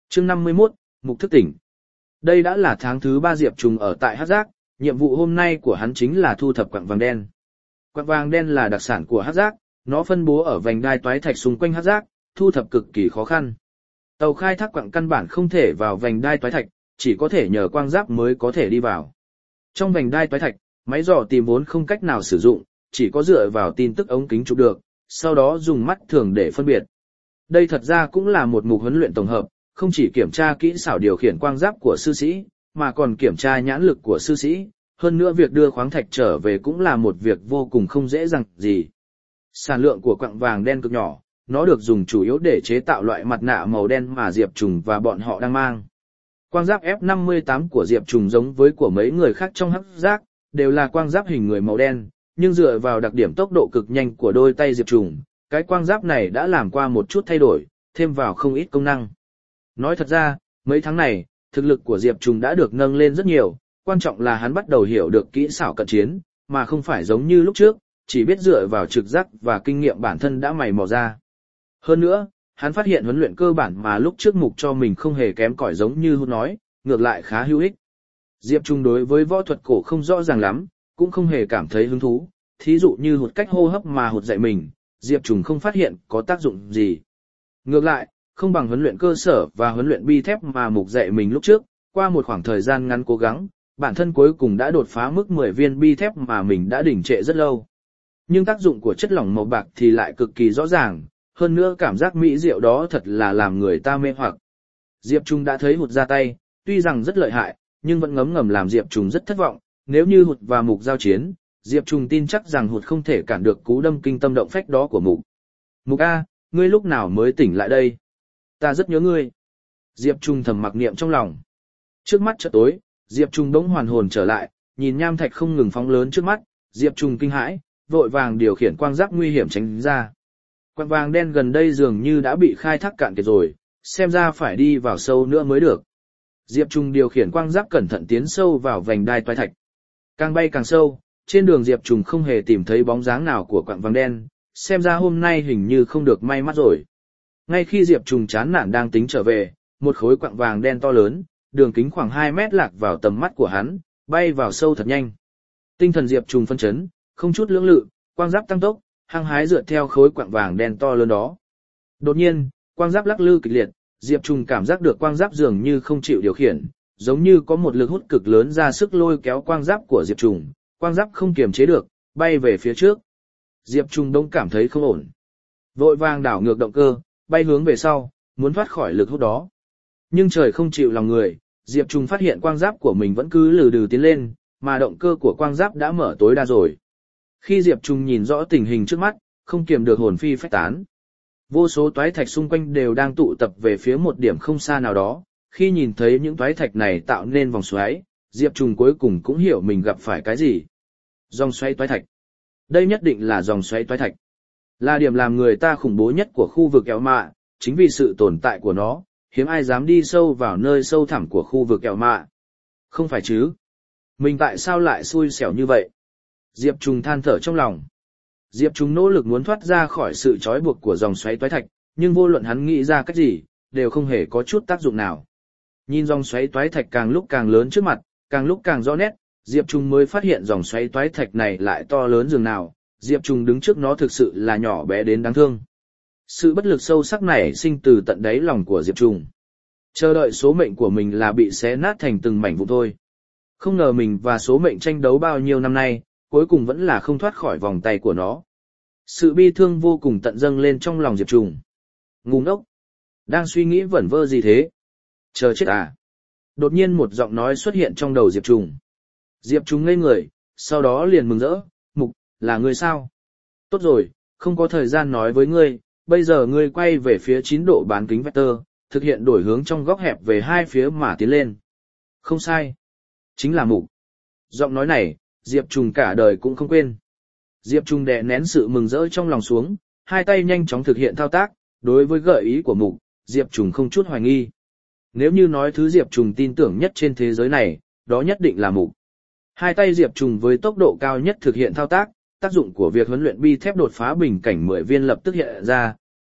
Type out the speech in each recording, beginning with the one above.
Chương 51, Mục thức tỉnh. Đây đã là tháng thứ 3 Diệp Trùng ở tại Hắc Giác, nhiệm vụ hôm nay của hắn chính là thu thập quặng vàng đen. Quặng vàng đen là đặc sản của Hắc Giác, nó phân bố ở vành đai toái thạch xung quanh Hắc Giác, thu thập cực kỳ khó khăn. Tàu khai thác quặng căn bản không thể vào vành đai toái thạch, chỉ có thể nhờ quang giáp mới có thể đi vào. Trong vành đai toái thạch, máy dò tìm vốn không cách nào sử dụng, chỉ có dựa vào tin tức ống kính chụp được, sau đó dùng mắt thường để phân biệt. Đây thật ra cũng là một mục huấn luyện tổng hợp, không chỉ kiểm tra kỹ xảo điều khiển quang giáp của sư sĩ, mà còn kiểm tra nhãn lực của sư sĩ, hơn nữa việc đưa khoáng thạch trở về cũng là một việc vô cùng không dễ dàng gì. Sản lượng của quặng vàng đen cực nhỏ, nó được dùng chủ yếu để chế tạo loại mặt nạ màu đen mà Diệp Trùng và bọn họ đang mang. Quang giáp F58 của Diệp Trùng giống với của mấy người khác trong Hắc Giác, đều là quang giáp hình người màu đen, nhưng dựa vào đặc điểm tốc độ cực nhanh của đôi tay Diệp Trùng, cái quang giáp này đã làm qua một chút thay đổi, thêm vào không ít công năng. Nói thật ra, mấy tháng này, thực lực của Diệp Trùng đã được nâng lên rất nhiều, quan trọng là hắn bắt đầu hiểu được kỹ xảo cận chiến, mà không phải giống như lúc trước, chỉ biết dựa vào trực giác và kinh nghiệm bản thân đã mày mò ra. Hơn nữa, hắn phát hiện huấn luyện cơ bản mà lúc trước Mục cho mình không hề kém cỏi giống như Hút nói, ngược lại khá hữu ích. Diệp Trùng đối với võ thuật cổ không rõ ràng lắm, cũng không hề cảm thấy hứng thú, thí dụ như Hút cách hô hấp mà Hút dạy mình, Diệp Trùng không phát hiện có tác dụng gì. Ngược lại, không bằng huấn luyện cơ sở và huấn luyện bi thép mà Mục dạy mình lúc trước, qua một khoảng thời gian ngắn cố gắng, bản thân cuối cùng đã đột phá mức 10 viên bi thép mà mình đã đỉnh trệ rất lâu. Nhưng tác dụng của chất lỏng màu bạc thì lại cực kỳ rõ ràng, hơn nữa cảm giác mỹ diệu đó thật là làm người ta mê hoặc. Diệp Trùng đã thấy Hụt ra tay, tuy rằng rất lợi hại, nhưng vẫn ngấm ngầm làm Diệp Trùng rất thất vọng, nếu như Hụt và Mục giao chiến, Diệp Trùng tin chắc rằng Hụt không thể cản được cú đâm kinh tâm động phách đó của Mục. Mục A, ngươi lúc nào mới tỉnh lại đây? Ta rất nhớ ngươi. Diệp Trùng thầm mặc niệm trong lòng. Trước mắt chợt tối, Diệp Trùng bỗng hoàn hồn trở lại, nhìn nham thạch không ngừng phóng lớn trước mắt, Diệp Trùng kinh hãi, vội vàng điều khiển quang giáp nguy hiểm tránh ra. Quặng vàng đen gần đây dường như đã bị khai thác cạn kiệt rồi, xem ra phải đi vào sâu nữa mới được. Diệp Trùng điều khiển quang giáp cẩn thận tiến sâu vào vành đai toái thạch. Càng bay càng sâu, trên đường Diệp Trùng không hề tìm thấy bóng dáng nào của quặng vàng đen, xem ra hôm nay hình như không được may mắn rồi. Ngay khi Diệp Trùng chán nản đang tính trở về, một khối quặng vàng đen to lớn, đường kính khoảng 2 mét lạc vào tầm mắt của hắn, bay vào sâu thật nhanh. Tinh thần Diệp Trùng phân chấn, không chút lưỡng lự, quang giáp tăng tốc, hăng hái rượt theo khối quặng vàng đen to lớn đó. Đột nhiên, quang giáp lắc lư kịch liệt, Diệp Trùng cảm giác được quang giáp dường như không chịu điều khiển, giống như có một lực hút cực lớn ra sức lôi kéo quang giáp của Diệp Trùng, quang giáp không kiềm chế được, bay về phía trước. Diệp Trùng đông cảm thấy không ổn, vội vàng đảo ngược động cơ, bay hướng về sau, muốn thoát khỏi lực hút đó. Nhưng trời không chịu lòng người, Diệp Trùng phát hiện quang giáp của mình vẫn cứ lừ đừ tiến lên, mà động cơ của quang giáp đã mở tối đa rồi. Khi Diệp Trùng nhìn rõ tình hình trước mắt, không kiềm được hồn phi phách tán. Vô số toái thạch xung quanh đều đang tụ tập về phía một điểm không xa nào đó, khi nhìn thấy những toái thạch này tạo nên vòng xoáy, Diệp Trùng cuối cùng cũng hiểu mình gặp phải cái gì. Dòng xoáy toái thạch. Đây nhất định là dòng xoáy toái thạch. Là điểm làm người ta khủng bố nhất của khu vực Eo Mạ, chính vì sự tồn tại của nó, hiếm ai dám đi sâu vào nơi sâu thẳm của khu vực Eo Mạ. Không phải chứ? Mình tại sao lại xui xẻo như vậy? Diệp Trùng than thở trong lòng. Diệp Trùng nỗ lực muốn thoát ra khỏi sự trói buộc của dòng xoáy toái thạch, nhưng vô luận hắn nghĩ ra cách gì, đều không hề có chút tác dụng nào. Nhìn dòng xoáy toái thạch càng lúc càng lớn trước mặt, càng lúc càng rõ nét, Diệp Trùng mới phát hiện dòng xoáy toái thạch này lại to lớn dường nào, Diệp Trùng đứng trước nó thực sự là nhỏ bé đến đáng thương. Sự bất lực sâu sắc này sinh từ tận đáy lòng của Diệp Trùng. Chờ đợi số mệnh của mình là bị xé nát thành từng mảnh vụn thôi. Không ngờ mình và số mệnh tranh đấu bao nhiêu năm nay, cuối cùng vẫn là không thoát khỏi vòng tay của nó. Sự bi thương vô cùng tận dâng lên trong lòng Diệp Trùng. Ngu ngốc! Đang suy nghĩ vẩn vơ gì thế? Chờ chết à? Đột nhiên một giọng nói xuất hiện trong đầu Diệp Trùng. Diệp Trùng ngây người, sau đó liền mừng rỡ, Mục, là ngươi sao? Tốt rồi, không có thời gian nói với ngươi, bây giờ ngươi quay về phía 9 độ bán kính vector, thực hiện đổi hướng trong góc hẹp về hai phía mà tiến lên. Không sai. Chính là Mục. Giọng nói này, Diệp Trùng cả đời cũng không quên. Diệp Trùng đè nén sự mừng rỡ trong lòng xuống, hai tay nhanh chóng thực hiện thao tác, đối với gợi ý của Mục, Diệp Trùng không chút hoài nghi. Nếu như nói thứ Diệp Trùng tin tưởng nhất trên thế giới này, đó nhất định là Mục. Hai tay Diệp Trùng với tốc độ cao nhất thực hiện thao tác, tác dụng của việc huấn luyện bi thép đột phá bình cảnh 10 viên lập tức hiện ra,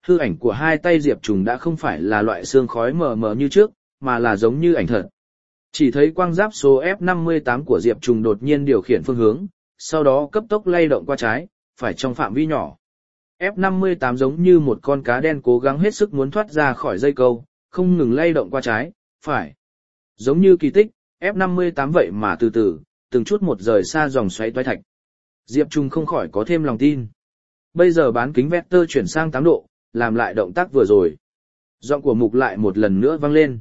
Hư ảnh của hai tay Diệp Trùng đã không phải là loại sương khói mờ mờ như trước, mà là giống như ảnh thật. Chỉ thấy quang giáp số F58 của Diệp Trùng đột nhiên điều khiển phương hướng, sau đó cấp tốc lay động qua trái, phải trong phạm vi nhỏ. F58 giống như một con cá đen cố gắng hết sức muốn thoát ra khỏi dây câu, không ngừng lay động qua trái, phải. Giống như kỳ tích, F58 vậy mà từ từ, từng chút một rời xa dòng xoáy toái thạch. Diệp Trung không khỏi có thêm lòng tin. Bây giờ bán kính vector chuyển sang 8 độ, làm lại động tác vừa rồi. Giọng của Mục lại một lần nữa vang lên.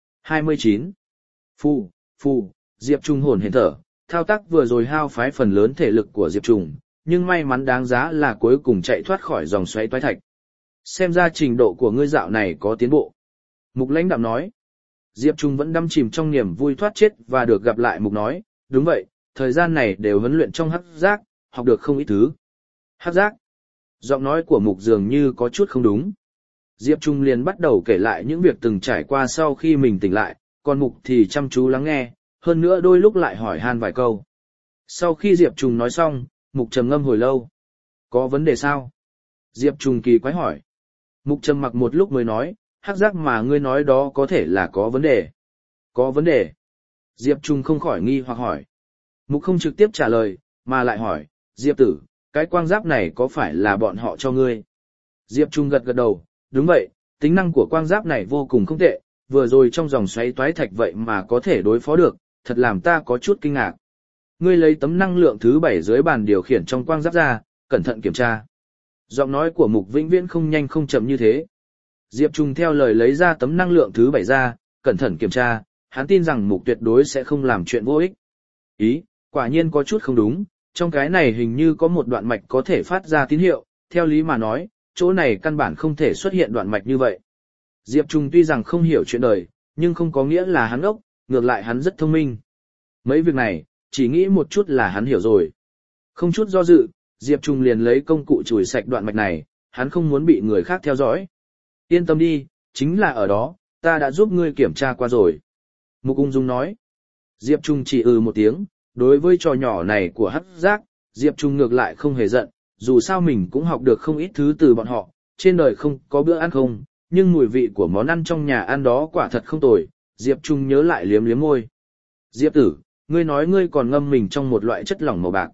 29. Phù, Diệp Trung hồn hển thở, thao tác vừa rồi hao phái phần lớn thể lực của Diệp Trung, nhưng may mắn đáng giá là cuối cùng chạy thoát khỏi dòng xoáy toái thạch. Xem ra trình độ của ngươi dạo này có tiến bộ. Mục lãnh đạm nói. Diệp Trung vẫn đắm chìm trong niềm vui thoát chết và được gặp lại Mục nói, đúng vậy, thời gian này đều huấn luyện trong hắc giác, học được không ít thứ. Hắc giác. Giọng nói của Mục dường như có chút không đúng. Diệp Trung liền bắt đầu kể lại những việc từng trải qua sau khi mình tỉnh lại, còn Mục thì chăm chú lắng nghe, hơn nữa đôi lúc lại hỏi han vài câu. Sau khi Diệp Trung nói xong, Mục trầm ngâm hồi lâu. Có vấn đề sao? Diệp Trung kỳ quái hỏi. Mục trầm mặc một lúc mới nói, hắc giác mà ngươi nói đó có thể là có vấn đề. Có vấn đề. Diệp Trung không khỏi nghi hoặc hỏi. Mục không trực tiếp trả lời, mà lại hỏi, Diệp tử, cái quang giáp này có phải là bọn họ cho ngươi? Diệp Trung gật gật đầu, đúng vậy, tính năng của quang giáp này vô cùng không tệ, vừa rồi trong dòng xoáy toái thạch vậy mà có thể đối phó được, thật làm ta có chút kinh ngạc. Ngươi lấy tấm năng lượng thứ 7 dưới bàn điều khiển trong quang giáp ra, cẩn thận kiểm tra. Giọng nói của Mục vĩnh viễn không nhanh không chậm như thế. Diệp Trung theo lời lấy ra tấm năng lượng thứ 7 ra, cẩn thận kiểm tra, hắn tin rằng Mục tuyệt đối sẽ không làm chuyện vô ích. Ý, quả nhiên có chút không đúng, trong cái này hình như có một đoạn mạch có thể phát ra tín hiệu, theo lý mà nói, chỗ này căn bản không thể xuất hiện đoạn mạch như vậy. Diệp Trung tuy rằng không hiểu chuyện đời, nhưng không có nghĩa là hắn ốc, ngược lại hắn rất thông minh. Mấy việc này, chỉ nghĩ một chút là hắn hiểu rồi. Không chút do dự, Diệp Trung liền lấy công cụ chùi sạch đoạn mạch này, hắn không muốn bị người khác theo dõi. Yên tâm đi, chính là ở đó, ta đã giúp ngươi kiểm tra qua rồi. Mục ung dung nói. Diệp Trung chỉ một tiếng, đối với trò nhỏ này của hắc giác, Diệp Trung ngược lại không hề giận, dù sao mình cũng học được không ít thứ từ bọn họ, trên đời không có bữa ăn không, nhưng mùi vị của món ăn trong nhà ăn đó quả thật không tồi, Diệp Trung nhớ lại liếm liếm môi. Diệp tử, ngươi nói ngươi còn ngâm mình trong một loại chất lỏng màu bạc.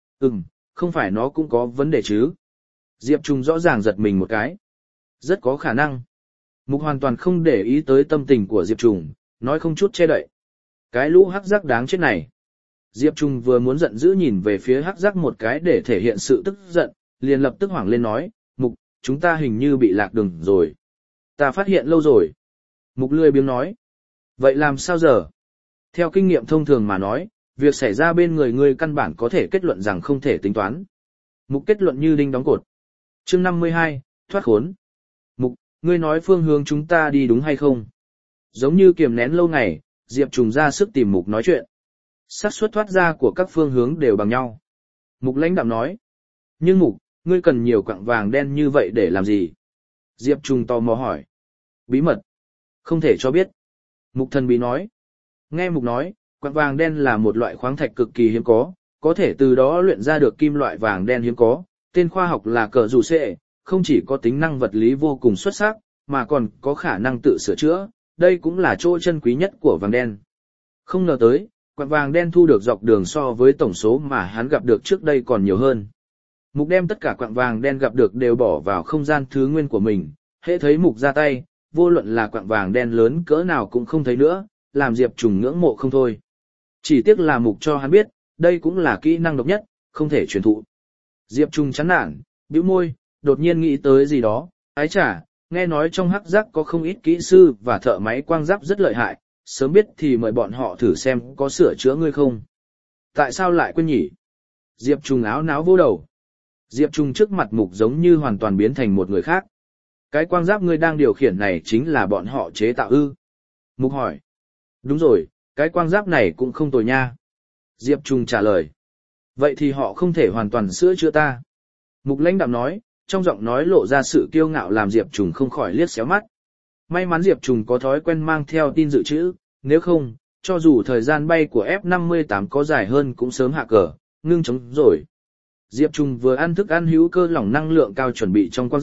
Không phải nó cũng có vấn đề chứ. Diệp Trung rõ ràng giật mình một cái. Rất có khả năng. Mục hoàn toàn không để ý tới tâm tình của Diệp Trung, nói không chút che đậy. Cái lũ hắc giác đáng chết này. Diệp Trung vừa muốn giận dữ nhìn về phía hắc giác một cái để thể hiện sự tức giận, liền lập tức hoảng lên nói, Mục, chúng ta hình như bị lạc đường rồi. Ta phát hiện lâu rồi. Mục lười biếng nói. Vậy làm sao giờ? Theo kinh nghiệm thông thường mà nói, việc xảy ra bên người ngươi căn bản có thể kết luận rằng không thể tính toán. Mục kết luận như đinh đóng cột. Chương 52, thoát khốn. Mục, ngươi nói phương hướng chúng ta đi đúng hay không? Giống như kiềm nén lâu ngày, Diệp Trùng ra sức tìm Mục nói chuyện. Xác suất thoát ra của các phương hướng đều bằng nhau. Mục lãnh đạm nói. Nhưng Mục, ngươi cần nhiều quặng vàng đen như vậy để làm gì? Diệp Trùng tò mò hỏi. Bí mật. Không thể cho biết. Mục thần bí nói. Nghe Mục nói, quặng vàng đen là một loại khoáng thạch cực kỳ hiếm có thể từ đó luyện ra được kim loại vàng đen hiếm có. Tên khoa học là cờ dù sệ, không chỉ có tính năng vật lý vô cùng xuất sắc, mà còn có khả năng tự sửa chữa, đây cũng là chỗ chân quý nhất của vàng đen. Không ngờ tới, quặng vàng đen thu được dọc đường so với tổng số mà hắn gặp được trước đây còn nhiều hơn. Mục đem tất cả quặng vàng đen gặp được đều bỏ vào không gian thứ nguyên của mình, hễ thấy Mục ra tay, vô luận là quặng vàng đen lớn cỡ nào cũng không thấy nữa, làm Diệp Trùng ngưỡng mộ không thôi. Chỉ tiếc là Mục cho hắn biết, đây cũng là kỹ năng độc nhất, không thể truyền thụ. Diệp Trùng chán nản, bĩu môi, đột nhiên nghĩ tới gì đó, ái chà, nghe nói trong hắc giác có không ít kỹ sư và thợ máy quang giáp rất lợi hại, sớm biết thì mời bọn họ thử xem có sửa chữa ngươi không. Tại sao lại quên nhỉ? Diệp Trùng áo náo vô đầu. Diệp Trùng trước mặt Mục giống như hoàn toàn biến thành một người khác. Cái quang giáp ngươi đang điều khiển này chính là bọn họ chế tạo ư? Mục hỏi. Đúng rồi, cái quang giáp này cũng không tồi nha. Diệp Trùng trả lời. Vậy thì họ không thể hoàn toàn sửa chữa ta. Mục lãnh đạm nói, trong giọng nói lộ ra sự kiêu ngạo làm Diệp Trùng không khỏi liếc xéo mắt. May mắn Diệp Trùng có thói quen mang theo tin dự trữ, nếu không, cho dù thời gian bay của F58 có dài hơn cũng sớm hạ cờ, ngưng chống rồi. Diệp Trùng vừa ăn thức ăn hữu cơ lỏng năng lượng cao chuẩn bị trong quang giáp,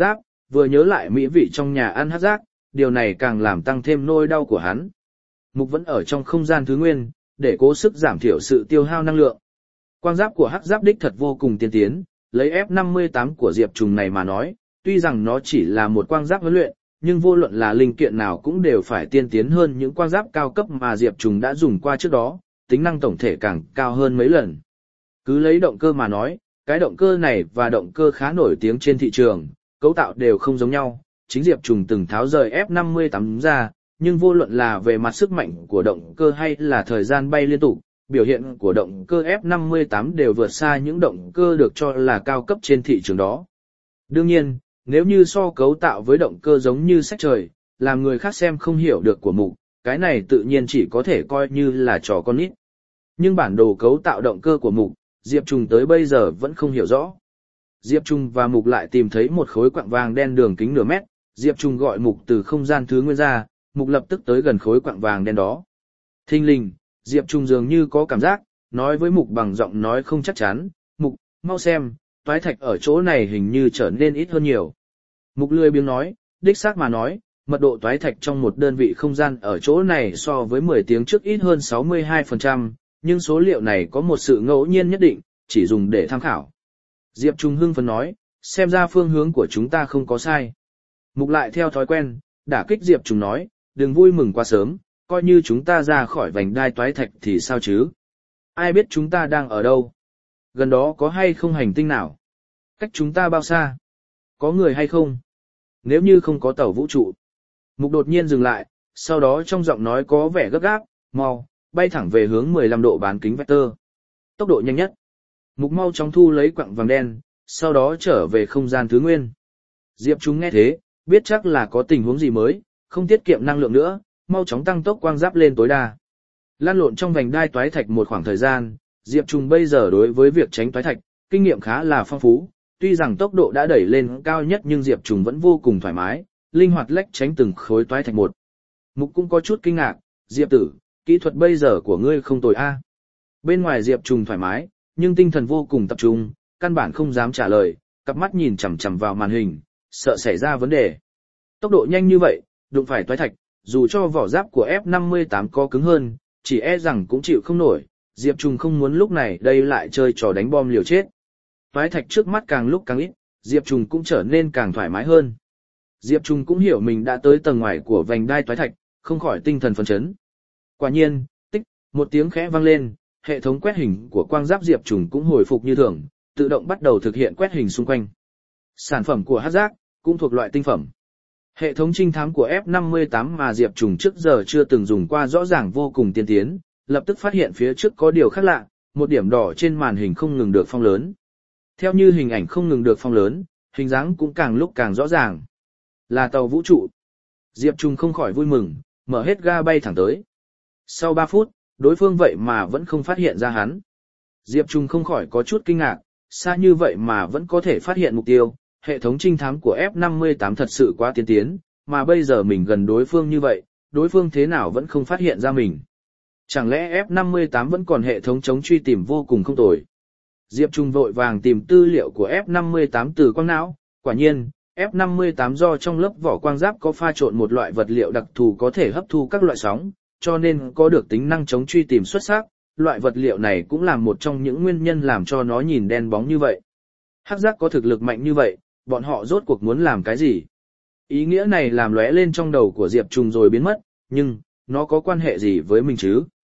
vừa nhớ lại mỹ vị trong nhà ăn hắc giác, điều này càng làm tăng thêm nỗi đau của hắn. Mục vẫn ở trong không gian thứ nguyên, để cố sức giảm thiểu sự tiêu hao năng lượng. Quang giáp của hắc giáp đích thật vô cùng tiên tiến, lấy F58 của Diệp Trùng này mà nói, tuy rằng nó chỉ là một quang giáp huấn luyện, nhưng vô luận là linh kiện nào cũng đều phải tiên tiến hơn những quang giáp cao cấp mà Diệp Trùng đã dùng qua trước đó, tính năng tổng thể càng cao hơn mấy lần. Cứ lấy động cơ mà nói, cái động cơ này và động cơ khá nổi tiếng trên thị trường, cấu tạo đều không giống nhau, chính Diệp Trùng từng tháo rời F58 ra, nhưng vô luận là về mặt sức mạnh của động cơ hay là thời gian bay liên tục, biểu hiện của động cơ F58 đều vượt xa những động cơ được cho là cao cấp trên thị trường đó. Đương nhiên, nếu như so cấu tạo với động cơ giống như sách trời, làm người khác xem không hiểu được của Mục, cái này tự nhiên chỉ có thể coi như là trò con nít. Nhưng bản đồ cấu tạo động cơ của Mục, Diệp Trùng tới bây giờ vẫn không hiểu rõ. Diệp Trùng và Mục lại tìm thấy một khối quặng vàng đen đường kính nửa mét, Diệp Trùng gọi Mục từ không gian thứ nguyên ra, Mục lập tức tới gần khối quặng vàng đen đó. Thình lình, Diệp Trùng dường như có cảm giác, nói với Mục bằng giọng nói không chắc chắn, Mục, mau xem, toái thạch ở chỗ này hình như trở nên ít hơn nhiều. Mục lười biếng nói, đích xác mà nói, mật độ toái thạch trong một đơn vị không gian ở chỗ này so với 10 tiếng trước ít hơn 62%, nhưng số liệu này có một sự ngẫu nhiên nhất định, chỉ dùng để tham khảo. Diệp Trùng hưng phấn nói, xem ra phương hướng của chúng ta không có sai. Mục lại theo thói quen, đả kích Diệp Trùng nói, đừng vui mừng quá sớm, coi như chúng ta ra khỏi vành đai toái thạch thì sao chứ? Ai biết chúng ta đang ở đâu? Gần đó có hay không hành tinh nào? Cách chúng ta bao xa? Có người hay không? Nếu như không có tàu vũ trụ. Mục đột nhiên dừng lại, sau đó trong giọng nói có vẻ gấp gáp, mau, bay thẳng về hướng 15 độ bán kính vector. Tốc độ nhanh nhất. Mục mau chóng thu lấy quặng vàng đen, sau đó trở về không gian thứ nguyên. Diệp Trùng nghe thế, biết chắc là có tình huống gì mới, không tiết kiệm năng lượng nữa, mau chóng tăng tốc quang giáp lên tối đa. Lan lộn trong vành đai toái thạch một khoảng thời gian, Diệp Trùng bây giờ đối với việc tránh toái thạch, kinh nghiệm khá là phong phú, tuy rằng tốc độ đã đẩy lên cao nhất nhưng Diệp Trùng vẫn vô cùng thoải mái, linh hoạt lách tránh từng khối toái thạch một. Mục cũng có chút kinh ngạc, Diệp tử, kỹ thuật bây giờ của ngươi không tồi a. Bên ngoài Diệp Trùng thoải mái, nhưng tinh thần vô cùng tập trung, căn bản không dám trả lời, cặp mắt nhìn chằm chằm vào màn hình, sợ xảy ra vấn đề. Tốc độ nhanh như vậy, đụng phải toái thạch, dù cho vỏ giáp của F58 có cứng hơn, chỉ e rằng cũng chịu không nổi, Diệp Trùng không muốn lúc này đây lại chơi trò đánh bom liều chết. Toái thạch trước mắt càng lúc càng ít, Diệp Trùng cũng trở nên càng thoải mái hơn. Diệp Trùng cũng hiểu mình đã tới tầng ngoài của vành đai toái thạch, không khỏi tinh thần phấn chấn. Quả nhiên, tích, một tiếng khẽ vang lên, hệ thống quét hình của quang giáp Diệp Trùng cũng hồi phục như thường, tự động bắt đầu thực hiện quét hình xung quanh. Sản phẩm của hắc giác cũng thuộc loại tinh phẩm. Hệ thống trinh thám của F58 mà Diệp Trùng trước giờ chưa từng dùng qua rõ ràng vô cùng tiên tiến, lập tức phát hiện phía trước có điều khác lạ, một điểm đỏ trên màn hình không ngừng được phong lớn. Theo như hình ảnh không ngừng được phong lớn, hình dáng cũng càng lúc càng rõ ràng. Là tàu vũ trụ. Diệp Trùng không khỏi vui mừng, mở hết ga bay thẳng tới. Sau 3 phút, đối phương vậy mà vẫn không phát hiện ra hắn. Diệp Trùng không khỏi có chút kinh ngạc, xa như vậy mà vẫn có thể phát hiện mục tiêu. Hệ thống trinh thám của F58 thật sự quá tiên tiến, mà bây giờ mình gần đối phương như vậy, đối phương thế nào vẫn không phát hiện ra mình. Chẳng lẽ F58 vẫn còn hệ thống chống truy tìm vô cùng không tồi. Diệp Trùng vội vàng tìm tư liệu của F58 từ quang não, quả nhiên, F58 do trong lớp vỏ quang giáp có pha trộn một loại vật liệu đặc thù có thể hấp thu các loại sóng, cho nên có được tính năng chống truy tìm xuất sắc, loại vật liệu này cũng là một trong những nguyên nhân làm cho nó nhìn đen bóng như vậy. Hắc giác có thực lực mạnh như vậy, bọn họ rốt cuộc muốn làm cái gì? Ý nghĩa này làm lóe lên trong đầu của Diệp Trùng rồi biến mất, nhưng, nó có quan hệ gì với mình chứ?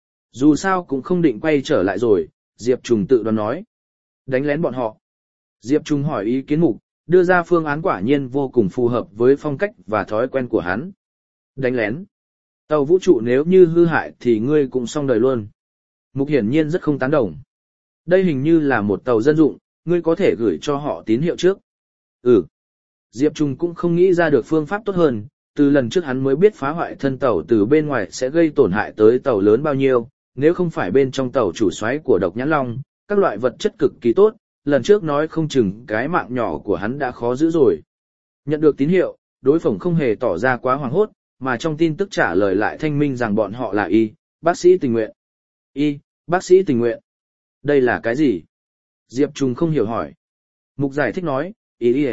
Dù sao cũng không định quay trở lại rồi, Diệp Trùng tự đoán nói. Đánh lén bọn họ. Diệp Trùng hỏi ý kiến Mục, đưa ra phương án quả nhiên vô cùng phù hợp với phong cách và thói quen của hắn. Đánh lén. Tàu vũ trụ nếu như hư hại thì ngươi cũng xong đời luôn. Mục hiển nhiên rất không tán đồng. Đây hình như là một tàu dân dụng, ngươi có thể gửi cho họ tín hiệu trước. Diệp Trùng cũng không nghĩ ra được phương pháp tốt hơn, từ lần trước hắn mới biết phá hoại thân tàu từ bên ngoài sẽ gây tổn hại tới tàu lớn bao nhiêu, nếu không phải bên trong tàu chủ soái của Độc Nhãn Long, các loại vật chất cực kỳ tốt, lần trước nói không chừng cái mạng nhỏ của hắn đã khó giữ rồi. Nhận được tín hiệu, đối phương không hề tỏ ra quá hoảng hốt, mà trong tin tức trả lời lại thanh minh rằng bọn họ là bác sĩ tình nguyện. Bác sĩ tình nguyện. Đây là cái gì? Diệp Trùng không hiểu hỏi. Mục giải thích nói,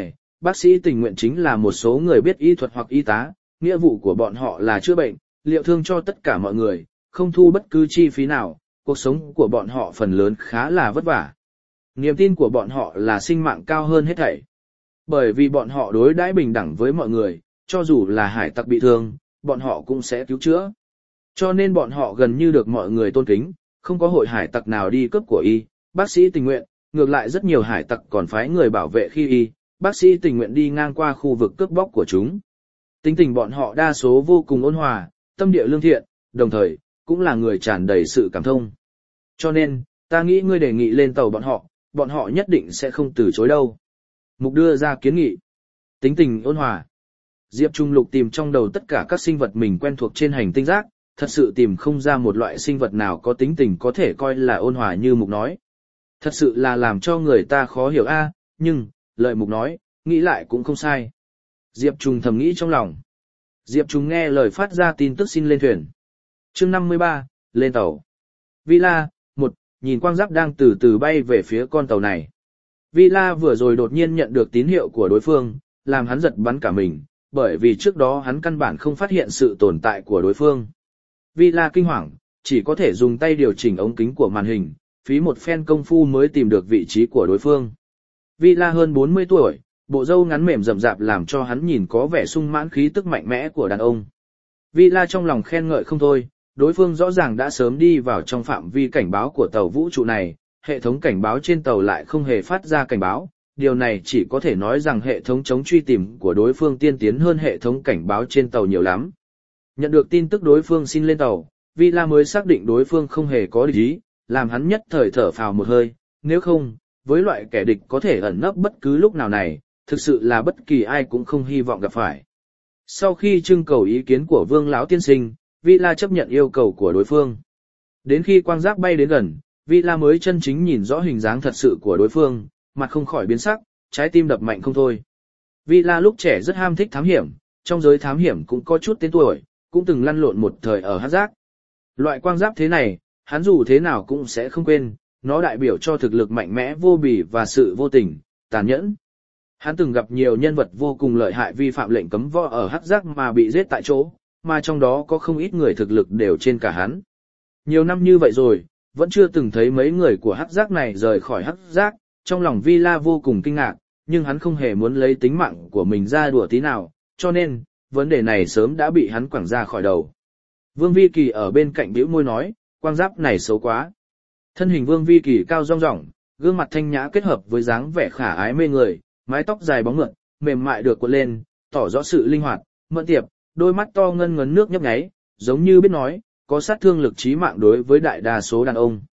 bác sĩ tình nguyện chính là một số người biết y thuật hoặc y tá, nghĩa vụ của bọn họ là chữa bệnh, liệu thương cho tất cả mọi người, không thu bất cứ chi phí nào, cuộc sống của bọn họ phần lớn khá là vất vả. Niềm tin của bọn họ là sinh mạng cao hơn hết thảy. Bởi vì bọn họ đối đãi bình đẳng với mọi người, cho dù là hải tặc bị thương, bọn họ cũng sẽ cứu chữa. Cho nên bọn họ gần như được mọi người tôn kính, không có hội hải tặc nào đi cướp của y, bác sĩ tình nguyện, ngược lại rất nhiều hải tặc còn phái người bảo vệ khi y, bác sĩ tình nguyện đi ngang qua khu vực cướp bóc của chúng. Tính tình bọn họ đa số vô cùng ôn hòa, tâm địa lương thiện, đồng thời, cũng là người tràn đầy sự cảm thông. Cho nên, ta nghĩ ngươi đề nghị lên tàu bọn họ nhất định sẽ không từ chối đâu. Mục đưa ra kiến nghị. Tính tình ôn hòa. Diệp Trung Lục tìm trong đầu tất cả các sinh vật mình quen thuộc trên hành tinh rác, thật sự tìm không ra một loại sinh vật nào có tính tình có thể coi là ôn hòa như Mục nói. Thật sự là làm cho người ta khó hiểu nhưng, lời Mục nói, nghĩ lại cũng không sai. Diệp Trung thầm nghĩ trong lòng. Diệp Trung nghe lời phát ra tin tức xin lên thuyền. Chương 53, lên tàu. Villa, nhìn quang giáp đang từ từ bay về phía con tàu này. Villa vừa rồi đột nhiên nhận được tín hiệu của đối phương, làm hắn giật bắn cả mình, bởi vì trước đó hắn căn bản không phát hiện sự tồn tại của đối phương. Villa kinh hoàng, chỉ có thể dùng tay điều chỉnh ống kính của màn hình, phí một phen công phu mới tìm được vị trí của đối phương. Villa hơn 40 tuổi, bộ râu ngắn mềm rậm rạp làm cho hắn nhìn có vẻ sung mãn khí tức mạnh mẽ của đàn ông. Villa trong lòng khen ngợi không thôi, đối phương rõ ràng đã sớm đi vào trong phạm vi cảnh báo của tàu vũ trụ này, hệ thống cảnh báo trên tàu lại không hề phát ra cảnh báo, điều này chỉ có thể nói rằng hệ thống chống truy tìm của đối phương tiên tiến hơn hệ thống cảnh báo trên tàu nhiều lắm. Nhận được tin tức đối phương xin lên tàu, Villa mới xác định đối phương không hề có địch ý, làm hắn nhất thời thở phào một hơi, nếu không, với loại kẻ địch có thể ẩn nấp bất cứ lúc nào này, thực sự là bất kỳ ai cũng không hy vọng gặp phải. Sau khi trưng cầu ý kiến của Vương lão tiên sinh, Villa chấp nhận yêu cầu của đối phương. Đến khi quang giáp bay đến gần, Villa mới chân chính nhìn rõ hình dáng thật sự của đối phương, mặt không khỏi biến sắc, trái tim đập mạnh không thôi. Villa lúc trẻ rất ham thích thám hiểm, trong giới thám hiểm cũng có chút tên tuổi, cũng từng lăn lộn một thời ở Hắc Giác. Loại quang giáp thế này, hắn dù thế nào cũng sẽ không quên, nó đại biểu cho thực lực mạnh mẽ vô bì và sự vô tình, tàn nhẫn. Hắn từng gặp nhiều nhân vật vô cùng lợi hại vi phạm lệnh cấm võ ở Hắc Giác mà bị giết tại chỗ, mà trong đó có không ít người thực lực đều trên cả hắn. Nhiều năm như vậy rồi, vẫn chưa từng thấy mấy người của Hắc Giác này rời khỏi Hắc Giác, trong lòng Villa vô cùng kinh ngạc, nhưng hắn không hề muốn lấy tính mạng của mình ra đùa tí nào, cho nên, vấn đề này sớm đã bị hắn quẳng ra khỏi đầu. Vương Vi Kỳ ở bên cạnh bĩu môi nói, quang giáp này xấu quá. Thân hình Vương Vi Kỳ cao rong ròng, gương mặt thanh nhã kết hợp với dáng vẻ khả ái mê người, mái tóc dài bóng mượt, mềm mại được cuộn lên, tỏ rõ sự linh hoạt, mẫn tiệp, đôi mắt to ngân ngấn nước nhấp nháy, giống như biết nói, có sát thương lực chí mạng đối với đại đa số đàn ông.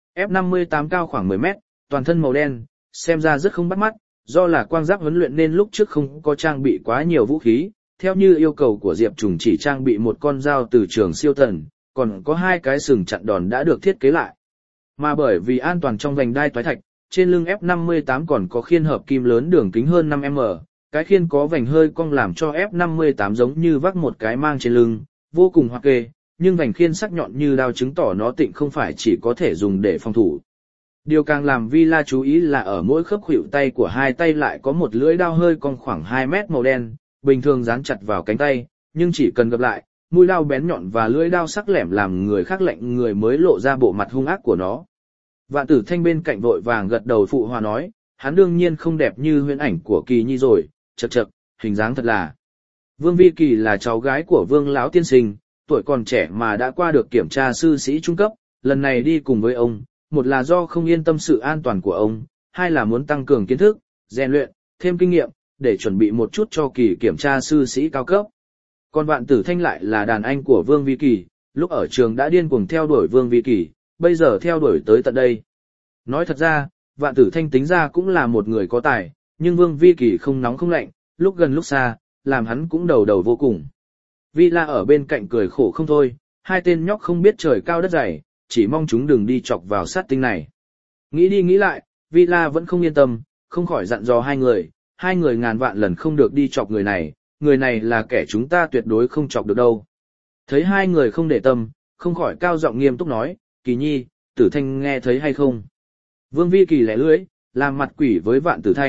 F58 cao khoảng 10 mét, toàn thân màu đen, xem ra rất không bắt mắt, do là quang giáp huấn luyện nên lúc trước không có trang bị quá nhiều vũ khí, theo như yêu cầu của Diệp Trùng chỉ trang bị một con dao từ trường siêu tần, còn có 2 cái sừng chặn đòn đã được thiết kế lại. Mà bởi vì an toàn trong vành đai toái thạch, trên lưng F58 còn có khiên hợp kim lớn đường kính hơn 5m, cái khiên có vành hơi cong làm cho F58 giống như vác một cái mang trên lưng, vô cùng hoa kê, nhưng vành khiên sắc nhọn như đao chứng tỏ nó tịnh không phải chỉ có thể dùng để phòng thủ. Điều càng làm Villa chú ý là ở mỗi khớp khuỷu tay của hai tay lại có một lưỡi đao hơi cong khoảng 2 mét màu đen, bình thường dán chặt vào cánh tay, nhưng chỉ cần gập lại, mũi đao bén nhọn và lưỡi đao sắc lẻm làm người khác lạnh người mới lộ ra bộ mặt hung ác của nó. Vạn Tử Thanh bên cạnh vội vàng gật đầu phụ hòa nói, hắn đương nhiên không đẹp như huyễn ảnh của Kỳ Nhi rồi, chậc chậc, hình dáng thật là. Vương Vi Kỳ là cháu gái của Vương lão tiên sinh, tuổi còn trẻ mà đã qua được kiểm tra sư sĩ trung cấp, lần này đi cùng với ông, một là do không yên tâm sự an toàn của ông, hai là muốn tăng cường kiến thức, rèn luyện, thêm kinh nghiệm, để chuẩn bị một chút cho kỳ kiểm tra sư sĩ cao cấp. Còn Vạn Tử Thanh lại là đàn anh của Vương Vi Kỳ, lúc ở trường đã điên cuồng theo đuổi Vương Vi Kỳ, bây giờ theo đuổi tới tận đây. Nói thật ra, Vạn Tử Thanh tính ra cũng là một người có tài, nhưng Vương Vi Kỳ không nóng không lạnh, lúc gần lúc xa, làm hắn cũng đầu đầu vô cùng. Villa ở bên cạnh cười khổ không thôi, hai tên nhóc không biết trời cao đất dày, chỉ mong chúng đừng đi chọc vào sát tinh này. Nghĩ đi nghĩ lại, Villa vẫn không yên tâm, không khỏi dặn dò hai người ngàn vạn lần không được đi chọc người này là kẻ chúng ta tuyệt đối không chọc được đâu. Thấy hai người không để tâm, không khỏi cao giọng nghiêm túc nói, Kỳ Nhi, Tử Thanh nghe thấy hay không? Vương Vi Kỳ lẻ lưỡi, làm mặt quỷ với Vạn Tử Thanh,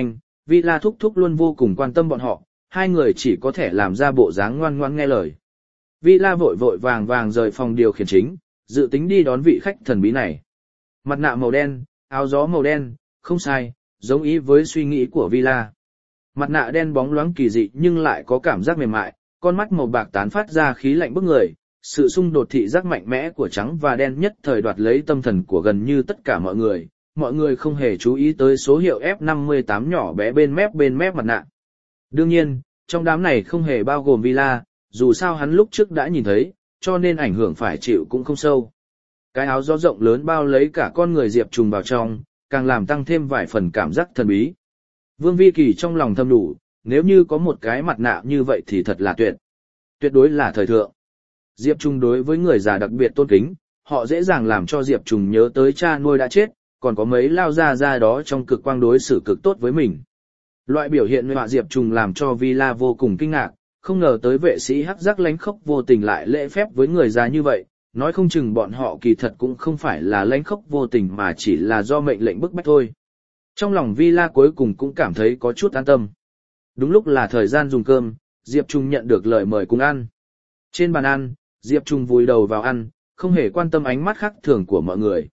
Villa thúc thúc luôn vô cùng quan tâm bọn họ, hai người chỉ có thể làm ra bộ dáng ngoan ngoãn nghe lời. Villa vội vội vàng vàng rời phòng điều khiển chính, dự tính đi đón vị khách thần bí này. Mặt nạ màu đen, áo gió màu đen, không sai, giống ý với suy nghĩ của Villa. Mặt nạ đen bóng loáng kỳ dị nhưng lại có cảm giác mềm mại, con mắt màu bạc tán phát ra khí lạnh bức người, sự xung đột thị giác mạnh mẽ của trắng và đen nhất thời đoạt lấy tâm thần của gần như tất cả mọi người không hề chú ý tới số hiệu F58 nhỏ bé bên mép mặt nạ. Đương nhiên, trong đám này không hề bao gồm Villa, dù sao hắn lúc trước đã nhìn thấy, cho nên ảnh hưởng phải chịu cũng không sâu. Cái áo gió rộng lớn bao lấy cả con người Diệp Trùng vào trong, càng làm tăng thêm vài phần cảm giác thần bí. Vương Vi Kỳ trong lòng thầm đủ, nếu như có một cái mặt nạ như vậy thì thật là tuyệt đối là thời thượng. Diệp Trùng đối với người già đặc biệt tôn kính, họ dễ dàng làm cho Diệp Trùng nhớ tới cha nuôi đã chết, còn có mấy lao ra đó trong cực quang đối xử cực tốt với mình. Loại biểu hiện họa Diệp Trùng làm cho Villa vô cùng kinh ngạc, không ngờ tới vệ sĩ hắc giác lánh khốc vô tình lại lễ phép với người già như vậy, nói không chừng bọn họ kỳ thật cũng không phải là lánh khốc vô tình mà chỉ là do mệnh lệnh bức bách thôi. Trong lòng Villa cuối cùng cũng cảm thấy có chút an tâm. Đúng lúc là thời gian dùng cơm, Diệp Trùng nhận được lời mời cùng ăn. Trên bàn ăn, Diệp Trùng vùi đầu vào ăn, không hề quan tâm ánh mắt khác thường của mọi người.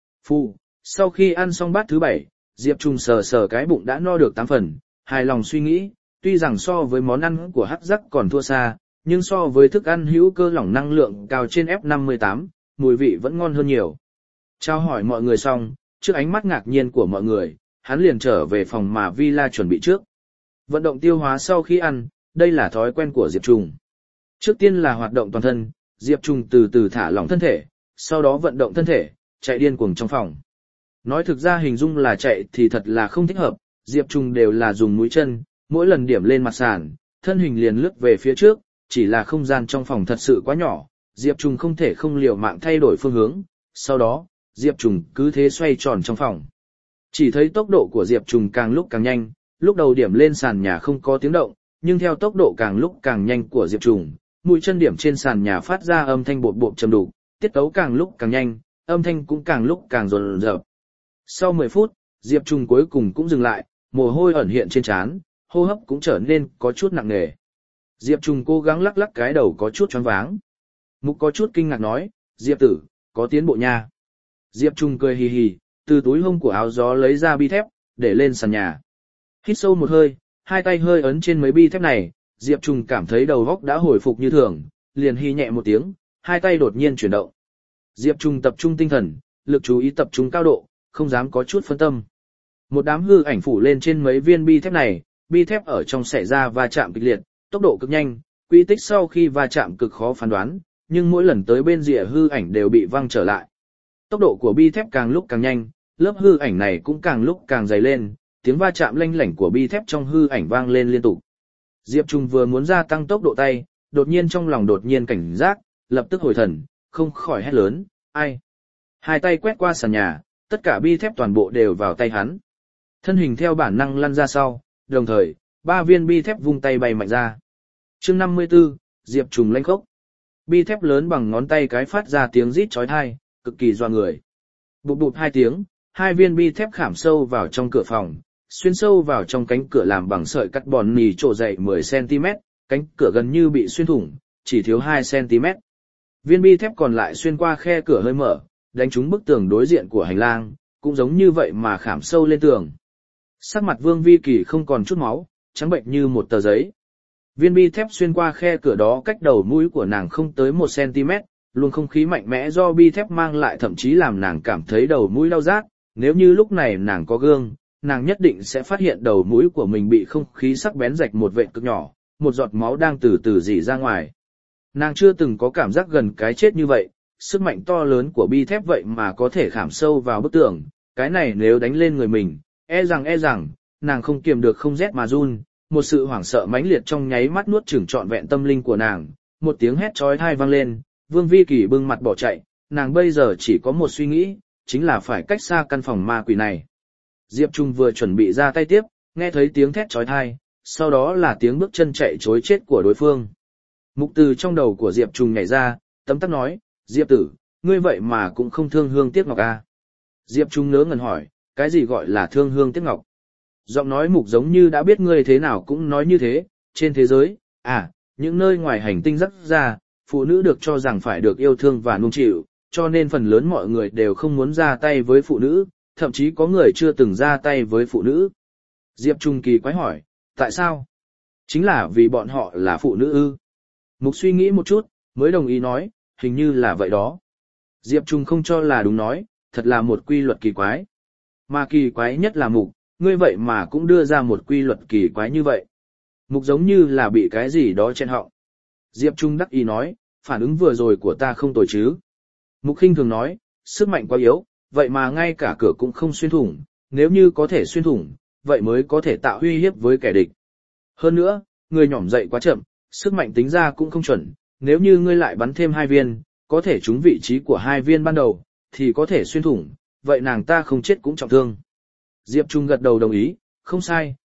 Sau khi ăn xong bát thứ 7, Diệp Trùng sờ sờ cái bụng đã no được 8 phần, hài lòng suy nghĩ, tuy rằng so với món ăn của hắc giác còn thua xa, nhưng so với thức ăn hữu cơ lỏng năng lượng cao trên F58, mùi vị vẫn ngon hơn nhiều. Chào hỏi mọi người xong, trước ánh mắt ngạc nhiên của mọi người, hắn liền trở về phòng mà Villa chuẩn bị trước. Vận động tiêu hóa sau khi ăn, đây là thói quen của Diệp Trùng. Trước tiên là hoạt động toàn thân, Diệp Trùng từ từ thả lỏng thân thể, sau đó vận động thân thể, chạy điên cuồng trong phòng. Nói thực ra hình dung là chạy thì thật là không thích hợp, Diệp Trùng đều là dùng mũi chân, mỗi lần điểm lên mặt sàn, thân hình liền lướt về phía trước, chỉ là không gian trong phòng thật sự quá nhỏ, Diệp Trùng không thể không liều mạng thay đổi phương hướng, sau đó, Diệp Trùng cứ thế xoay tròn trong phòng. Chỉ thấy tốc độ của Diệp Trùng càng lúc càng nhanh, lúc đầu điểm lên sàn nhà không có tiếng động, nhưng theo tốc độ càng lúc càng nhanh của Diệp Trùng, mũi chân điểm trên sàn nhà phát ra âm thanh bột bột trầm đục, tiết tấu càng lúc càng nhanh, âm thanh cũng càng lúc càng dồn dập. Sau 10 phút, Diệp Trùng cuối cùng cũng dừng lại, mồ hôi ẩn hiện trên trán, hô hấp cũng trở nên có chút nặng nề. Diệp Trùng cố gắng lắc lắc cái đầu có chút choáng váng. Mục có chút kinh ngạc nói, Diệp tử, có tiến bộ nha. Diệp Trùng cười hì hì, từ túi hông của áo gió lấy ra bi thép, để lên sàn nhà. Hít sâu một hơi, hai tay hơi ấn trên mấy bi thép này, Diệp Trùng cảm thấy đầu óc đã hồi phục như thường, liền hi nhẹ một tiếng, hai tay đột nhiên chuyển động. Diệp Trùng tập trung tinh thần, lực chú ý tập trung cao độ, không dám có chút phân tâm. Một đám hư ảnh phủ lên trên mấy viên bi thép này, bi thép ở trong xảy ra va chạm kịch liệt, tốc độ cực nhanh, quy tích sau khi va chạm cực khó phán đoán, nhưng mỗi lần tới bên rìa hư ảnh đều bị văng trở lại. Tốc độ của bi thép càng lúc càng nhanh, lớp hư ảnh này cũng càng lúc càng dày lên, tiếng va chạm lanh lảnh của bi thép trong hư ảnh vang lên liên tục. Diệp Trùng vừa muốn gia tăng tốc độ tay, đột nhiên trong lòng đột nhiên cảnh giác, lập tức hồi thần, không khỏi hét lớn, ai? Hai tay quét qua sàn nhà, tất cả bi thép toàn bộ đều vào tay hắn. Thân hình theo bản năng lăn ra sau, đồng thời, 3 viên bi thép vung tay bay mạnh ra. Chương 54, Diệp Trùng lanh khốc. Bi thép lớn bằng ngón tay cái phát ra tiếng rít chói tai, cực kỳ doa người. Bụp bụp 2 tiếng, 2 viên bi thép khảm sâu vào trong cửa phòng, xuyên sâu vào trong cánh cửa làm bằng sợi carbon nỉ trổ dày 10cm, cánh cửa gần như bị xuyên thủng, chỉ thiếu 2cm. Viên bi thép còn lại xuyên qua khe cửa hơi mở, đánh trúng bức tường đối diện của hành lang, cũng giống như vậy mà khảm sâu lên tường. Sắc mặt Vương Vi Kỳ không còn chút máu, trắng bệnh như một tờ giấy. Viên bi thép xuyên qua khe cửa đó cách đầu mũi của nàng không tới 1cm, luồng không khí mạnh mẽ do bi thép mang lại thậm chí làm nàng cảm thấy đầu mũi đau rát. Nếu như lúc này nàng có gương, nàng nhất định sẽ phát hiện đầu mũi của mình bị không khí sắc bén rạch một vệt cực nhỏ, một giọt máu đang từ từ rỉ ra ngoài. Nàng chưa từng có cảm giác gần cái chết như vậy, sức mạnh to lớn của bi thép vậy mà có thể khảm sâu vào bức tường, cái này nếu đánh lên người mình, e rằng, nàng không kiềm được không rét mà run, một sự hoảng sợ mãnh liệt trong nháy mắt nuốt chửng trọn vẹn tâm linh của nàng, một tiếng hét chói tai vang lên, Vương Vi Kỳ bưng mặt bỏ chạy, nàng bây giờ chỉ có một suy nghĩ, chính là phải cách xa căn phòng ma quỷ này. Diệp Trung vừa chuẩn bị ra tay tiếp, nghe thấy tiếng thét chói tai, sau đó là tiếng bước chân chạy trối chết của đối phương. Mục từ trong đầu của Diệp Trung nhảy ra, tấm tắc nói, Diệp tử, ngươi vậy mà cũng không thương hương tiếc ngọc à? Diệp Trung ngớ ngẩn hỏi, cái gì gọi là thương hương tiếc ngọc? Giọng nói Mục giống như đã biết ngươi thế nào cũng nói như thế, trên thế giới, những nơi ngoài hành tinh rắc ra, phụ nữ được cho rằng phải được yêu thương và nuông chịu, cho nên phần lớn mọi người đều không muốn ra tay với phụ nữ, thậm chí có người chưa từng ra tay với phụ nữ. Diệp Trung kỳ quái hỏi, tại sao? Chính là vì bọn họ là phụ nữ ư? Mục suy nghĩ một chút, mới đồng ý nói, hình như là vậy đó. Diệp Trung không cho là đúng nói, thật là một quy luật kỳ quái. Mà kỳ quái nhất là Mục, ngươi vậy mà cũng đưa ra một quy luật kỳ quái như vậy. Mục giống như là bị cái gì đó chen họng. Diệp Trung đắc ý nói, phản ứng vừa rồi của ta không tồi chứ. Mục khinh thường nói, sức mạnh quá yếu, vậy mà ngay cả cửa cũng không xuyên thủng, nếu như có thể xuyên thủng, vậy mới có thể tạo uy hiếp với kẻ địch. Hơn nữa, người nhỏm dậy quá chậm, sức mạnh tính ra cũng không chuẩn, nếu như ngươi lại bắn thêm 2 viên, có thể trúng vị trí của 2 viên ban đầu, thì có thể xuyên thủng, vậy nàng ta không chết cũng trọng thương. Diệp Trung gật đầu đồng ý, không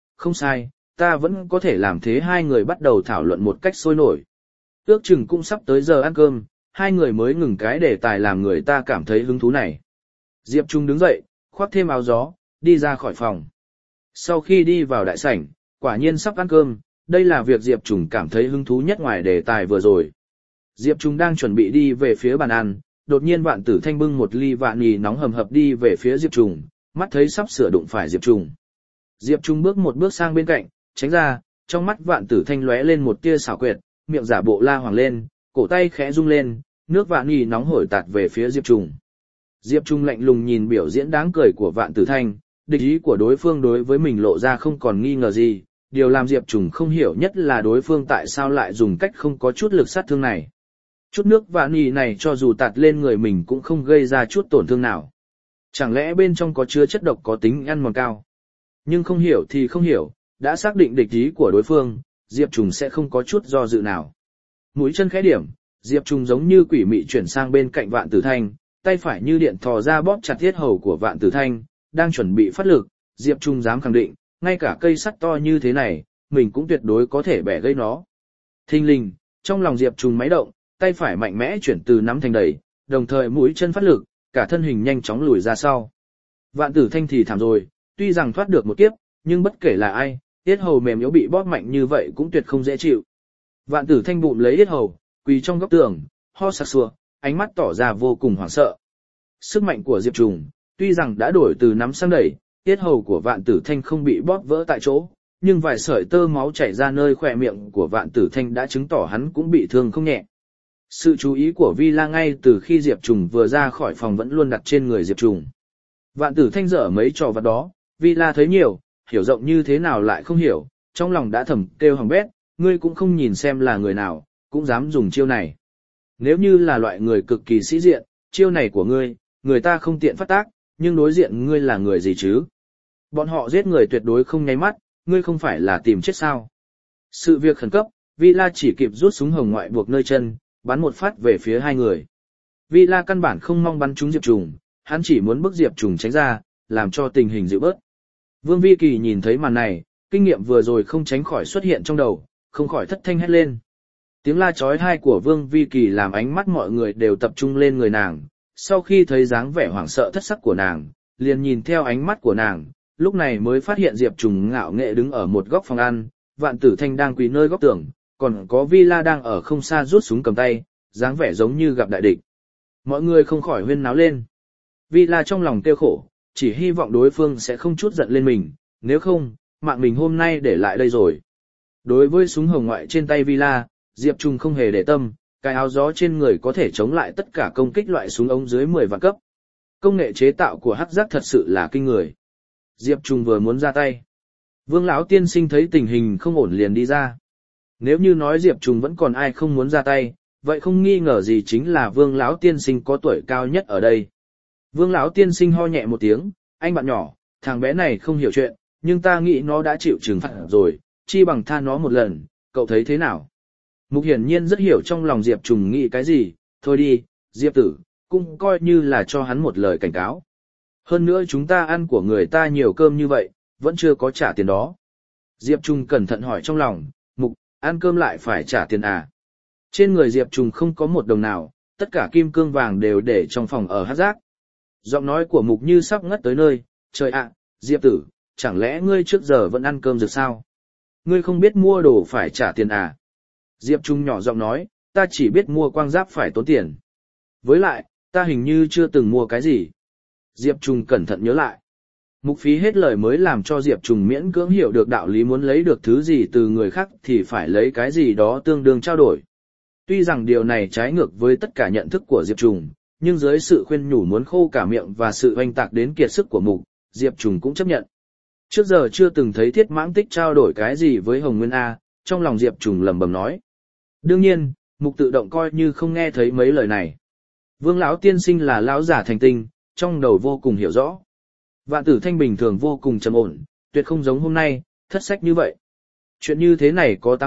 sai, ta vẫn có thể làm thế. Hai người bắt đầu thảo luận một cách sôi nổi. Ước chừng cũng sắp tới giờ ăn cơm, hai người mới ngừng cái đề tài làm người ta cảm thấy hứng thú này. Diệp Trung đứng dậy, khoác thêm áo gió, đi ra khỏi phòng. Sau khi đi vào đại sảnh, quả nhiên sắp ăn cơm, đây là việc Diệp Trung cảm thấy hứng thú nhất ngoài đề tài vừa rồi. Diệp Trung đang chuẩn bị đi về phía bàn ăn, đột nhiên Vạn Tử Thanh bưng một ly vạn nì nóng hầm hập đi về phía Diệp Trung, mắt thấy sắp sửa đụng phải Diệp Trung. Diệp Trung bước một bước sang bên cạnh, tránh ra, trong mắt Vạn Tử Thanh lóe lên một tia xảo quyệt, miệng giả bộ la hoàng lên, cổ tay khẽ rung lên, nước vạn nì nóng hổi tạt về phía Diệp Trung. Diệp Trung lạnh lùng nhìn biểu diễn đáng cười của Vạn Tử Thanh, địch ý của đối phương đối với mình lộ ra không còn nghi ngờ gì, điều làm Diệp Trung không hiểu nhất là đối phương tại sao lại dùng cách không có chút lực sát thương này. Chút nước vạn nì này cho dù tạt lên người mình cũng không gây ra chút tổn thương nào. Chẳng lẽ bên trong có chứa chất độc có tính ăn mòn cao? Nhưng không hiểu thì không hiểu, đã xác định địch ý của đối phương, Diệp Trung sẽ không có chút do dự nào. Mũi chân khẽ điểm, Diệp Trung giống như quỷ mị chuyển sang bên cạnh Vạn Tử Thanh, tay phải như điện thò ra bóp chặt yết hầu của Vạn Tử Thanh, đang chuẩn bị phát lực, Diệp Trung dám khẳng định, ngay cả cây sắt to như thế này, mình cũng tuyệt đối có thể bẻ gãy nó. Thình lình, trong lòng Diệp Trung máy động, tay phải mạnh mẽ chuyển từ nắm thành đẩy, đồng thời mũi chân phát lực, cả thân hình nhanh chóng lùi ra sau. Vạn Tử Thanh thì thảm rồi, tuy rằng thoát được một kiếp, nhưng bất kể là ai, yết hầu mềm yếu bị bóp mạnh như vậy cũng tuyệt không dễ chịu. Vạn Tử Thanh bụng lấy yết hầu, quỳ trong góc tường, ho sặc sụa, ánh mắt tỏ ra vô cùng hoảng sợ. Sức mạnh của Diệp Trung, tuy rằng đã đổi từ nắm sang đẩy, yết hầu của Vạn Tử Thanh không bị bóp vỡ tại chỗ, nhưng vài sợi tơ máu chảy ra nơi khóe miệng của Vạn Tử Thanh đã chứng tỏ hắn cũng bị thương không nhẹ. Sự chú ý của Villa ngay từ khi Diệp Trung vừa ra khỏi phòng vẫn luôn đặt trên người Diệp Trung. Vạn Tử Thanh dở mấy trò vặt đó, Villa thấy nhiều, hiểu rộng như thế nào lại không hiểu, trong lòng đã thầm kêu hỏng bét, ngươi cũng không nhìn xem là người nào, cũng dám dùng chiêu này. Nếu như là loại người cực kỳ sĩ diện, chiêu này của ngươi, người ta không tiện phát tác, nhưng đối diện ngươi là người gì chứ? Bọn họ giết người tuyệt đối không nháy mắt, ngươi không phải là tìm chết sao? Sự việc khẩn cấp, Villa chỉ kịp rút súng hồng ngoại buộc nơi chân, bắn một phát về phía hai người. Villa căn bản không mong bắn trúng Diệp Trung, hắn chỉ muốn bức Diệp Trung tránh ra, làm cho tình hình dịu bớt. Vương Vi Kỳ nhìn thấy màn này, kinh nghiệm vừa rồi không tránh khỏi xuất hiện trong đầu, không khỏi thất thanh hét lên. Tiếng la chói tai của Vương Vi Kỳ làm ánh mắt mọi người đều tập trung lên người nàng, sau khi thấy dáng vẻ hoảng sợ thất sắc của nàng, liền nhìn theo ánh mắt của nàng, lúc này mới phát hiện Diệp Trung ngạo nghễ đứng ở một góc phòng ăn, Vạn Tử Thanh đang quỳ nơi góc tường, còn có Villa đang ở không xa rút súng cầm tay, dáng vẻ giống như gặp đại địch. Mọi người không khỏi huyên náo lên. Villa trong lòng tiêu khổ, chỉ hy vọng đối phương sẽ không chút giận lên mình, nếu không, mạng mình hôm nay để lại đây rồi. Đối với súng hồng ngoại trên tay Villa, Diệp Trung không hề để tâm, cái áo gió trên người có thể chống lại tất cả công kích loại súng ống dưới 10 vạn cấp. Công nghệ chế tạo của hắc giác thật sự là kinh người. Diệp Trung vừa muốn ra tay, Vương lão tiên sinh thấy tình hình không ổn liền đi ra. Nếu như nói Diệp Trung vẫn còn ai không muốn ra tay, vậy không nghi ngờ gì chính là Vương lão tiên sinh có tuổi cao nhất ở đây. Vương lão tiên sinh ho nhẹ một tiếng, anh bạn nhỏ, thằng bé này không hiểu chuyện, nhưng ta nghĩ nó đã chịu trừng phạt rồi, chi bằng tha nó một lần, cậu thấy thế nào? Mục hiển nhiên rất hiểu trong lòng Diệp Trung nghĩ cái gì, thôi đi, Diệp tử, cũng coi như là cho hắn một lời cảnh cáo. Hơn nữa chúng ta ăn của người ta nhiều cơm như vậy, vẫn chưa có trả tiền đó. Diệp Trung cẩn thận hỏi trong lòng, Mục, ăn cơm lại phải trả tiền à? Trên người Diệp Trung không có một đồng nào, tất cả kim cương vàng đều để trong phòng ở hắc giác. Giọng nói của Mục như sắp ngất tới nơi, trời ạ, Diệp tử, chẳng lẽ ngươi trước giờ vẫn ăn cơm rực sao? Ngươi không biết mua đồ phải trả tiền à? Diệp Trung nhỏ giọng nói, ta chỉ biết mua quang giáp phải tốn tiền. Với lại, ta hình như chưa từng mua cái gì. Diệp Trung cẩn thận nhớ lại. Mục Phí hết lời mới làm cho Diệp Trung miễn cưỡng hiểu được đạo lý muốn lấy được thứ gì từ người khác thì phải lấy cái gì đó tương đương trao đổi. Tuy rằng điều này trái ngược với tất cả nhận thức của Diệp Trung, nhưng dưới sự khuyên nhủ muốn khô cả miệng và sự oanh tạc đến kiệt sức của Mục, Diệp Trung cũng chấp nhận. Trước giờ chưa từng thấy Thiết Mãng Tích trao đổi cái gì với Hồng Nguyên A, trong lòng Diệp Trung lẩm bẩm nói. Đương nhiên, Mục tự động coi như không nghe thấy mấy lời này. Vương lão tiên sinh là lão giả thành tinh, trong đầu vô cùng hiểu rõ. Vạn Tử Thanh bình thường vô cùng trầm ổn, tuyệt không giống hôm nay, thất sách như vậy. Chuyện như thế này có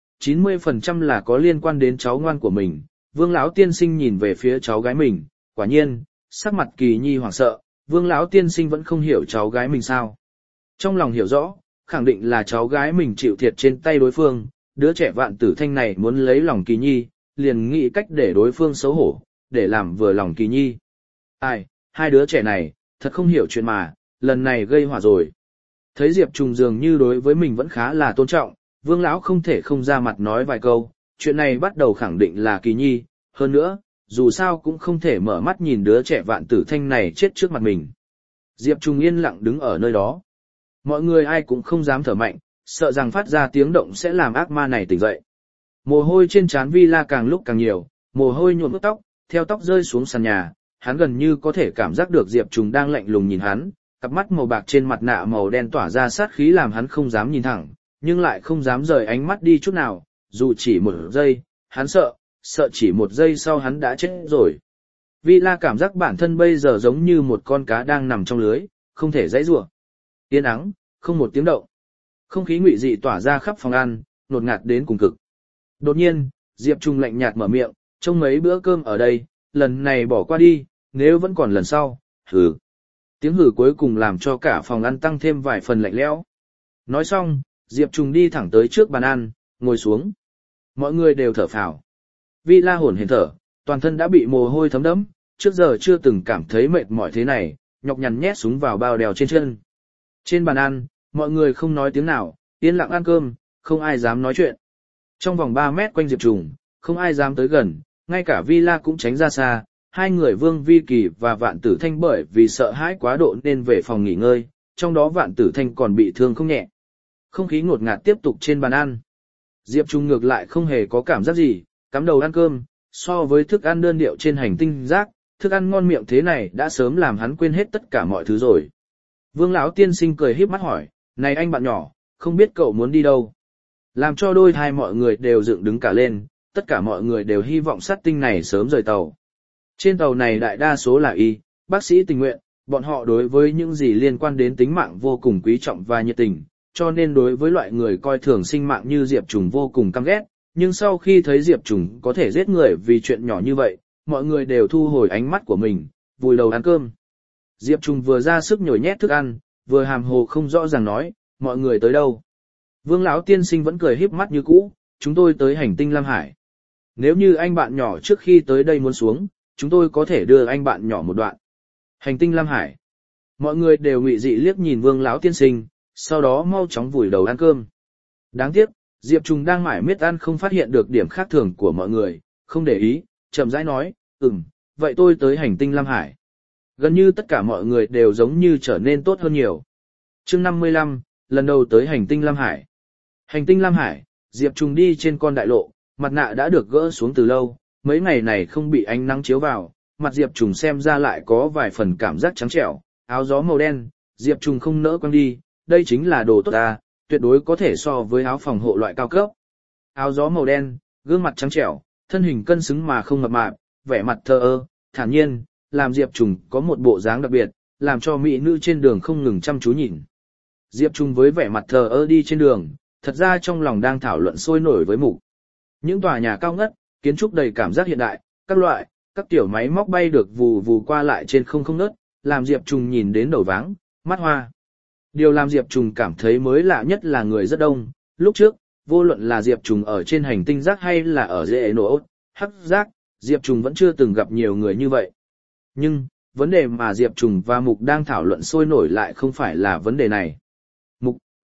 80-90% là có liên quan đến cháu ngoan của mình. Vương lão tiên sinh nhìn về phía cháu gái mình, quả nhiên, sắc mặt Kỳ Nhi hoảng sợ, Vương lão tiên sinh vẫn không hiểu cháu gái mình sao. Trong lòng hiểu rõ, khẳng định là cháu gái mình chịu thiệt trên tay đối phương, đứa trẻ Vạn Tử Thanh này muốn lấy lòng Kỳ Nhi, liền nghĩ cách để đối phương xấu hổ, để làm vừa lòng Kỳ Nhi. Ai, hai đứa trẻ này, thật không hiểu chuyện mà, lần này gây họa rồi. Thấy Diệp Trung dường như đối với mình vẫn khá là tôn trọng, Vương lão không thể không ra mặt nói vài câu, chuyện này bắt đầu khẳng định là Kỳ Nhi, hơn nữa, dù sao cũng không thể mở mắt nhìn đứa trẻ Vạn Tử Thanh này chết trước mặt mình. Diệp Trung yên lặng đứng ở nơi đó. Mọi người ai cũng không dám thở mạnh, sợ rằng phát ra tiếng động sẽ làm ác ma này tỉnh dậy. Mồ hôi trên trán Villa càng lúc càng nhiều, mồ hôi nhuộm ướt tóc, theo tóc rơi xuống sàn nhà, hắn gần như có thể cảm giác được Diệp Trung đang lạnh lùng nhìn hắn, cặp mắt màu bạc trên mặt nạ màu đen tỏa ra sát khí làm hắn không dám nhìn thẳng, nhưng lại không dám rời ánh mắt đi chút nào, dù chỉ một giây, hắn sợ chỉ một giây sau hắn đã chết rồi. Villa cảm giác bản thân bây giờ giống như một con cá đang nằm trong lưới, không thể giãy giụa. Yên ắng, không một tiếng động. Không khí ngụy dị tỏa ra khắp phòng ăn, ngột ngạt đến cùng cực. Đột nhiên, Diệp Trung lạnh nhạt mở miệng, trông mấy bữa cơm ở đây, lần này bỏ qua đi, nếu vẫn còn lần sau, hừ. Tiếng hừ cuối cùng làm cho cả phòng ăn tăng thêm vài phần lạnh lẽo. Nói xong, Diệp Trung đi thẳng tới trước bàn ăn, ngồi xuống. Mọi người đều thở phào. Villa hổn hển thở, toàn thân đã bị mồ hôi thấm đẫm, trước giờ chưa từng cảm thấy mệt mỏi thế này, nhọc nhằn nhét súng vào bao đèo trên chân. Trên bàn ăn, mọi người không nói tiếng nào, yên lặng ăn cơm, không ai dám nói chuyện. Trong vòng 3 mét quanh Diệp Trung, không ai dám tới gần, ngay cả Villa cũng tránh ra xa. Hai người Vương Vi Kỳ và Vạn Tử Thanh bởi vì sợ hãi quá độ nên về phòng nghỉ ngơi, trong đó Vạn Tử Thanh còn bị thương không nhẹ. Không khí ngột ngạt tiếp tục trên bàn ăn. Diệp Trung ngược lại không hề có cảm giác gì, cắm đầu ăn cơm, so với thức ăn đơn điệu trên hành tinh rác, thức ăn ngon miệng thế này đã sớm làm hắn quên hết tất cả mọi thứ rồi. Vương lão tiên sinh cười híp mắt hỏi, này anh bạn nhỏ, không biết cậu muốn đi đâu? Làm cho đôi hai mọi người đều dựng đứng cả lên, tất cả mọi người đều hy vọng sát tinh này sớm rời tàu. Trên tàu này đại đa số là bác sĩ tình nguyện, bọn họ đối với những gì liên quan đến tính mạng vô cùng quý trọng và nhiệt tình, cho nên đối với loại người coi thường sinh mạng như Diệp Trung vô cùng căm ghét, nhưng sau khi thấy Diệp Trung có thể giết người vì chuyện nhỏ như vậy, mọi người đều thu hồi ánh mắt của mình, vùi đầu ăn cơm. Diệp Trung vừa ra sức nhồi nhét thức ăn, vừa hàm hồ không rõ ràng nói, mọi người tới đâu? Vương lão tiên sinh vẫn cười híp mắt như cũ, chúng tôi tới hành tinh Lam Hải. Nếu như anh bạn nhỏ trước khi tới đây muốn xuống, chúng tôi có thể đưa anh bạn nhỏ một đoạn. Hành tinh Lam Hải. Mọi người đều ngụy dị liếc nhìn Vương lão tiên sinh, sau đó mau chóng vùi đầu ăn cơm. Đáng tiếc, Diệp Trung đang mải miết ăn không phát hiện được điểm khác thường của mọi người, không để ý, chậm rãi nói, vậy tôi tới hành tinh Lam Hải. Gần như tất cả mọi người đều giống như trở nên tốt hơn nhiều. Chương 55, lần đầu tới hành tinh Lam Hải. Hành tinh Lam Hải, Diệp Trung đi trên con đại lộ, mặt nạ đã được gỡ xuống từ lâu, mấy ngày này không bị ánh nắng chiếu vào, mặt Diệp Trung xem ra lại có vài phần cảm giác trắng trẻo, áo gió màu đen, Diệp Trung không nỡ quăng đi, đây chính là đồ tốt ta, tuyệt đối có thể so với áo phòng hộ loại cao cấp. Áo gió màu đen, gương mặt trắng trẻo, thân hình cân xứng mà không mập mạp, vẻ mặt thờ ơ, thản nhiên, làm Diệp Trung có một bộ dáng đặc biệt, làm cho mỹ nữ trên đường không ngừng chăm chú nhìn. Diệp Trung với vẻ mặt thờ ơ đi trên đường, thật ra trong lòng đang thảo luận sôi nổi với Mục. Những tòa nhà cao ngất, kiến trúc đầy cảm giác hiện đại, các tiểu máy móc bay được vù vù qua lại trên không không ngớt, làm Diệp Trung nhìn đến đầu váng, mắt hoa. Điều làm Diệp Trung cảm thấy mới lạ nhất là người rất đông, lúc trước, vô luận là Diệp Trung ở trên hành tinh rác hay là ở dễ nổ hắc rác, Diệp Trung vẫn chưa từng gặp nhiều người như vậy. Nhưng, vấn đề mà Diệp Trung và Mục đang thảo luận sôi nổi lại không phải là vấn đề này.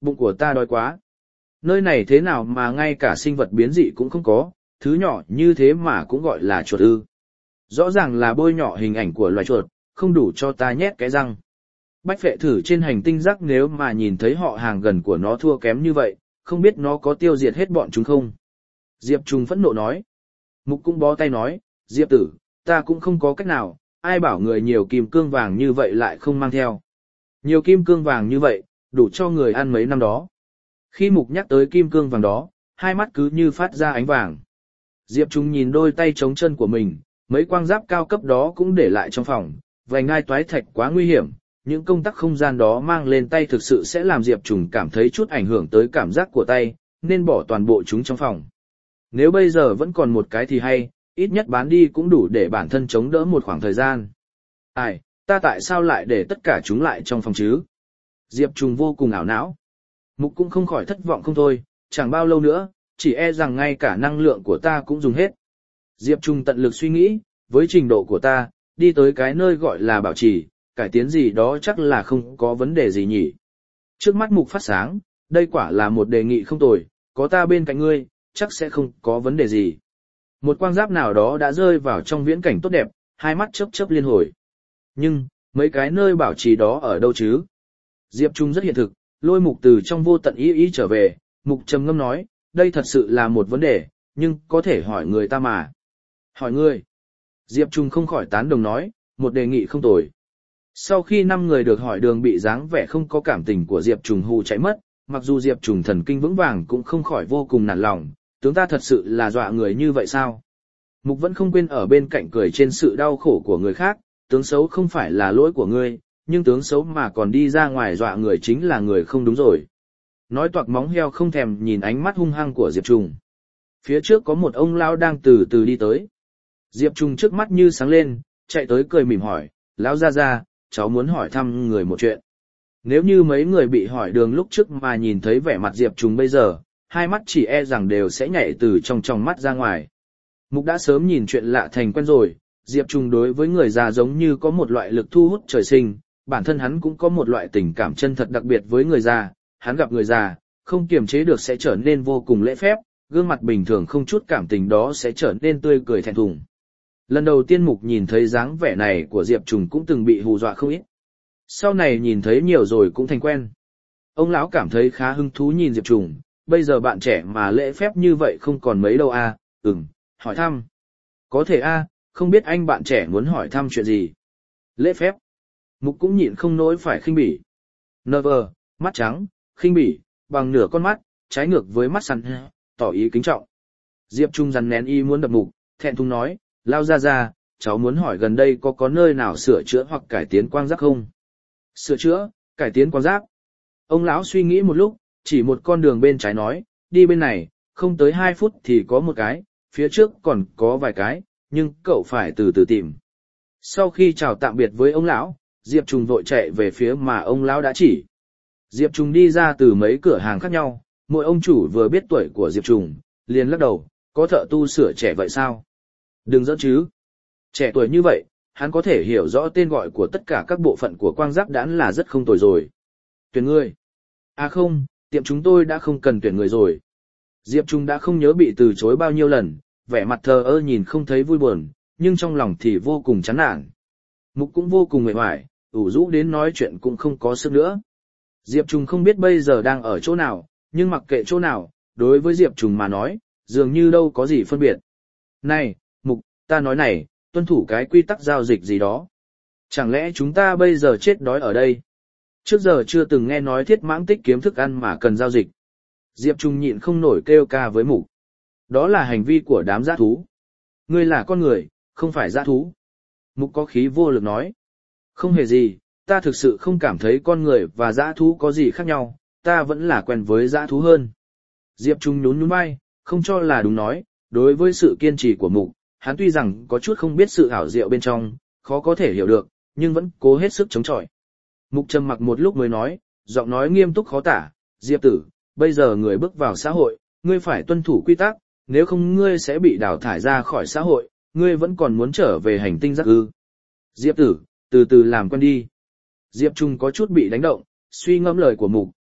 Bụng của ta đói quá. Nơi này thế nào mà ngay cả sinh vật biến dị cũng không có, thứ nhỏ như thế mà cũng gọi là chuột ư. Rõ ràng là bôi nhỏ hình ảnh của loài chuột, không đủ cho ta nhét cái răng. Bách Phệ thử trên hành tinh rác nếu mà nhìn thấy họ hàng gần của nó thua kém như vậy, không biết nó có tiêu diệt hết bọn chúng không? Diệp Trùng phẫn nộ nói. Mục cũng bó tay nói, Diệp tử, ta cũng không có cách nào, ai bảo người nhiều kim cương vàng như vậy lại không mang theo. Nhiều kim cương vàng như vậy, đủ cho người ăn mấy năm đó. Khi Mục nhắc tới kim cương vàng đó, hai mắt cứ như phát ra ánh vàng. Diệp Trùng nhìn đôi tay trống chân của mình, mấy quang giáp cao cấp đó cũng để lại trong phòng, vành ngai toái thạch quá nguy hiểm, những công tắc không gian đó mang lên tay thực sự sẽ làm Diệp Trùng cảm thấy chút ảnh hưởng tới cảm giác của tay, nên bỏ toàn bộ chúng trong phòng. Nếu bây giờ vẫn còn một cái thì hay, ít nhất bán đi cũng đủ để bản thân chống đỡ một khoảng thời gian. Ai, ta tại sao lại để tất cả chúng lại trong phòng chứ? Diệp Trùng vô cùng ảo não. Mục cũng không khỏi thất vọng không thôi, chẳng bao lâu nữa, chỉ e rằng ngay cả năng lượng của ta cũng dùng hết. Diệp Trùng tận lực suy nghĩ, với trình độ của ta, đi tới cái nơi gọi là bảo trì, cải tiến gì đó chắc là không có vấn đề gì nhỉ. Trước mắt Mục phát sáng, đây quả là một đề nghị không tồi, có ta bên cạnh ngươi, chắc sẽ không có vấn đề gì. Một quang giáp nào đó đã rơi vào trong viễn cảnh tốt đẹp, hai mắt chớp chớp liên hồi. Nhưng, mấy cái nơi bảo trì đó ở đâu chứ? Diệp Trung rất hiện thực, lôi Mục từ trong vô tận ý trở về, Mục trầm ngâm nói, đây thật sự là một vấn đề, nhưng có thể hỏi người ta mà. Hỏi ngươi. Diệp Trung không khỏi tán đồng nói, một đề nghị không tồi. Sau khi 5 người được hỏi đường bị dáng vẻ không có cảm tình của Diệp Trùng hù chạy mất, mặc dù Diệp Trùng thần kinh vững vàng cũng không khỏi vô cùng nản lòng, tướng ta thật sự là dọa người như vậy sao? Mục vẫn không quên ở bên cạnh cười trên sự đau khổ của người khác, tướng xấu không phải là lỗi của ngươi, nhưng tướng xấu mà còn đi ra ngoài dọa người chính là người không đúng rồi. Nói toạc móng heo không thèm nhìn ánh mắt hung hăng của Diệp Trùng. Phía trước có một ông lão đang từ từ đi tới. Diệp Trùng trước mắt như sáng lên, chạy tới cười mỉm hỏi, lão gia gia, cháu muốn hỏi thăm người một chuyện. Nếu như mấy người bị hỏi đường lúc trước mà nhìn thấy vẻ mặt Diệp Trùng bây giờ, hai mắt chỉ e rằng đều sẽ nhảy từ trong mắt ra ngoài. Mục đã sớm nhìn chuyện lạ thành quen rồi, Diệp Trùng đối với người già giống như có một loại lực thu hút trời sinh, bản thân hắn cũng có một loại tình cảm chân thật đặc biệt với người già, hắn gặp người già, không kiềm chế được sẽ trở nên vô cùng lễ phép, gương mặt bình thường không chút cảm tình đó sẽ trở nên tươi cười thẹn thùng. Lần đầu tiên Mục nhìn thấy dáng vẻ này của Diệp Trùng cũng từng bị hù dọa không ít. Sau này nhìn thấy nhiều rồi cũng thành quen. Ông lão cảm thấy khá hứng thú nhìn Diệp Trùng, bây giờ bạn trẻ mà lễ phép như vậy không còn mấy đâu à, hỏi thăm. Có thể không biết anh bạn trẻ muốn hỏi thăm chuyện gì. Lễ phép. Mục cũng nhịn không nỗi phải khinh bỉ. Never, mắt trắng, khinh bỉ, bằng nửa con mắt, trái ngược với mắt săn, tỏ ý kính trọng. Diệp Trung rằn nén y muốn đập Mục, thẹn thùng nói, lao ra, cháu muốn hỏi gần đây có nơi nào sửa chữa hoặc cải tiến quang giáp không? Sửa chữa, cải tiến quang giáp. Ông lão suy nghĩ một lúc, chỉ một con đường bên trái nói, đi bên này, không tới 2 phút thì có một cái, phía trước còn có vài cái, nhưng cậu phải từ từ tìm. Sau khi chào tạm biệt với ông lão, Diệp Trung vội chạy về phía mà ông lão đã chỉ. Diệp Trung đi ra từ mấy cửa hàng khác nhau, mỗi ông chủ vừa biết tuổi của Diệp Trung, liền lắc đầu, có thợ tu sửa trẻ vậy sao? Đừng giỡn chứ. Trẻ tuổi như vậy, hắn có thể hiểu rõ tên gọi của tất cả các bộ phận của quang giáp đãn là rất không tồi rồi. Tuyển người. Không, tiệm chúng tôi đã không cần tuyển người rồi. Diệp Trung đã không nhớ bị từ chối bao nhiêu lần, vẻ mặt thờ ơ nhìn không thấy vui buồn, nhưng trong lòng thì vô cùng chán nản. Mục cũng vô cùng mệt mỏi, ủ rũ đến nói chuyện cũng không có sức nữa. Diệp Trung không biết bây giờ đang ở chỗ nào, nhưng mặc kệ chỗ nào, đối với Diệp Trung mà nói, dường như đâu có gì phân biệt. Này, Mục, ta nói này, tuân thủ cái quy tắc giao dịch gì đó. Chẳng lẽ chúng ta bây giờ chết đói ở đây? Trước giờ chưa từng nghe nói thiết mãng tích kiếm thức ăn mà cần giao dịch. Diệp Trung nhịn không nổi kêu ca với Mục. Đó là hành vi của đám dã thú. Ngươi là con người, không phải dã thú. Mục có khí vô lực nói. Không hề gì, ta thực sự không cảm thấy con người và dã thú có gì khác nhau, ta vẫn là quen với dã thú hơn. Diệp Trung nhún nhún vai, không cho là đúng nói, đối với sự kiên trì của Mục, hắn tuy rằng có chút không biết sự ảo diệu bên trong, khó có thể hiểu được, nhưng vẫn cố hết sức chống chọi. Mục trầm mặc một lúc mới nói, giọng nói nghiêm túc khó tả, Diệp tử, bây giờ người bước vào xã hội, ngươi phải tuân thủ quy tắc, nếu không ngươi sẽ bị đào thải ra khỏi xã hội, ngươi vẫn còn muốn trở về hành tinh giác ư. Diệp tử, từ từ làm quen đi. Diệp Trung có chút bị đánh động, suy ngẫm lời của Mục,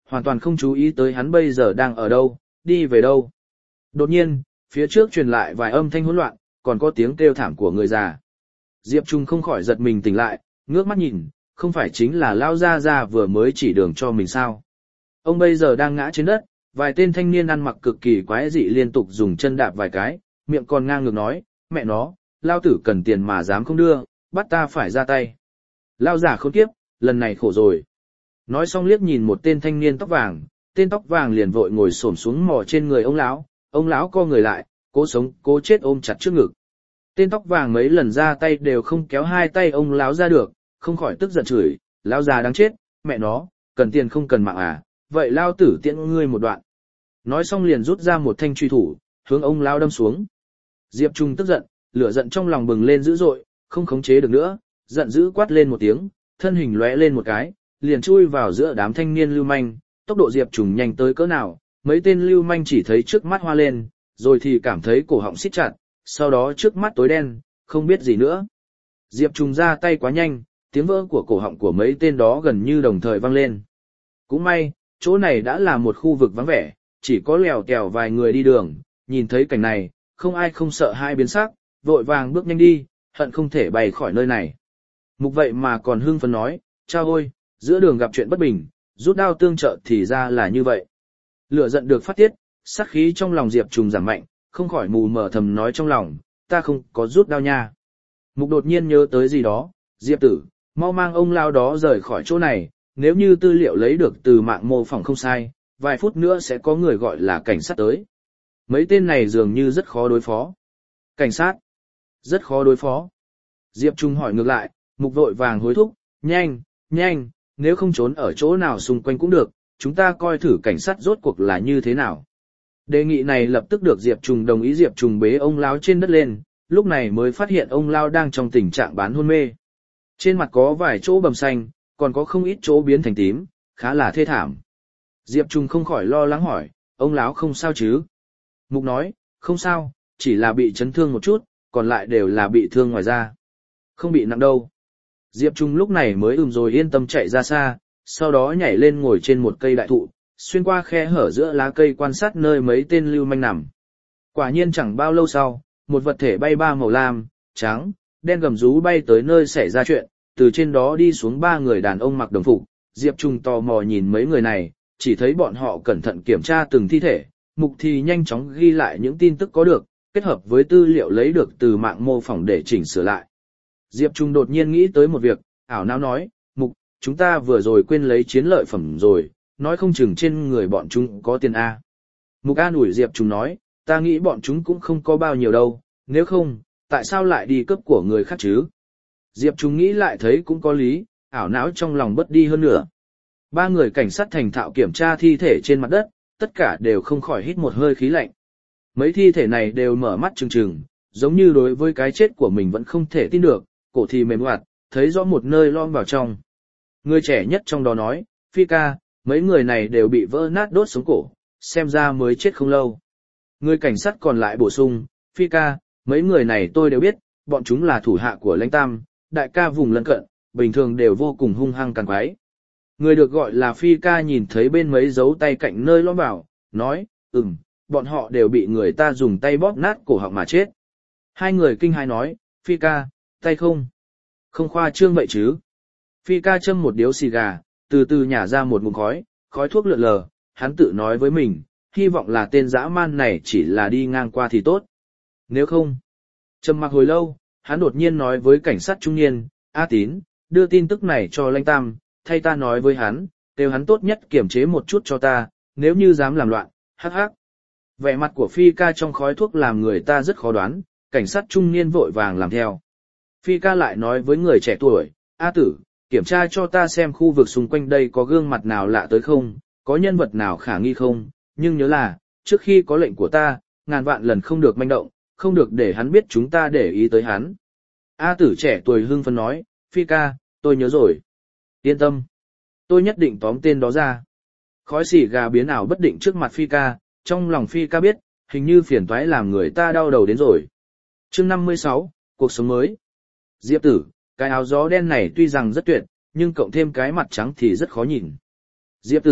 hoàn toàn không chú ý tới hắn bây giờ đang ở đâu, đi về đâu. Đột nhiên, phía trước truyền lại vài âm thanh hỗn loạn, còn có tiếng kêu thảm của người già. Diệp Trung không khỏi giật mình tỉnh lại, ngước mắt nhìn, không phải chính là Lao Gia Gia vừa mới chỉ đường cho mình sao. Ông bây giờ đang ngã trên đất, vài tên thanh niên ăn mặc cực kỳ quái dị liên tục dùng chân đạp vài cái, miệng còn ngang ngược nói, mẹ nó, Lao tử cần tiền mà dám không đưa, bắt ta phải ra tay. Lao giả khốn kiếp, lần này khổ rồi. Nói xong liếc nhìn một tên thanh niên tóc vàng, tên tóc vàng liền vội ngồi xổm xuống mò trên người ông lão co người lại, cố sống, cố chết ôm chặt trước ngực. Tên tóc vàng mấy lần ra tay đều không kéo hai tay ông lão ra được, không khỏi tức giận chửi, lão già đáng chết, mẹ nó, cần tiền không cần mạng à, vậy lao tử tiễn ngươi một đoạn. Nói xong liền rút ra một thanh truy thủ, hướng ông lão đâm xuống. Diệp Trung tức giận, lửa giận trong lòng bừng lên dữ dội, không khống chế được nữa, giận dữ quát lên một tiếng, thân hình lóe lên một cái, liền chui vào giữa đám thanh niên lưu manh, tốc độ Diệp Trung nhanh tới cỡ nào, mấy tên lưu manh chỉ thấy trước mắt hoa lên, rồi thì cảm thấy cổ họng siết chặt, sau đó trước mắt tối đen, không biết gì nữa. Diệp Trung ra tay quá nhanh, tiếng vỡ của cổ họng của mấy tên đó gần như đồng thời vang lên. Cũng may, chỗ này đã là một khu vực vắng vẻ, chỉ có lèo kèo vài người đi đường, nhìn thấy cảnh này, không ai không sợ hai biến sắc, vội vàng bước nhanh đi, hận không thể bay khỏi nơi này. Mục vậy mà còn hưng phấn nói, cha ôi, giữa đường gặp chuyện bất bình, rút đao tương trợ thì ra là như vậy. Lửa giận được phát tiết, sát khí trong lòng Diệp Trùng giảm mạnh, không khỏi mù mờ thầm nói trong lòng, ta không có rút đao nha. Mục đột nhiên nhớ tới gì đó, Diệp tử, mau mang ông lao đó rời khỏi chỗ này, nếu như tư liệu lấy được từ mạng mô phỏng không sai, vài phút nữa sẽ có người gọi là cảnh sát tới. Mấy tên này dường như rất khó đối phó. Cảnh sát? Rất khó đối phó. Diệp Trung hỏi ngược lại, Mục vội vàng hối thúc, nhanh, nhanh, nếu không trốn ở chỗ nào xung quanh cũng được, chúng ta coi thử cảnh sát rốt cuộc là như thế nào. Đề nghị này lập tức được Diệp Trung đồng ý. Diệp Trung bế ông lão trên đất lên, lúc này mới phát hiện ông lão đang trong tình trạng bán hôn mê. Trên mặt có vài chỗ bầm xanh, còn có không ít chỗ biến thành tím, khá là thê thảm. Diệp Trung không khỏi lo lắng hỏi, ông lão không sao chứ? Mục nói, không sao, chỉ là bị chấn thương một chút, còn lại đều là bị thương ngoài da. Không bị nặng đâu. Diệp Trung lúc này mới rồi yên tâm chạy ra xa, sau đó nhảy lên ngồi trên một cây đại thụ, xuyên qua khe hở giữa lá cây quan sát nơi mấy tên lưu manh nằm. Quả nhiên chẳng bao lâu sau, một vật thể bay ba màu lam, trắng, đen gầm rú bay tới nơi xảy ra chuyện, từ trên đó đi xuống ba người đàn ông mặc đồng phục. Diệp Trung tò mò nhìn mấy người này, chỉ thấy bọn họ cẩn thận kiểm tra từng thi thể, Mục thì nhanh chóng ghi lại những tin tức có được, kết hợp với tư liệu lấy được từ mạng mô phỏng để chỉnh sửa lại. Diệp Trung đột nhiên nghĩ tới một việc, ảo não nói, Mục, chúng ta vừa rồi quên lấy chiến lợi phẩm rồi, nói không chừng trên người bọn chúng có tiền A. Mục an ủi Diệp Trung nói, ta nghĩ bọn chúng cũng không có bao nhiêu đâu, nếu không, tại sao lại đi cướp của người khác chứ? Diệp Trung nghĩ lại thấy cũng có lý, ảo não trong lòng bất đi hơn nữa. Ba người cảnh sát thành thạo kiểm tra thi thể trên mặt đất, tất cả đều không khỏi hít một hơi khí lạnh. Mấy thi thể này đều mở mắt trừng trừng, giống như đối với cái chết của mình vẫn không thể tin được, cổ thì mềm oặt, thấy rõ một nơi lom vào trong. Người trẻ nhất trong đó nói, Phi ca, mấy người này đều bị vỡ nát đốt sống cổ, xem ra mới chết không lâu. Người cảnh sát còn lại bổ sung, Phi ca, mấy người này tôi đều biết, bọn chúng là thủ hạ của Lãnh Tam, đại ca vùng lân cận, bình thường đều vô cùng hung hăng càn quái. Người được gọi là Phi ca nhìn thấy bên mấy dấu tay cạnh nơi lõm vào, nói, bọn họ đều bị người ta dùng tay bóp nát cổ họng mà chết. Hai người kinh hãi nói, Phi ca, tay không khoa trương vậy chứ. Phi ca châm một điếu xì gà, từ từ nhả ra một ngụm khói, khói thuốc lượn lờ, hắn tự nói với mình, hy vọng là tên dã man này chỉ là đi ngang qua thì tốt. Nếu không, trầm mặc hồi lâu, hắn đột nhiên nói với cảnh sát trung niên, A Tín, đưa tin tức này cho Lãnh Tam, thay ta nói với hắn, kêu hắn tốt nhất kiểm chế một chút cho ta, nếu như dám làm loạn, hắc hắc. Vẻ mặt của Phi ca trong khói thuốc làm người ta rất khó đoán, cảnh sát trung niên vội vàng làm theo. Phi ca lại nói với người trẻ tuổi, A tử, kiểm tra cho ta xem khu vực xung quanh đây có gương mặt nào lạ tới không, có nhân vật nào khả nghi không, nhưng nhớ là, trước khi có lệnh của ta, ngàn vạn lần không được manh động, không được để hắn biết chúng ta để ý tới hắn. A tử trẻ tuổi hưng phấn nói, Phi ca, tôi nhớ rồi. Yên tâm, tôi nhất định tóm tên đó ra. Khói xì gà biến ảo bất định trước mặt Phi ca, trong lòng Phi ca biết, hình như phiền toái làm người ta đau đầu đến rồi. Chương 56, cuộc sống mới. Diệp tử, cái áo gió đen này tuy rằng rất tuyệt, nhưng cộng thêm cái mặt trắng thì rất khó nhìn. Diệp tử,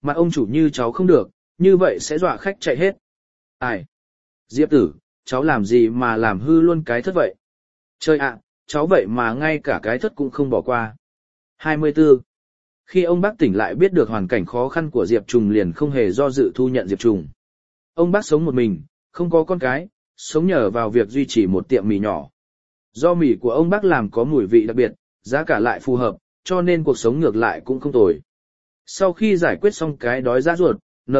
Mặt ông chủ như cháu không được, như vậy sẽ dọa khách chạy hết. Ai? Diệp tử, cháu làm gì mà làm hư luôn cái thất vậy? Trời ạ, cháu vậy mà ngay cả cái thất cũng không bỏ qua. 24. Khi ông bác tỉnh lại biết được hoàn cảnh khó khăn của Diệp Trùng liền không hề do dự thu nhận Diệp Trùng. Ông bác sống một mình, không có con cái, sống nhờ vào việc duy trì một tiệm mì nhỏ. Do mì của ông bác làm có mùi vị đặc biệt, giá cả lại phù hợp, cho nên cuộc sống ngược lại cũng không tồi. Sau khi giải quyết xong cái đói ra ruột,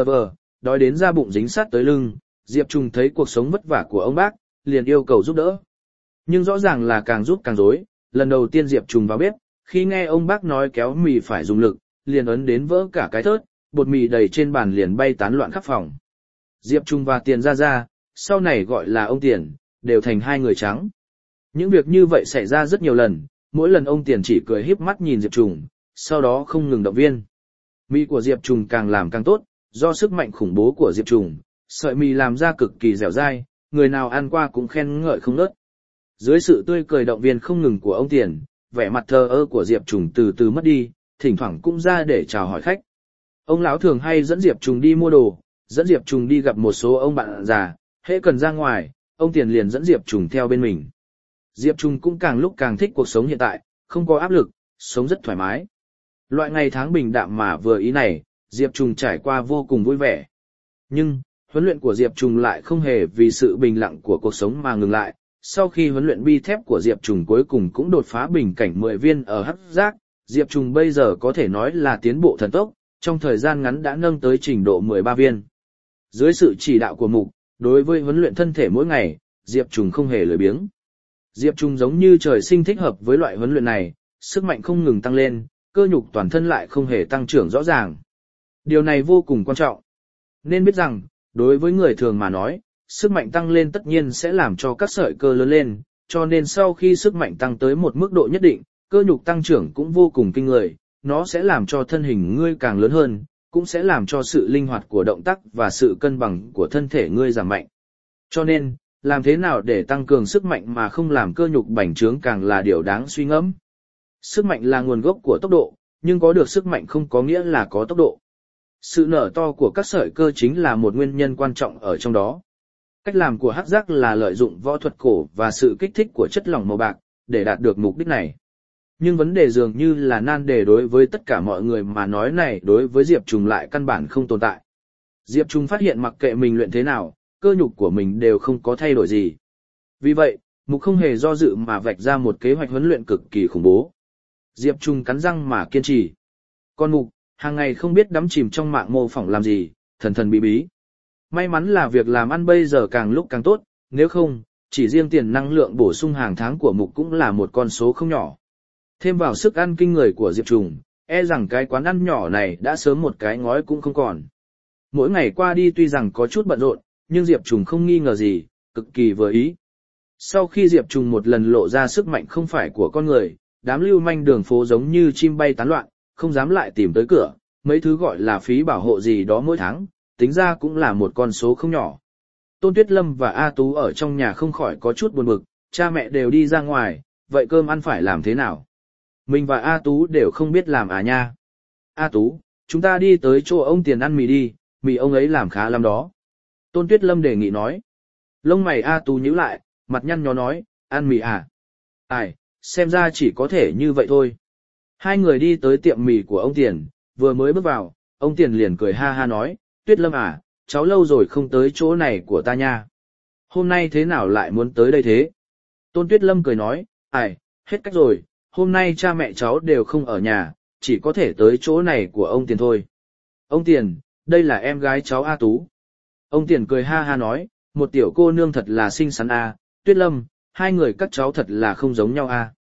đói đến da bụng dính sát tới lưng, Diệp Trùng thấy cuộc sống vất vả của ông bác, liền yêu cầu giúp đỡ. Nhưng rõ ràng là càng giúp càng rối. Lần đầu tiên Diệp Trùng vào bếp, khi nghe ông bác nói kéo mì phải dùng lực, liền ấn đến vỡ cả cái thớt, bột mì đầy trên bàn liền bay tán loạn khắp phòng. Diệp Trùng và Tiền Ra, sau này gọi là ông Tiền, đều thành hai người trắng. Những việc như vậy xảy ra rất nhiều lần, mỗi lần ông Tiền chỉ cười híp mắt nhìn Diệp Trùng, sau đó không ngừng động viên. Mì của Diệp Trùng càng làm càng tốt, do sức mạnh khủng bố của Diệp Trùng, sợi mì làm ra cực kỳ dẻo dai, người nào ăn qua cũng khen ngợi không ngớt. Dưới sự tươi cười động viên không ngừng của ông Tiền, vẻ mặt thờ ơ của Diệp Trùng từ từ mất đi, thỉnh thoảng cũng ra để chào hỏi khách. Ông lão thường hay dẫn Diệp Trùng đi mua đồ, dẫn Diệp Trùng đi gặp một số ông bạn già, hễ cần ra ngoài, ông Tiền liền dẫn Diệp Trùng theo bên mình. Diệp Trùng cũng càng lúc càng thích cuộc sống hiện tại, không có áp lực, sống rất thoải mái. Loại ngày tháng bình đạm mà vừa ý này, Diệp Trùng trải qua vô cùng vui vẻ. Nhưng, huấn luyện của Diệp Trùng lại không hề vì sự bình lặng của cuộc sống mà ngừng lại. Sau khi huấn luyện bi thép của Diệp Trùng cuối cùng cũng đột phá bình cảnh 10 viên ở Hắc Giác, Diệp Trùng bây giờ có thể nói là tiến bộ thần tốc, trong thời gian ngắn đã nâng tới trình độ 13 viên. Dưới sự chỉ đạo của Mục, đối với huấn luyện thân thể mỗi ngày, Diệp Trùng không hề lười biếng. Diệp Trùng giống như trời sinh thích hợp với loại huấn luyện này, sức mạnh không ngừng tăng lên, cơ nhục toàn thân lại không hề tăng trưởng rõ ràng. Điều này vô cùng quan trọng. Nên biết rằng, đối với người thường mà nói, sức mạnh tăng lên tất nhiên sẽ làm cho các sợi cơ lớn lên, cho nên sau khi sức mạnh tăng tới một mức độ nhất định, cơ nhục tăng trưởng cũng vô cùng kinh người, nó sẽ làm cho thân hình ngươi càng lớn hơn, cũng sẽ làm cho sự linh hoạt của động tác và sự cân bằng của thân thể ngươi giảm mạnh. Cho nên, làm thế nào để tăng cường sức mạnh mà không làm cơ nhục bành trướng càng là điều đáng suy ngẫm. Sức mạnh là nguồn gốc của tốc độ, nhưng có được sức mạnh không có nghĩa là có tốc độ. Sự nở to của các sợi cơ chính là một nguyên nhân quan trọng ở trong đó. Cách làm của Hắc Giác là lợi dụng võ thuật cổ và sự kích thích của chất lỏng màu bạc, để đạt được mục đích này. Nhưng vấn đề dường như là nan đề đối với tất cả mọi người mà nói này đối với Diệp Trùng lại căn bản không tồn tại. Diệp Trùng phát hiện mặc kệ mình luyện thế nào, cơ nhục của mình đều không có thay đổi gì. Vì vậy, Mục không hề do dự mà vạch ra một kế hoạch huấn luyện cực kỳ khủng bố. Diệp Trùng cắn răng mà kiên trì. Còn Mục, hàng ngày không biết đắm chìm trong mạng mô phỏng làm gì, thần thần bí bí. May mắn là việc làm ăn bây giờ càng lúc càng tốt, nếu không, chỉ riêng tiền năng lượng bổ sung hàng tháng của Mục cũng là một con số không nhỏ. Thêm vào sức ăn kinh người của Diệp Trùng, e rằng cái quán ăn nhỏ này đã sớm một cái ngói cũng không còn. Mỗi ngày qua đi tuy rằng có chút bận rộn, nhưng Diệp Trùng không nghi ngờ gì, cực kỳ vừa ý. Sau khi Diệp Trùng một lần lộ ra sức mạnh không phải của con người, đám lưu manh đường phố giống như chim bay tán loạn, không dám lại tìm tới cửa, mấy thứ gọi là phí bảo hộ gì đó mỗi tháng, tính ra cũng là một con số không nhỏ. Tôn Tuyết Lâm và A Tú ở trong nhà không khỏi có chút buồn bực, cha mẹ đều đi ra ngoài, vậy cơm ăn phải làm thế nào? Mình và A Tú đều không biết làm à nha. A Tú, chúng ta đi tới chỗ ông Tiền ăn mì đi, mì ông ấy làm khá lắm đó. Tôn Tuyết Lâm đề nghị nói. Lông mày A Tú nhíu lại, mặt nhăn nhó nói, ăn mì à? Ai, xem ra chỉ có thể như vậy thôi. Hai người đi tới tiệm mì của ông Tiền, vừa mới bước vào, ông Tiền liền cười ha ha nói, Tuyết Lâm à, cháu lâu rồi không tới chỗ này của ta nha. Hôm nay thế nào lại muốn tới đây thế? Tôn Tuyết Lâm cười nói, ai, hết cách rồi, hôm nay cha mẹ cháu đều không ở nhà, chỉ có thể tới chỗ này của ông Tiền thôi. Ông Tiền, đây là em gái cháu A Tú. Ông Tiền cười ha ha nói, một tiểu cô nương thật là xinh xắn a, Tuyết Lâm, hai người các cháu thật là không giống nhau a.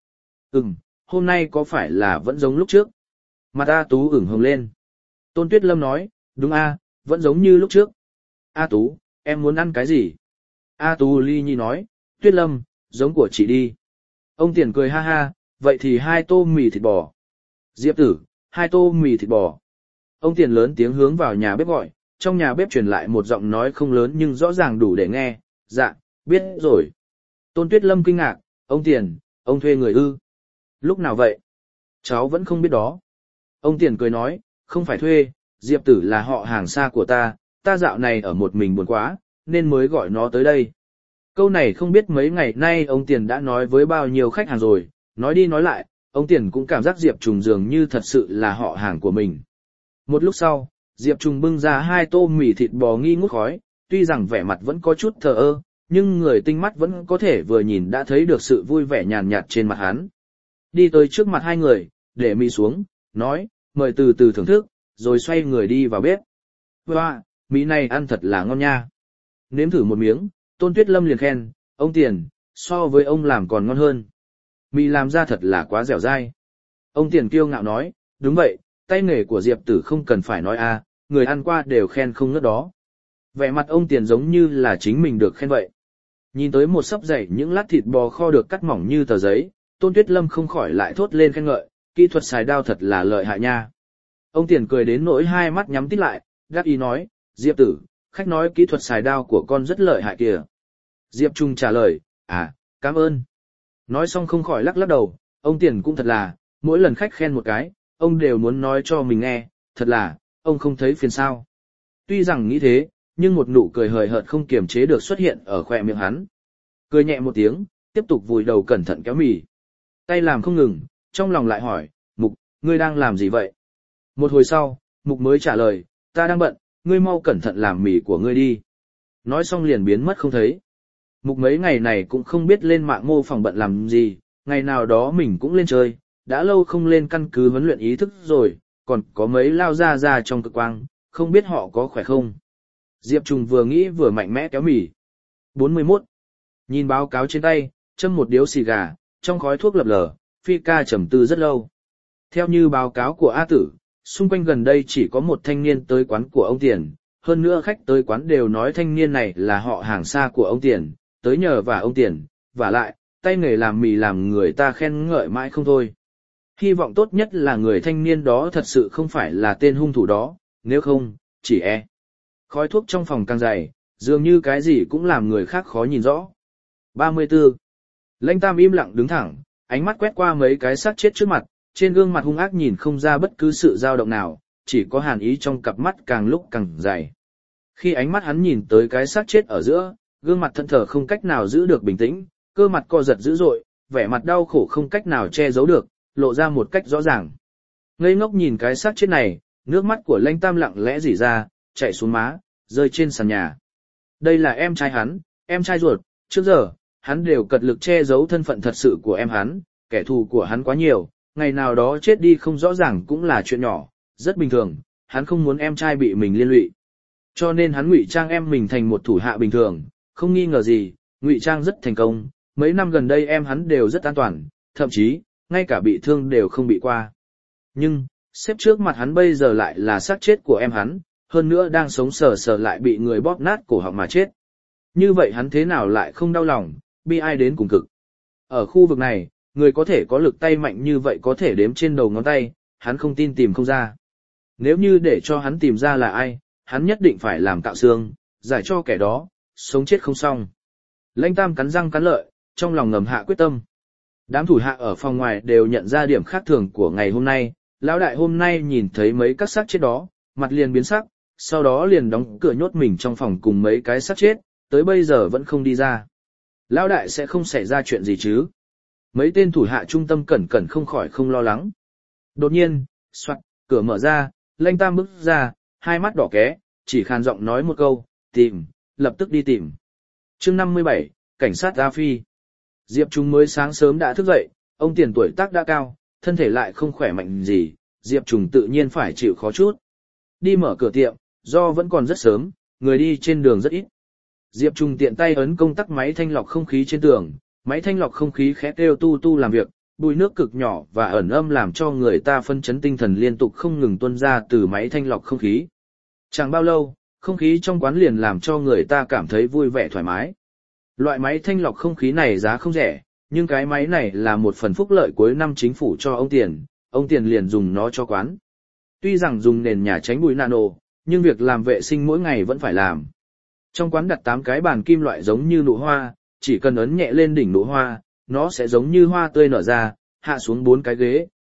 Hôm nay có phải là vẫn giống lúc trước? Mặt A Tú ửng hồng lên. Tôn Tuyết Lâm nói, đúng a, vẫn giống như lúc trước. A Tú, em muốn ăn cái gì? A Tú ly nhi nói, Tuyết Lâm, giống của chị đi. Ông Tiền cười ha ha, vậy thì 2 tô mì thịt bò. Diệp tử, 2 tô mì thịt bò. Ông Tiền lớn tiếng hướng vào nhà bếp gọi, trong nhà bếp truyền lại một giọng nói không lớn nhưng rõ ràng đủ để nghe, dạ, biết rồi. Tôn Tuyết Lâm kinh ngạc, ông Tiền, ông thuê người ư? Lúc nào vậy? Cháu vẫn không biết đó. Ông Tiền cười nói, không phải thuê, Diệp Tử là họ hàng xa của ta dạo này ở một mình buồn quá, nên mới gọi nó tới đây. Câu này không biết mấy ngày nay ông Tiền đã nói với bao nhiêu khách hàng rồi, nói đi nói lại, ông Tiền cũng cảm giác Diệp Trùng dường như thật sự là họ hàng của mình. Một lúc sau, Diệp Trùng bưng ra 2 tô mì thịt bò nghi ngút khói, tuy rằng vẻ mặt vẫn có chút thờ ơ, nhưng người tinh mắt vẫn có thể vừa nhìn đã thấy được sự vui vẻ nhàn nhạt trên mặt hắn. Đi tới trước mặt 2 người, để mì xuống, nói, mời từ từ thưởng thức, rồi xoay người đi vào bếp. Wow, mì này ăn thật là ngon nha. Nếm thử một miếng, Tôn Tuyết Lâm liền khen, ông Tiền, so với ông làm còn ngon hơn. Mì làm ra thật là quá dẻo dai. Ông Tiền kiêu ngạo nói, đúng vậy, tay nghề của Diệp Tử không cần phải nói a, người ăn qua đều khen không ngớt đó. Vẻ mặt ông Tiền giống như là chính mình được khen vậy. Nhìn tới một xấp dày những lát thịt bò kho được cắt mỏng như tờ giấy, Tôn Tuyết Lâm không khỏi lại thốt lên khen ngợi, kỹ thuật xài dao thật là lợi hại nha. Ông Tiền cười đến nỗi 2 mắt nhắm tít lại, đáp ý nói, Diệp Tử, khách nói kỹ thuật xài dao của con rất lợi hại kìa. Diệp Trung trả lời, cảm ơn. Nói xong không khỏi lắc lắc đầu, ông Tiền cũng thật là, mỗi lần khách khen một cái, ông đều muốn nói cho mình nghe, thật là, ông không thấy phiền sao. Tuy rằng nghĩ thế, nhưng một nụ cười hời hợt không kiềm chế được xuất hiện ở khóe miệng hắn. Cười nhẹ một tiếng, tiếp tục vùi đầu cẩn thận kéo mì. Tay làm không ngừng, trong lòng lại hỏi, Mục, ngươi đang làm gì vậy? Một hồi sau, Mục mới trả lời, ta đang bận, ngươi mau cẩn thận làm mì của ngươi đi. Nói xong liền biến mất không thấy. Mục mấy ngày này cũng không biết lên mạng mô phỏng bận làm gì, ngày nào đó mình cũng lên chơi, đã lâu không lên căn cứ huấn luyện ý thức rồi, còn có mấy lao ra trong cực quang, không biết họ có khỏe không. Diệp Trùng vừa nghĩ vừa mạnh mẽ kéo mì. 41. Nhìn báo cáo trên tay, châm một điếu xì gà, trong khói thuốc lập lờ, Phi ca trầm tư rất lâu. Theo như báo cáo của A Tử, xung quanh gần đây chỉ có một thanh niên tới quán của ông Tiền, hơn nữa khách tới quán đều nói thanh niên này là họ hàng xa của ông Tiền, tới nhờ và ông Tiền, và lại, tay nghề làm mì làm người ta khen ngợi mãi không thôi. Hy vọng tốt nhất là người thanh niên đó thật sự không phải là tên hung thủ đó, nếu không, chỉ khói thuốc trong phòng càng dày, dường như cái gì cũng làm người khác khó nhìn rõ. 34. Lãnh Tam im lặng đứng thẳng, ánh mắt quét qua mấy cái xác chết trước mặt, trên gương mặt hung ác nhìn không ra bất cứ sự dao động nào, chỉ có hàn ý trong cặp mắt càng lúc càng dày. Khi ánh mắt hắn nhìn tới cái xác chết ở giữa, gương mặt thẫn thờ không cách nào giữ được bình tĩnh, cơ mặt co giật dữ dội, vẻ mặt đau khổ không cách nào che giấu được, lộ ra một cách rõ ràng. Ngây ngốc nhìn cái xác chết này, nước mắt của Lãnh Tam lặng lẽ rỉ ra, chảy xuống má, rơi trên sàn nhà. Đây là em trai hắn, em trai ruột, trước giờ, hắn đều cật lực che giấu thân phận thật sự của em hắn, kẻ thù của hắn quá nhiều, ngày nào đó chết đi không rõ ràng cũng là chuyện nhỏ, rất bình thường, hắn không muốn em trai bị mình liên lụy. Cho nên hắn ngụy trang em mình thành một thủ hạ bình thường, không nghi ngờ gì, ngụy trang rất thành công, mấy năm gần đây em hắn đều rất an toàn, thậm chí, ngay cả bị thương đều không bị qua. Nhưng, xếp trước mặt hắn bây giờ lại là xác chết của em hắn, hơn nữa đang sống sờ sờ lại bị người bóp nát cổ họng mà chết. Như vậy hắn thế nào lại không đau lòng, bi ai đến cùng cực. Ở khu vực này, người có thể có lực tay mạnh như vậy có thể đếm trên đầu ngón tay, hắn không tin tìm không ra. Nếu như để cho hắn tìm ra là ai, hắn nhất định phải làm cạo xương, giải cho kẻ đó, sống chết không xong. Lãnh Tam cắn răng cắn lợi, trong lòng ngầm hạ quyết tâm. Đám thủ hạ ở phòng ngoài đều nhận ra điểm khác thường của ngày hôm nay, lão đại hôm nay nhìn thấy mấy các xác chết đó, mặt liền biến sắc, sau đó liền đóng cửa nhốt mình trong phòng cùng mấy cái xác chết, tới bây giờ vẫn không đi ra. Lão đại sẽ không xảy ra chuyện gì chứ? Mấy tên thủ hạ trung tâm cẩn cẩn không khỏi không lo lắng. Đột nhiên, soạt, cửa mở ra, Lãnh Tam bước ra, 2 mắt đỏ ké, chỉ khàn giọng nói một câu, tìm, lập tức đi tìm. Chương 57, cảnh sát A Phi. Diệp Trùng mới sáng sớm đã thức dậy, ông Tiền tuổi tác đã cao, thân thể lại không khỏe mạnh gì, Diệp Trùng tự nhiên phải chịu khó chút. Đi mở cửa tiệm, do vẫn còn rất sớm, người đi trên đường rất ít. Diệp Trùng tiện tay ấn công tắc máy thanh lọc không khí trên tường, máy thanh lọc không khí khẽ kêu tu tu làm việc, bụi nước cực nhỏ và ẩn âm làm cho người ta phân chấn tinh thần liên tục không ngừng tuôn ra từ máy thanh lọc không khí. Chẳng bao lâu, không khí trong quán liền làm cho người ta cảm thấy vui vẻ thoải mái. Loại máy thanh lọc không khí này giá không rẻ, nhưng cái máy này là một phần phúc lợi cuối năm chính phủ cho ông Tiền liền dùng nó cho quán. Tuy rằng dùng nền nhà tránh bụi nano, nhưng việc làm vệ sinh mỗi ngày vẫn phải làm. Trong quán đặt 8 cái bàn kim loại giống như nụ hoa, chỉ cần ấn nhẹ lên đỉnh nụ hoa, nó sẽ giống như hoa tươi nở ra, hạ xuống 4 cái ghế,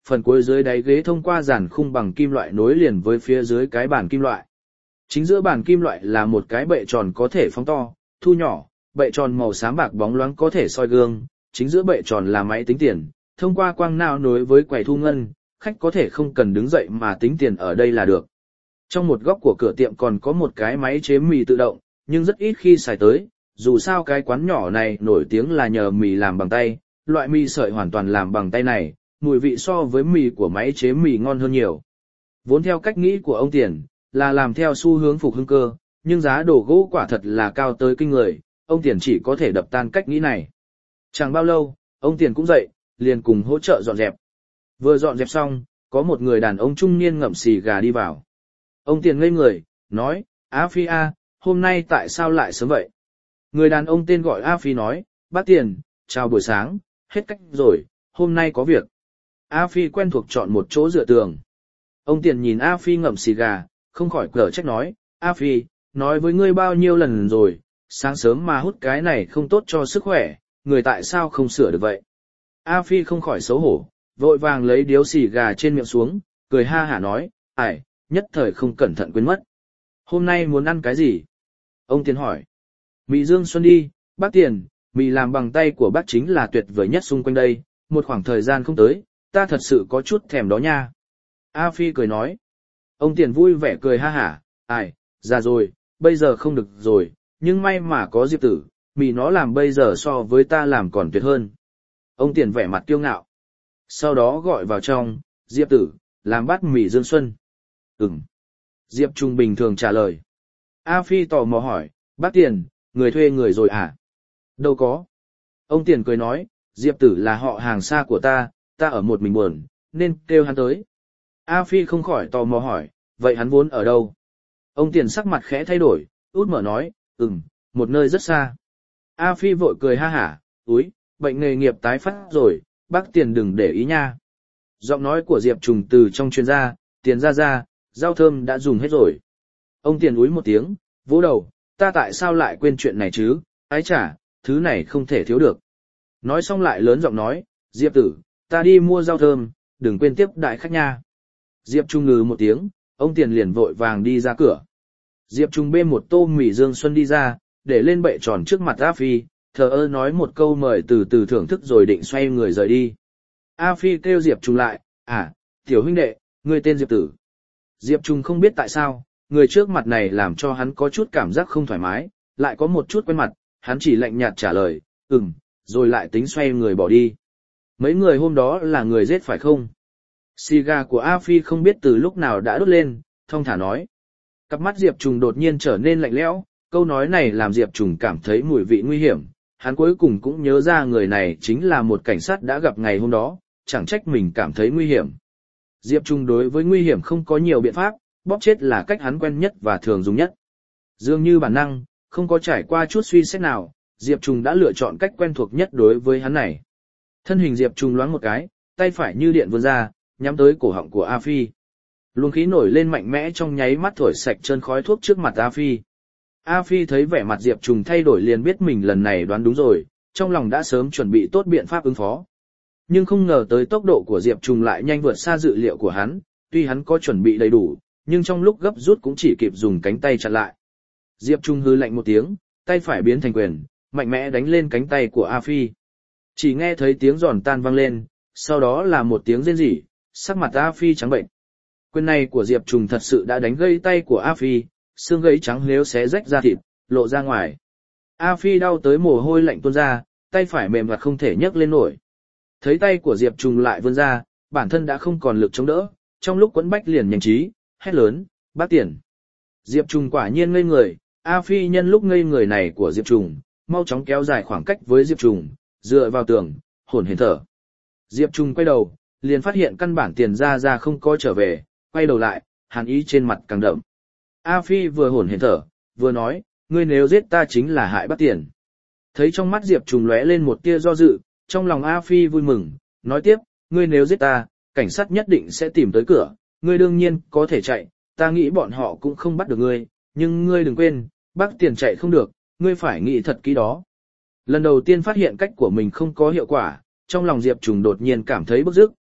phần cuối dưới đáy ghế thông qua dàn khung bằng kim loại nối liền với phía dưới cái bàn kim loại. Chính giữa bàn kim loại là một cái bệ tròn có thể phóng to, thu nhỏ, bệ tròn màu xám bạc bóng loáng có thể soi gương, chính giữa bệ tròn là máy tính tiền, thông qua quang não nối với quầy thu ngân, khách có thể không cần đứng dậy mà tính tiền ở đây là được. Trong một góc của cửa tiệm còn có một cái máy chế mì tự động, nhưng rất ít khi xài tới, dù sao cái quán nhỏ này nổi tiếng là nhờ mì làm bằng tay, loại mì sợi hoàn toàn làm bằng tay này, mùi vị so với mì của máy chế mì ngon hơn nhiều. Vốn theo cách nghĩ của ông Tiền, là làm theo xu hướng phục hưng cơ, nhưng giá đồ gỗ quả thật là cao tới kinh người, ông Tiền chỉ có thể đập tan cách nghĩ này. Chẳng bao lâu, ông Tiền cũng dậy, liền cùng hỗ trợ dọn dẹp. Vừa dọn dẹp xong, có một người đàn ông trung niên ngậm xì gà đi vào. Ông Tiền ngây người, nói, A Phi A, hôm nay tại sao lại sớm vậy? Người đàn ông tên gọi A Phi nói, bác Tiền, chào buổi sáng, hết cách rồi, hôm nay có việc. A Phi quen thuộc chọn một chỗ dựa tường. Ông Tiền nhìn A Phi ngậm xì gà, không khỏi cở trách nói, A Phi, nói với ngươi bao nhiêu lần rồi, sáng sớm mà hút cái này không tốt cho sức khỏe, người tại sao không sửa được vậy? A Phi không khỏi xấu hổ, vội vàng lấy điếu xì gà trên miệng xuống, cười ha hả nói, ải, nhất thời không cẩn thận quên mất. Hôm nay muốn ăn cái gì? Ông Tiền hỏi. Mì Dương Xuân đi, bác Tiền, mì làm bằng tay của bác chính là tuyệt vời nhất xung quanh đây, một khoảng thời gian không tới, ta thật sự có chút thèm đó nha. A Phi cười nói. Ông Tiền vui vẻ cười ha hả, ải, già rồi, bây giờ không được rồi, nhưng may mà có Diệp Tử, mì nó làm bây giờ so với ta làm còn tuyệt hơn. Ông Tiền vẻ mặt kiêu ngạo. Sau đó gọi vào trong, Diệp Tử, làm bát mì Dương Xuân. Diệp Trung bình thường trả lời. A Phi tò mò hỏi, bác Tiền, người thuê người rồi à? Đâu có. Ông Tiền cười nói, Diệp Tử là họ hàng xa của ta ở một mình buồn, nên kêu hắn tới. A Phi không khỏi tò mò hỏi, vậy hắn vốn ở đâu? Ông Tiền sắc mặt khẽ thay đổi, út mở nói, một nơi rất xa. A Phi vội cười ha hả, úi, bệnh nghề nghiệp tái phát rồi, bác Tiền đừng để ý nha. Giọng nói của Diệp Trùng từ trong chuyên gia, Tiền ra, rau thơm đã dùng hết rồi. Ông Tiền úi một tiếng, vỗ đầu, ta tại sao lại quên chuyện này chứ, ái chả, thứ này không thể thiếu được. Nói xong lại lớn giọng nói, Diệp Tử, ta đi mua rau thơm, đừng quên tiếp đại khách nha. Diệp Trung ngừ một tiếng, ông Tiền liền vội vàng đi ra cửa. Diệp Trung bê một tô mì Dương Xuân đi ra, để lên bệ tròn trước mặt A Phi, thờ ơ nói một câu mời từ từ thưởng thức rồi định xoay người rời đi. A Phi kêu Diệp Trung lại, tiểu huynh đệ, ngươi tên Diệp Tử. Diệp Trung không biết tại sao, người trước mặt này làm cho hắn có chút cảm giác không thoải mái, lại có một chút quen mặt, hắn chỉ lạnh nhạt trả lời, rồi lại tính xoay người bỏ đi. Mấy người hôm đó là người giết phải không? Xì gà của A Phi không biết từ lúc nào đã đốt lên, thong thả nói. Cặp mắt Diệp Trùng đột nhiên trở nên lạnh lẽo, câu nói này làm Diệp Trùng cảm thấy mùi vị nguy hiểm. Hắn cuối cùng cũng nhớ ra người này chính là một cảnh sát đã gặp ngày hôm đó, chẳng trách mình cảm thấy nguy hiểm. Diệp Trùng đối với nguy hiểm không có nhiều biện pháp, bóp chết là cách hắn quen nhất và thường dùng nhất. Dường như bản năng, không có trải qua chút suy xét nào, Diệp Trùng đã lựa chọn cách quen thuộc nhất đối với hắn này. Thân hình Diệp Trùng loáng một cái, tay phải như điện vươn ra, nhắm tới cổ họng của A Phi. Luồng khí nổi lên mạnh mẽ trong nháy mắt thổi sạch trơn khói thuốc trước mặt A Phi. A Phi thấy vẻ mặt Diệp Trùng thay đổi liền biết mình lần này đoán đúng rồi, trong lòng đã sớm chuẩn bị tốt biện pháp ứng phó. Nhưng không ngờ tới tốc độ của Diệp Trùng lại nhanh vượt xa dự liệu của hắn, tuy hắn có chuẩn bị đầy đủ, nhưng trong lúc gấp rút cũng chỉ kịp dùng cánh tay chặn lại. Diệp Trùng hừ lạnh một tiếng, tay phải biến thành quyền, mạnh mẽ đánh lên cánh tay của A Phi. Chỉ nghe thấy tiếng giòn tan vang lên, sau đó là một tiếng rên rỉ, sắc mặt A Phi trắng bệnh. Quyền này của Diệp Trùng thật sự đã đánh gãy tay của A Phi, xương gãy trắng nếu xé rách ra thịt, lộ ra ngoài. A Phi đau tới mồ hôi lạnh tuôn ra, tay phải mềm và không thể nhấc lên nổi. Thấy tay của Diệp Trùng lại vươn ra, bản thân đã không còn lực chống đỡ, trong lúc quẫn bách liền nhanh trí, hét lớn, bác Tiền. Diệp Trùng quả nhiên ngây người, A Phi nhân lúc ngây người này của Diệp Trùng, mau chóng kéo dài khoảng cách với Diệp Trùng, dựa vào tường, hổn hển thở. Diệp Trùng quay đầu, liền phát hiện căn bản Tiền ra không có trở về, quay đầu lại, hàn ý trên mặt càng đậm. A Phi vừa hổn hển thở, vừa nói, ngươi nếu giết ta chính là hại bác Tiền. Thấy trong mắt Diệp Trùng lóe lên một tia do dự, trong lòng A Phi vui mừng, nói tiếp, ngươi nếu giết ta, cảnh sát nhất định sẽ tìm tới cửa, ngươi đương nhiên có thể chạy, ta nghĩ bọn họ cũng không bắt được ngươi, nhưng ngươi đừng quên, bác Tiền chạy không được, ngươi phải nghĩ thật kỹ đó. Lần đầu tiên phát hiện cách của mình không có hiệu quả, trong lòng Diệp Trùng đột nhiên cảm thấy bức rứt,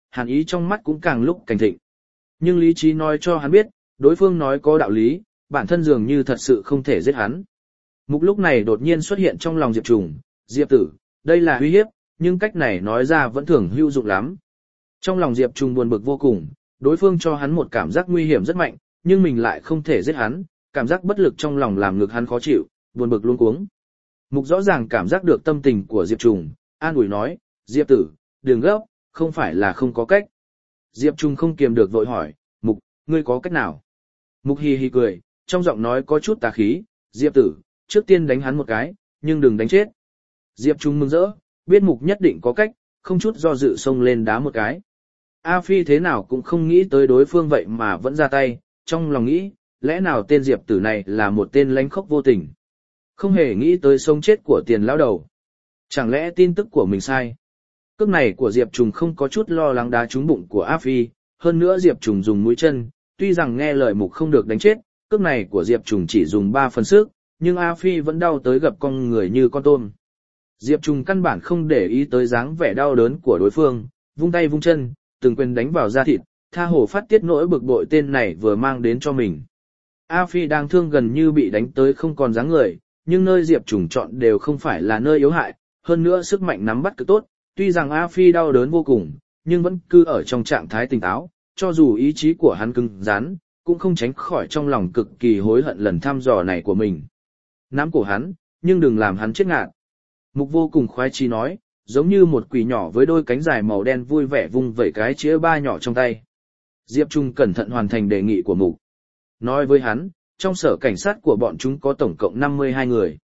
hàn ý trong mắt cũng càng lúc càng thịnh. Nhưng lý trí nói cho hắn biết, đối phương nói có đạo lý, bản thân dường như thật sự không thể giết hắn. Mục lúc này đột nhiên xuất hiện trong lòng Diệp Trùng, Diệp tử, đây là uy hiếp, nhưng cách này nói ra vẫn thường hữu dụng lắm. Trong lòng Diệp Trùng buồn bực vô cùng, đối phương cho hắn một cảm giác nguy hiểm rất mạnh, nhưng mình lại không thể giết hắn, cảm giác bất lực trong lòng làm ngực hắn khó chịu, buồn bực luống cuống. Mục rõ ràng cảm giác được tâm tình của Diệp Trùng, an ủi nói, Diệp tử, đừng gấp, không phải là không có cách. Diệp Trùng không kiềm được vội hỏi, Mục, ngươi có cách nào? Mục hi hi cười, trong giọng nói có chút tà khí, Diệp tử, trước tiên đánh hắn một cái, nhưng đừng đánh chết. Diệp Trùng mừng rỡ, biết Mục nhất định có cách, không chút do dự xông lên đá một cái. A Phi thế nào cũng không nghĩ tới đối phương vậy mà vẫn ra tay, trong lòng nghĩ, lẽ nào tên Diệp tử này là một tên lánh khóc vô tình. Không hề nghĩ tới sống chết của Tiền lão đầu. Chẳng lẽ tin tức của mình sai? Cước này của Diệp Trùng không có chút lo lắng đá trúng bụng của A Phi, hơn nữa Diệp Trùng dùng mũi chân, tuy rằng nghe lời Mục không được đánh chết, cước này của Diệp Trùng chỉ dùng 3 phần sức, nhưng A Phi vẫn đau tới gập con người như con tôm. Diệp Trùng căn bản không để ý tới dáng vẻ đau đớn của đối phương, vung tay vung chân, từng quyền đánh vào da thịt, tha hồ phát tiết nỗi bực bội tên này vừa mang đến cho mình. A Phi đang thương gần như bị đánh tới không còn dáng người, nhưng nơi Diệp Trùng chọn đều không phải là nơi yếu hại, hơn nữa sức mạnh nắm bắt cực tốt, tuy rằng A Phi đau đớn vô cùng, nhưng vẫn cứ ở trong trạng thái tỉnh táo, cho dù ý chí của hắn cứng rắn, cũng không tránh khỏi trong lòng cực kỳ hối hận lần thăm dò này của mình. Nắm cổ hắn, nhưng đừng làm hắn chết ngạt. Mục vô cùng khoái chí nói, giống như một quỷ nhỏ với đôi cánh dài màu đen vui vẻ vung vẩy cái chĩa ba nhỏ trong tay. Diệp Trung cẩn thận hoàn thành đề nghị của Mục. Nói với hắn, trong sở cảnh sát của bọn chúng có tổng cộng 52 người.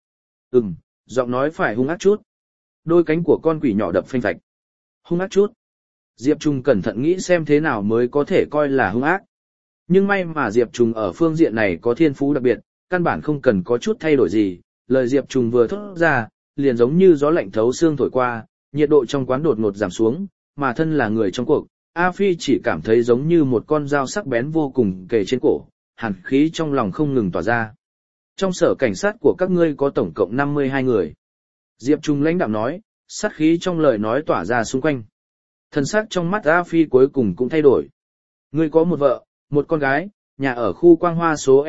Giọng nói phải hung ác chút. Đôi cánh của con quỷ nhỏ đập phanh phạch. Hung ác chút. Diệp Trung cẩn thận nghĩ xem thế nào mới có thể coi là hung ác. Nhưng may mà Diệp Trung ở phương diện này có thiên phú đặc biệt, căn bản không cần có chút thay đổi gì. Lời Diệp Trung vừa thốt ra, liền giống như gió lạnh thấu xương thổi qua, nhiệt độ trong quán đột ngột giảm xuống, mà thân là người trong cuộc, A Phi chỉ cảm thấy giống như một con dao sắc bén vô cùng kề trên cổ, hàn khí trong lòng không ngừng tỏa ra. Trong sở cảnh sát của các ngươi có tổng cộng 52 người. Diệp Trung lãnh đạm nói, sát khí trong lời nói tỏa ra xung quanh. Thần sắc trong mắt A Phi cuối cùng cũng thay đổi. Ngươi có một vợ, một con gái, nhà ở khu Quang Hoa số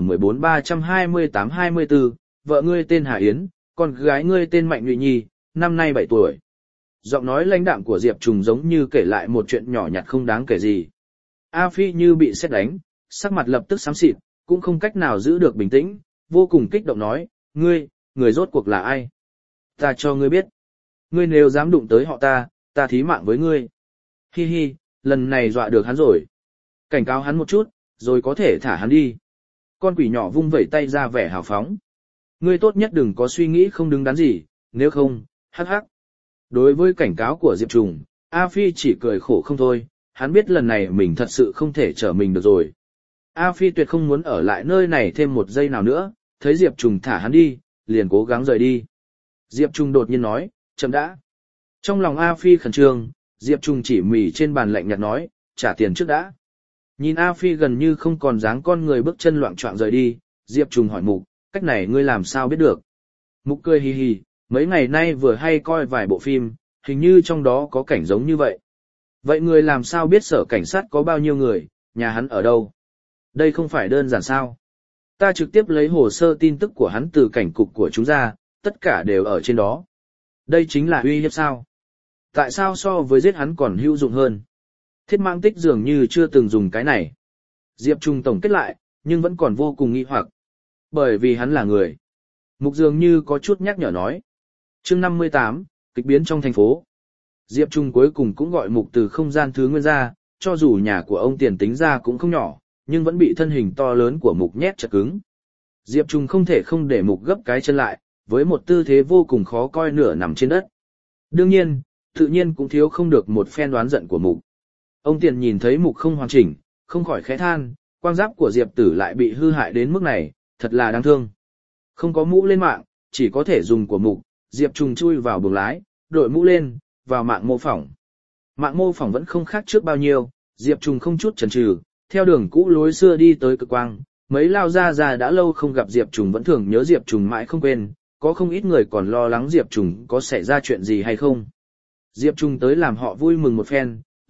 N1432824, vợ ngươi tên Hà Yến, con gái ngươi tên Mạnh Nhụy Nhi, năm nay 7 tuổi. Giọng nói lãnh đạm của Diệp Trùng giống như kể lại một chuyện nhỏ nhặt không đáng kể gì. A Phi như bị sét đánh, sắc mặt lập tức xám xịt, cũng không cách nào giữ được bình tĩnh, vô cùng kích động nói, người rốt cuộc là ai? Ta cho ngươi biết. Ngươi nếu dám đụng tới họ ta thí mạng với ngươi. Hi hi, lần này dọa được hắn rồi. Cảnh cáo hắn một chút, rồi có thể thả hắn đi. Con quỷ nhỏ vung vẩy tay ra vẻ hào phóng. Ngươi tốt nhất đừng có suy nghĩ không đứng đắn gì, nếu không, hắc hắc. Đối với cảnh cáo của Diệp Trùng, A Phi chỉ cười khổ không thôi, hắn biết lần này mình thật sự không thể trở mình được rồi. A Phi tuyệt không muốn ở lại nơi này thêm một giây nào nữa, thấy Diệp Trùng thả hắn đi, liền cố gắng rời đi. Diệp Trùng đột nhiên nói, chậm đã. Trong lòng A Phi khẩn trương, Diệp Trùng chỉ mỉ trên bàn lạnh nhạt nói, trả tiền trước đã. Nhìn A Phi gần như không còn dáng con người bước chân loạng choạng rời đi, Diệp Trùng hỏi Mục, cách này ngươi làm sao biết được? Mục cười hì hì, mấy ngày nay vừa hay coi vài bộ phim, hình như trong đó có cảnh giống như vậy. Vậy ngươi làm sao biết sở cảnh sát có bao nhiêu người, nhà hắn ở đâu? Đây không phải đơn giản sao? Ta trực tiếp lấy hồ sơ tin tức của hắn từ cảnh cục của chúng ra, tất cả đều ở trên đó. Đây chính là uy hiếp sao? Tại sao so với giết hắn còn hữu dụng hơn? Thiết Mãng Tích dường như chưa từng dùng cái này. Diệp Trung tổng kết lại, nhưng vẫn còn vô cùng nghi hoặc. Bởi vì hắn là người. Mục dường như có chút nhắc nhở nói. Chương 58, kịch biến trong thành phố. Diệp Trung cuối cùng cũng gọi Mục từ không gian thứ nguyên ra, cho dù nhà của ông Tiền tính ra cũng không nhỏ, nhưng vẫn bị thân hình to lớn của Mục nhét chặt cứng. Diệp Trung không thể không để Mục gấp cái chân lại, với một tư thế vô cùng khó coi nửa nằm trên đất. Đương nhiên, tự nhiên cũng thiếu không được một phen đoán giận của Mục. Ông Tiền nhìn thấy Mục không hoàn chỉnh, không khỏi khẽ than, quang giáp của Diệp Tử lại bị hư hại đến mức này, thật là đáng thương. Không có mũ lên mạng, chỉ có thể dùng của Mục, Diệp Trung chui vào buồng lái, đội mũ lên, vào mạng mô phỏng. Mạng mô phỏng vẫn không khác trước bao nhiêu, Diệp Trung không chút chần chừ, theo đường cũ lối xưa đi tới cực quang, mấy lao ra đã lâu không gặp Diệp Trung vẫn thường nhớ Diệp Trung mãi không quên, có không ít người còn lo lắng Diệp Trung có xảy ra chuyện gì hay không. Diệp Trung tới làm họ vui mừng một phen,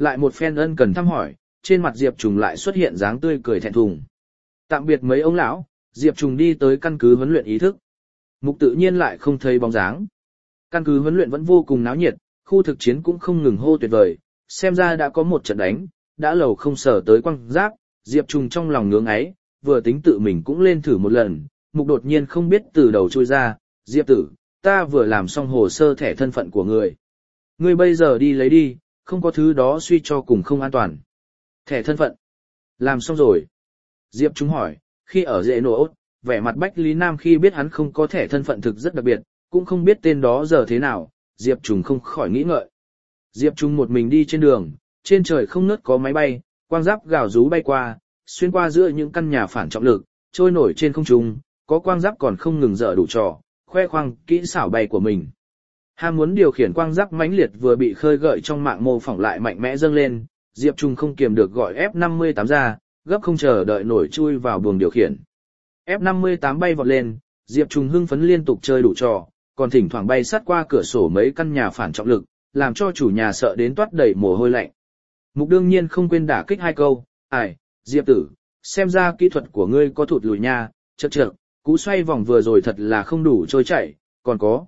lại một phen ân cần thăm hỏi, trên mặt Diệp Trùng lại xuất hiện dáng tươi cười thẹn thùng. Tạm biệt mấy ông lão, Diệp Trùng đi tới căn cứ huấn luyện ý thức. Mục tự nhiên lại không thấy bóng dáng. Căn cứ huấn luyện vẫn vô cùng náo nhiệt, khu thực chiến cũng không ngừng hô tuyệt vời, xem ra đã có một trận đánh, đã lâu không sở tới quăng giáp, Diệp Trùng trong lòng ngưỡng ấy, vừa tính tự mình cũng lên thử một lần, Mục đột nhiên không biết từ đầu trôi ra, Diệp tử, ta vừa làm xong hồ sơ thẻ thân phận của người. Ngươi bây giờ đi lấy đi, không có thứ đó suy cho cùng không an toàn. Thẻ thân phận. Làm xong rồi. Diệp Trùng hỏi, khi ở dễ nổ ốt, vẻ mặt Bách Lý Nam khi biết hắn không có thẻ thân phận thực rất đặc biệt, cũng không biết tên đó giờ thế nào, Diệp Trùng không khỏi nghĩ ngợi. Diệp Trùng một mình đi trên đường, trên trời không ngớt có máy bay, quang giáp gào rú bay qua, xuyên qua giữa những căn nhà phản trọng lực, trôi nổi trên không trung, có quang giáp còn không ngừng dở đủ trò, khoe khoang kỹ xảo bay của mình. Ham muốn điều khiển quang giáp mãnh liệt vừa bị khơi gợi trong mạng mô phỏng lại mạnh mẽ dâng lên, Diệp Trùng không kiềm được gọi F-58 ra, gấp không chờ đợi nổi chui vào buồng điều khiển. F-58 bay vọt lên, Diệp Trùng hưng phấn liên tục chơi đủ trò, còn thỉnh thoảng bay sát qua cửa sổ mấy căn nhà phản trọng lực, làm cho chủ nhà sợ đến toát đầy mồ hôi lạnh. Mục đương nhiên không quên đả kích hai câu, ai, Diệp tử, xem ra kỹ thuật của ngươi có thụt lùi nha, chậc, cú xoay vòng vừa rồi thật là không đủ trôi chảy, còn có,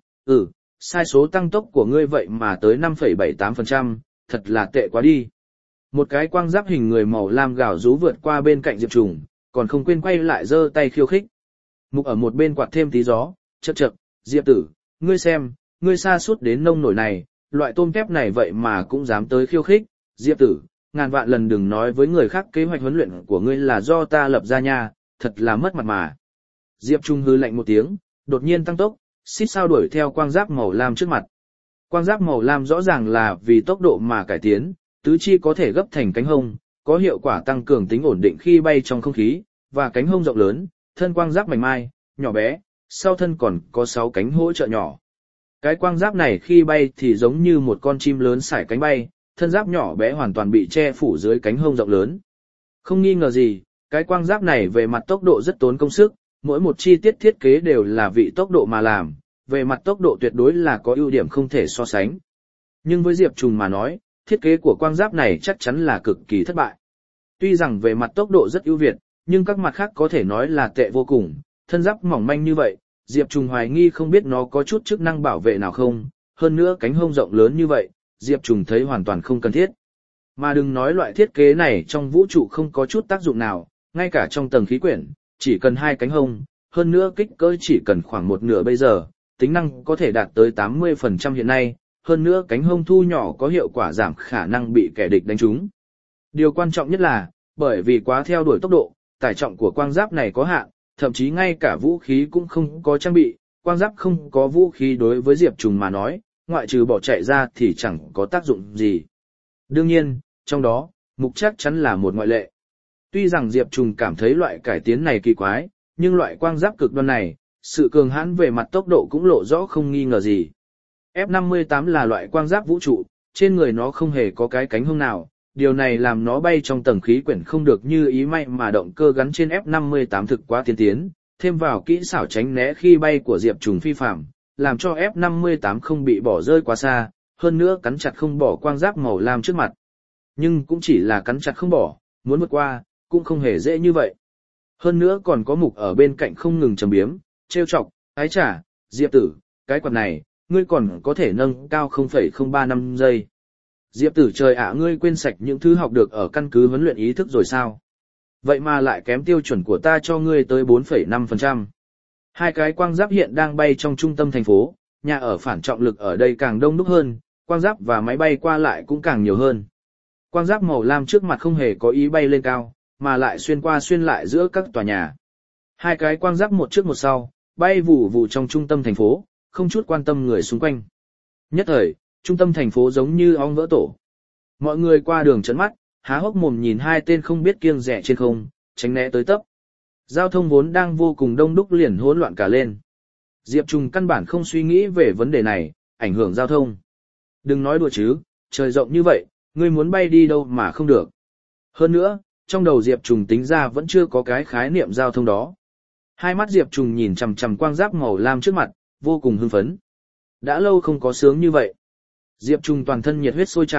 sai số tăng tốc của ngươi vậy mà tới 5,78%, thật là tệ quá đi. Một cái quang giáp hình người màu lam gào rú vượt qua bên cạnh Diệp Trùng, còn không quên quay lại giơ tay khiêu khích. Mục ở một bên quạt thêm tí gió, chậc, Diệp tử, ngươi xem, ngươi sa sút đến nông nổi này, loại tôm tép này vậy mà cũng dám tới khiêu khích, Diệp tử, ngàn vạn lần đừng nói với người khác kế hoạch huấn luyện của ngươi là do ta lập ra nha, thật là mất mặt mà. Diệp Trung hư lạnh một tiếng, đột nhiên tăng tốc, xít sao đuổi theo quang giáp màu lam trước mặt. Quang giáp màu lam rõ ràng là vì tốc độ mà cải tiến, tứ chi có thể gấp thành cánh hông, có hiệu quả tăng cường tính ổn định khi bay trong không khí, và cánh hông rộng lớn, thân quang giáp mảnh mai, nhỏ bé, sau thân còn có 6 cánh hỗ trợ nhỏ. Cái quang giáp này khi bay thì giống như một con chim lớn sải cánh bay, thân giáp nhỏ bé hoàn toàn bị che phủ dưới cánh hông rộng lớn. Không nghi ngờ gì, cái quang giáp này về mặt tốc độ rất tốn công sức, mỗi một chi tiết thiết kế đều là vì tốc độ mà làm, về mặt tốc độ tuyệt đối là có ưu điểm không thể so sánh. Nhưng với Diệp Trùng mà nói, thiết kế của quang giáp này chắc chắn là cực kỳ thất bại. Tuy rằng về mặt tốc độ rất ưu việt, nhưng các mặt khác có thể nói là tệ vô cùng, thân giáp mỏng manh như vậy, Diệp Trùng hoài nghi không biết nó có chút chức năng bảo vệ nào không, hơn nữa cánh hông rộng lớn như vậy, Diệp Trùng thấy hoàn toàn không cần thiết. Mà đừng nói loại thiết kế này trong vũ trụ không có chút tác dụng nào, ngay cả trong tầng khí quyển, chỉ cần 2 cánh hông, hơn nữa kích cỡ chỉ cần khoảng một nửa bây giờ, tính năng có thể đạt tới 80% hiện nay, hơn nữa cánh hông thu nhỏ có hiệu quả giảm khả năng bị kẻ địch đánh trúng. Điều quan trọng nhất là, bởi vì quá theo đuổi tốc độ, tải trọng của quang giáp này có hạn, thậm chí ngay cả vũ khí cũng không có trang bị, quang giáp không có vũ khí đối với Diệp Trùng mà nói, ngoại trừ bỏ chạy ra thì chẳng có tác dụng gì. Đương nhiên, trong đó, Mục chắc chắn là một ngoại lệ. Tuy rằng Diệp Trùng cảm thấy loại cải tiến này kỳ quái, nhưng loại quang giáp cực đoan này, sự cường hãn về mặt tốc độ cũng lộ rõ không nghi ngờ gì. F-58 là loại quang giáp vũ trụ, trên người nó không hề có cái cánh hông nào, điều này làm nó bay trong tầng khí quyển không được như ý may mà động cơ gắn trên F-58 thực quá tiên tiến, thêm vào kỹ xảo tránh né khi bay của Diệp Trùng phi phạm, làm cho F-58 không bị bỏ rơi quá xa, hơn nữa cắn chặt không bỏ quang giáp màu lam trước mặt. Nhưng cũng chỉ là cắn chặt không bỏ, muốn vượt qua, cũng không hề dễ như vậy. Hơn nữa còn có Mục ở bên cạnh không ngừng trầm biếm, trêu chọc, ái chả, Diệp tử, cái quạt này, ngươi còn có thể nâng cao 0,035 giây. Diệp tử trời ạ, ngươi quên sạch những thứ học được ở căn cứ huấn luyện ý thức rồi sao? Vậy mà lại kém tiêu chuẩn của ta cho ngươi tới 4,5%. Hai cái quang giáp hiện đang bay trong trung tâm thành phố, nhà ở phản trọng lực ở đây càng đông đúc hơn, quang giáp và máy bay qua lại cũng càng nhiều hơn. Quang giáp màu lam trước mặt không hề có ý bay lên cao, mà lại xuyên qua xuyên lại giữa các tòa nhà. Hai cái quang giáp một trước một sau, bay vù vù trong trung tâm thành phố, không chút quan tâm người xung quanh. Nhất thời, trung tâm thành phố giống như ong vỡ tổ. Mọi người qua đường trấn mắt, há hốc mồm nhìn hai tên không biết kiêng dè trên không, tránh né tới tấp. Giao thông vốn đang vô cùng đông đúc liền hỗn loạn cả lên. Diệp Trùng căn bản không suy nghĩ về vấn đề này, ảnh hưởng giao thông. Đừng nói đùa chứ, trời rộng như vậy, ngươi muốn bay đi đâu mà không được. Hơn nữa, trong đầu Diệp Trùng tính ra vẫn chưa có cái khái niệm giao thông đó. Hai mắt Diệp Trùng nhìn chằm chằm quang giáp màu lam trước mặt, vô cùng hưng phấn. Đã lâu không có sướng như vậy. Diệp Trùng toàn thân nhiệt huyết sôi trào,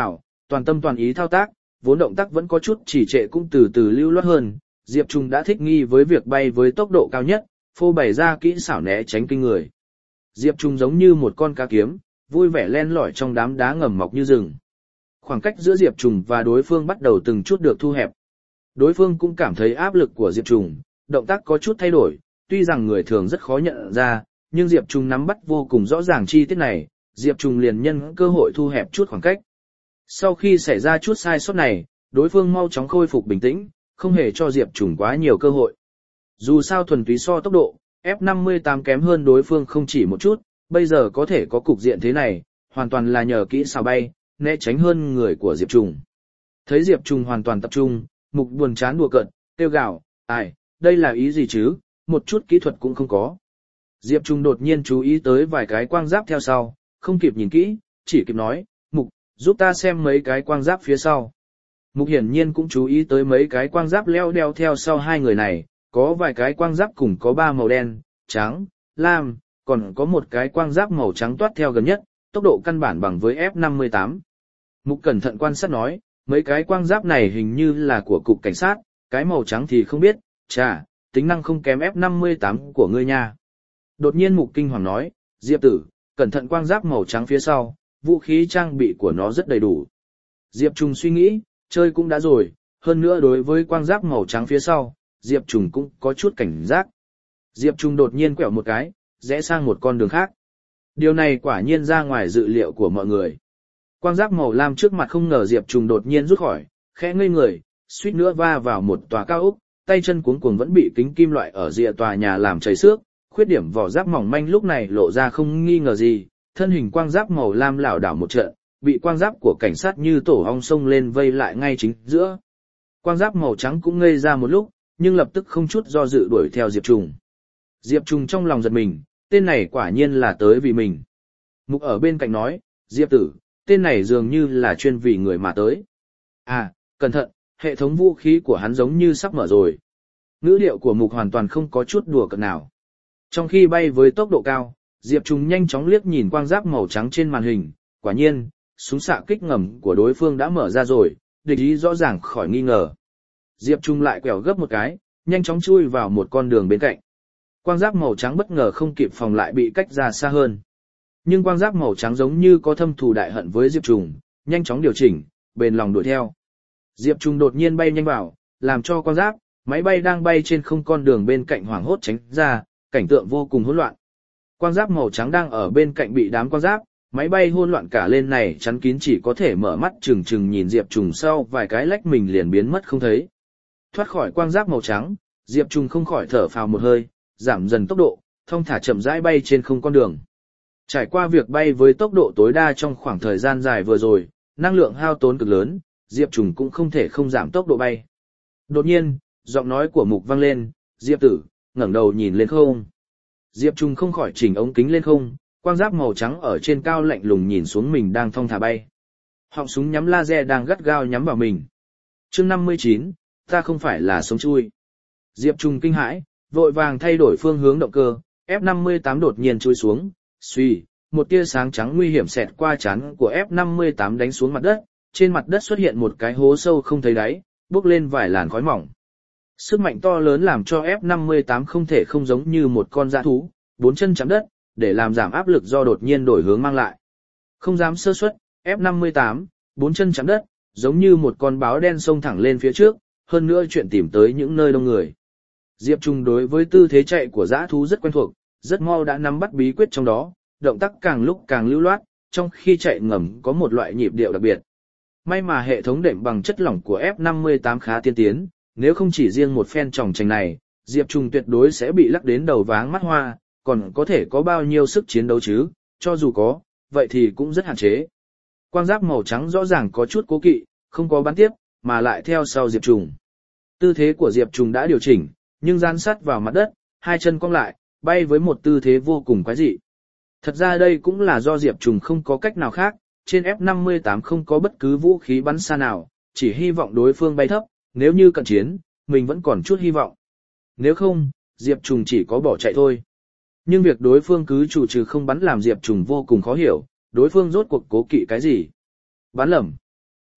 toàn tâm toàn ý thao tác, vốn động tác vẫn có chút chỉ trệ cũng từ từ lưu loát hơn, Diệp Trùng đã thích nghi với việc bay với tốc độ cao nhất, phô bày ra kỹ xảo né tránh kinh người. Diệp Trùng giống như một con cá kiếm, vui vẻ len lỏi trong đám đá ngầm mọc như rừng. Khoảng cách giữa Diệp Trùng và đối phương bắt đầu từng chút được thu hẹp. Đối phương cũng cảm thấy áp lực của Diệp Trùng, động tác có chút thay đổi, tuy rằng người thường rất khó nhận ra, nhưng Diệp Trùng nắm bắt vô cùng rõ ràng chi tiết này, Diệp Trùng liền nhân cơ hội thu hẹp chút khoảng cách. Sau khi xảy ra chút sai sót này, đối phương mau chóng khôi phục bình tĩnh, không hề cho Diệp Trùng quá nhiều cơ hội. Dù sao thuần túy so tốc độ, F58 kém hơn đối phương không chỉ một chút, bây giờ có thể có cục diện thế này, hoàn toàn là nhờ kỹ xảo bay, né tránh hơn người của Diệp Trùng. Thấy Diệp Trùng hoàn toàn tập trung, Mục buồn chán đùa cợt, kêu gào, ai, đây là ý gì chứ, một chút kỹ thuật cũng không có. Diệp Trùng đột nhiên chú ý tới vài cái quang giáp theo sau, không kịp nhìn kỹ, chỉ kịp nói, Mục, giúp ta xem mấy cái quang giáp phía sau. Mục hiển nhiên cũng chú ý tới mấy cái quang giáp leo đeo theo sau hai người này, có vài cái quang giáp cùng có 3 màu đen, trắng, lam, còn có một cái quang giáp màu trắng toát theo gần nhất, tốc độ căn bản bằng với F58. Mục cẩn thận quan sát nói, mấy cái quang giáp này hình như là của cục cảnh sát, cái màu trắng thì không biết, chà, tính năng không kém F58 của ngươi nha. Đột nhiên Mục kinh hoàng nói, Diệp tử, cẩn thận quang giáp màu trắng phía sau, vũ khí trang bị của nó rất đầy đủ. Diệp Trùng suy nghĩ, chơi cũng đã rồi, hơn nữa đối với quang giáp màu trắng phía sau, Diệp Trùng cũng có chút cảnh giác. Diệp Trùng đột nhiên quẹo một cái, rẽ sang một con đường khác. Điều này quả nhiên ra ngoài dự liệu của mọi người. Quang giáp màu lam trước mặt không ngờ Diệp Trùng đột nhiên rút khỏi, khẽ ngây người, suýt nữa va vào một tòa cao ốc, tay chân cuống cuồng vẫn bị kính kim loại ở rìa tòa nhà làm chảy xước, khuyết điểm vỏ giáp mỏng manh lúc này lộ ra không nghi ngờ gì, thân hình quang giáp màu lam lảo đảo một trận, bị quang giáp của cảnh sát như tổ ong xông lên vây lại ngay chính giữa. Quang giáp màu trắng cũng ngây ra một lúc, nhưng lập tức không chút do dự đuổi theo Diệp Trùng. Diệp Trùng trong lòng giật mình, tên này quả nhiên là tới vì mình. Mục ở bên cạnh nói, Diệp tử, tên này dường như là chuyên vì người mà tới. À, cẩn thận, hệ thống vũ khí của hắn giống như sắp mở rồi. Ngữ điệu của Mục hoàn toàn không có chút đùa cợt nào. Trong khi bay với tốc độ cao, Diệp Trùng nhanh chóng liếc nhìn quang giáp màu trắng trên màn hình, quả nhiên, súng xạ kích ngầm của đối phương đã mở ra rồi, địch ý rõ ràng khỏi nghi ngờ. Diệp Trùng lại quẹo gấp một cái, nhanh chóng chui vào một con đường bên cạnh. Quang giáp màu trắng bất ngờ không kịp phòng lại bị cách ra xa hơn. Nhưng quang giáp màu trắng giống như có thâm thù đại hận với Diệp Trùng, nhanh chóng điều chỉnh, bền lòng đuổi theo. Diệp Trùng đột nhiên bay nhanh vào, làm cho quang giáp, máy bay đang bay trên không con đường bên cạnh hoảng hốt tránh ra, cảnh tượng vô cùng hỗn loạn. Quang giáp màu trắng đang ở bên cạnh bị đám quang giáp, máy bay hỗn loạn cả lên này chắn kín, chỉ có thể mở mắt trừng trừng nhìn Diệp Trùng, sau vài cái lách mình liền biến mất không thấy. Thoát khỏi quang giáp màu trắng, Diệp Trùng không khỏi thở phào một hơi, giảm dần tốc độ, thong thả chậm rãi bay trên không con đường. Trải qua việc bay với tốc độ tối đa trong khoảng thời gian dài vừa rồi, năng lượng hao tốn cực lớn, Diệp Trùng cũng không thể không giảm tốc độ bay. Đột nhiên, giọng nói của Mục vang lên, Diệp tử, ngẩng đầu nhìn lên không. Diệp Trùng không khỏi chỉnh ống kính lên không, quang giáp màu trắng ở trên cao lạnh lùng nhìn xuống mình đang thong thả bay. Họng súng nhắm laser đang gắt gao nhắm vào mình. Chương 59, ta không phải là sống chui. Diệp Trùng kinh hãi, vội vàng thay đổi phương hướng động cơ, F58 đột nhiên chui xuống, suy, một tia sáng trắng nguy hiểm xẹt qua trán của F58 đánh xuống mặt đất, trên mặt đất xuất hiện một cái hố sâu không thấy đáy, bốc lên vài làn khói mỏng. Sức mạnh to lớn làm cho F58 không thể không giống như một con dã thú, bốn chân chạm đất, để làm giảm áp lực do đột nhiên đổi hướng mang lại. Không dám sơ suất, F58, bốn chân chạm đất, giống như một con báo đen xông thẳng lên phía trước, hơn nữa chuyện tìm tới những nơi đông người. Diệp Trùng đối với tư thế chạy của dã thú rất quen thuộc, rất mau đã nắm bắt bí quyết trong đó, động tác càng lúc càng lưu loát, trong khi chạy ngầm có một loại nhịp điệu đặc biệt. May mà hệ thống đệm bằng chất lỏng của F58 khá tiên tiến, nếu không chỉ riêng một phen tròng trành này, Diệp Trùng tuyệt đối sẽ bị lắc đến đầu váng mắt hoa, còn có thể có bao nhiêu sức chiến đấu chứ, cho dù có, vậy thì cũng rất hạn chế. Quang giáp màu trắng rõ ràng có chút cố kỵ, không có bắn tiếp, mà lại theo sau Diệp Trùng. Tư thế của Diệp Trùng đã điều chỉnh, nhưng dán sát vào mặt đất, hai chân cong lại, bay với một tư thế vô cùng quái dị. Thật ra đây cũng là do Diệp Trùng không có cách nào khác, trên F58 không có bất cứ vũ khí bắn xa nào, chỉ hy vọng đối phương bay thấp, nếu như cận chiến, mình vẫn còn chút hy vọng. Nếu không, Diệp Trùng chỉ có bỏ chạy thôi. Nhưng việc đối phương cứ chủ trừ không bắn làm Diệp Trùng vô cùng khó hiểu, đối phương rốt cuộc cố kỵ cái gì? Bắn lầm.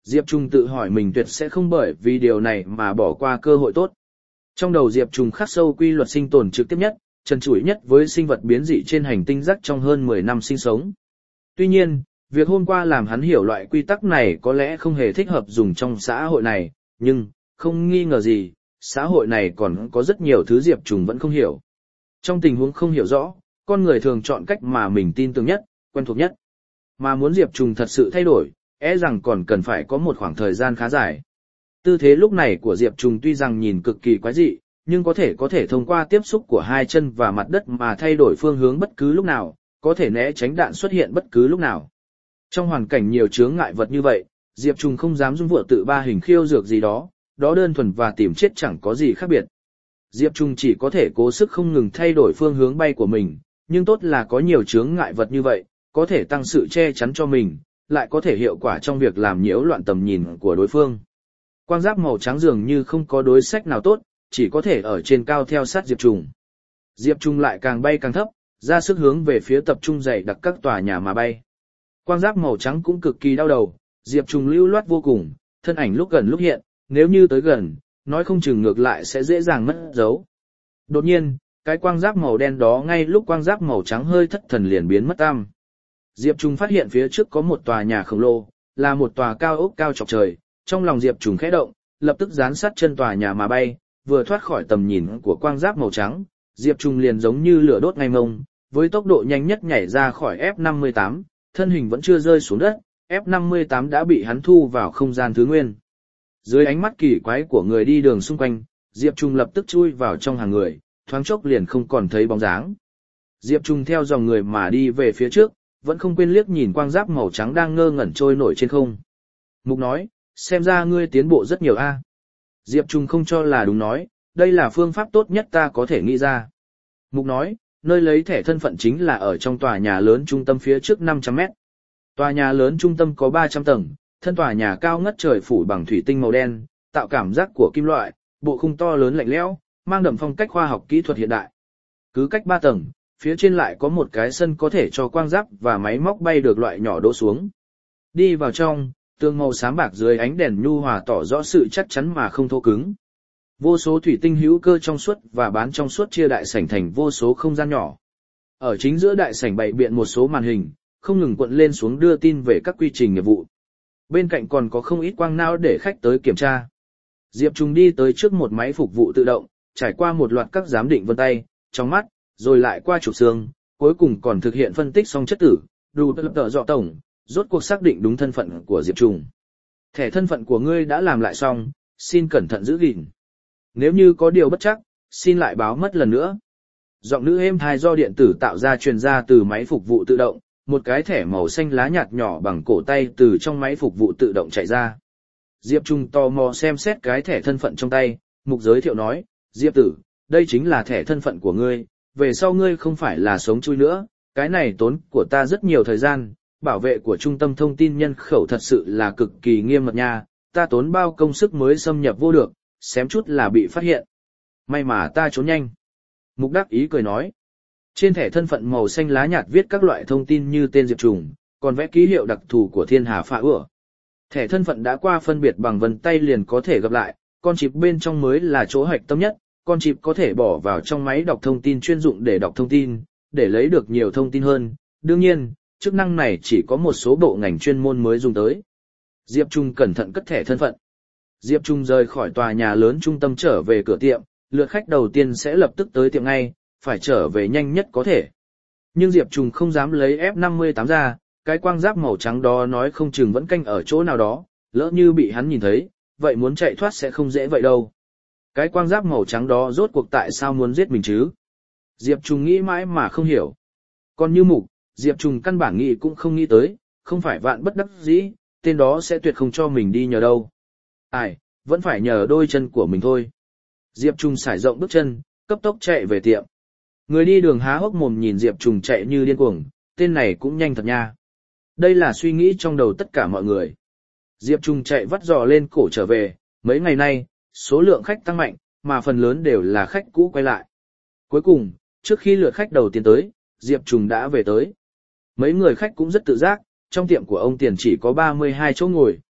Diệp Trung tự hỏi mình tuyệt sẽ không bởi vì điều này mà bỏ qua cơ hội tốt. Trong đầu Diệp Trung khắc sâu quy luật sinh tồn trực tiếp nhất, trần trụi nhất với sinh vật biến dị trên hành tinh rác trong hơn 10 năm sinh sống. Tuy nhiên, việc hôm qua làm hắn hiểu loại quy tắc này có lẽ không hề thích hợp dùng trong xã hội này, nhưng, không nghi ngờ gì, xã hội này còn có rất nhiều thứ Diệp Trung vẫn không hiểu. Trong tình huống không hiểu rõ, con người thường chọn cách mà mình tin tưởng nhất, quen thuộc nhất. Mà muốn Diệp Trung thật sự thay đổi, rằng còn cần phải có một khoảng thời gian khá dài. Tư thế lúc này của Diệp Trung tuy rằng nhìn cực kỳ quái dị, nhưng có thể thông qua tiếp xúc của hai chân và mặt đất mà thay đổi phương hướng bất cứ lúc nào, có thể né tránh đạn xuất hiện bất cứ lúc nào. Trong hoàn cảnh nhiều chướng ngại vật như vậy, Diệp Trung không dám dung vựa tự ba hình khiêu dược gì đó, đó đơn thuần và tìm chết chẳng có gì khác biệt. Diệp Trung chỉ có thể cố sức không ngừng thay đổi phương hướng bay của mình, nhưng tốt là có nhiều chướng ngại vật như vậy, có thể tăng sự che chắn cho mình, lại có thể hiệu quả trong việc làm nhiễu loạn tầm nhìn của đối phương. Quang giáp màu trắng dường như không có đối sách nào tốt, chỉ có thể ở trên cao theo sát Diệp Trung. Diệp Trung lại càng bay càng thấp, ra sức hướng về phía tập trung dày đặc các tòa nhà mà bay. Quang giáp màu trắng cũng cực kỳ đau đầu, Diệp Trung lưu loát vô cùng, thân ảnh lúc gần lúc hiện, nếu như tới gần, nói không chừng ngược lại sẽ dễ dàng mất dấu. Đột nhiên, cái quang giáp màu đen đó ngay lúc quang giáp màu trắng hơi thất thần liền biến mất tăm. Diệp Trung phát hiện phía trước có một tòa nhà khổng lồ, là một tòa cao ốc cao chọc trời, trong lòng Diệp Trung khẽ động, lập tức dán sát chân tòa nhà mà bay, vừa thoát khỏi tầm nhìn của quang giáp màu trắng, Diệp Trung liền giống như lửa đốt ngay mông, với tốc độ nhanh nhất nhảy ra khỏi F-58, thân hình vẫn chưa rơi xuống đất, F-58 đã bị hắn thu vào không gian thứ nguyên. Dưới ánh mắt kỳ quái của người đi đường xung quanh, Diệp Trung lập tức chui vào trong hàng người, thoáng chốc liền không còn thấy bóng dáng. Diệp Trung theo dòng người mà đi về phía trước, vẫn không quên liếc nhìn quang giáp màu trắng đang ngơ ngẩn trôi nổi trên không. Mục nói, xem ra ngươi tiến bộ rất nhiều a. Diệp Trung không cho là đúng nói, đây là phương pháp tốt nhất ta có thể nghĩ ra. Mục nói, nơi lấy thẻ thân phận chính là ở trong tòa nhà lớn trung tâm phía trước 500 mét. Tòa nhà lớn trung tâm có 300 tầng, thân tòa nhà cao ngất trời phủ bằng thủy tinh màu đen, tạo cảm giác của kim loại, bộ khung to lớn lạnh lẽo, mang đậm phong cách khoa học kỹ thuật hiện đại. Cứ cách 3 tầng, phía trên lại có một cái sân có thể cho quang giáp và máy móc bay được loại nhỏ đỗ xuống. Đi vào trong, tường màu xám bạc dưới ánh đèn nhu hòa tỏ rõ sự chắc chắn mà không thô cứng. Vô số thủy tinh hữu cơ trong suốt và bán trong suốt chia đại sảnh thành vô số không gian nhỏ. Ở chính giữa đại sảnh bày biện một số màn hình, không ngừng cuộn lên xuống đưa tin về các quy trình nghiệp vụ. Bên cạnh còn có không ít quang não để khách tới kiểm tra. Diệp Trung đi tới trước một máy phục vụ tự động, trải qua một loạt các giám định vân tay, trong mắt, rồi lại qua trục xương, cuối cùng còn thực hiện phân tích xong chất tử, đủ tờ dọ tổng, rốt cuộc xác định đúng thân phận của Diệp Trung. Thẻ thân phận của ngươi đã làm lại xong, xin cẩn thận giữ gìn. Nếu như có điều bất chắc, xin lại báo mất lần nữa. Giọng nữ êm tai do điện tử tạo ra truyền ra từ máy phục vụ tự động, một cái thẻ màu xanh lá nhạt nhỏ bằng cổ tay từ trong máy phục vụ tự động chạy ra. Diệp Trung tò mò xem xét cái thẻ thân phận trong tay, mục giới thiệu nói, Diệp tử, đây chính là thẻ thân phận của ngươi, về sau ngươi không phải là sống chui nữa, cái này tốn của ta rất nhiều thời gian, bảo vệ của trung tâm thông tin nhân khẩu thật sự là cực kỳ nghiêm mật nha, ta tốn bao công sức mới xâm nhập vô được, xém chút là bị phát hiện. May mà ta trốn nhanh. Mục đắc ý cười nói. Trên thẻ thân phận màu xanh lá nhạt viết các loại thông tin như tên Diệp Trung, còn vẽ ký hiệu đặc thù của Thiên Hà Phạ Ửa. Thẻ thân phận đã qua phân biệt bằng vân tay liền có thể gặp lại, con chip bên trong mới là chỗ hạch tâm nhất, con chip có thể bỏ vào trong máy đọc thông tin chuyên dụng để đọc thông tin, để lấy được nhiều thông tin hơn. Đương nhiên, chức năng này chỉ có một số bộ ngành chuyên môn mới dùng tới. Diệp Trung cẩn thận cất thẻ thân phận. Diệp Trung rời khỏi tòa nhà lớn trung tâm trở về cửa tiệm, lượt khách đầu tiên sẽ lập tức tới tiệm ngay, phải trở về nhanh nhất có thể. Nhưng Diệp Trung không dám lấy F-58 ra, cái quang giáp màu trắng đó nói không chừng vẫn canh ở chỗ nào đó, lỡ như bị hắn nhìn thấy, vậy muốn chạy thoát sẽ không dễ vậy đâu. Cái quang giáp màu trắng đó rốt cuộc tại sao muốn giết mình chứ? Diệp Trung nghĩ mãi mà không hiểu. Còn như Mục, Diệp Trung căn bản nghĩ cũng không nghĩ tới, không phải vạn bất đắc dĩ, tên đó sẽ tuyệt không cho mình đi nhờ đâu. Ai, vẫn phải nhờ đôi chân của mình thôi. Diệp Trung sải rộng bước chân, cấp tốc chạy về tiệm. Người đi đường há hốc mồm nhìn Diệp Trung chạy như điên cuồng, tên này cũng nhanh thật nha. Đây là suy nghĩ trong đầu tất cả mọi người. Diệp Trung chạy vắt giò lên cổ trở về, mấy ngày nay, số lượng khách tăng mạnh, mà phần lớn đều là khách cũ quay lại. Cuối cùng, trước khi lượt khách đầu tiên tới, Diệp Trung đã về tới. Mấy người khách cũng rất tự giác, trong tiệm của ông Tiền chỉ có 32 chỗ ngồi,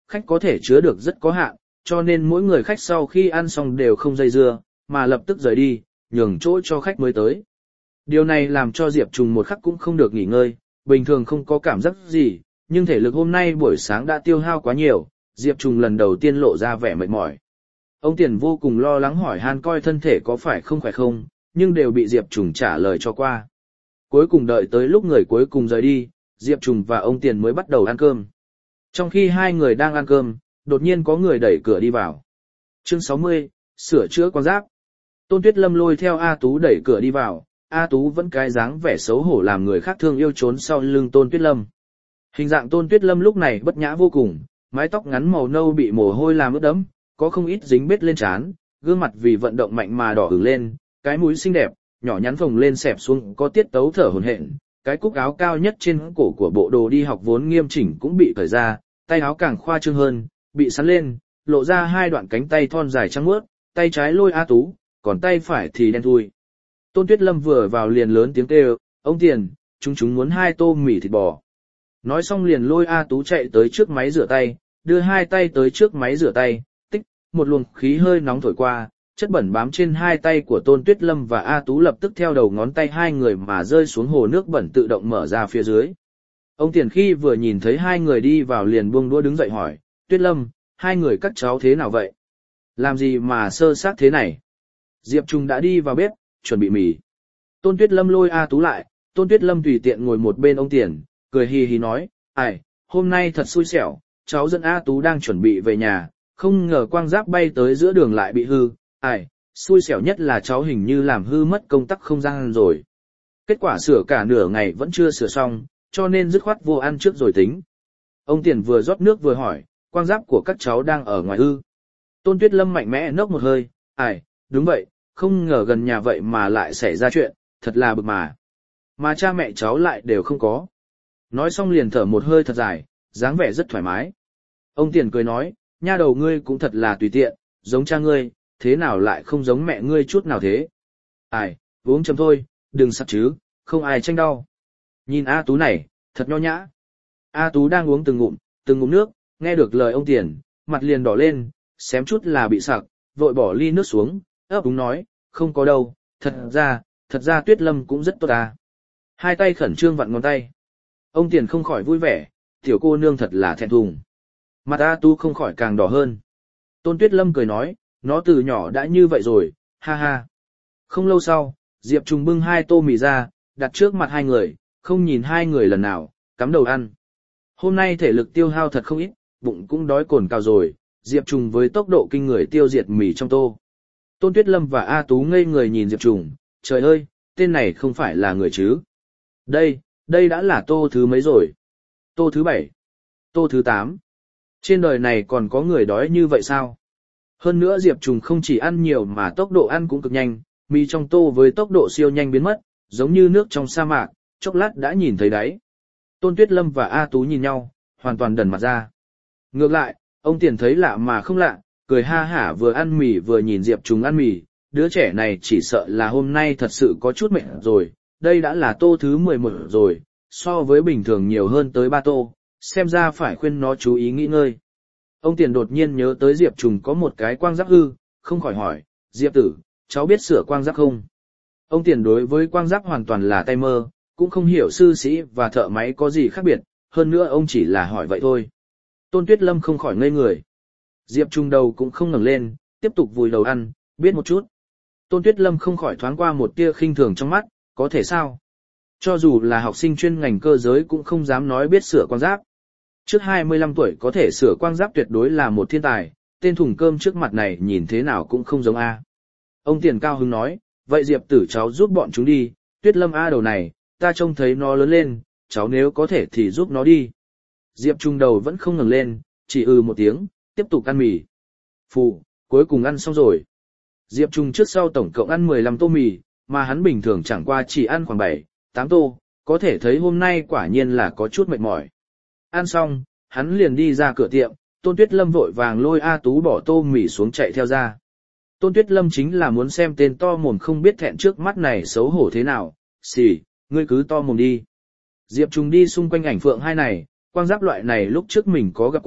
khách có thể chứa được rất có hạn, cho nên mỗi người khách sau khi ăn xong đều không dây dưa, mà lập tức rời đi, nhường chỗ cho khách mới tới. Điều này làm cho Diệp Trùng một khắc cũng không được nghỉ ngơi, bình thường không có cảm giác gì, nhưng thể lực hôm nay buổi sáng đã tiêu hao quá nhiều, Diệp Trùng lần đầu tiên lộ ra vẻ mệt mỏi. Ông Tiền vô cùng lo lắng hỏi han coi thân thể có phải không khỏe không, nhưng đều bị Diệp Trùng trả lời cho qua. Cuối cùng đợi tới lúc người cuối cùng rời đi, Diệp Trùng và ông Tiền mới bắt đầu ăn cơm. Trong khi hai người đang ăn cơm, đột nhiên có người đẩy cửa đi vào. Chương 60, sửa chữa con giáp. Tôn Tuyết Lâm lôi theo A Tú đẩy cửa đi vào, A Tú vẫn cái dáng vẻ xấu hổ làm người khác thương yêu trốn sau lưng Tôn Tuyết Lâm. Hình dạng Tôn Tuyết Lâm lúc này bất nhã vô cùng, mái tóc ngắn màu nâu bị mồ hôi làm ướt đẫm, có không ít dính bết lên trán, gương mặt vì vận động mạnh mà đỏ ửng lên, cái mũi xinh đẹp, nhỏ nhắn phồng lên xẹp xuống có tiết tấu thở hổn hển, cái cúc áo cao nhất trên cổ của bộ đồ đi học vốn nghiêm chỉnh cũng bị cởi ra, tay áo càng khoa trương hơn, bị sắn lên, lộ ra hai đoạn cánh tay thon dài trắng muốt, tay trái lôi A Tú, còn tay phải thì đen thui. Tôn Tuyết Lâm vừa vào liền lớn tiếng kêu, ông Tiền, chúng muốn 2 tô mì thịt bò. Nói xong liền lôi A Tú chạy tới trước máy rửa tay, đưa 2 tay tới trước máy rửa tay, tích, một luồng khí hơi nóng thổi qua, chất bẩn bám trên 2 tay của Tôn Tuyết Lâm và A Tú lập tức theo đầu ngón tay hai người mà rơi xuống hồ nước bẩn tự động mở ra phía dưới. Ông Tiền khi vừa nhìn thấy hai người đi vào liền buông đũa đứng dậy hỏi, Tuyết Lâm, hai người các cháu thế nào vậy? Làm gì mà sơ sát thế này? Diệp Trung đã đi vào bếp, chuẩn bị mì. Tôn Tuyết Lâm lôi A Tú lại, Tôn Tuyết Lâm tùy tiện ngồi một bên ông Tiền, cười hì hì nói, ai, hôm nay thật xui xẻo, cháu dẫn A Tú đang chuẩn bị về nhà, không ngờ quang giáp bay tới giữa đường lại bị hư, ai, xui xẻo nhất là cháu hình như làm hư mất công tắc không gian rồi. Kết quả sửa cả nửa ngày vẫn chưa sửa xong, cho nên dứt khoát vô ăn trước rồi tính. Ông Tiền vừa rót nước vừa hỏi, quang giáp của các cháu đang ở ngoài ư? Tôn Tuyết Lâm mạnh mẽ nốc một hơi, ai, đúng vậy, không ngờ gần nhà vậy mà lại xảy ra chuyện, thật là bực mà. Mà cha mẹ cháu lại đều không có. Nói xong liền thở một hơi thật dài, dáng vẻ rất thoải mái. Ông Tiền cười nói, nha đầu ngươi cũng thật là tùy tiện, giống cha ngươi, thế nào lại không giống mẹ ngươi chút nào thế. Ai, uống chấm thôi, đừng sặc chứ, không ai tranh đau. Nhìn A Tú này, thật nho nhã. A Tú đang uống từng ngụm nước, nghe được lời ông Tiền, mặt liền đỏ lên, xém chút là bị sặc, vội bỏ ly nước xuống, ấp úng nói, không có đâu, thật ra Tuyết Lâm cũng rất tốt à. Hai tay khẩn trương vặn ngón tay. Ông Tiền không khỏi vui vẻ, tiểu cô nương thật là thẹn thùng. Mặt A Tú không khỏi càng đỏ hơn. Tôn Tuyết Lâm cười nói, nó từ nhỏ đã như vậy rồi, ha ha. Không lâu sau, Diệp Trùng bưng 2 tô mì ra, đặt trước mặt hai người, không nhìn hai người lần nào, cắm đầu ăn. Hôm nay thể lực tiêu hao thật không ít, bụng cũng đói cồn cào rồi, Diệp Trùng với tốc độ kinh người tiêu diệt mì trong tô. Tôn Tuyết Lâm và A Tú ngây người nhìn Diệp Trùng, trời ơi, tên này không phải là người chứ. Đây đã là tô thứ mấy rồi? Tô thứ 7, tô thứ 8. Trên đời này còn có người đói như vậy sao? Hơn nữa Diệp Trùng không chỉ ăn nhiều mà tốc độ ăn cũng cực nhanh, mì trong tô với tốc độ siêu nhanh biến mất, giống như nước trong sa mạc, chốc lát đã nhìn thấy đáy. Tôn Tuyết Lâm và A Tú nhìn nhau, hoàn toàn đần mặt ra. Ngược lại, ông Tiền thấy lạ mà không lạ, cười ha hả vừa ăn mì vừa nhìn Diệp Trùng ăn mì, đứa trẻ này chỉ sợ là hôm nay thật sự có chút mệt rồi, đây đã là tô thứ 11 rồi, so với bình thường nhiều hơn tới 3 tô, xem ra phải khuyên nó chú ý nghỉ ngơi. Ông Tiền đột nhiên nhớ tới Diệp Trùng có một cái quang giáp hư, không khỏi hỏi, Diệp tử, cháu biết sửa quang giáp không? Ông Tiền đối với quang giáp hoàn toàn là tay mơ, cũng không hiểu sư sĩ và thợ máy có gì khác biệt, hơn nữa ông chỉ là hỏi vậy thôi. Tôn Tuyết Lâm không khỏi ngây người. Diệp Trùng đầu cũng không ngẩng lên, tiếp tục vùi đầu ăn, biết một chút. Tôn Tuyết Lâm không khỏi thoáng qua một tia khinh thường trong mắt, có thể sao? Cho dù là học sinh chuyên ngành cơ giới cũng không dám nói biết sửa quang giáp. Trước 25 tuổi có thể sửa quang giáp tuyệt đối là một thiên tài, tên thùng cơm trước mặt này nhìn thế nào cũng không giống A. Ông Tiền cao hứng nói, vậy Diệp tử cháu giúp bọn chúng đi, Tuyết Lâm A đầu này, ta trông thấy nó lớn lên, cháu nếu có thể thì giúp nó đi. Diệp Trung đầu vẫn không ngẩng lên, chỉ một tiếng, tiếp tục ăn mì. Phụ, cuối cùng ăn xong rồi. Diệp Trung trước sau tổng cộng ăn 15 tô mì, mà hắn bình thường chẳng qua chỉ ăn khoảng 7, 8 tô, có thể thấy hôm nay quả nhiên là có chút mệt mỏi. Ăn xong, hắn liền đi ra cửa tiệm, Tôn Tuyết Lâm vội vàng lôi A Tú bỏ tô mì xuống chạy theo ra. Tôn Tuyết Lâm chính là muốn xem tên to mồm không biết thẹn trước mắt này xấu hổ thế nào, xì, ngươi cứ to mồm đi. Diệp Trung đi xung quanh ảnh phượng hai này, quang giáp loại này lúc trước mình có gặp qua,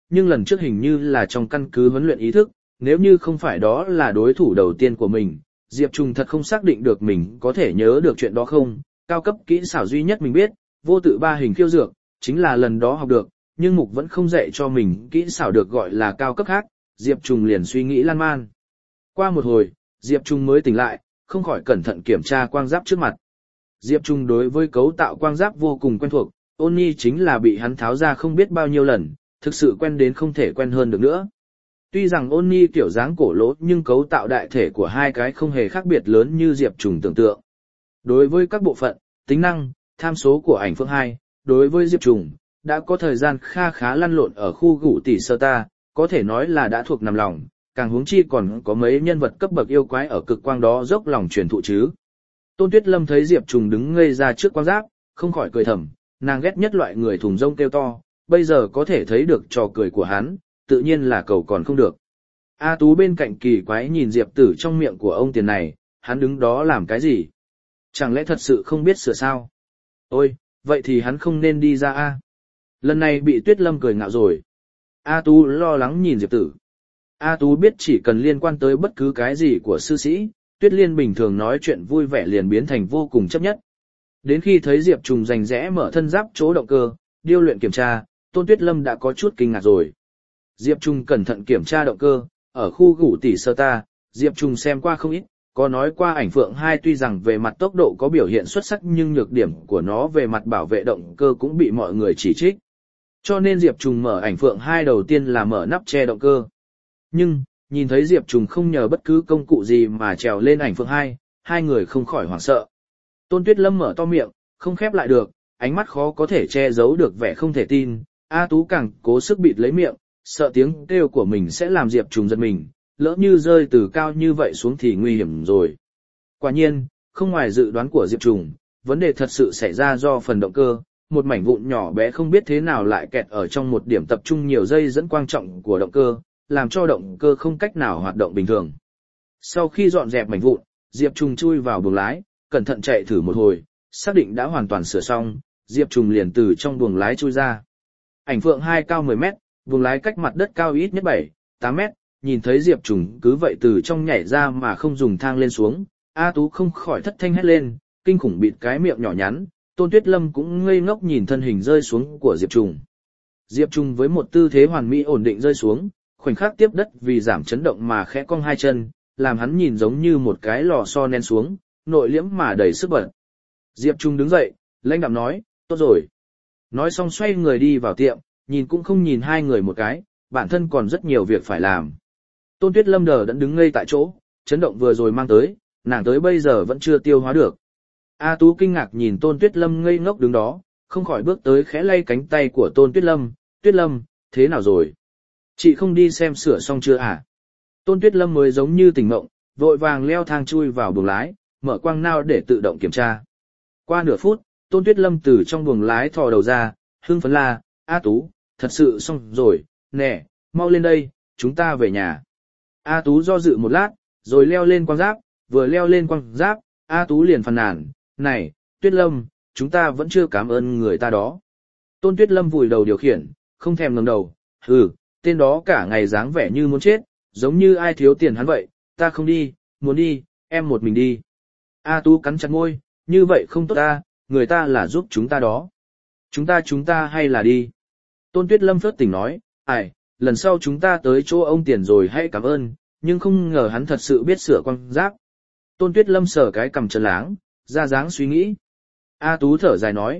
nhưng lần trước hình như là trong căn cứ huấn luyện ý thức, nếu như không phải đó là đối thủ đầu tiên của mình, Diệp Trùng thật không xác định được mình có thể nhớ được chuyện đó không. Cao cấp kỹ xảo duy nhất mình biết, vô tự ba hình khiêu dược, chính là lần đó học được, nhưng Mục vẫn không dạy cho mình kỹ xảo được gọi là cao cấp khác, Diệp Trùng liền suy nghĩ lan man. Qua một hồi, Diệp Trùng mới tỉnh lại, không khỏi cẩn thận kiểm tra quang giáp trước mặt. Diệp Trùng đối với cấu tạo quang giáp vô cùng quen thuộc, Ôn Nhi chính là bị hắn tháo ra không biết bao nhiêu lần, thực sự quen đến không thể quen hơn được nữa. Tuy rằng Ôn Nhi kiểu dáng cổ lỗ nhưng cấu tạo đại thể của hai cái không hề khác biệt lớn như Diệp Trùng tưởng tượng. Đối với các bộ phận, tính năng, tham số của ảnh Phượng 2, đối với Diệp Trùng, đã có thời gian khá lăn lộn ở khu gủ tỷ sơ ta, có thể nói là đã thuộc nằm lòng, càng huống chi còn có mấy nhân vật cấp bậc yêu quái ở cực quang đó dốc lòng truyền thụ chứ. Tôn Tuyết Lâm thấy Diệp Trùng đứng ngây ra trước quang giáp, không khỏi cười thầm, nàng ghét nhất loại người thùng rông kêu to, bây giờ có thể thấy được trò cười của hắn, tự nhiên là cầu còn không được. A Tú bên cạnh kỳ quái nhìn Diệp Tử trong miệng của ông tiền này, hắn đứng đó làm cái gì? Chẳng lẽ thật sự không biết sửa sao? Ôi, vậy thì hắn không nên đi ra a. Lần này bị Tuyết Lâm cười ngạo rồi. A Tú lo lắng nhìn Diệp Tử. A Tú biết chỉ cần liên quan tới bất cứ cái gì của sư sĩ, Tuyết Liên bình thường nói chuyện vui vẻ liền biến thành vô cùng chấp nhất. Đến khi thấy Diệp Trùng rành rẽ mở thân giáp chỗ động cơ, điêu luyện kiểm tra, Tôn Tuyết Lâm đã có chút kinh ngạc rồi. Diệp Trùng cẩn thận kiểm tra động cơ, ở khu gủ tỷ sơ ta, Diệp Trùng xem qua không ít, có nói qua ảnh Phượng 2 tuy rằng về mặt tốc độ có biểu hiện xuất sắc nhưng nhược điểm của nó về mặt bảo vệ động cơ cũng bị mọi người chỉ trích. Cho nên Diệp Trùng mở ảnh Phượng 2 đầu tiên là mở nắp che động cơ. Nhưng, nhìn thấy Diệp Trùng không nhờ bất cứ công cụ gì mà trèo lên ảnh Phượng 2, hai người không khỏi hoảng sợ. Tôn Tuyết Lâm mở to miệng, không khép lại được, ánh mắt khó có thể che giấu được vẻ không thể tin, A Tú càng cố sức bịt lấy miệng, sợ tiếng kêu của mình sẽ làm Diệp Trùng giật mình, lỡ như rơi từ cao như vậy xuống thì nguy hiểm rồi. Quả nhiên, không ngoài dự đoán của Diệp Trùng, vấn đề thật sự xảy ra do phần động cơ, một mảnh vụn nhỏ bé không biết thế nào lại kẹt ở trong một điểm tập trung nhiều dây dẫn quan trọng của động cơ, làm cho động cơ không cách nào hoạt động bình thường. Sau khi dọn dẹp mảnh vụn, Diệp Trùng chui vào buồng lái, cẩn thận chạy thử một hồi, xác định đã hoàn toàn sửa xong, Diệp Trùng liền từ trong buồng lái chui ra. Ảnh Phượng 2 cao 10 mét, buồng lái cách mặt đất cao ít nhất 7-8 mét, nhìn thấy Diệp Trùng cứ vậy từ trong nhảy ra mà không dùng thang lên xuống, A Tú không khỏi thất thanh hét lên, kinh khủng bịt cái miệng nhỏ nhắn, Tôn Tuyết Lâm cũng ngây ngốc nhìn thân hình rơi xuống của Diệp Trùng. Diệp Trùng với một tư thế hoàn mỹ ổn định rơi xuống, khoảnh khắc tiếp đất vì giảm chấn động mà khẽ cong hai chân, làm hắn nhìn giống như một cái lò xo nén xuống, nội liễm mà đầy sức bật. Diệp Trùng đứng dậy, lãnh đạm nói, tốt rồi. Nói xong xoay người đi vào tiệm, nhìn cũng không nhìn hai người một cái, bản thân còn rất nhiều việc phải làm. Tôn Tuyết Lâm đờ đẫn đứng ngây tại chỗ, chấn động vừa rồi mang tới, nàng tới bây giờ vẫn chưa tiêu hóa được. A Tú kinh ngạc nhìn Tôn Tuyết Lâm ngây ngốc đứng đó, không khỏi bước tới khẽ lay cánh tay của Tôn Tuyết Lâm, Tuyết Lâm, thế nào rồi? Chị không đi xem sửa xong chưa à? Tôn Tuyết Lâm mới giống như tỉnh mộng, vội vàng leo thang chui vào buồng lái, mở quang nao để tự động kiểm tra. Qua nửa phút, Tôn Tuyết Lâm từ trong buồng lái thò đầu ra, hưng phấn la, A Tú, thật sự xong rồi, nè, mau lên đây, chúng ta về nhà. A Tú do dự một lát, rồi leo lên quang giáp, vừa leo lên quang giáp, A Tú liền phàn nàn, này, Tuyết Lâm, chúng ta vẫn chưa cảm ơn người ta đó. Tôn Tuyết Lâm vùi đầu điều khiển, không thèm ngẩng đầu, tên đó cả ngày dáng vẻ như muốn chết, giống như ai thiếu tiền hắn vậy, ta không đi, muốn đi, em một mình đi. A Tú cắn chặt môi, như vậy không tốt ta, người ta là giúp chúng ta đó. Chúng ta hay là đi. Tôn Tuyết Lâm phớt tỉnh nói, lần sau chúng ta tới chỗ ông tiền rồi hãy cảm ơn, nhưng không ngờ hắn thật sự biết sửa quang giáp. Tôn Tuyết Lâm sờ cái cằm trần láng, ra dáng suy nghĩ. A Tú thở dài nói,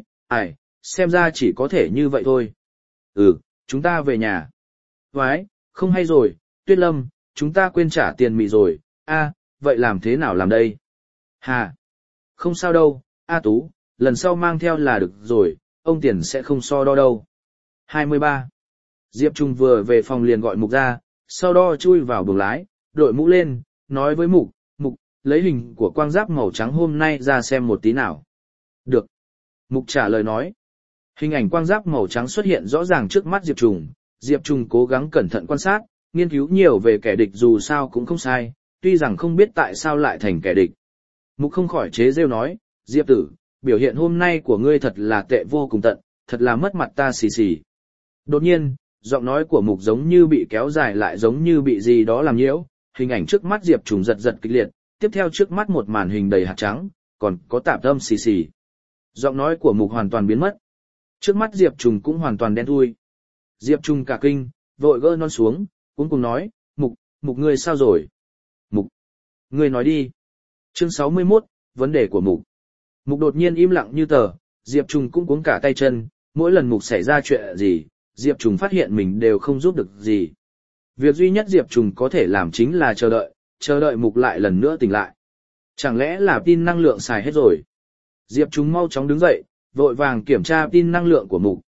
xem ra chỉ có thể như vậy thôi. Chúng ta về nhà. Vái, không hay rồi, Tuyết Lâm, chúng ta quên trả tiền mì rồi, vậy làm thế nào làm đây? Hà, không sao đâu, A Tú, lần sau mang theo là được rồi, ông tiền sẽ không so đo đâu. 23. Diệp Trùng vừa về phòng liền gọi Mục ra, sau đó chui vào buồng lái, đội mũ lên, nói với Mục, lấy hình của quang giáp màu trắng hôm nay ra xem một tí nào. Được. Mục trả lời nói. Hình ảnh quang giáp màu trắng xuất hiện rõ ràng trước mắt Diệp Trùng. Diệp Trùng cố gắng cẩn thận quan sát, nghiên cứu nhiều về kẻ địch dù sao cũng không sai, tuy rằng không biết tại sao lại thành kẻ địch. Mục không khỏi chế rêu nói, Diệp tử, biểu hiện hôm nay của ngươi thật là tệ vô cùng tận, thật là mất mặt ta xì xì. Đột nhiên, Giọng nói của Mục giống như bị kéo dài lại giống như bị gì đó làm nhiễu, hình ảnh trước mắt Diệp Trùng giật giật kịch liệt, tiếp theo trước mắt một màn hình đầy hạt trắng, còn có tạp âm xì xì. Giọng nói của Mục hoàn toàn biến mất. Trước mắt Diệp Trùng cũng hoàn toàn đen thui. Diệp Trùng cả kinh, vội gỡ non xuống, cuống cuồng nói, Mục ngươi sao rồi? Mục, ngươi nói đi. Chương 61, vấn đề của Mục. Mục đột nhiên im lặng như tờ, Diệp Trùng cũng cuống cả tay chân, mỗi lần Mục xảy ra chuyện gì, Diệp Trùng phát hiện mình đều không giúp được gì. Việc duy nhất Diệp Trùng có thể làm chính là chờ đợi Mục lại lần nữa tỉnh lại. Chẳng lẽ là pin năng lượng xài hết rồi? Diệp Trùng mau chóng đứng dậy, vội vàng kiểm tra pin năng lượng của Mục,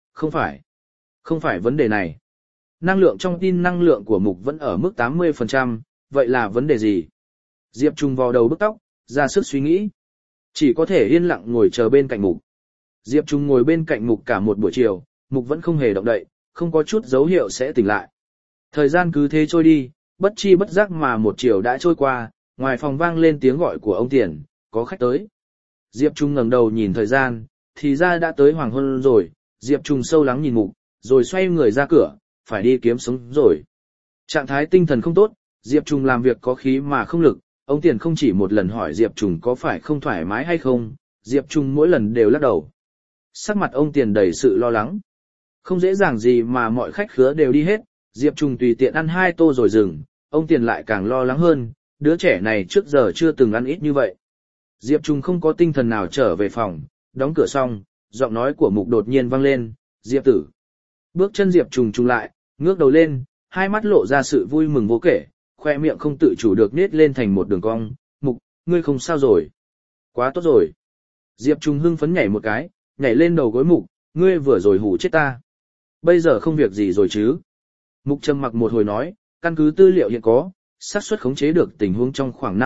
không phải vấn đề này. Năng lượng trong pin năng lượng của Mục vẫn ở mức 80%, vậy là vấn đề gì? Diệp Trùng vò đầu bức tóc, ra sức suy nghĩ. Chỉ có thể yên lặng ngồi chờ bên cạnh Mục. Diệp Trùng ngồi bên cạnh Mục cả một buổi chiều, Mục vẫn không hề động đậy, không có chút dấu hiệu sẽ tỉnh lại. Thời gian cứ thế trôi đi, bất chi bất giác mà một chiều đã trôi qua, ngoài phòng vang lên tiếng gọi của ông Tiền, có khách tới. Diệp Trung ngẩng đầu nhìn thời gian, thì ra đã tới hoàng hôn rồi, Diệp Trung sâu lắng nhìn Mục, rồi xoay người ra cửa, phải đi kiếm sống rồi. Trạng thái tinh thần không tốt, Diệp Trung làm việc có khí mà không lực, ông Tiền không chỉ một lần hỏi Diệp Trung có phải không thoải mái hay không, Diệp Trung mỗi lần đều lắc đầu. Sắc mặt ông Tiền đầy sự lo lắng. Không dễ dàng gì mà mọi khách khứa đều đi hết, Diệp Trung tùy tiện ăn 2 tô rồi dừng, ông Tiền lại càng lo lắng hơn, đứa trẻ này trước giờ chưa từng ăn ít như vậy. Diệp Trung không có tinh thần nào trở về phòng, đóng cửa xong, giọng nói của Mục đột nhiên vang lên, Diệp tử. Bước chân Diệp Trung trùng lại, ngước đầu lên, hai mắt lộ ra sự vui mừng vô kể, khoe miệng không tự chủ được nết lên thành một đường cong, Mục, ngươi không sao rồi. Quá tốt rồi. Diệp Trung hưng phấn nhảy một cái, nhảy lên đầu gối Mục, ngươi vừa rồi hù chết ta. Bây giờ không việc gì rồi chứ. Mục trầm mặc một hồi nói, căn cứ tư liệu hiện có, xác suất khống chế được tình huống trong khoảng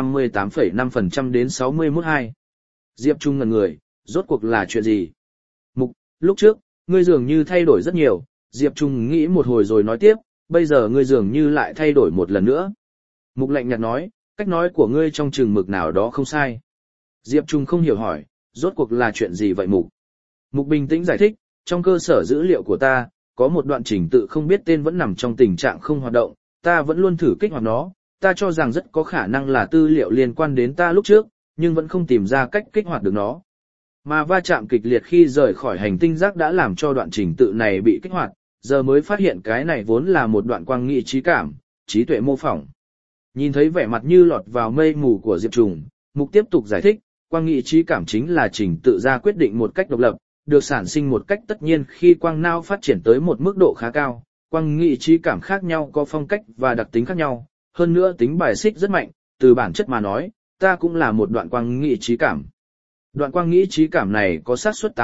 58,5% đến 61,2%. Diệp Trung ngẩn người, rốt cuộc là chuyện gì? Mục, lúc trước, ngươi dường như thay đổi rất nhiều, Diệp Trung nghĩ một hồi rồi nói tiếp, bây giờ ngươi dường như lại thay đổi một lần nữa. Mục lạnh nhạt nói, cách nói của ngươi trong chừng mực nào đó không sai. Diệp Trung không hiểu hỏi, rốt cuộc là chuyện gì vậy Mục? Mục bình tĩnh giải thích, trong cơ sở dữ liệu của ta, có một đoạn trình tự không biết tên vẫn nằm trong tình trạng không hoạt động, ta vẫn luôn thử kích hoạt nó, ta cho rằng rất có khả năng là tư liệu liên quan đến ta lúc trước, nhưng vẫn không tìm ra cách kích hoạt được nó. Mà va chạm kịch liệt khi rời khỏi hành tinh rác đã làm cho đoạn trình tự này bị kích hoạt, giờ mới phát hiện cái này vốn là một đoạn quang nghị trí cảm, trí tuệ mô phỏng. Nhìn thấy vẻ mặt như lọt vào mây mù của Diệp Trùng, Mục tiếp tục giải thích, quang nghị trí cảm chính là trình tự ra quyết định một cách độc lập, được sản sinh một cách tất nhiên khi quang não phát triển tới một mức độ khá cao. Quang nghị trí cảm khác nhau có phong cách và đặc tính khác nhau, hơn nữa tính bài xích rất mạnh, từ bản chất mà nói, ta cũng là một đoạn quang nghị trí cảm. Đoạn quang nghị trí cảm này có xác suất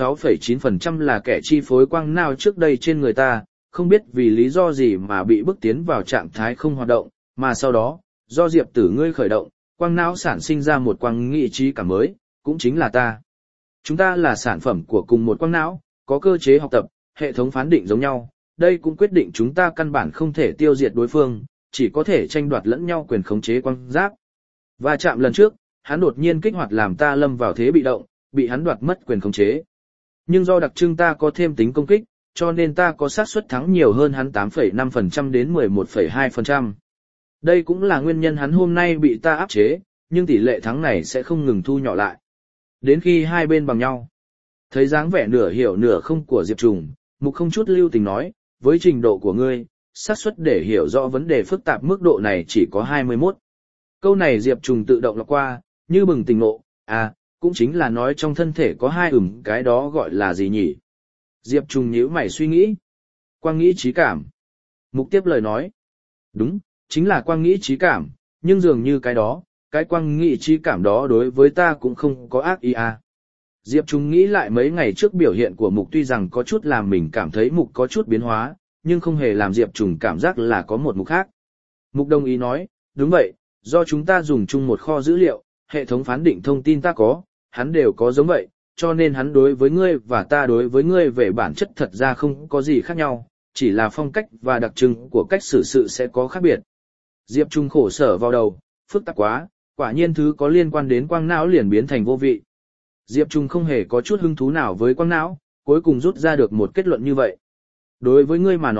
86,9% là kẻ chi phối quang não trước đây trên người ta, không biết vì lý do gì mà bị bức tiến vào trạng thái không hoạt động, mà sau đó, do Diệp tử ngươi khởi động, quang não sản sinh ra một quang nghị trí cảm mới, cũng chính là ta. Chúng ta là sản phẩm của cùng một quang não, có cơ chế học tập, hệ thống phán định giống nhau, đây cũng quyết định chúng ta căn bản không thể tiêu diệt đối phương, chỉ có thể tranh đoạt lẫn nhau quyền khống chế quang giáp. Và chạm lần trước, hắn đột nhiên kích hoạt làm ta lâm vào thế bị động, bị hắn đoạt mất quyền khống chế. Nhưng do đặc trưng ta có thêm tính công kích, cho nên ta có xác suất thắng nhiều hơn hắn 8,5% đến 11,2%. Đây cũng là nguyên nhân hắn hôm nay bị ta áp chế, nhưng tỷ lệ thắng này sẽ không ngừng thu nhỏ lại. Đến khi hai bên bằng nhau. Thấy dáng vẻ nửa hiểu nửa không của Diệp Trùng, Mục không chút lưu tình nói, với trình độ của ngươi, xác suất để hiểu rõ vấn đề phức tạp mức độ này chỉ có 21. Câu này Diệp Trùng tự động lọc qua, như bừng tỉnh ngộ, cũng chính là nói trong thân thể có hai cái đó gọi là gì nhỉ? Diệp Trùng nhíu mày suy nghĩ. Quang nghĩ trí cảm. Mục tiếp lời nói. Đúng, chính là quang nghĩ trí cảm, nhưng dường như cái quang nghĩ trí cảm đó đối với ta cũng không có ác ý Diệp Trung nghĩ lại mấy ngày trước biểu hiện của Mục tuy rằng có chút làm mình cảm thấy Mục có chút biến hóa, nhưng không hề làm Diệp Trung cảm giác là có một Mục khác. Mục đồng ý nói, đúng vậy, do chúng ta dùng chung một kho dữ liệu, hệ thống phán định thông tin ta có, hắn đều có giống vậy, cho nên hắn đối với ngươi và ta đối với ngươi về bản chất thật ra không có gì khác nhau, chỉ là phong cách và đặc trưng của cách xử sự sẽ có khác biệt. Diệp Trung khổ sở vào đầu, phức tạp quá, quả nhiên thứ có liên quan đến quang não liền biến thành vô vị. Diệp Trung không hề có chút hứng thú nào với quang não, cuối cùng rút ra được một kết luận như vậy. Đối với ngươi mà nói,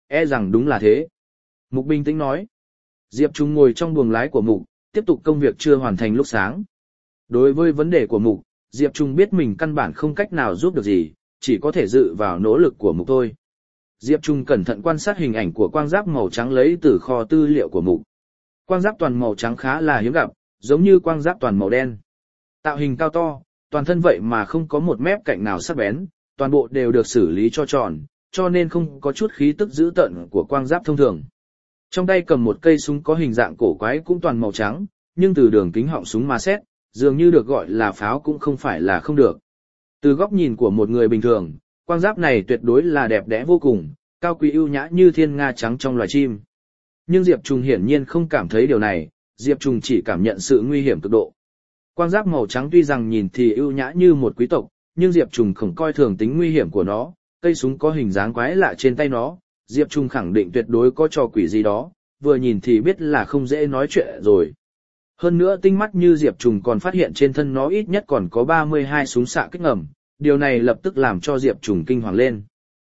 e rằng đúng là thế. Mục bình tĩnh nói. Diệp Trung ngồi trong buồng lái của Mục, tiếp tục công việc chưa hoàn thành lúc sáng. Đối với vấn đề của Mục, Diệp Trung biết mình căn bản không cách nào giúp được gì, chỉ có thể dựa vào nỗ lực của Mục thôi. Diệp Trung cẩn thận quan sát hình ảnh của quang giáp màu trắng lấy từ kho tư liệu của Mục. Quang giáp toàn màu trắng khá là hiếm gặp, giống như quang giáp toàn màu đen. Tạo hình cao to, toàn thân vậy mà không có một mép cạnh nào sắc bén, toàn bộ đều được xử lý cho tròn, cho nên không có chút khí tức dữ tợn của quang giáp thông thường. Trong tay cầm một cây súng có hình dạng cổ quái cũng toàn màu trắng, nhưng từ đường kính họng súng mà xét, dường như được gọi là pháo cũng không phải là không được. Từ góc nhìn của một người bình thường, quang giáp này tuyệt đối là đẹp đẽ vô cùng, cao quý ưu nhã như thiên nga trắng trong loài chim. Nhưng Diệp Trung hiển nhiên không cảm thấy điều này, Diệp Trung chỉ cảm nhận sự nguy hiểm cực độ. Quang giáp màu trắng tuy rằng nhìn thì ưu nhã như một quý tộc, nhưng Diệp Trung không coi thường tính nguy hiểm của nó, cây súng có hình dáng quái lạ trên tay nó, Diệp Trung khẳng định tuyệt đối có trò quỷ gì đó, vừa nhìn thì biết là không dễ nói chuyện rồi. Hơn nữa tinh mắt như Diệp Trung còn phát hiện trên thân nó ít nhất còn có 32 súng xạ kích ngầm, điều này lập tức làm cho Diệp Trung kinh hoàng lên.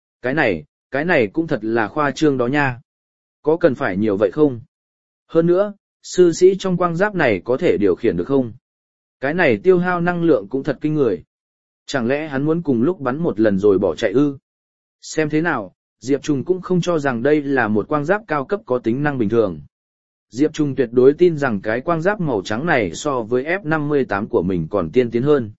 Cái này cũng thật là khoa trương đó nha. Có cần phải nhiều vậy không? Hơn nữa, sư sĩ trong quang giáp này có thể điều khiển được không? Cái này tiêu hao năng lượng cũng thật kinh người. Chẳng lẽ hắn muốn cùng lúc bắn một lần rồi bỏ chạy ư? Xem thế nào, Diệp Trung cũng không cho rằng đây là một quang giáp cao cấp có tính năng bình thường. Diệp Trung tuyệt đối tin rằng cái quang giáp màu trắng này so với F-58 của mình còn tiên tiến hơn.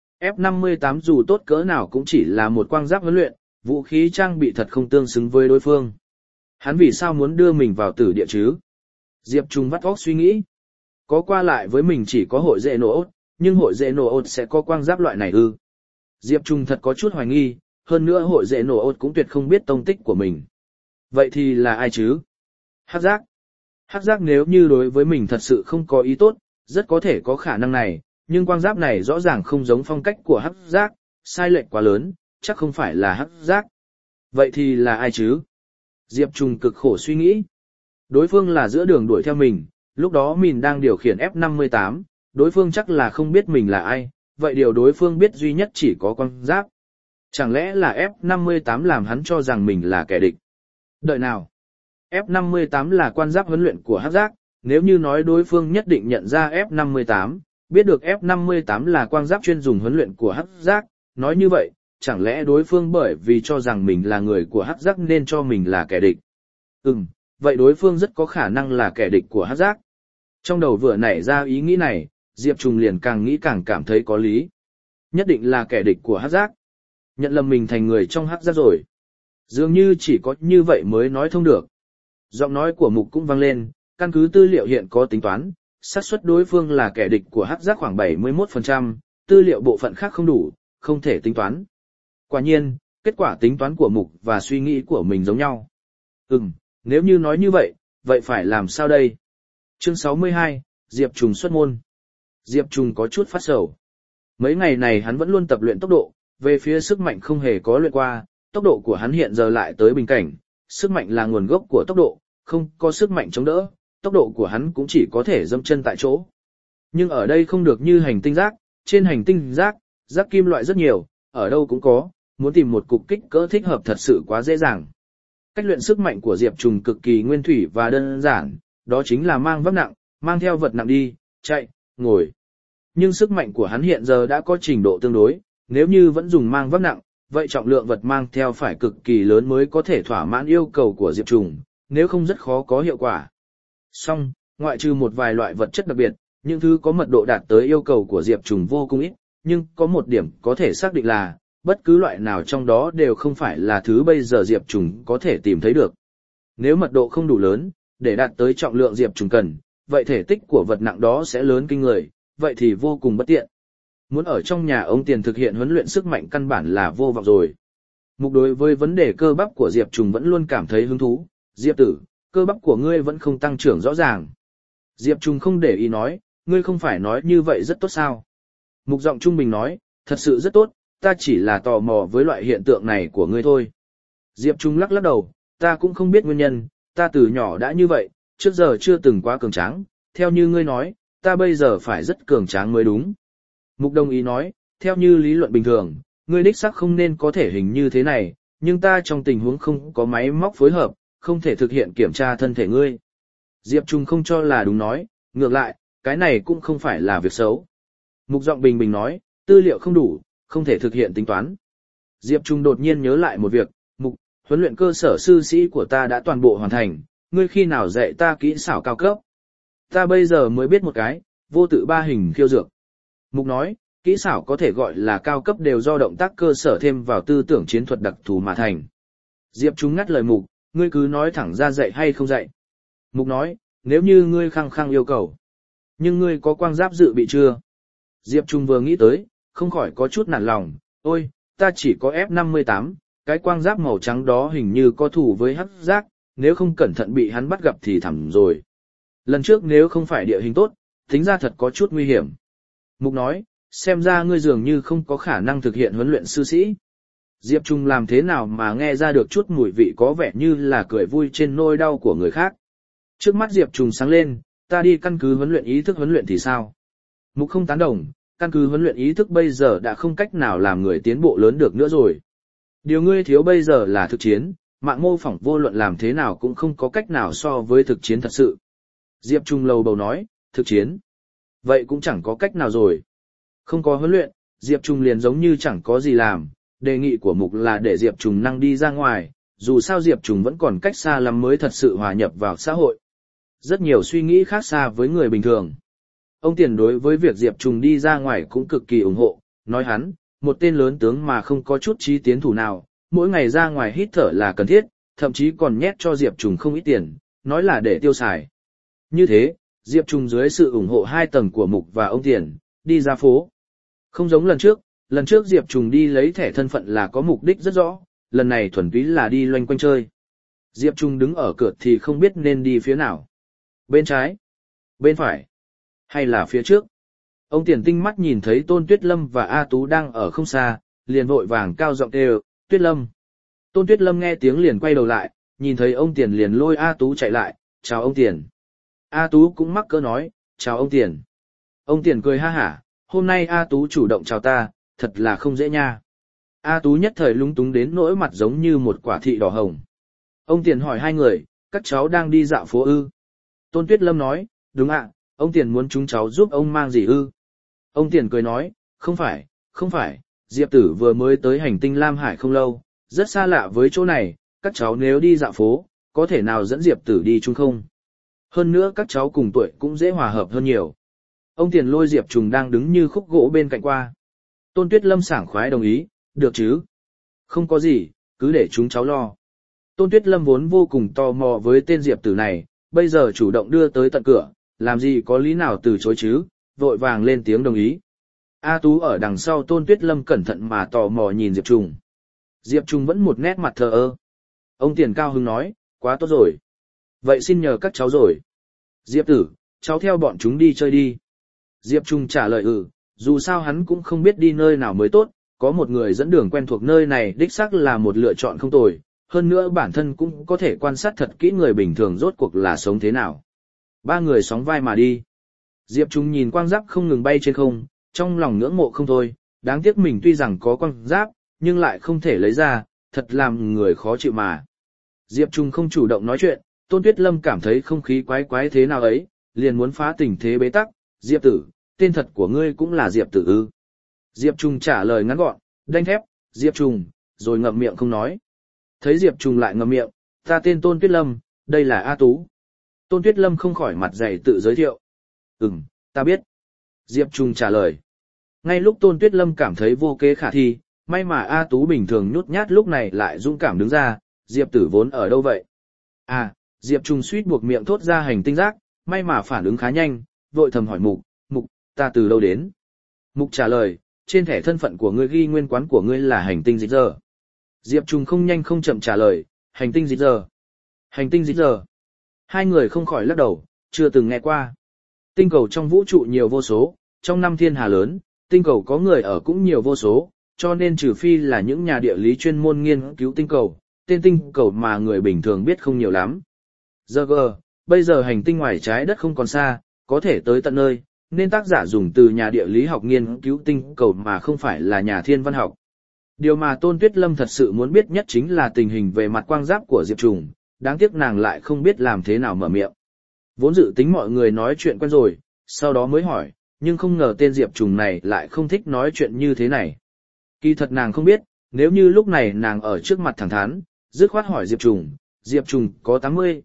F-58 dù tốt cỡ nào cũng chỉ là một quang giáp huấn luyện, vũ khí trang bị thật không tương xứng với đối phương. Hắn vì sao muốn đưa mình vào tử địa chứ? Diệp Trung vắt óc suy nghĩ. Có qua lại với mình chỉ có hội dễ nổ ốt, nhưng hội dễ nổ ốt sẽ có quang giáp loại này ư? Diệp Trung thật có chút hoài nghi, hơn nữa hội dễ nổ ốt cũng tuyệt không biết tông tích của mình. Vậy thì là ai chứ? Hắc giác. Hắc giác nếu như đối với mình thật sự không có ý tốt, rất có thể có khả năng này, nhưng quang giáp này rõ ràng không giống phong cách của hắc giác, sai lệch quá lớn, chắc không phải là hắc giác. Vậy thì là ai chứ? Diệp Trung cực khổ suy nghĩ. Đối phương là giữa đường đuổi theo mình, lúc đó mình đang điều khiển F-58, đối phương chắc là không biết mình là ai, vậy điều đối phương biết duy nhất chỉ có quang giáp. Chẳng lẽ là F-58 làm hắn cho rằng mình là kẻ địch? Đợi nào? F-58 là quan giáp huấn luyện của hắc giác, nếu như nói đối phương nhất định nhận ra F-58, biết được F-58 là quang giáp chuyên dùng huấn luyện của hắc giác, nói như vậy, chẳng lẽ đối phương bởi vì cho rằng mình là người của hắc giác nên cho mình là kẻ địch? Vậy đối phương rất có khả năng là kẻ địch của hắc giác. Trong đầu vừa nảy ra ý nghĩ này, Diệp Trung liền càng nghĩ càng cảm thấy có lý. Nhất định là kẻ địch của hắc giác. Nhận lầm mình thành người trong hắc giác rồi. Dường như chỉ có như vậy mới nói thông được. Giọng nói của Mục cũng vang lên, căn cứ tư liệu hiện có tính toán, xác suất đối phương là kẻ địch của hắc giác khoảng 71%, tư liệu bộ phận khác không đủ, không thể tính toán. Quả nhiên, kết quả tính toán của Mục và suy nghĩ của mình giống nhau. Nếu như nói như vậy, vậy phải làm sao đây? Chương 62, Diệp Trung xuất môn. Diệp Trung có chút phát sầu. Mấy ngày này hắn vẫn luôn tập luyện tốc độ, về phía sức mạnh không hề có luyện qua, tốc độ của hắn hiện giờ lại tới bình cảnh, sức mạnh là nguồn gốc của tốc độ, không có sức mạnh chống đỡ, tốc độ của hắn cũng chỉ có thể dẫm chân tại chỗ. Nhưng ở đây không được như hành tinh rác, trên hành tinh rác, rác kim loại rất nhiều, ở đâu cũng có, muốn tìm một cục kích cỡ thích hợp thật sự quá dễ dàng. Cách luyện sức mạnh của Diệp Trung cực kỳ nguyên thủy và đơn giản, đó chính là mang vác nặng, mang theo vật nặng đi, chạy, ngồi. Nhưng sức mạnh của hắn hiện giờ đã có trình độ tương đối, nếu như vẫn dùng mang vác nặng, vậy trọng lượng vật mang theo phải cực kỳ lớn mới có thể thỏa mãn yêu cầu của Diệp Trung, nếu không rất khó có hiệu quả. Song, ngoại trừ một vài loại vật chất đặc biệt, những thứ có mật độ đạt tới yêu cầu của Diệp Trung vô cùng ít, nhưng có một điểm có thể xác định là, bất cứ loại nào trong đó đều không phải là thứ bây giờ Diệp Trung có thể tìm thấy được. Nếu mật độ không đủ lớn, để đạt tới trọng lượng Diệp Trung cần, vậy thể tích của vật nặng đó sẽ lớn kinh người, vậy thì vô cùng bất tiện. Muốn ở trong nhà ông Tiền thực hiện huấn luyện sức mạnh căn bản là vô vọng rồi. Mục đối với vấn đề cơ bắp của Diệp Trung vẫn luôn cảm thấy hứng thú. Diệp tử, cơ bắp của ngươi vẫn không tăng trưởng rõ ràng. Diệp Trung không để ý nói, ngươi không phải nói như vậy rất tốt sao? Mục giọng trung bình nói, thật sự rất tốt, ta chỉ là tò mò với loại hiện tượng này của ngươi thôi. Diệp Trung lắc lắc đầu, ta cũng không biết nguyên nhân, ta từ nhỏ đã như vậy, trước giờ chưa từng quá cường tráng, theo như ngươi nói, ta bây giờ phải rất cường tráng mới đúng. Mục đồng ý nói, theo như lý luận bình thường, ngươi đích xác không nên có thể hình như thế này, nhưng ta trong tình huống không có máy móc phối hợp, không thể thực hiện kiểm tra thân thể ngươi. Diệp Trung không cho là đúng nói, ngược lại, cái này cũng không phải là việc xấu. Mục giọng bình bình nói, tư liệu không đủ, không thể thực hiện tính toán. Diệp Trung đột nhiên nhớ lại một việc, Mục, huấn luyện cơ sở sư sĩ của ta đã toàn bộ hoàn thành, ngươi khi nào dạy ta kỹ xảo cao cấp? Ta bây giờ mới biết một cái, vô tự ba hình khiêu dược. Mục nói, kỹ xảo có thể gọi là cao cấp đều do động tác cơ sở thêm vào tư tưởng chiến thuật đặc thù mà thành. Diệp Trung ngắt lời Mục, ngươi cứ nói thẳng ra dạy hay không dạy. Mục nói, nếu như ngươi khăng khăng yêu cầu. Nhưng ngươi có quang giáp dự bị chưa? Diệp Trung vừa nghĩ tới, không khỏi có chút nản lòng, ôi, ta chỉ có F58, cái quang giáp màu trắng đó hình như có thủ với hắc giác, nếu không cẩn thận bị hắn bắt gặp thì thẳm rồi. Lần trước nếu không phải địa hình tốt, tính ra thật có chút nguy hiểm. Mục nói, xem ra ngươi dường như không có khả năng thực hiện huấn luyện sư sĩ. Diệp Trung làm thế nào mà nghe ra được chút mùi vị có vẻ như là cười vui trên nỗi đau của người khác. Trước mắt Diệp Trung sáng lên, ta đi căn cứ huấn luyện ý thức huấn luyện thì sao? Mục không tán đồng, căn cứ huấn luyện ý thức bây giờ đã không cách nào làm người tiến bộ lớn được nữa rồi. Điều ngươi thiếu bây giờ là thực chiến, mạng mô phỏng vô luận làm thế nào cũng không có cách nào so với thực chiến thật sự. Diệp Trung lầu bầu nói, thực chiến. Vậy cũng chẳng có cách nào rồi. Không có huấn luyện, Diệp Trung liền giống như chẳng có gì làm, đề nghị của Mục là để Diệp Trung năng đi ra ngoài, dù sao Diệp Trung vẫn còn cách xa lắm mới thật sự hòa nhập vào xã hội. Rất nhiều suy nghĩ khác xa với người bình thường. Ông Tiền đối với việc Diệp Trung đi ra ngoài cũng cực kỳ ủng hộ, nói hắn, một tên lớn tướng mà không có chút chí tiến thủ nào, mỗi ngày ra ngoài hít thở là cần thiết, thậm chí còn nhét cho Diệp Trung không ít tiền, nói là để tiêu xài. Như thế, Diệp Trung dưới sự ủng hộ 2 tầng của Mục và ông Tiền, đi ra phố. Không giống lần trước Diệp Trung đi lấy thẻ thân phận là có mục đích rất rõ, lần này thuần túy là đi loanh quanh chơi. Diệp Trung đứng ở cửa thì không biết nên đi phía nào. Bên trái, bên phải, hay là phía trước. Ông Tiền tinh mắt nhìn thấy Tôn Tuyết Lâm và A Tú đang ở không xa, liền vội vàng cao giọng kêu, Tuyết Lâm. Tôn Tuyết Lâm nghe tiếng liền quay đầu lại, nhìn thấy ông Tiền liền lôi A Tú chạy lại, chào ông Tiền. A Tú cũng mắc cỡ nói, chào ông Tiền. Ông Tiền cười ha hả, hôm nay A Tú chủ động chào ta, thật là không dễ nha. A Tú nhất thời lúng túng đến nỗi mặt giống như một quả thị đỏ hồng. Ông Tiền hỏi 2 người, các cháu đang đi dạo phố ư? Tôn Tuyết Lâm nói, đúng ạ, ông Tiền muốn chúng cháu giúp ông mang gì ư? Ông Tiền cười nói, không phải, Diệp Tử vừa mới tới hành tinh Lam Hải không lâu, rất xa lạ với chỗ này, các cháu nếu đi dạo phố, có thể nào dẫn Diệp Tử đi chung không? Hơn nữa các cháu cùng tuổi cũng dễ hòa hợp hơn nhiều. Ông Tiền lôi Diệp Trùng đang đứng như khúc gỗ bên cạnh qua. Tôn Tuyết Lâm sảng khoái đồng ý, được chứ? Không có gì, cứ để chúng cháu lo. Tôn Tuyết Lâm vốn vô cùng tò mò với tên Diệp Tử này, bây giờ chủ động đưa tới tận cửa, làm gì có lý nào từ chối chứ, vội vàng lên tiếng đồng ý. A Tú ở đằng sau Tôn Tuyết Lâm cẩn thận mà tò mò nhìn Diệp Trùng. Diệp Trùng vẫn một nét mặt thờ ơ. Ông Tiền cao hứng nói, quá tốt rồi. Vậy xin nhờ các cháu rồi. Diệp Tử, cháu theo bọn chúng đi chơi đi. Diệp Trùng trả lời dù sao hắn cũng không biết đi nơi nào mới tốt, có một người dẫn đường quen thuộc nơi này đích xác là một lựa chọn không tồi, hơn nữa bản thân cũng có thể quan sát thật kỹ người bình thường rốt cuộc là sống thế nào. 3 người sóng vai mà đi. Diệp Trung nhìn quang giáp không ngừng bay trên không, trong lòng ngưỡng mộ không thôi, đáng tiếc mình tuy rằng có quang giáp, nhưng lại không thể lấy ra, thật làm người khó chịu mà. Diệp Trung không chủ động nói chuyện, Tôn Tuyết Lâm cảm thấy không khí quái quái thế nào ấy, liền muốn phá tình thế bế tắc, Diệp Tử, tên thật của ngươi cũng là Diệp Tử ư? Diệp Trung trả lời ngắn gọn, đanh thép, Diệp Trung, rồi ngậm miệng không nói. Thấy Diệp Trung lại ngậm miệng, ta tên Tôn Tuyết Lâm, đây là A Tú. Tôn Tuyết Lâm không khỏi mặt dày tự giới thiệu. Ta biết. Diệp Trung trả lời. Ngay lúc Tôn Tuyết Lâm cảm thấy vô kế khả thi, may mà A Tú bình thường nhút nhát lúc này lại dũng cảm đứng ra, Diệp Tử vốn ở đâu vậy? Diệp Trung suýt buộc miệng thốt ra hành tinh giác, may mà phản ứng khá nhanh, vội thầm hỏi Mục, ta từ đâu đến? Mục trả lời, trên thẻ thân phận của ngươi ghi nguyên quán của ngươi là hành tinh dịch giờ. Diệp Trung không nhanh không chậm trả lời, hành tinh dịch giờ. Hành tinh dịch giờ. 2 người không khỏi lắc đầu, chưa từng nghe qua. Tinh cầu trong vũ trụ nhiều vô số, trong 5 thiên hà lớn, tinh cầu có người ở cũng nhiều vô số, cho nên trừ phi là những nhà địa lý chuyên môn nghiên cứu tinh cầu, tên tinh cầu mà người bình thường biết không nhiều lắm. Bây giờ hành tinh ngoài trái đất không còn xa, có thể tới tận nơi, nên tác giả dùng từ nhà địa lý học nghiên cứu tinh cầu mà không phải là nhà thiên văn học. Điều mà Tôn Tuyết Lâm thật sự muốn biết nhất chính là tình hình về mặt quang giáp của Diệp Trùng, đáng tiếc nàng lại không biết làm thế nào mở miệng. Vốn dự tính mọi người nói chuyện quen rồi, sau đó mới hỏi, nhưng không ngờ tên Diệp Trùng này lại không thích nói chuyện như thế này. Kỳ thật nàng không biết, nếu như lúc này nàng ở trước mặt thẳng thắn, dứt khoát hỏi Diệp Trùng có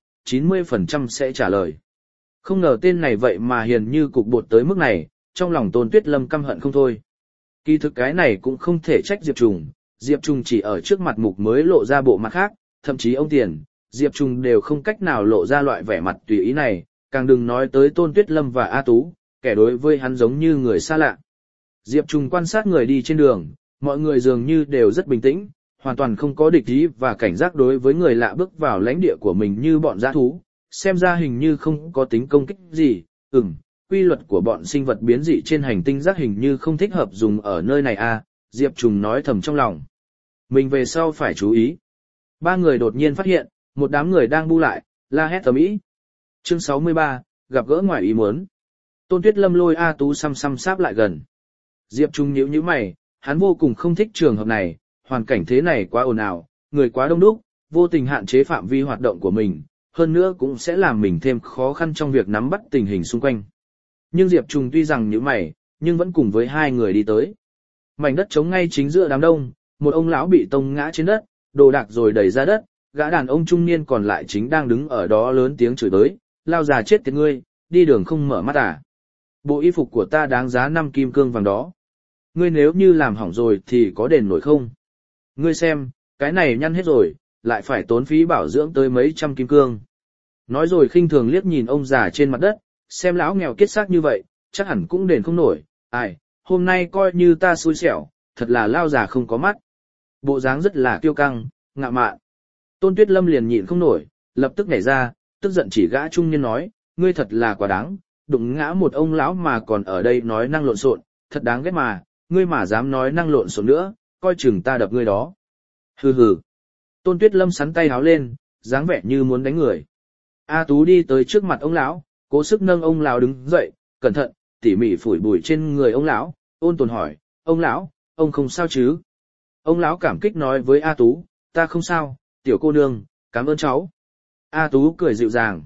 80-90% sẽ trả lời. Không ngờ tên này vậy mà hiền như cục bột tới mức này, trong lòng Tôn Tuyết Lâm căm hận không thôi. Kỳ thực cái này cũng không thể trách Diệp Trùng chỉ ở trước mặt mục mới lộ ra bộ mặt khác, thậm chí ông Tiền, Diệp Trùng đều không cách nào lộ ra loại vẻ mặt tùy ý này, càng đừng nói tới Tôn Tuyết Lâm và A Tú, kẻ đối với hắn giống như người xa lạ. Diệp Trùng quan sát người đi trên đường, mọi người dường như đều rất bình tĩnh, hoàn toàn không có địch ý và cảnh giác đối với người lạ bước vào lãnh địa của mình như bọn dã thú, xem ra hình như không có tính công kích gì. Quy luật của bọn sinh vật biến dị trên hành tinh rác hình như không thích hợp dùng ở nơi này à, Diệp Trùng nói thầm trong lòng. Mình về sau phải chú ý. Ba người đột nhiên phát hiện, một đám người đang bu lại, la hét ầm ĩ. Chương 63, gặp gỡ ngoài ý muốn. Tôn Tuyết Lâm lôi A Tú xăm sáp lại gần. Diệp Trùng nhíu mày, hắn vô cùng không thích trường hợp này, hoàn cảnh thế này quá ồn ào, người quá đông đúc, vô tình hạn chế phạm vi hoạt động của mình, hơn nữa cũng sẽ làm mình thêm khó khăn trong việc nắm bắt tình hình xung quanh. Nhưng Diệp Trùng tuy rằng nhíu mày, nhưng vẫn cùng với hai người đi tới. Mảnh đất trống ngay chính giữa đám đông, một ông lão bị tông ngã trên đất, đồ đạc rồi đẩy ra đất, gã đàn ông trung niên còn lại chính đang đứng ở đó lớn tiếng chửi tới, lao già chết tiệt ngươi, đi đường không mở mắt à. Bộ y phục của ta đáng giá 5 kim cương vàng đó. Ngươi nếu như làm hỏng rồi thì có đền nổi không? Ngươi xem, cái này nhăn hết rồi, lại phải tốn phí bảo dưỡng tới mấy trăm kim cương. Nói rồi khinh thường liếc nhìn ông già trên mặt đất, xem lão nghèo kiết xác như vậy, chắc hẳn cũng đền không nổi. Ai, hôm nay coi như ta xui xẻo, thật là lao già không có mắt. Bộ dáng rất là kiêu căng, ngạo mạn. Tôn Tuyết Lâm liền nhịn không nổi, lập tức nhảy ra, tức giận chỉ gã trung niên nói, ngươi thật là quá đáng, đụng ngã một ông lão mà còn ở đây nói năng lộn xộn, thật đáng ghét mà, ngươi mà dám nói năng lộn xộn nữa, coi chừng ta đập ngươi đó. Hừ hừ. Tôn Tuyết Lâm sắn tay háo lên, dáng vẻ như muốn đánh người. A Tú đi tới trước mặt ông lão, cố sức nâng ông lão đứng dậy, cẩn thận, tỉ mỉ phủi bụi trên người ông lão, ôn tồn hỏi, ông lão, ông không sao chứ? Ông lão cảm kích nói với A Tú, ta không sao, tiểu cô nương, cảm ơn cháu. A Tú cười dịu dàng.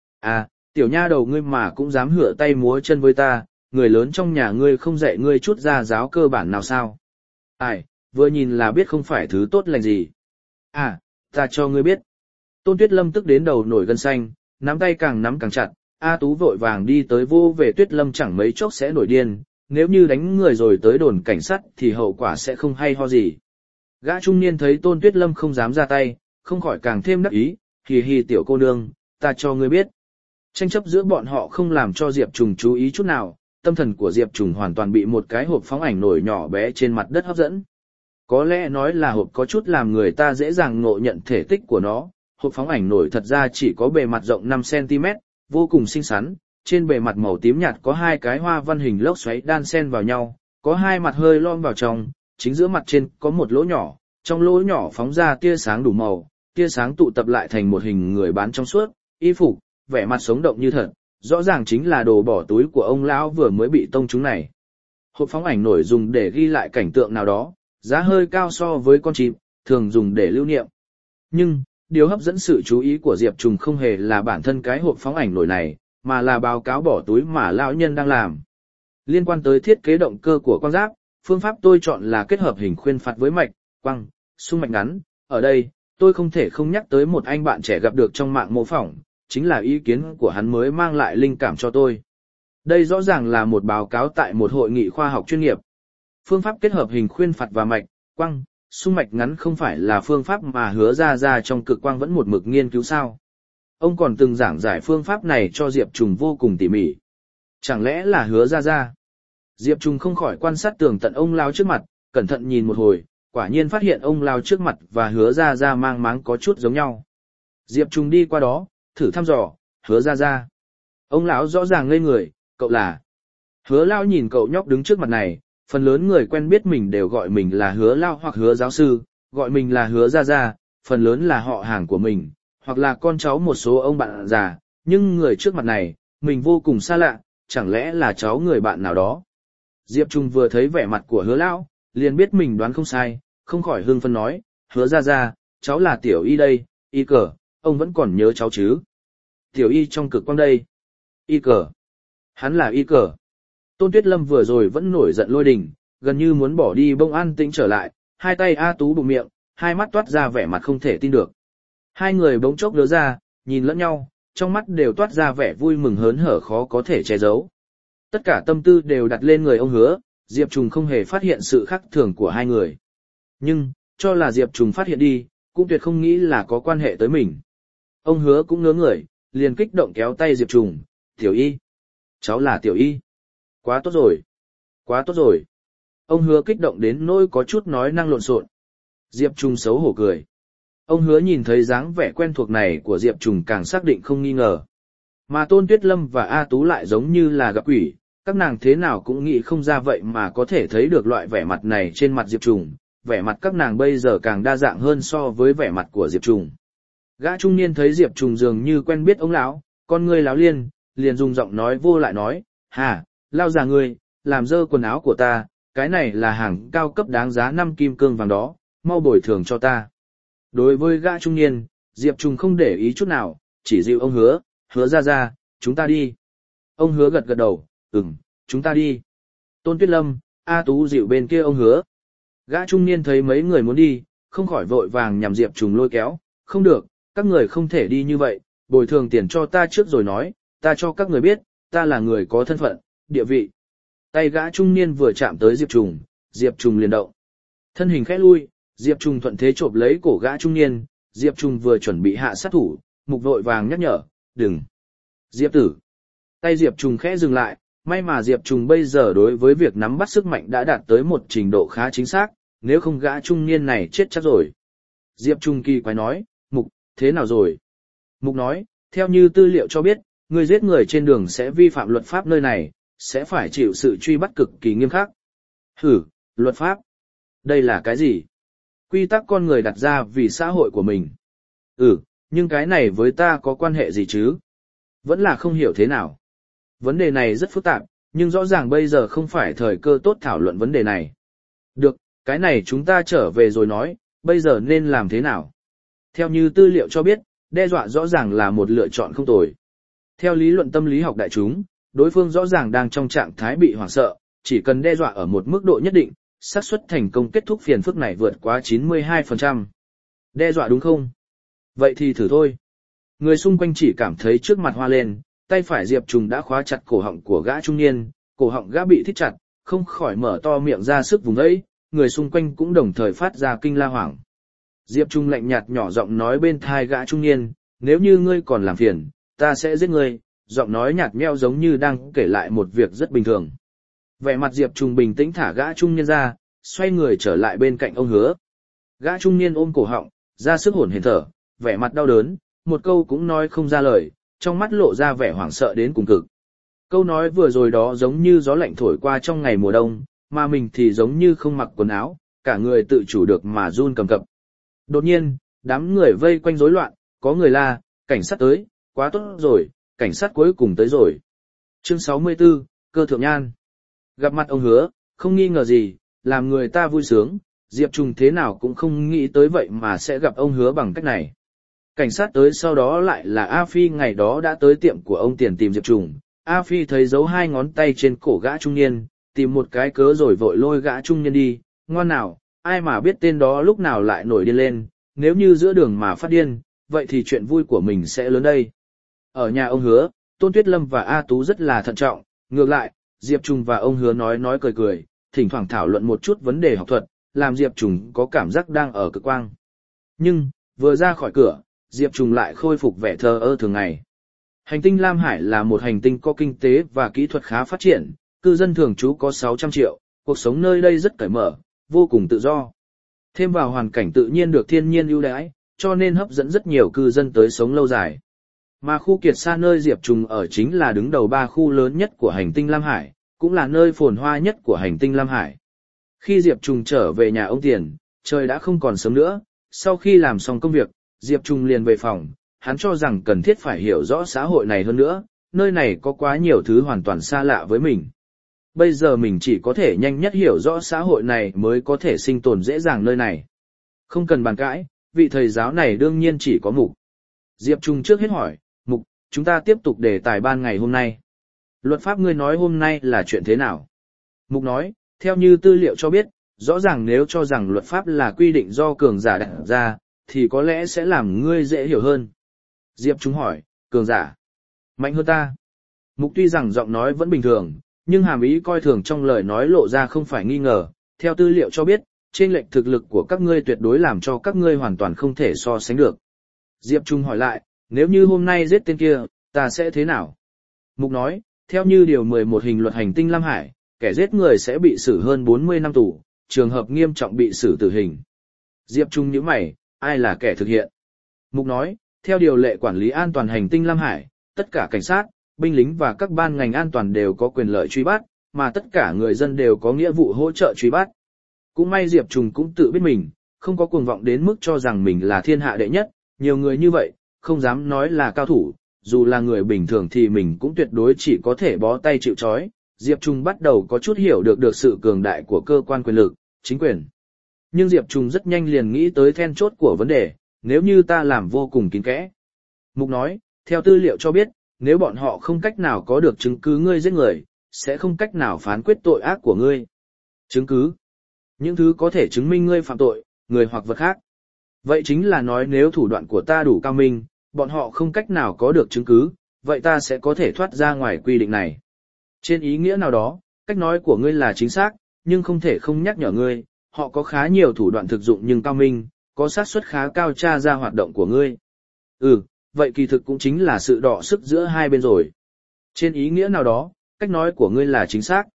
À, tiểu nha đầu ngươi mà cũng dám hửa tay múa chân với ta, người lớn trong nhà ngươi không dạy ngươi chút gia giáo cơ bản nào sao? Ai, vừa nhìn là biết không phải thứ tốt lành gì. À, ta cho ngươi biết. Tôn Tuyết Lâm tức đến đầu nổi gân xanh, nắm tay càng nắm càng chặt, A Tú vội vàng đi tới vô về Tuyết Lâm chẳng mấy chốc sẽ nổi điên, nếu như đánh người rồi tới đồn cảnh sát thì hậu quả sẽ không hay ho gì. Gã trung niên thấy Tôn Tuyết Lâm không dám ra tay, không khỏi càng thêm đắc ý, hì hì tiểu cô nương, ta cho ngươi biết. Tranh chấp giữa bọn họ không làm cho Diệp Trùng chú ý chút nào, tâm thần của Diệp Trùng hoàn toàn bị một cái hộp phóng ảnh nổi nhỏ bé trên mặt đất hấp dẫn. Có lẽ nói là hộp có chút làm người ta dễ dàng ngộ nhận thể tích của nó, hộp phóng ảnh nổi thật ra chỉ có bề mặt rộng 5cm, vô cùng xinh xắn, trên bề mặt màu tím nhạt có hai cái hoa văn hình lốc xoáy đan xen vào nhau, có hai mặt hơi lom vào trong, chính giữa mặt trên có một lỗ nhỏ, trong lỗ nhỏ phóng ra tia sáng đủ màu, tia sáng tụ tập lại thành một hình người bán trong suốt, y phục, vẻ mặt sống động như thật, rõ ràng chính là đồ bỏ túi của ông lão vừa mới bị tông trúng này. Hộp phóng ảnh nổi dùng để ghi lại cảnh tượng nào đó, giá hơi cao so với con chim, thường dùng để lưu niệm. Nhưng, điều hấp dẫn sự chú ý của Diệp Trùng không hề là bản thân cái hộp phóng ảnh nổi này, mà là báo cáo bỏ túi mà lão nhân đang làm. Liên quan tới thiết kế động cơ của con giáp, phương pháp tôi chọn là kết hợp hình khuyên phạt với mạch, quăng, xung mạch ngắn. Ở đây, tôi không thể không nhắc tới một anh bạn trẻ gặp được trong mạng mô phỏng, chính là ý kiến của hắn mới mang lại linh cảm cho tôi. Đây rõ ràng là một báo cáo tại một hội nghị khoa học chuyên nghiệp. Phương pháp kết hợp hình khuyên phạt và mạch, quăng, xung mạch ngắn không phải là phương pháp mà Hứa ra trong cực quang vẫn một mực nghiên cứu sao. Ông còn từng giảng giải phương pháp này cho Diệp Trùng vô cùng tỉ mỉ. Chẳng lẽ là Hứa ra? Diệp Trùng không khỏi quan sát tường tận ông lao trước mặt, cẩn thận nhìn một hồi, quả nhiên phát hiện ông lao trước mặt và Hứa ra mang máng có chút giống nhau. Diệp Trùng đi qua đó, thử thăm dò, Hứa ra. Ông lão rõ ràng ngây người, cậu là. Hứa lao nhìn cậu nhóc đứng trước mặt này, phần lớn người quen biết mình đều gọi mình là Hứa lao hoặc Hứa giáo sư, gọi mình là Hứa ra, phần lớn là họ hàng của mình, hoặc là con cháu một số ông bạn già, nhưng người trước mặt này, mình vô cùng xa lạ, chẳng lẽ là cháu người bạn nào đó. Diệp Trung vừa thấy vẻ mặt của Hứa lão, liền biết mình đoán không sai, không khỏi hưng phấn nói, Hứa ra, cháu là tiểu y đây, y cờ, ông vẫn còn nhớ cháu chứ? Tiểu Y trong cực quang đây. Y cờ. Hắn là Y cờ. Tôn Tuyết Lâm vừa rồi vẫn nổi giận lôi đình, gần như muốn bỏ đi bông an tĩnh trở lại, hai tay A Tú bụng miệng, hai mắt toát ra vẻ mặt không thể tin được. Hai người bỗng chốc đứa ra, nhìn lẫn nhau, trong mắt đều toát ra vẻ vui mừng hớn hở khó có thể che giấu. Tất cả tâm tư đều đặt lên người ông Hứa, Diệp Trùng không hề phát hiện sự khác thường của hai người. Nhưng, cho là Diệp Trùng phát hiện đi, cũng tuyệt không nghĩ là có quan hệ tới mình. Ông Hứa cũng ngớ người, liền kích động kéo tay Diệp Trùng, Tiểu Y. Cháu là Tiểu Y. Quá tốt rồi. Quá tốt rồi. Ông Hứa kích động đến nỗi có chút nói năng lộn xộn. Diệp Trùng xấu hổ cười. Ông Hứa nhìn thấy dáng vẻ quen thuộc này của Diệp Trùng càng xác định không nghi ngờ. Mà Tôn Tuyết Lâm và A Tú lại giống như là gặp quỷ, các nàng thế nào cũng nghĩ không ra vậy mà có thể thấy được loại vẻ mặt này trên mặt Diệp Trùng, vẻ mặt các nàng bây giờ càng đa dạng hơn so với vẻ mặt của Diệp Trùng. Gã trung niên thấy Diệp Trùng dường như quen biết ông lão, con ngươi láo liên, liền dùng giọng nói vô lại nói, hà, lao già ngươi, làm dơ quần áo của ta, cái này là hàng cao cấp đáng giá 5 kim cương vàng đó, mau bồi thường cho ta. Đối với gã trung niên, Diệp Trùng không để ý chút nào, chỉ dịu ông Hứa, Hứa ra, chúng ta đi. Ông Hứa gật gật đầu, chúng ta đi. Tôn Tuyết Lâm, A Tú dịu bên kia ông Hứa. Gã trung niên thấy mấy người muốn đi, không khỏi vội vàng nhằm Diệp Trùng lôi kéo, không được, các người không thể đi như vậy, bồi thường tiền cho ta trước rồi nói, ta cho các người biết, ta là người có thân phận, địa vị. Tay gã trung niên vừa chạm tới Diệp Trùng liền động. Thân hình khẽ lui, Diệp Trùng thuận thế chộp lấy cổ gã trung niên, Diệp Trùng vừa chuẩn bị hạ sát thủ, Mục vội vàng nhắc nhở, đừng. Diệp tử. Tay Diệp Trùng khẽ dừng lại, may mà Diệp Trùng bây giờ đối với việc nắm bắt sức mạnh đã đạt tới một trình độ khá chính xác, nếu không gã trung niên này chết chắc rồi. Diệp Trùng kỳ quái nói, Mục, thế nào rồi? Mục nói, theo như tư liệu cho biết, người giết người trên đường sẽ vi phạm luật pháp nơi này, sẽ phải chịu sự truy bắt cực kỳ nghiêm khắc. Hử, luật pháp? Đây là cái gì? Quy tắc con người đặt ra vì xã hội của mình. Nhưng cái này với ta có quan hệ gì chứ? Vẫn là không hiểu thế nào. Vấn đề này rất phức tạp, nhưng rõ ràng bây giờ không phải thời cơ tốt thảo luận vấn đề này. Được, cái này chúng ta trở về rồi nói, bây giờ nên làm thế nào? Theo như tư liệu cho biết, đe dọa rõ ràng là một lựa chọn không tồi. Theo lý luận tâm lý học đại chúng, đối phương rõ ràng đang trong trạng thái bị hoảng sợ, chỉ cần đe dọa ở một mức độ nhất định, xác suất thành công kết thúc phiền phức này vượt quá 92%. Đe dọa đúng không? Vậy thì thử thôi. Người xung quanh chỉ cảm thấy trước mặt hoa lên, tay phải Diệp Trùng đã khóa chặt cổ họng của gã trung niên, cổ họng gã bị thít chặt, không khỏi mở to miệng ra sức vùng ấy, người xung quanh cũng đồng thời phát ra kinh la hoảng. Diệp Trùng lạnh nhạt nhỏ giọng nói bên tai gã trung niên, nếu như ngươi còn làm phiền, ta sẽ giết ngươi, giọng nói nhạt nhẽo giống như đang kể lại một việc rất bình thường. Vẻ mặt Diệp Trùng bình tĩnh thả gã trung niên ra, xoay người trở lại bên cạnh ông Hứa. Gã trung niên ôm cổ họng, ra sức hổn hển thở, vẻ mặt đau đớn, một câu cũng nói không ra lời, trong mắt lộ ra vẻ hoảng sợ đến cùng cực. Câu nói vừa rồi đó giống như gió lạnh thổi qua trong ngày mùa đông, mà mình thì giống như không mặc quần áo, cả người tự chủ được mà run cầm cập. Đột nhiên, đám người vây quanh rối loạn, có người la, cảnh sát tới, quá tốt rồi, cảnh sát cuối cùng tới rồi. Chương 64, Cơ Thượng Nhan. Gặp mặt ông Hứa, không nghi ngờ gì, làm người ta vui sướng, Diệp Trùng thế nào cũng không nghĩ tới vậy mà sẽ gặp ông Hứa bằng cách này. Cảnh sát tới sau đó lại là A Phi ngày đó đã tới tiệm của ông Tiền tìm Diệp Trùng. A Phi thấy dấu hai ngón tay trên cổ gã trung niên, tìm một cái cớ rồi vội lôi gã trung niên đi, ngoan nào, ai mà biết tên đó lúc nào lại nổi điên lên, nếu như giữa đường mà phát điên, vậy thì chuyện vui của mình sẽ lớn đây. Ở nhà ông Hứa, Tôn Tuyết Lâm và A Tú rất là thận trọng, ngược lại, Diệp Trùng và ông Hứa nói cười, thỉnh thoảng thảo luận một chút vấn đề học thuật, làm Diệp Trùng có cảm giác đang ở cực quang. Nhưng, vừa ra khỏi cửa, Diệp Trùng lại khôi phục vẻ thờ ơ thường ngày. Hành tinh Lam Hải là một hành tinh có kinh tế và kỹ thuật khá phát triển, cư dân thường trú có 600 triệu, cuộc sống nơi đây rất cởi mở, vô cùng tự do. Thêm vào hoàn cảnh tự nhiên được thiên nhiên ưu đãi, cho nên hấp dẫn rất nhiều cư dân tới sống lâu dài. Mà khu Kiệt Sa nơi Diệp Trùng ở chính là đứng đầu 3 khu lớn nhất của hành tinh Lam Hải, cũng là nơi phồn hoa nhất của hành tinh Lam Hải. Khi Diệp Trùng trở về nhà ông Tiền, trời đã không còn sớm nữa, sau khi làm xong công việc, Diệp Trùng liền về phòng, hắn cho rằng cần thiết phải hiểu rõ xã hội này hơn nữa, nơi này có quá nhiều thứ hoàn toàn xa lạ với mình. Bây giờ mình chỉ có thể nhanh nhất hiểu rõ xã hội này mới có thể sinh tồn dễ dàng nơi này. Không cần bàn cãi, vị thầy giáo này đương nhiên chỉ có Mục. Diệp Trung trước hết hỏi, Mục, chúng ta tiếp tục đề tài ban ngày hôm nay. Luật pháp ngươi nói hôm nay là chuyện thế nào? Mục nói, theo như tư liệu cho biết, rõ ràng nếu cho rằng luật pháp là quy định do cường giả đặt ra, thì có lẽ sẽ làm ngươi dễ hiểu hơn. Diệp Trung hỏi, cường giả? Mạnh hơn ta? Mục tuy rằng giọng nói vẫn bình thường, nhưng hàm ý coi thường trong lời nói lộ ra không phải nghi ngờ. Theo tư liệu cho biết, trên lệnh thực lực của các ngươi tuyệt đối làm cho các ngươi hoàn toàn không thể so sánh được. Diệp Trung hỏi lại, nếu như hôm nay giết tên kia, ta sẽ thế nào? Mục nói, theo như điều 11 hình luật hành tinh Lam Hải, kẻ giết người sẽ bị xử hơn 40 năm tù, trường hợp nghiêm trọng bị xử tử hình. Diệp Trung nhíu mày, ai là kẻ thực hiện? Mục nói, theo điều lệ quản lý an toàn hành tinh Lam Hải, tất cả cảnh sát, binh lính và các ban ngành an toàn đều có quyền lợi truy bắt, mà tất cả người dân đều có nghĩa vụ hỗ trợ truy bắt. Cũng may Diệp Trung cũng tự biết mình, không có cuồng vọng đến mức cho rằng mình là thiên hạ đệ nhất, nhiều người như vậy, không dám nói là cao thủ, dù là người bình thường thì mình cũng tuyệt đối chỉ có thể bó tay chịu trói. Diệp Trung bắt đầu có chút hiểu được sự cường đại của cơ quan quyền lực, chính quyền. Nhưng Diệp Trung rất nhanh liền nghĩ tới then chốt của vấn đề, nếu như ta làm vô cùng kín kẽ. Mục nói, theo tư liệu cho biết, nếu bọn họ không cách nào có được chứng cứ ngươi giết người, sẽ không cách nào phán quyết tội ác của ngươi. Chứng cứ? Những thứ có thể chứng minh ngươi phạm tội, người hoặc vật khác. Vậy chính là nói nếu thủ đoạn của ta đủ cao minh, bọn họ không cách nào có được chứng cứ, vậy ta sẽ có thể thoát ra ngoài quy định này. Trên ý nghĩa nào đó, cách nói của ngươi là chính xác, nhưng không thể không nhắc nhở ngươi, họ có khá nhiều thủ đoạn thực dụng nhưng cao minh, có xác suất khá cao tra ra hoạt động của ngươi. Vậy kỳ thực cũng chính là sự đọ sức giữa hai bên rồi. Trên ý nghĩa nào đó, cách nói của ngươi là chính xác.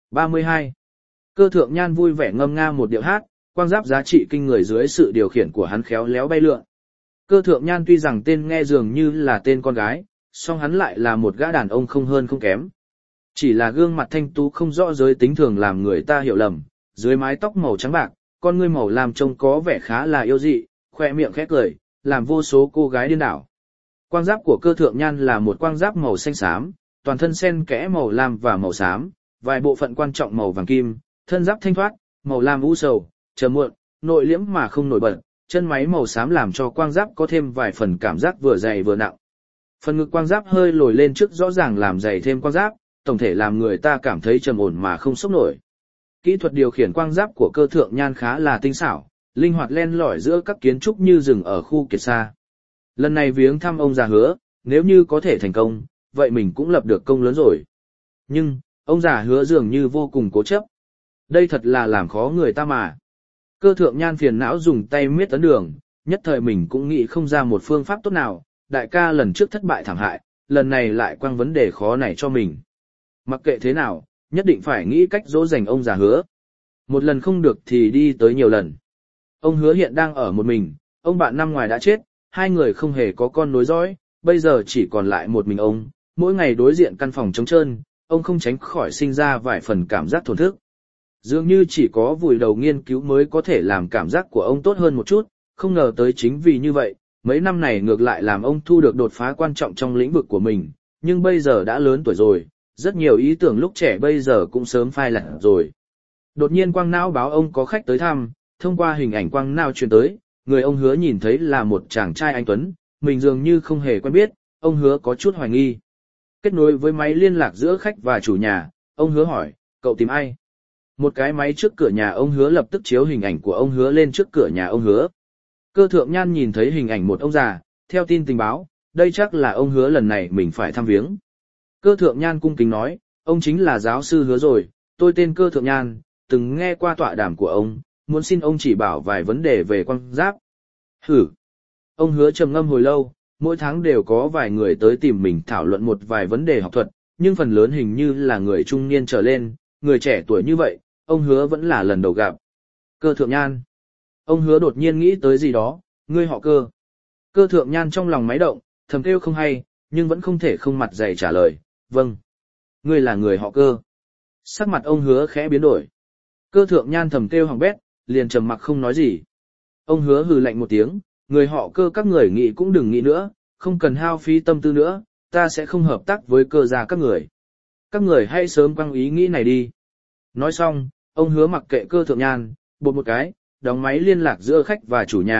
32. Cơ Thượng Nhan vui vẻ ngâm nga một điệu hát, quang giáp giá trị kinh người dưới sự điều khiển của hắn khéo léo bay lượn. Cơ Thượng Nhan tuy rằng tên nghe dường như là tên con gái, song hắn lại là một gã đàn ông không hơn không kém. Chỉ là gương mặt thanh tú không rõ giới tính thường làm người ta hiểu lầm, dưới mái tóc màu trắng bạc, con ngươi màu làm trông có vẻ khá là yêu dị, khoe miệng khẽ cười, làm vô số cô gái điên đảo. Quang giáp của Cơ Thượng Nhan là một quang giáp màu xanh xám, toàn thân xen kẽ màu lam và màu xám, vài bộ phận quan trọng màu vàng kim, thân giáp thanh thoát, màu lam u sầu, trầm muộn, nội liễm mà không nổi bật, chân máy màu xám làm cho quang giáp có thêm vài phần cảm giác vừa dày vừa nặng. Phần ngực quang giáp hơi lồi lên trước rõ ràng làm dày thêm quang giáp, tổng thể làm người ta cảm thấy trầm ổn mà không sốc nổi. Kỹ thuật điều khiển quang giáp của Cơ Thượng Nhan khá là tinh xảo, linh hoạt len lỏi giữa các kiến trúc như rừng ở khu kiệt xa. Lần này viếng thăm ông già Hứa, nếu như có thể thành công, vậy mình cũng lập được công lớn rồi. Nhưng, ông già Hứa dường như vô cùng cố chấp. Đây thật là làm khó người ta mà. Cơ Thượng Nhan phiền não dùng tay miết ấn đường, nhất thời mình cũng nghĩ không ra một phương pháp tốt nào, đại ca lần trước thất bại thảm hại, lần này lại quăng vấn đề khó này cho mình. Mặc kệ thế nào, nhất định phải nghĩ cách dỗ dành ông già Hứa. Một lần không được thì đi tới nhiều lần. Ông Hứa hiện đang ở một mình, ông bạn năm ngoài đã chết, hai người không hề có con nối dõi, bây giờ chỉ còn lại một mình ông, mỗi ngày đối diện căn phòng trống trơn, ông không tránh khỏi sinh ra vài phần cảm giác thổn thức. Dường như chỉ có vùi đầu nghiên cứu mới có thể làm cảm giác của ông tốt hơn một chút, không ngờ tới chính vì như vậy, mấy năm này ngược lại làm ông thu được đột phá quan trọng trong lĩnh vực của mình, nhưng bây giờ đã lớn tuổi rồi, rất nhiều ý tưởng lúc trẻ bây giờ cũng sớm phai lặt rồi. Đột nhiên quang não báo ông có khách tới thăm, thông qua hình ảnh quang não truyền tới, người ông Hứa nhìn thấy là một chàng trai anh tuấn, mình dường như không hề quen biết, ông Hứa có chút hoài nghi. Kết nối với máy liên lạc giữa khách và chủ nhà, ông Hứa hỏi, cậu tìm ai? Một cái máy trước cửa nhà ông Hứa lập tức chiếu hình ảnh của ông Hứa lên trước cửa nhà ông Hứa. Cơ Thượng Nhan nhìn thấy hình ảnh một ông già, theo tin tình báo, đây chắc là ông Hứa lần này mình phải thăm viếng. Cơ Thượng Nhan cung kính nói, ông chính là giáo sư Hứa rồi, tôi tên Cơ Thượng Nhan, từng nghe qua tọa đàm của ông, muốn xin ông chỉ bảo vài vấn đề về quang giáp. Hử! Ông Hứa trầm ngâm hồi lâu, mỗi tháng đều có vài người tới tìm mình thảo luận một vài vấn đề học thuật, nhưng phần lớn hình như là người trung niên trở lên, người trẻ tuổi như vậy, ông Hứa vẫn là lần đầu gặp. Cơ Thượng Nhan. Ông Hứa đột nhiên nghĩ tới gì đó, ngươi họ Cơ. Cơ Thượng Nhan trong lòng máy động, thầm kêu không hay, nhưng vẫn không thể không mặt dày trả lời, vâng. Ngươi là người họ Cơ. Sắc mặt ông Hứa khẽ biến đổi. Cơ Thượng Nhan thầm kêu hỏng bét, liền trầm mặc không nói gì. Ông Hứa hừ lạnh một tiếng, người họ Cơ các người nghĩ cũng đừng nghĩ nữa, không cần hao phí tâm tư nữa, ta sẽ không hợp tác với Cơ gia các người. Các người hãy sớm quăng ý nghĩ này đi. Nói xong, ông Hứa mặc kệ Cơ Thượng Nhan, bột một cái, đóng máy liên lạc giữa khách và chủ nhà,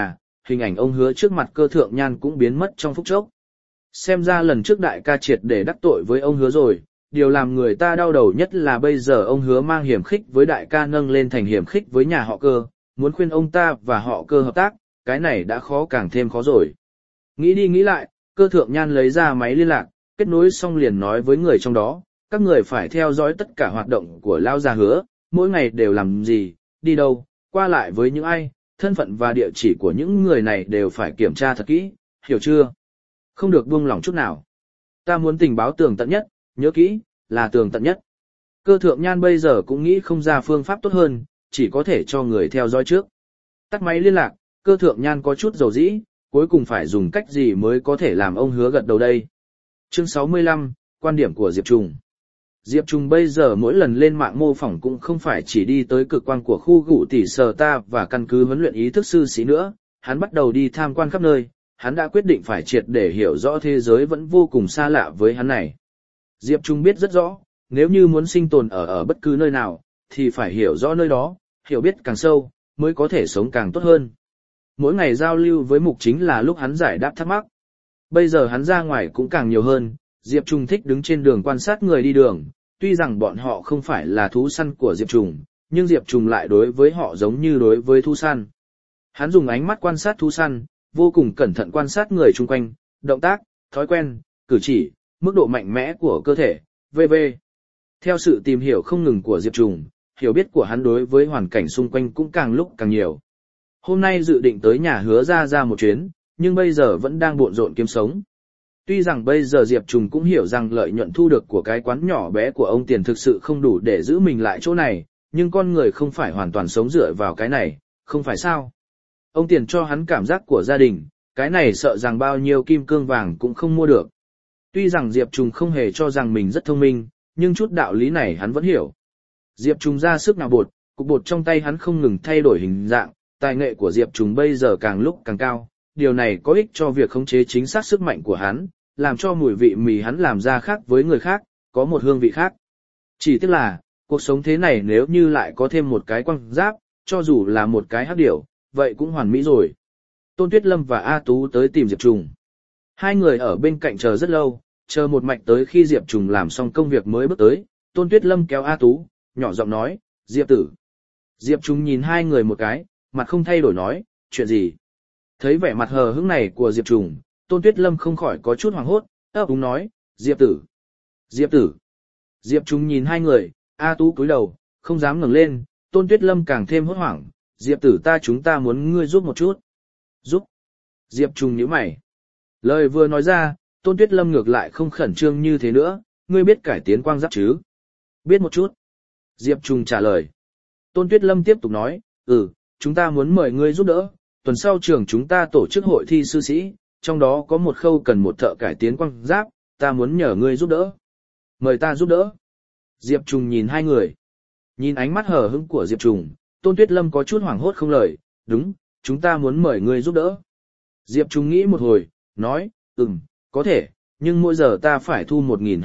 hình ảnh ông Hứa trước mặt Cơ Thượng Nhan cũng biến mất trong phút chốc. Xem ra lần trước đại ca triệt để đắc tội với ông Hứa rồi, điều làm người ta đau đầu nhất là bây giờ ông Hứa mang hiểm khích với đại ca nâng lên thành hiểm khích với nhà họ Cơ, muốn khuyên ông ta và họ Cơ hợp tác, cái này đã khó càng thêm khó rồi. Nghĩ đi nghĩ lại, Cơ Thượng Nhan lấy ra máy liên lạc, kết nối xong liền nói với người trong đó, các người phải theo dõi tất cả hoạt động của Lao già Hứa, mỗi ngày đều làm gì, đi đâu, qua lại với những ai, thân phận và địa chỉ của những người này đều phải kiểm tra thật kỹ, hiểu chưa? Không được buông lỏng chút nào. Ta muốn tình báo tường tận nhất, nhớ kỹ, là tường tận nhất. Cơ Thượng Nhan bây giờ cũng nghĩ không ra phương pháp tốt hơn, chỉ có thể cho người theo dõi trước. Tắt máy liên lạc, Cơ Thượng Nhan có chút dầu dĩ, cuối cùng phải dùng cách gì mới có thể làm ông Hứa gật đầu đây. Chương 65, quan điểm của Diệp Trùng. Diệp Trùng bây giờ mỗi lần lên mạng mô phỏng cũng không phải chỉ đi tới cực quan của khu gụ tỷ sở ta và căn cứ huấn luyện ý thức sư sĩ nữa, hắn bắt đầu đi tham quan khắp nơi, hắn đã quyết định phải triệt để hiểu rõ thế giới vẫn vô cùng xa lạ với hắn này. Diệp Trùng biết rất rõ, nếu như muốn sinh tồn ở bất cứ nơi nào, thì phải hiểu rõ nơi đó, hiểu biết càng sâu, mới có thể sống càng tốt hơn. Mỗi ngày giao lưu với Mục chính là lúc hắn giải đáp thắc mắc. Bây giờ hắn ra ngoài cũng càng nhiều hơn, Diệp Trùng thích đứng trên đường quan sát người đi đường, tuy rằng bọn họ không phải là thú săn của Diệp Trùng, nhưng Diệp Trùng lại đối với họ giống như đối với thú săn. Hắn dùng ánh mắt quan sát thú săn, vô cùng cẩn thận quan sát người chung quanh, động tác, thói quen, cử chỉ, mức độ mạnh mẽ của cơ thể, v.v. Theo sự tìm hiểu không ngừng của Diệp Trùng, hiểu biết của hắn đối với hoàn cảnh xung quanh cũng càng lúc càng nhiều. Hôm nay dự định tới nhà Hứa ra một chuyến, nhưng bây giờ vẫn đang bộn rộn kiếm sống. Tuy rằng bây giờ Diệp Trùng cũng hiểu rằng lợi nhuận thu được của cái quán nhỏ bé của ông Tiền thực sự không đủ để giữ mình lại chỗ này, nhưng con người không phải hoàn toàn sống dựa vào cái này, không phải sao? Ông Tiền cho hắn cảm giác của gia đình, cái này sợ rằng bao nhiêu kim cương vàng cũng không mua được. Tuy rằng Diệp Trùng không hề cho rằng mình rất thông minh, nhưng chút đạo lý này hắn vẫn hiểu. Diệp Trùng ra sức nào bột, cục bột trong tay hắn không ngừng thay đổi hình dạng, tài nghệ của Diệp Trùng bây giờ càng lúc càng cao, điều này có ích cho việc khống chế chính xác sức mạnh của hắn, làm cho mùi vị mì hắn làm ra khác với người khác, có một hương vị khác. Chỉ tiếc là, cuộc sống thế này nếu như lại có thêm một cái quăng giáp, cho dù là một cái hắc điểu, vậy cũng hoàn mỹ rồi. Tôn Tuyết Lâm và A Tú tới tìm Diệp Trùng. Hai người ở bên cạnh chờ rất lâu, chờ một mạch tới khi Diệp Trùng làm xong công việc mới bước tới, Tôn Tuyết Lâm kéo A Tú, nhỏ giọng nói, Diệp tử. Diệp Trùng nhìn hai người một cái, mặt không thay đổi nói, chuyện gì? Thấy vẻ mặt hờ hững này của Diệp Trùng, Tôn Tuyết Lâm không khỏi có chút hoảng hốt, ấp úng nói, Diệp tử. Diệp tử. Diệp Trùng nhìn hai người, A Tú cúi đầu, không dám ngẩng lên, Tôn Tuyết Lâm càng thêm hốt hoảng, Diệp tử chúng ta muốn ngươi giúp một chút. Giúp. Diệp Trùng nhíu mày. Lời vừa nói ra, Tôn Tuyết Lâm ngược lại không khẩn trương như thế nữa, ngươi biết cải tiến quang giáp chứ? Biết một chút. Diệp Trùng trả lời. Tôn Tuyết Lâm tiếp tục nói, chúng ta muốn mời ngươi giúp đỡ, tuần sau trường chúng ta tổ chức hội thi sư sĩ, trong đó có một khâu cần một thợ cải tiến quang giáp, ta muốn nhờ ngươi giúp đỡ. Mời ta giúp đỡ. Diệp Trùng nhìn hai người. Nhìn ánh mắt hờ hững của Diệp Trùng, Tôn Tuyết Lâm có chút hoảng hốt không lời, đúng, chúng ta muốn mời ngươi giúp đỡ. Diệp Trùng nghĩ một hồi, nói, có thể, nhưng mỗi giờ ta phải thu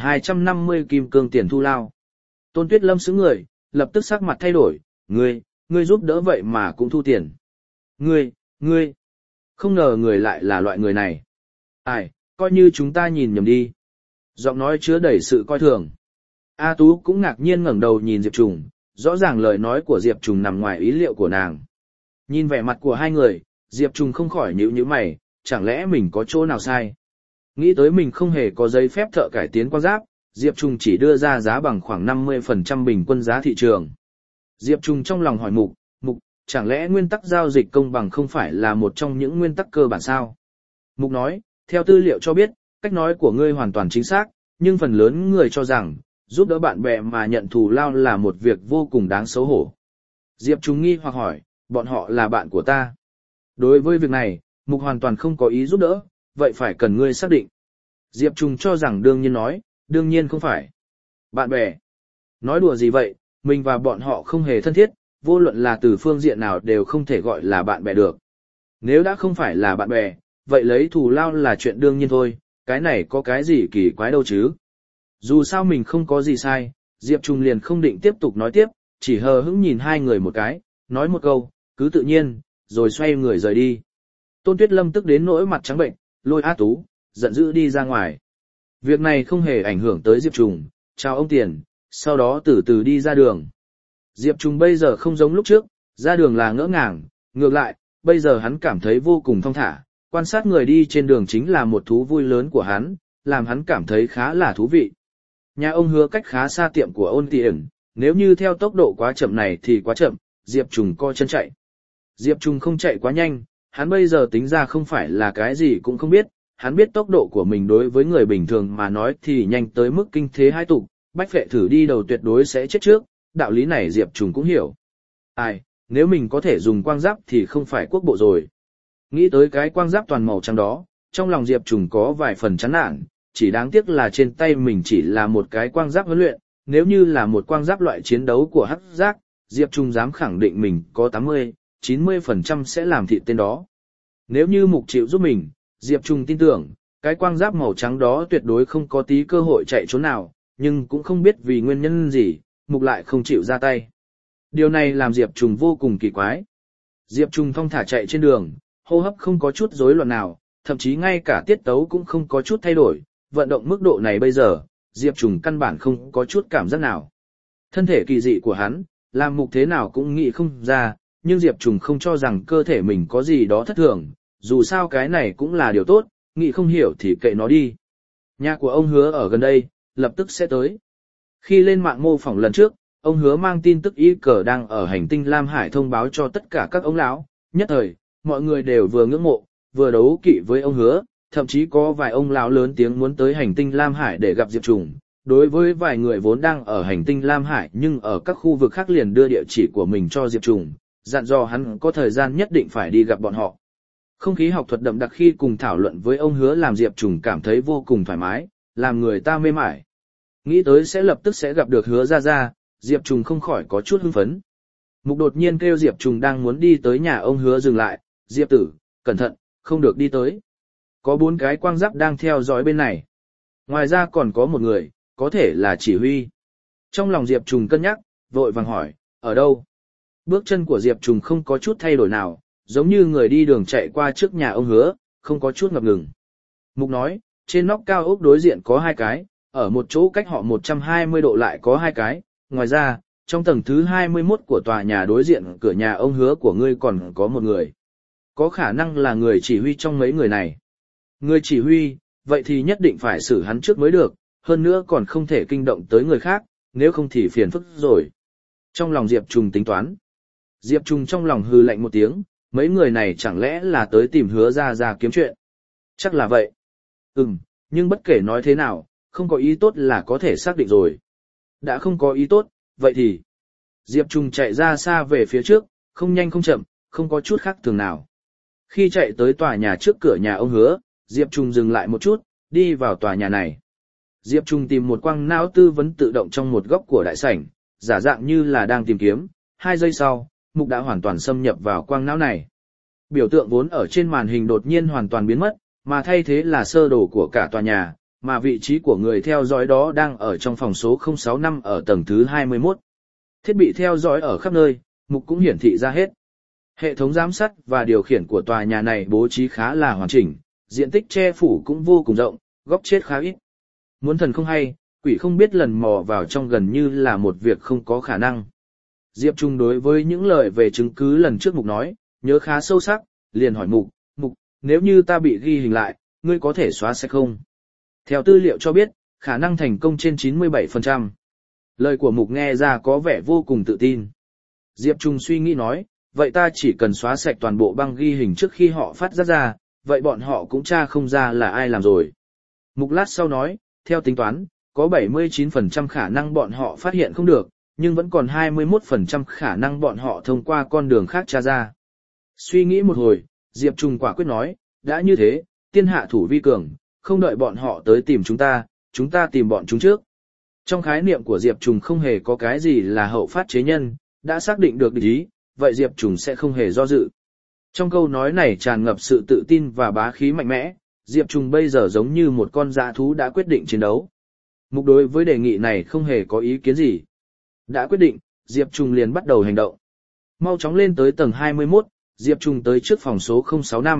1.250 kim cương tiền thu lao. Tôn Tuyết Lâm sững người, lập tức sắc mặt thay đổi, ngươi giúp đỡ vậy mà cũng thu tiền. Ngươi, không ngờ người lại là loại người này. Ai, coi như chúng ta nhìn nhầm đi. Giọng nói chứa đầy sự coi thường. A Tú cũng ngạc nhiên ngẩng đầu nhìn Diệp Trùng, rõ ràng lời nói của Diệp Trùng nằm ngoài ý liệu của nàng. Nhìn vẻ mặt của hai người, Diệp Trùng không khỏi nhíu mày, chẳng lẽ mình có chỗ nào sai? Nghĩ tới mình không hề có giấy phép thợ cải tiến quang giáp, Diệp Trùng chỉ đưa ra giá bằng khoảng 50% bình quân giá thị trường. Diệp Trùng trong lòng hỏi Mục, chẳng lẽ nguyên tắc giao dịch công bằng không phải là một trong những nguyên tắc cơ bản sao? Mục nói, theo tư liệu cho biết, cách nói của ngươi hoàn toàn chính xác, nhưng phần lớn người cho rằng, giúp đỡ bạn bè mà nhận thù lao là một việc vô cùng đáng xấu hổ. Diệp Trùng nghi hoặc hỏi, bọn họ là bạn của ta. Đối với việc này, Mục hoàn toàn không có ý giúp đỡ, vậy phải cần ngươi xác định. Diệp Trùng cho rằng đương nhiên nói, đương nhiên không phải. Bạn bè. Nói đùa gì vậy, mình và bọn họ không hề thân thiết, vô luận là từ phương diện nào đều không thể gọi là bạn bè được. Nếu đã không phải là bạn bè, vậy lấy thù lao là chuyện đương nhiên thôi, cái này có cái gì kỳ quái đâu chứ. Dù sao mình không có gì sai, Diệp Trùng liền không định tiếp tục nói tiếp, chỉ hờ hững nhìn hai người một cái, nói một câu, cứ tự nhiên, rồi xoay người rời đi. Tôn Tuyết Lâm tức đến nỗi mặt trắng bệnh, lôi A Tú, giận dữ đi ra ngoài. Việc này không hề ảnh hưởng tới Diệp Trùng, chào ông Tiền, sau đó từ từ đi ra đường. Diệp Trùng bây giờ không giống lúc trước, ra đường là ngỡ ngàng, ngược lại, bây giờ hắn cảm thấy vô cùng thong thả, quan sát người đi trên đường chính là một thú vui lớn của hắn, làm hắn cảm thấy khá là thú vị. Nhà ông Hứa cách khá xa tiệm của Ôn Tiền, nếu như theo tốc độ quá chậm này thì quá chậm, Diệp Trùng co chân chạy. Diệp Trùng không chạy quá nhanh, hắn bây giờ tính ra không phải là cái gì cũng không biết, hắn biết tốc độ của mình đối với người bình thường mà nói thì nhanh tới mức kinh thế hai tục, bách phệ thử đi đầu tuyệt đối sẽ chết trước, đạo lý này Diệp Trùng cũng hiểu. Nếu mình có thể dùng quang giáp thì không phải quốc bộ rồi. Nghĩ tới cái quang giáp toàn màu trắng đó, trong lòng Diệp Trùng có vài phần chán nản, chỉ đáng tiếc là trên tay mình chỉ là một cái quang giáp huấn luyện, nếu như là một quang giáp loại chiến đấu của hắc giác, Diệp Trùng dám khẳng định mình có 80-90% sẽ làm thịt tên đó. Nếu như Mục chịu giúp mình, Diệp Trùng tin tưởng, cái quang giáp màu trắng đó tuyệt đối không có tí cơ hội chạy trốn nào, nhưng cũng không biết vì nguyên nhân gì, Mục lại không chịu ra tay. Điều này làm Diệp Trùng vô cùng kỳ quái. Diệp Trùng thong thả chạy trên đường, hô hấp không có chút rối loạn nào, thậm chí ngay cả tiết tấu cũng không có chút thay đổi, vận động mức độ này bây giờ, Diệp Trùng căn bản không có chút cảm giác nào. Thân thể kỳ dị của hắn, làm Mục thế nào cũng nghĩ không ra, nhưng Diệp Trùng không cho rằng cơ thể mình có gì đó thất thường, dù sao cái này cũng là điều tốt, nghĩ không hiểu thì kệ nó đi. Nhà của ông Hứa ở gần đây, lập tức sẽ tới. Khi lên mạng mô phỏng lần trước, ông Hứa mang tin tức Y Cờ đang ở hành tinh Lam Hải thông báo cho tất cả các ông lão, nhất thời, mọi người đều vừa ngưỡng mộ, vừa đấu kỵ với ông Hứa, thậm chí có vài ông lão lớn tiếng muốn tới hành tinh Lam Hải để gặp Diệp Trùng. Đối với vài người vốn đang ở hành tinh Lam Hải nhưng ở các khu vực khác liền đưa địa chỉ của mình cho Diệp Trùng, dặn dò hắn có thời gian nhất định phải đi gặp bọn họ. Không khí học thuật đậm đặc khi cùng thảo luận với ông Hứa làm Diệp Trùng cảm thấy vô cùng thoải mái, làm người ta mê mải. Nghĩ tới sẽ lập tức sẽ gặp được Hứa Gia Gia, Diệp Trùng không khỏi có chút hưng phấn. Mục đột nhiên kêu Diệp Trùng đang muốn đi tới nhà ông Hứa dừng lại, Diệp tử, cẩn thận, không được đi tới. Có 4 cái quang giáp đang theo dõi bên này. Ngoài ra còn có một người, có thể là chỉ huy. Trong lòng Diệp Trùng cân nhắc, vội vàng hỏi, ở đâu? Bước chân của Diệp Trùng không có chút thay đổi nào, giống như người đi đường chạy qua trước nhà ông Hứa, không có chút ngập ngừng. Mục nói, trên nóc cao ốc đối diện có 2 cái, ở một chỗ cách họ 120 độ lại có 2 cái, ngoài ra, trong tầng thứ 21 của tòa nhà đối diện cửa nhà ông Hứa của ngươi còn có một người. Có khả năng là người chỉ huy trong mấy người này. Người chỉ huy, vậy thì nhất định phải xử hắn trước mới được, hơn nữa còn không thể kinh động tới người khác, nếu không thì phiền phức rồi. Trong lòng Diệp Trùng tính toán. Diệp Trùng trong lòng hừ lạnh một tiếng, mấy người này chẳng lẽ là tới tìm Hứa Gia Gia kiếm chuyện. Chắc là vậy. Nhưng bất kể nói thế nào, không có ý tốt là có thể xác định rồi. Đã không có ý tốt, vậy thì... Diệp Trùng chạy ra xa về phía trước, không nhanh không chậm, không có chút khác thường nào. Khi chạy tới tòa nhà trước cửa nhà ông Hứa, Diệp Trùng dừng lại một chút, đi vào tòa nhà này. Diệp Trùng tìm một quang não tư vấn tự động trong một góc của đại sảnh, giả dạng như là đang tìm kiếm. 2 giây sau, Mục đã hoàn toàn xâm nhập vào quang não này. Biểu tượng vốn ở trên màn hình đột nhiên hoàn toàn biến mất, mà thay thế là sơ đồ của cả tòa nhà, mà vị trí của người theo dõi đó đang ở trong phòng số 065 ở tầng thứ 21. Thiết bị theo dõi ở khắp nơi, Mục cũng hiển thị ra hết. Hệ thống giám sát và điều khiển của tòa nhà này bố trí khá là hoàn chỉnh, diện tích che phủ cũng vô cùng rộng, góc chết khá ít. Muốn thần không hay, quỷ không biết lần mò vào trong gần như là một việc không có khả năng. Diệp Trung đối với những lời về chứng cứ lần trước Mục nói, nhớ khá sâu sắc, liền hỏi Mục, nếu như ta bị ghi hình lại, ngươi có thể xóa sạch không? Theo tư liệu cho biết, khả năng thành công trên 97%. Lời của Mục nghe ra có vẻ vô cùng tự tin. Diệp Trung suy nghĩ nói, vậy ta chỉ cần xóa sạch toàn bộ băng ghi hình trước khi họ phát ra, vậy bọn họ cũng tra không ra là ai làm rồi. Mục lát sau nói, theo tính toán, có 79% khả năng bọn họ phát hiện không được, nhưng vẫn còn 21% khả năng bọn họ thông qua con đường khác tra ra. Suy nghĩ một hồi, Diệp Trung quả quyết nói, đã như thế, tiên hạ thủ vi cường, không đợi bọn họ tới tìm chúng ta tìm bọn chúng trước. Trong khái niệm của Diệp Trung không hề có cái gì là hậu phát chế nhân, đã xác định được địch ý, vậy Diệp Trung sẽ không hề do dự. Trong câu nói này tràn ngập sự tự tin và bá khí mạnh mẽ, Diệp Trung bây giờ giống như một con dã thú đã quyết định chiến đấu. Mục đối với đề nghị này không hề có ý kiến gì. Đã quyết định, Diệp Trung liền bắt đầu hành động. Mau chóng lên tới tầng 21, Diệp Trung tới trước phòng số 065,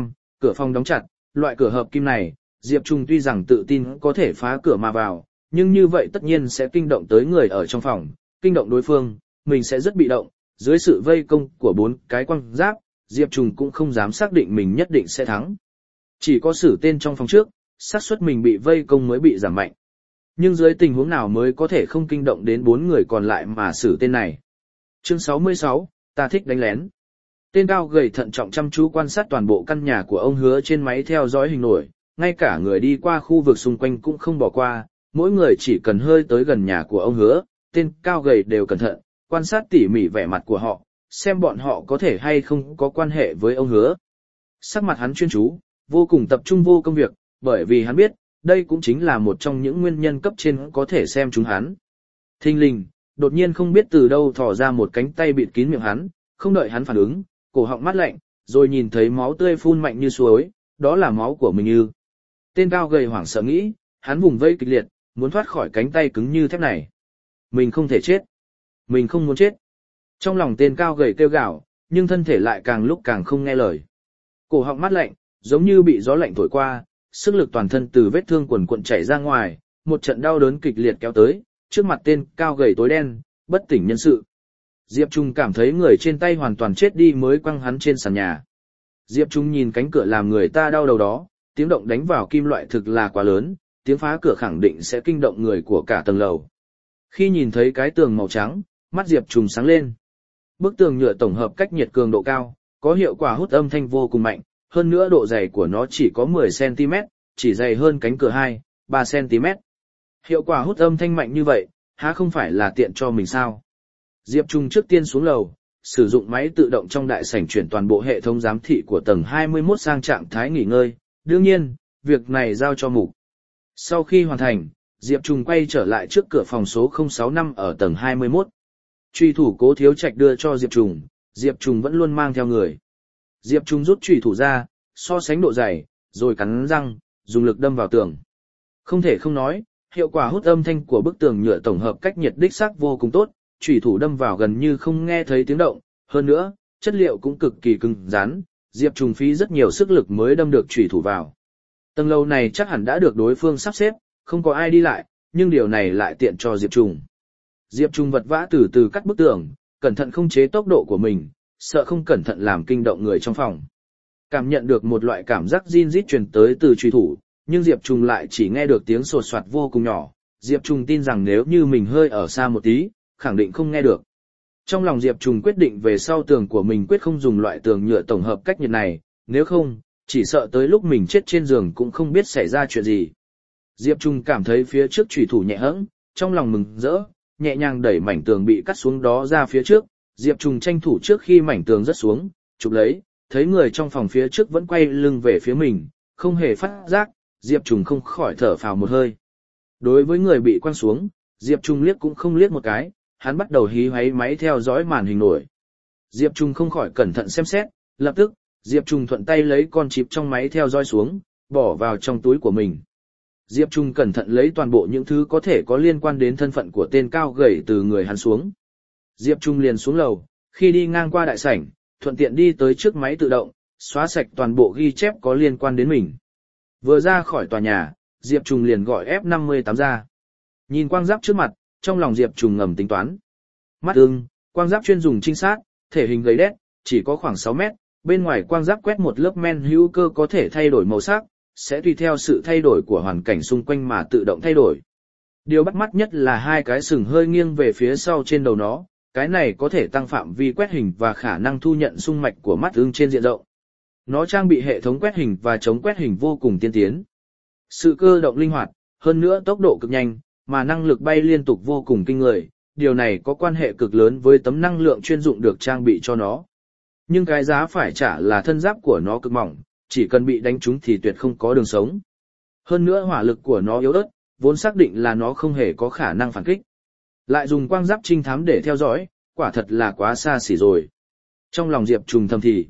cửa phòng đóng chặt, loại cửa hợp kim này, Diệp Trung tuy rằng tự tin có thể phá cửa mà vào, nhưng như vậy tất nhiên sẽ kinh động tới người ở trong phòng, kinh động đối phương, mình sẽ rất bị động, dưới sự vây công của 4 cái quang giáp, Diệp Trung cũng không dám xác định mình nhất định sẽ thắng. Chỉ có xử tên trong phòng trước, xác suất mình bị vây công mới bị giảm mạnh. Nhưng dưới tình huống nào mới có thể không kinh động đến 4 người còn lại mà xử tên này. Chương 66, ta thích đánh lén. Tên cao gầy thận trọng chăm chú quan sát toàn bộ căn nhà của ông Hứa trên máy theo dõi hình nổi, ngay cả người đi qua khu vực xung quanh cũng không bỏ qua, mỗi người chỉ cần hơi tới gần nhà của ông Hứa, tên cao gầy đều cẩn thận, quan sát tỉ mỉ vẻ mặt của họ, xem bọn họ có thể hay không có quan hệ với ông Hứa. Sắc mặt hắn chuyên chú, vô cùng tập trung vô công việc, bởi vì hắn biết, đây cũng chính là một trong những nguyên nhân cấp trên có thể xem chúng hắn. Thình lình, đột nhiên không biết từ đâu thò ra một cánh tay bịt kín miệng hắn, không đợi hắn phản ứng, cổ họng mát lạnh, rồi nhìn thấy máu tươi phun mạnh như suối, đó là máu của mình Như. Tên cao gầy hoảng sợ nghĩ, hắn vùng vây kịch liệt, muốn thoát khỏi cánh tay cứng như thép này. Mình không thể chết. Mình không muốn chết. Trong lòng tên cao gầy kêu gào, nhưng thân thể lại càng lúc càng không nghe lời. Cổ họng mát lạnh, giống như bị gió lạnh thổi qua, sức lực toàn thân từ vết thương quần quận chảy ra ngoài, một trận đau đớn kịch liệt kéo tới, trước mặt tên cao gầy tối đen, bất tỉnh nhân sự. Diệp Trung cảm thấy người trên tay hoàn toàn chết đi mới quăng hắn trên sàn nhà. Diệp Trung nhìn cánh cửa làm người ta đau đầu đó, tiếng động đánh vào kim loại thực là quá lớn, tiếng phá cửa khẳng định sẽ kinh động người của cả tầng lầu. Khi nhìn thấy cái tường màu trắng, mắt Diệp Trung sáng lên. Bức tường nhựa tổng hợp cách nhiệt cường độ cao, có hiệu quả hút âm thanh vô cùng mạnh, hơn nữa độ dày của nó chỉ có 10cm, chỉ dày hơn cánh cửa 2-3cm. Hiệu quả hút âm thanh mạnh như vậy, há không phải là tiện cho mình sao? Diệp Trung trước tiên xuống lầu, sử dụng máy tự động trong đại sảnh chuyển toàn bộ hệ thống giám thị của tầng 21 sang trạng thái nghỉ ngơi, đương nhiên, việc này giao cho Mục. Sau khi hoàn thành, Diệp Trung quay trở lại trước cửa phòng số 065 ở tầng 21. Chùy thủ Cố Thiếu Trạch đưa cho Diệp Trung vẫn luôn mang theo người. Diệp Trung rút chùy thủ ra, so sánh độ dày, rồi cắn răng, dùng lực đâm vào tường. Không thể không nói, hiệu quả hút âm thanh của bức tường nhựa tổng hợp cách nhiệt đích xác vô cùng tốt, chùy thủ đâm vào gần như không nghe thấy tiếng động, hơn nữa, chất liệu cũng cực kỳ cứng rắn, Diệp Trung phí rất nhiều sức lực mới đâm được chùy thủ vào. Tầng lầu này chắc hẳn đã được đối phương sắp xếp, không có ai đi lại, nhưng điều này lại tiện cho Diệp Trung. Diệp Trung vật vã từ từ cắt bức tường, cẩn thận khống chế tốc độ của mình, sợ không cẩn thận làm kinh động người trong phòng. Cảm nhận được một loại cảm giác rin rít truyền tới từ chùy thủ, nhưng Diệp Trung lại chỉ nghe được tiếng sột soạt vô cùng nhỏ. Diệp Trung tin rằng nếu như mình hơi ở xa một tí, khẳng định không nghe được. Trong lòng Diệp Trung quyết định về sau tường của mình quyết không dùng loại tường nhựa tổng hợp cách nhiệt này, nếu không, chỉ sợ tới lúc mình chết trên giường cũng không biết xảy ra chuyện gì. Diệp Trung cảm thấy phía trước chùy thủ nhẹ hẫng, trong lòng mừng rỡ, nhẹ nhàng đẩy mảnh tường bị cắt xuống đó ra phía trước. Diệp Trung tranh thủ trước khi mảnh tường rớt xuống, chụp lấy, thấy người trong phòng phía trước vẫn quay lưng về phía mình, không hề phát giác, Diệp Trung không khỏi thở phào một hơi. Đối với người bị quăng xuống, Diệp Trung liếc cũng không liếc một cái, hắn bắt đầu hí hoáy máy theo dõi màn hình nổi. Diệp Trung không khỏi cẩn thận xem xét, lập tức, Diệp Trung thuận tay lấy con chip trong máy theo dõi xuống, bỏ vào trong túi của mình. Diệp Trung cẩn thận lấy toàn bộ những thứ có thể có liên quan đến thân phận của tên cao gầy từ người hắn xuống. Diệp Trung liền xuống lầu, khi đi ngang qua đại sảnh, thuận tiện đi tới trước máy tự động, xóa sạch toàn bộ ghi chép có liên quan đến mình. Vừa ra khỏi tòa nhà, Diệp Trung liền gọi F58 ra. Nhìn quang giáp trước mặt, trong lòng Diệp Trung ngầm tính toán. Mắt ưng, quang giáp chuyên dùng trinh sát, thể hình gầy đét, chỉ có khoảng 6 mét, bên ngoài quang giáp quét một lớp men hữu cơ có thể thay đổi màu sắc, sẽ tùy theo sự thay đổi của hoàn cảnh xung quanh mà tự động thay đổi. Điều bắt mắt nhất là hai cái sừng hơi nghiêng về phía sau trên đầu nó, cái này có thể tăng phạm vi quét hình và khả năng thu nhận xung mạch của mắt ưng trên diện rộng. Nó trang bị hệ thống quét hình và chống quét hình vô cùng tiên tiến. Sự cơ động linh hoạt, hơn nữa tốc độ cực nhanh, mà năng lực bay liên tục vô cùng kinh người, điều này có quan hệ cực lớn với tấm năng lượng chuyên dụng được trang bị cho nó. Nhưng cái giá phải trả là thân giáp của nó cực mỏng, chỉ cần bị đánh trúng thì tuyệt không có đường sống. Hơn nữa hỏa lực của nó yếu ớt, vốn xác định là nó không hề có khả năng phản kích. Lại dùng quang giáp trinh thám để theo dõi, quả thật là quá xa xỉ rồi. Trong lòng Diệp Trung thầm thì,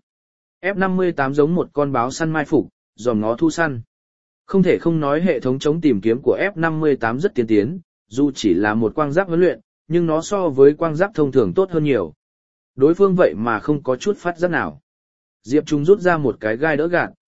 F58 giống một con báo săn mai phục, dòm ngó thu săn. Không thể không nói hệ thống chống tìm kiếm của F58 rất tiên tiến, dù chỉ là một quang giáp huấn luyện, nhưng nó so với quang giáp thông thường tốt hơn nhiều. Đối phương vậy mà không có chút phát giác nào. Diệp Trung rút ra một cái gai đỡ gạt,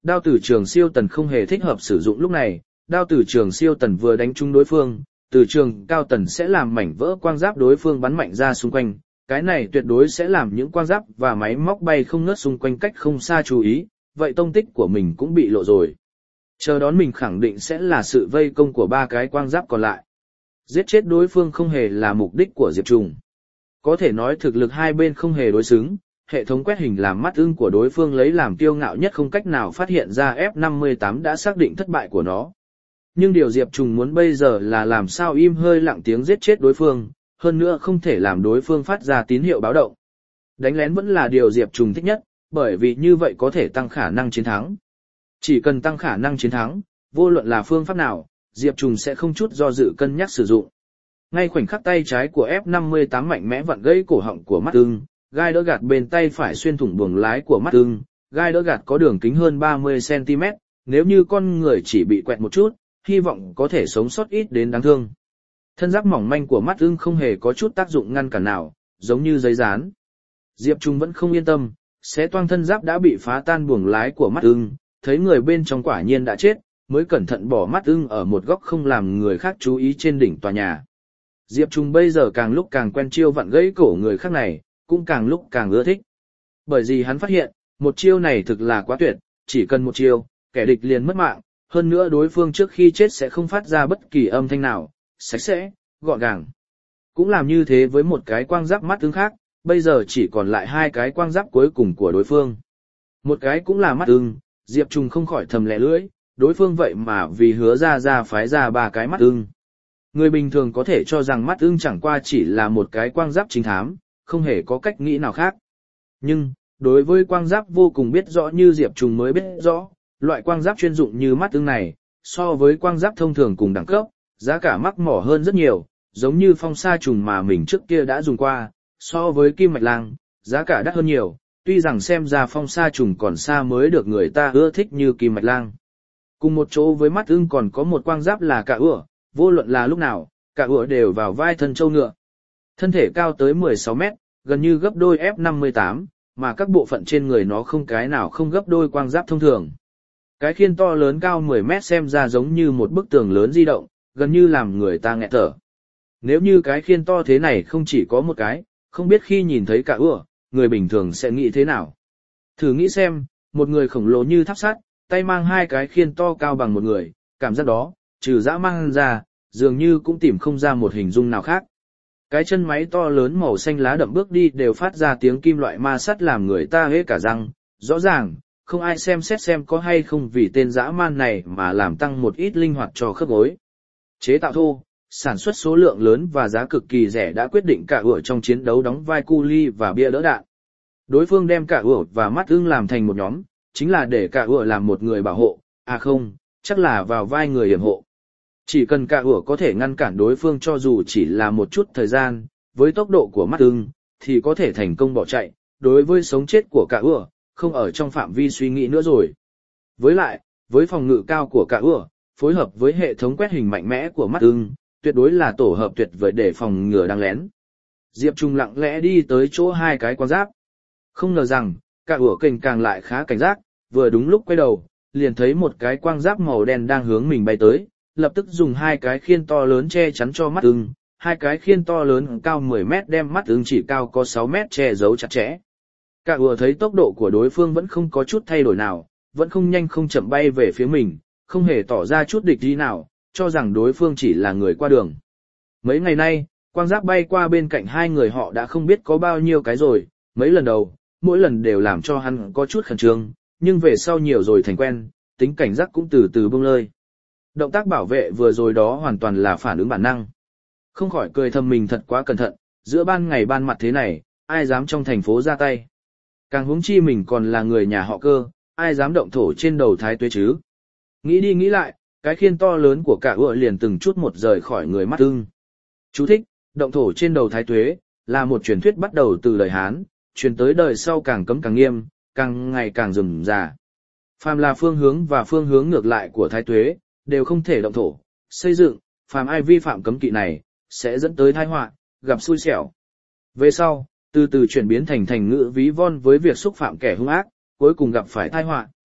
Đao tử trường siêu tần không hề thích hợp sử dụng lúc này, đao tử trường siêu tần vừa đánh trúng đối phương, từ trường cao tần sẽ làm mảnh vỡ quang giáp đối phương bắn mạnh ra xung quanh, cái này tuyệt đối sẽ làm những quang giáp và máy móc bay không ngớt xung quanh cách không xa chú ý, vậy tông tích của mình cũng bị lộ rồi. Chờ đón mình khẳng định sẽ là sự vây công của 3 cái quang giáp còn lại. Giết chết đối phương không hề là mục đích của Diệp Trùng. Có thể nói thực lực hai bên không hề đối xứng, hệ thống quét hình làm mắt ưng của đối phương lấy làm kiêu ngạo nhất không cách nào phát hiện ra F-58 đã xác định thất bại của nó. Nhưng điều Diệp Trùng muốn bây giờ là làm sao im hơi lặng tiếng giết chết đối phương, hơn nữa không thể làm đối phương phát ra tín hiệu báo động. Đánh lén vẫn là điều Diệp Trùng thích nhất, bởi vì như vậy có thể tăng khả năng chiến thắng. Chỉ cần tăng khả năng chiến thắng, vô luận là phương pháp nào, Diệp Trùng sẽ không chút do dự cân nhắc sử dụng. Ngay khoảnh khắc tay trái của F-58 mạnh mẽ vặn gãy cổ họng của mắt ưng, gai đỡ gạt bên tay phải xuyên thủng buồng lái của mắt ưng, gai đỡ gạt có đường kính hơn 30cm, nếu như con người chỉ bị quẹt một chút, hy vọng có thể sống sót ít đến đáng thương. Thân giáp mỏng manh của mắt ưng không hề có chút tác dụng ngăn cản nào, giống như giấy dán. Diệp Trung vẫn không yên tâm, xé toang thân giáp đã bị phá tan buồng lái của mắt ưng, thấy người bên trong quả nhiên đã chết, mới cẩn thận bỏ mắt ưng ở một góc không làm người khác chú ý trên đỉnh tòa nhà. Diệp Trung bây giờ càng lúc càng quen chiêu vặn gãy cổ người khác này, cũng càng lúc càng ưa thích. Bởi vì hắn phát hiện, một chiêu này thực là quá tuyệt, chỉ cần một chiêu, kẻ địch liền mất mạng, hơn nữa đối phương trước khi chết sẽ không phát ra bất kỳ âm thanh nào, sạch sẽ, gọn gàng. Cũng làm như thế với một cái quang giáp mắt ưng khác, bây giờ chỉ còn lại 2 cái quang giáp cuối cùng của đối phương. Một cái cũng là mắt ưng, Diệp Trung không khỏi thầm lẻ lưỡi, đối phương vậy mà vì hứa ra phái ra 3 cái mắt ưng. Người bình thường có thể cho rằng mắt ưng chẳng qua chỉ là một cái quang giáp chính thám, không hề có cách nghĩ nào khác. Nhưng, đối với quang giáp vô cùng biết rõ như Diệp Trung mới biết rõ, loại quang giáp chuyên dụng như mắt ưng này, so với quang giáp thông thường cùng đẳng cấp, giá cả mắc mỏ hơn rất nhiều, giống như phong sa trùng mà mình trước kia đã dùng qua, so với kim mạch lang, giá cả đắt hơn nhiều, tuy rằng xem ra phong sa trùng còn xa mới được người ta ưa thích như kim mạch lang. Cùng một chỗ với mắt ưng còn có một quang giáp là cả ủa, vô luận là lúc nào, cả ủa đều vào vai thân châu ngựa. Thân thể cao tới 16 mét, gần như gấp đôi F-58, mà các bộ phận trên người nó không cái nào không gấp đôi quang giáp thông thường. Cái khiên to lớn cao 10 mét xem ra giống như một bức tường lớn di động, gần như làm người ta nghẹt thở. Nếu như cái khiên to thế này không chỉ có một cái, không biết khi nhìn thấy cả ủa, người bình thường sẽ nghĩ thế nào. Thử nghĩ xem, một người khổng lồ như tháp sắt, tay mang 2 cái khiên to cao bằng một người, cảm giác đó, trừ dã man ra, dường như cũng tìm không ra một hình dung nào khác. Cái chân máy to lớn màu xanh lá đậm bước đi đều phát ra tiếng kim loại ma sắt làm người ta hễ cả răng, rõ ràng, không ai xem xét xem có hay không vì tên dã man này mà làm tăng một ít linh hoạt cho khớp gối. Chế tạo thô, sản xuất số lượng lớn và giá cực kỳ rẻ đã quyết định cả ủa trong chiến đấu đóng vai cu li và bia đỡ đạn. Đối phương đem cả ủa và mắt ưng làm thành một nhóm, chính là để cả ủa làm một người bảo hộ, à không, chắc là vào vai người yểm hộ. Chỉ cần cả ủa có thể ngăn cản đối phương cho dù chỉ là một chút thời gian, với tốc độ của mắt ưng, thì có thể thành công bỏ chạy, đối với sống chết của cả ủa, không ở trong phạm vi suy nghĩ nữa rồi. Với lại, với phòng ngự cao của cả ủa, phối hợp với hệ thống quét hình mạnh mẽ của mắt ưng, tuyệt đối là tổ hợp tuyệt vời để phòng ngừa đang lén. Diệp Trung lặng lẽ đi tới chỗ 2 cái quang giáp. Không ngờ rằng, cả ủa kình càng lại khá cảnh giác, vừa đúng lúc quay đầu, liền thấy một cái quang giáp màu đen đang hướng mình bay tới, lập tức dùng 2 cái khiên to lớn che chắn cho mắt ưng, 2 cái khiên to lớn cao 10 mét đem mắt ưng chỉ cao có 6 mét che giấu chặt chẽ. Cả ủa thấy tốc độ của đối phương vẫn không có chút thay đổi nào, vẫn không nhanh không chậm bay về phía mình, không hề tỏ ra chút địch ý nào, cho rằng đối phương chỉ là người qua đường. Mấy ngày nay, quang giáp bay qua bên cạnh 2 người họ đã không biết có bao nhiêu cái rồi, mấy lần đầu, mỗi lần đều làm cho hắn có chút khẩn trương, nhưng về sau nhiều rồi thành quen, tính cảnh giác cũng từ từ bông lơi. Động tác bảo vệ vừa rồi đó hoàn toàn là phản ứng bản năng. Không khỏi cười thầm mình thật quá cẩn thận, giữa ban ngày ban mặt thế này, ai dám trong thành phố ra tay. Càng huống chi mình còn là người nhà họ Cơ, ai dám động thổ trên đầu Thái Tuế chứ. Nghĩ đi nghĩ lại, cái khiên to lớn của cả ủa liền từng chút một rời khỏi người mắt ưng. Chú thích, động thổ trên đầu Thái Tuế, là một truyền thuyết bắt đầu từ đời Hán, truyền tới đời sau càng cấm càng nghiêm, càng ngày càng rườm rà. Phàm là phương hướng và phương hướng ngược lại của Thái Tuế, đều không thể động thổ, xây dựng, phàm ai vi phạm cấm kỵ này, sẽ dẫn tới tai họa, gặp xui xẻo. Về sau, từ từ chuyển biến thành ngữ ví von với việc xúc phạm kẻ hung ác, cuối cùng gặp phải tai họa.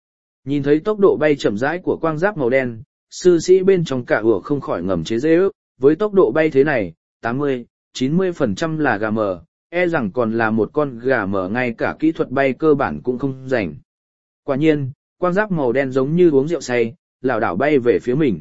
Nhìn thấy tốc độ bay chậm rãi của quang giáp màu đen, sư sĩ bên trong cả ủa không khỏi ngầm chế giễu, với tốc độ bay thế này, 80, 90% là gà mờ, e rằng còn là một con gà mờ ngay cả kỹ thuật bay cơ bản cũng không rành. Quả nhiên, quang giáp màu đen giống như uống rượu say, lảo đảo bay về phía mình.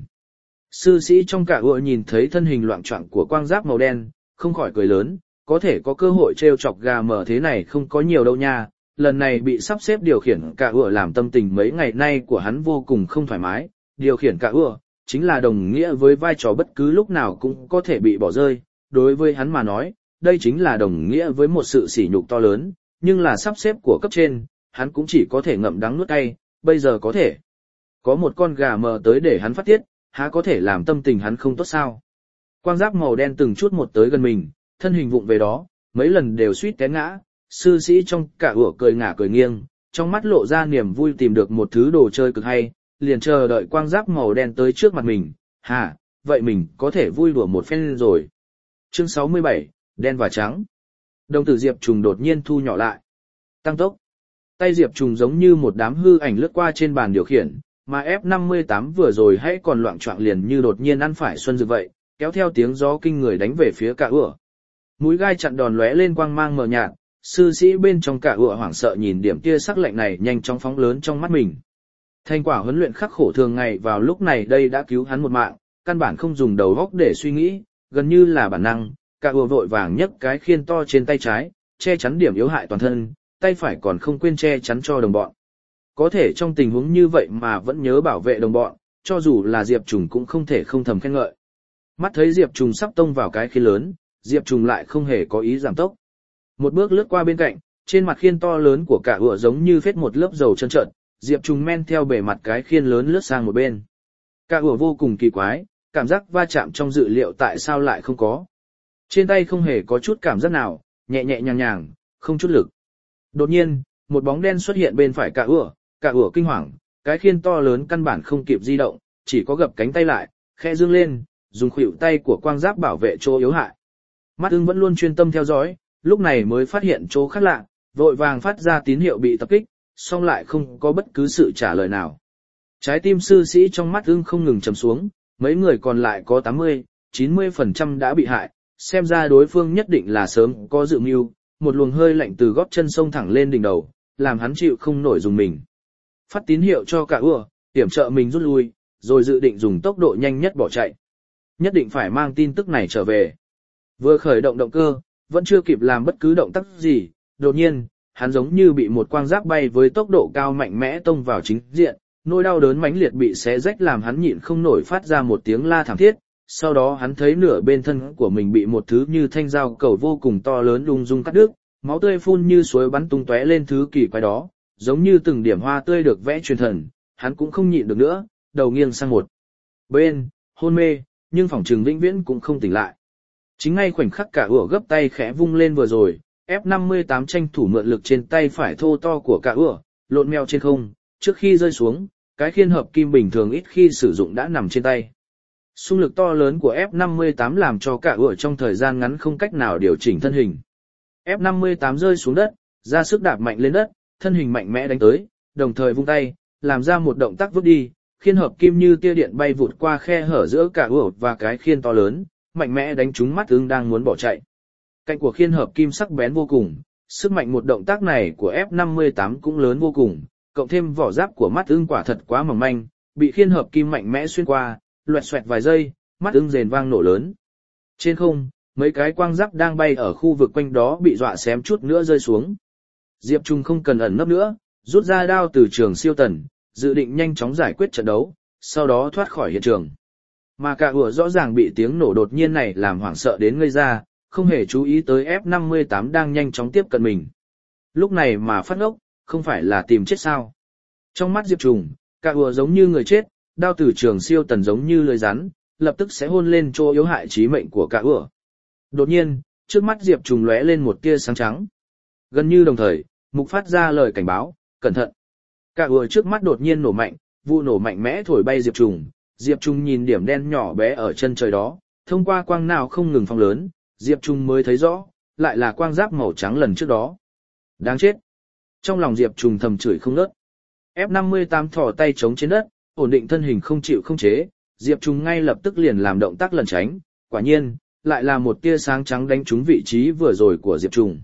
Sư sĩ trong cả ủa nhìn thấy thân hình loạng choạng của quang giáp màu đen, không khỏi cười lớn, có thể có cơ hội trêu chọc gà mờ thế này không có nhiều đâu nha. Lần này bị sắp xếp điều khiển cả ủa làm tâm tình mấy ngày nay của hắn vô cùng không thoải mái, điều khiển cả ủa chính là đồng nghĩa với vai trò bất cứ lúc nào cũng có thể bị bỏ rơi, đối với hắn mà nói, đây chính là đồng nghĩa với một sự sỉ nhục to lớn, nhưng là sắp xếp của cấp trên, hắn cũng chỉ có thể ngậm đắng nuốt cay, bây giờ có thể có một con gà mờ tới để hắn phát tiết, há có thể làm tâm tình hắn không tốt sao. Quang giáp màu đen từng chút một tới gần mình, thân hình vụng về đó, mấy lần đều suýt té ngã. Sư sĩ trong cả ủa cười ngả cười nghiêng, trong mắt lộ ra niềm vui tìm được một thứ đồ chơi cực hay, liền chờ đợi quang giáp màu đen tới trước mặt mình. Hả, vậy mình có thể vui đùa một phen rồi. Chương 67, đen và trắng. Đồng tử Diệp Trùng đột nhiên thu nhỏ lại. Tăng tốc. Tay Diệp Trùng giống như một đám hư ảnh lướt qua trên bàn điều khiển, mà F-58 vừa rồi hãy còn loạng choạng liền như đột nhiên ăn phải xuân dược vậy, kéo theo tiếng gió kinh người đánh về phía cả ủa. Mũi gai chặn đòn lóe lên quang mang mờ nhạt. Sư sĩ bên trong cả ủa hoảng sợ nhìn điểm tia sắc lạnh này nhanh chóng phóng lớn trong mắt mình. Thành quả huấn luyện khắc khổ thường ngày vào lúc này đây đã cứu hắn một mạng, căn bản không dùng đầu óc để suy nghĩ, gần như là bản năng, cả ủa vội vàng nhấc cái khiên to trên tay trái, che chắn điểm yếu hại toàn thân, tay phải còn không quên che chắn cho đồng bọn. Có thể trong tình huống như vậy mà vẫn nhớ bảo vệ đồng bọn, cho dù là Diệp Trùng cũng không thể không thầm khen ngợi. Mắt thấy Diệp Trùng sắp tông vào cái khiên lớn, Diệp Trùng lại không hề có ý giảm tốc. Một bước lướt qua bên cạnh, trên mặt khiên to lớn của cả ủa giống như phết một lớp dầu trơn trợn, Diệp Trùng men theo bề mặt cái khiên lớn lướt sang một bên. Cả ủa vô cùng kỳ quái, cảm giác va chạm trong dự liệu tại sao lại không có. Trên tay không hề có chút cảm giác nào, nhẹ nhẹ nhàng nhàng, không chút lực. Đột nhiên, một bóng đen xuất hiện bên phải cả ủa kinh hoàng, cái khiên to lớn căn bản không kịp di động, chỉ có gập cánh tay lại, khẽ dương lên, dùng khuỷu tay của quang giáp bảo vệ chỗ yếu hại. Mắt ưng vẫn luôn chuyên tâm theo dõi, lúc này mới phát hiện chỗ khác lạ, vội vàng phát ra tín hiệu bị tập kích, song lại không có bất cứ sự trả lời nào. Trái tim sư sĩ trong mắt ưng không ngừng trầm xuống, mấy người còn lại có 80, 90% đã bị hại, xem ra đối phương nhất định là sớm có dự mưu, một luồng hơi lạnh từ gót chân xông thẳng lên đỉnh đầu, làm hắn chịu không nổi dùng mình. Phát tín hiệu cho cả ủa, hiểm trợ mình rút lui, rồi dự định dùng tốc độ nhanh nhất bỏ chạy. Nhất định phải mang tin tức này trở về. Vừa khởi động động cơ, vẫn chưa kịp làm bất cứ động tác gì, đột nhiên, hắn giống như bị một quang giáp bay với tốc độ cao mạnh mẽ tông vào chính diện, nỗi đau đớn mãnh liệt bị xé rách làm hắn nhịn không nổi phát ra một tiếng la thảm thiết, sau đó hắn thấy nửa bên thân của mình bị một thứ như thanh dao cầu vô cùng to lớn lung dung cắt đứt, máu tươi phun như suối bắn tung tóe lên thứ kỳ quái đó, giống như từng điểm hoa tươi được vẽ truyền thần, hắn cũng không nhịn được nữa, đầu nghiêng sang một bên, hôn mê, nhưng phỏng chừng vĩnh viễn cũng không tỉnh lại. Chính ngay khoảnh khắc cả ủa gấp tay khẽ vung lên vừa rồi, F-58 tranh thủ mượn lực trên tay phải thô to của cả ủa, lộn mèo trên không, trước khi rơi xuống, cái khiên hợp kim bình thường ít khi sử dụng đã nằm trên tay. Xung lực to lớn của F-58 làm cho cả ủa trong thời gian ngắn không cách nào điều chỉnh thân hình. F-58 rơi xuống đất, ra sức đạp mạnh lên đất, thân hình mạnh mẽ đánh tới, đồng thời vung tay, làm ra một động tác vứt đi, khiên hợp kim như tia điện bay vụt qua khe hở giữa cả ủa và cái khiên to lớn, mạnh mẽ đánh trúng mắt ưng đang muốn bỏ chạy. Cạnh của khiên hợp kim sắc bén vô cùng, sức mạnh một động tác này của F-58 cũng lớn vô cùng, cộng thêm vỏ giáp của mắt ưng quả thật quá mỏng manh, bị khiên hợp kim mạnh mẽ xuyên qua, loẹt xoẹt vài giây, mắt ưng rền vang nổ lớn. Trên không, mấy cái quang giáp đang bay ở khu vực quanh đó bị dọa xém chút nữa rơi xuống. Diệp Trung không cần ẩn nấp nữa, rút ra đao từ trường siêu tần, dự định nhanh chóng giải quyết trận đấu, sau đó thoát khỏi hiện trường. Mà cả ủa rõ ràng bị tiếng nổ đột nhiên này làm hoảng sợ đến ngây ra, không hề chú ý tới F-58 đang nhanh chóng tiếp cận mình. Lúc này mà phát ngốc, không phải là tìm chết sao? Trong mắt Diệp Trùng, cả ủa giống như người chết, đao từ trường siêu tần giống như lưỡi rắn, lập tức sẽ hôn lên chỗ yếu hại chí mệnh của cả ủa. Đột nhiên, trước mắt Diệp Trùng lóe lên một tia sáng trắng. Gần như đồng thời, Mục phát ra lời cảnh báo, cẩn thận. Cả ủa trước mắt đột nhiên nổ mạnh, vụ nổ mạnh mẽ thổi bay Diệp Trùng. Diệp Trùng nhìn điểm đen nhỏ bé ở chân trời đó, thông qua quang nào không ngừng phóng lớn, Diệp Trùng mới thấy rõ, lại là quang giáp màu trắng lần trước đó. Đáng chết. Trong lòng Diệp Trùng thầm chửi không ngớt. F-58 thò tay chống trên đất, ổn định thân hình không chịu không chế, Diệp Trùng ngay lập tức liền làm động tác lẩn tránh, quả nhiên, lại là một tia sáng trắng đánh trúng vị trí vừa rồi của Diệp Trùng.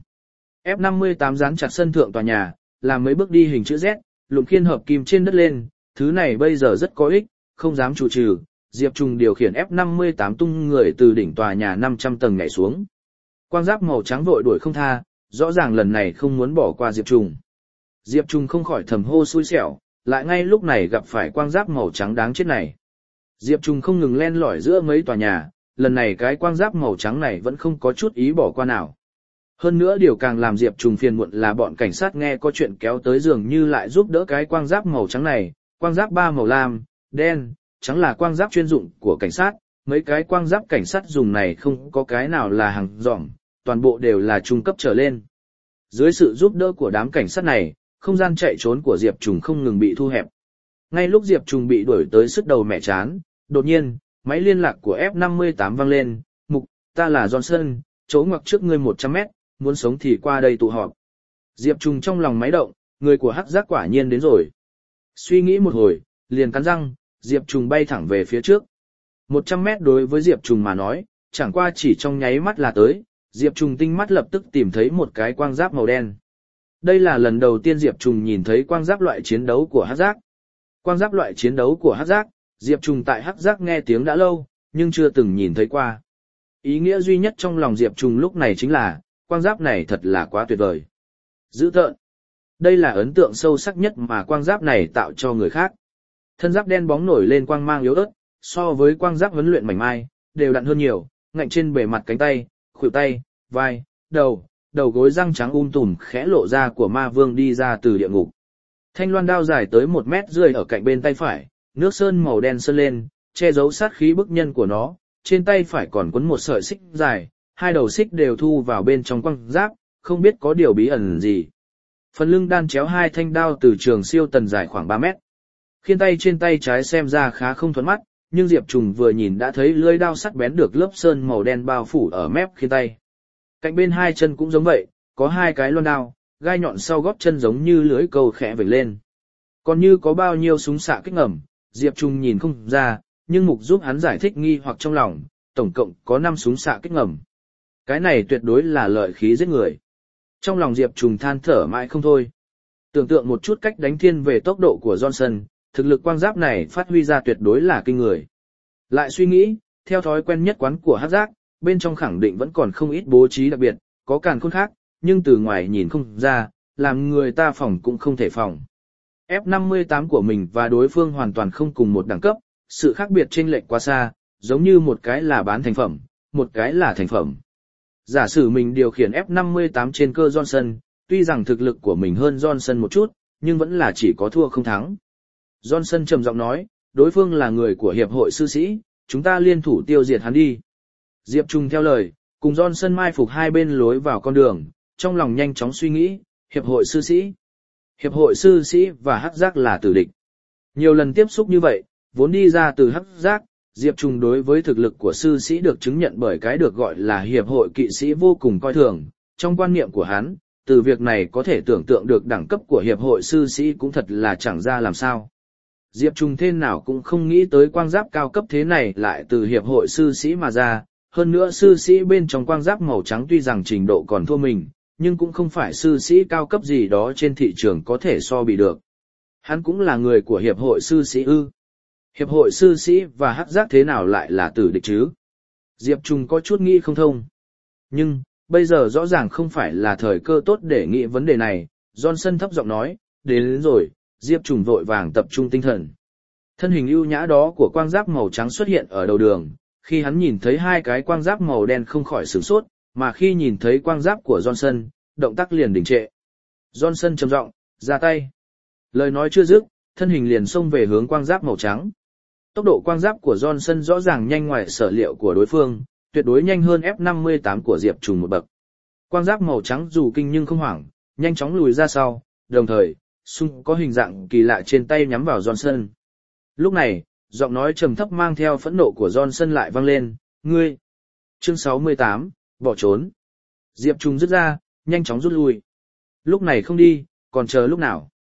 F-58 dán chặt sân thượng tòa nhà, làm mấy bước đi hình chữ Z, lùm khiên hợp kim trên đất lên, thứ này bây giờ rất có ích, không dám chủ trừ. Diệp Trùng điều khiển F-58 tung người từ đỉnh tòa nhà 500 tầng nhảy xuống. Quang giáp màu trắng vội đuổi không tha, rõ ràng lần này không muốn bỏ qua Diệp Trùng. Diệp Trùng không khỏi thầm hô xui xẻo, lại ngay lúc này gặp phải quang giáp màu trắng đáng chết này. Diệp Trùng không ngừng len lỏi giữa mấy tòa nhà, lần này cái quang giáp màu trắng này vẫn không có chút ý bỏ qua nào. Hơn nữa điều càng làm Diệp Trùng phiền muộn là bọn cảnh sát nghe có chuyện kéo tới dường như lại giúp đỡ cái quang giáp màu trắng này, quang giáp 3 màu lam, đen, trắng là quang giáp chuyên dụng của cảnh sát, mấy cái quang giáp cảnh sát dùng này không có cái nào là hàng dỏm, toàn bộ đều là trung cấp trở lên. Dưới sự giúp đỡ của đám cảnh sát này, không gian chạy trốn của Diệp Trùng không ngừng bị thu hẹp. Ngay lúc Diệp Trùng bị đuổi tới sứt đầu mẹ chán, đột nhiên, máy liên lạc của F-58 vang lên, "Mục, ta là Johnson, chỗ ngoặc trước ngươi 100 mét, muốn sống thì qua đây tụ họp." Diệp Trùng trong lòng máy động, người của Hắc Giác quả nhiên đến rồi. Suy nghĩ một hồi, liền cắn răng, Diệp Trùng bay thẳng về phía trước. 100 mét đối với Diệp Trùng mà nói, chẳng qua chỉ trong nháy mắt là tới, Diệp Trùng tinh mắt lập tức tìm thấy một cái quang giáp màu đen. Đây là lần đầu tiên Diệp Trùng nhìn thấy quang giáp loại chiến đấu của Hắc Giác. Quang giáp loại chiến đấu của Hắc Giác, Diệp Trùng tại Hắc Giác nghe tiếng đã lâu, nhưng chưa từng nhìn thấy qua. Ý nghĩa duy nhất trong lòng Diệp Trùng lúc này chính là, quang giáp này thật là quá tuyệt vời. Dữ tợn. Đây là ấn tượng sâu sắc nhất mà quang giáp này tạo cho người khác. Thân giáp đen bóng nổi lên quang mang yếu ớt, so với quang giáp huấn luyện mảnh mai, đều đặn hơn nhiều, ngạnh trên bề mặt cánh tay, khuỷu tay, vai, đầu gối răng trắng tùm khẽ lộ ra của ma vương đi ra từ địa ngục. Thanh loan đao dài tới 1 mét rưỡi ở cạnh bên tay phải, nước sơn màu đen sơn lên, che giấu sát khí bức nhân của nó, trên tay phải còn quấn một sợi xích dài, hai đầu xích đều thu vào bên trong quang giáp, không biết có điều bí ẩn gì. Phần lưng đan chéo hai thanh đao từ trường siêu tần dài khoảng 3 mét. Khiên tay trên tay trái xem ra khá không thuận mắt, nhưng Diệp Trùng vừa nhìn đã thấy lưỡi đao sắc bén được lớp sơn màu đen bao phủ ở mép khiên tay. Cạnh bên hai chân cũng giống vậy, có hai cái loan đao, gai nhọn sau gót chân giống như lưỡi câu khẽ vểnh lên. Còn như có bao nhiêu súng xạ kích ngầm, Diệp Trùng nhìn không ra, nhưng Mục giúp hắn giải thích nghi hoặc trong lòng, tổng cộng có 5 súng xạ kích ngầm. Cái này tuyệt đối là lợi khí giết người. Trong lòng Diệp Trùng than thở mãi không thôi. Tưởng tượng một chút cách đánh thiên về tốc độ của Johnson, thực lực quang giáp này phát huy ra tuyệt đối là kinh người. Lại suy nghĩ, theo thói quen nhất quán của Hắc Giác, bên trong khẳng định vẫn còn không ít bố trí đặc biệt, có càn khôn khác, nhưng từ ngoài nhìn không ra, làm người ta phòng cũng không thể phòng. F-58 của mình và đối phương hoàn toàn không cùng một đẳng cấp, sự khác biệt chênh lệch quá xa, giống như một cái là bán thành phẩm, một cái là thành phẩm. Giả sử mình điều khiển F-58 trên cơ Johnson, tuy rằng thực lực của mình hơn Johnson một chút, nhưng vẫn là chỉ có thua không thắng. Johnson trầm giọng nói, đối phương là người của hiệp hội sư sĩ, chúng ta liên thủ tiêu diệt hắn đi. Diệp Trùng theo lời, cùng Johnson mai phục hai bên lối vào con đường, trong lòng nhanh chóng suy nghĩ, hiệp hội sư sĩ. Hiệp hội sư sĩ và Hắc Giác là tử địch. Nhiều lần tiếp xúc như vậy, vốn đi ra từ Hắc Giác, Diệp Trùng đối với thực lực của sư sĩ được chứng nhận bởi cái được gọi là hiệp hội kỵ sĩ vô cùng coi thường. Trong quan niệm của hắn, từ việc này có thể tưởng tượng được đẳng cấp của hiệp hội sư sĩ cũng thật là chẳng ra làm sao. Diệp Trùng thế nào cũng không nghĩ tới quang giáp cao cấp thế này lại từ hiệp hội sư sĩ mà ra, hơn nữa sư sĩ bên trong quang giáp màu trắng tuy rằng trình độ còn thua mình, nhưng cũng không phải sư sĩ cao cấp gì đó trên thị trường có thể so bị được. Hắn cũng là người của hiệp hội sư sĩ ư. Hiệp hội sư sĩ và Hắc Giác thế nào lại là tử địch chứ? Diệp Trùng có chút nghĩ không thông. Nhưng, bây giờ rõ ràng không phải là thời cơ tốt để nghĩ vấn đề này, Johnson thấp giọng nói, đến rồi, Diệp Trùng vội vàng tập trung tinh thần. Thân hình ưu nhã đó của quang giáp màu trắng xuất hiện ở đầu đường, khi hắn nhìn thấy hai cái quang giáp màu đen không khỏi sửng sốt, mà khi nhìn thấy quang giáp của Johnson, động tác liền đình trệ. Johnson trầm giọng, ra tay. Lời nói chưa dứt, thân hình liền xông về hướng quang giáp màu trắng. Tốc độ quang giáp của Johnson rõ ràng nhanh ngoài sở liệu của đối phương, tuyệt đối nhanh hơn F-58 của Diệp Trùng một bậc. Quang giáp màu trắng dù kinh nhưng không hoảng, nhanh chóng lùi ra sau, đồng thời, súng có hình dạng kỳ lạ trên tay nhắm vào Johnson. Lúc này, giọng nói trầm thấp mang theo phẫn nộ của Johnson lại vang lên, ngươi. Chương 68, bỏ trốn. Diệp Trùng rút ra, nhanh chóng rút lui. Lúc này không đi, còn chờ lúc nào.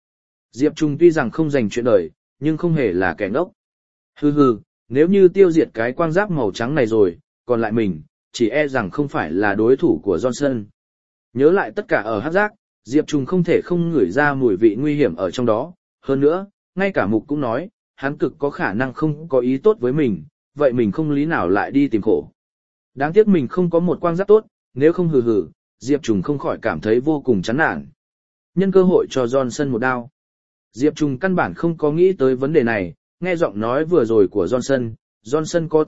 Diệp Trung tuy rằng không dành chuyện đời, nhưng không hề là kẻ ngốc. Hừ hừ, nếu như tiêu diệt cái quang giáp màu trắng này rồi, còn lại mình, chỉ e rằng không phải là đối thủ của Johnson. Nhớ lại tất cả ở hắc giác, Diệp Trung không thể không ngửi ra mùi vị nguy hiểm ở trong đó. Hơn nữa, ngay cả Mục cũng nói, hắn cực có khả năng không có ý tốt với mình, vậy mình không lý nào lại đi tìm khổ. Đáng tiếc mình không có một quang giáp tốt, nếu không hừ hừ, Diệp Trung không khỏi cảm thấy vô cùng chán nản. Nhân cơ hội cho Johnson một đao. Diệp Trung căn bản không có nghĩ tới vấn đề này, nghe giọng nói vừa rồi của Johnson có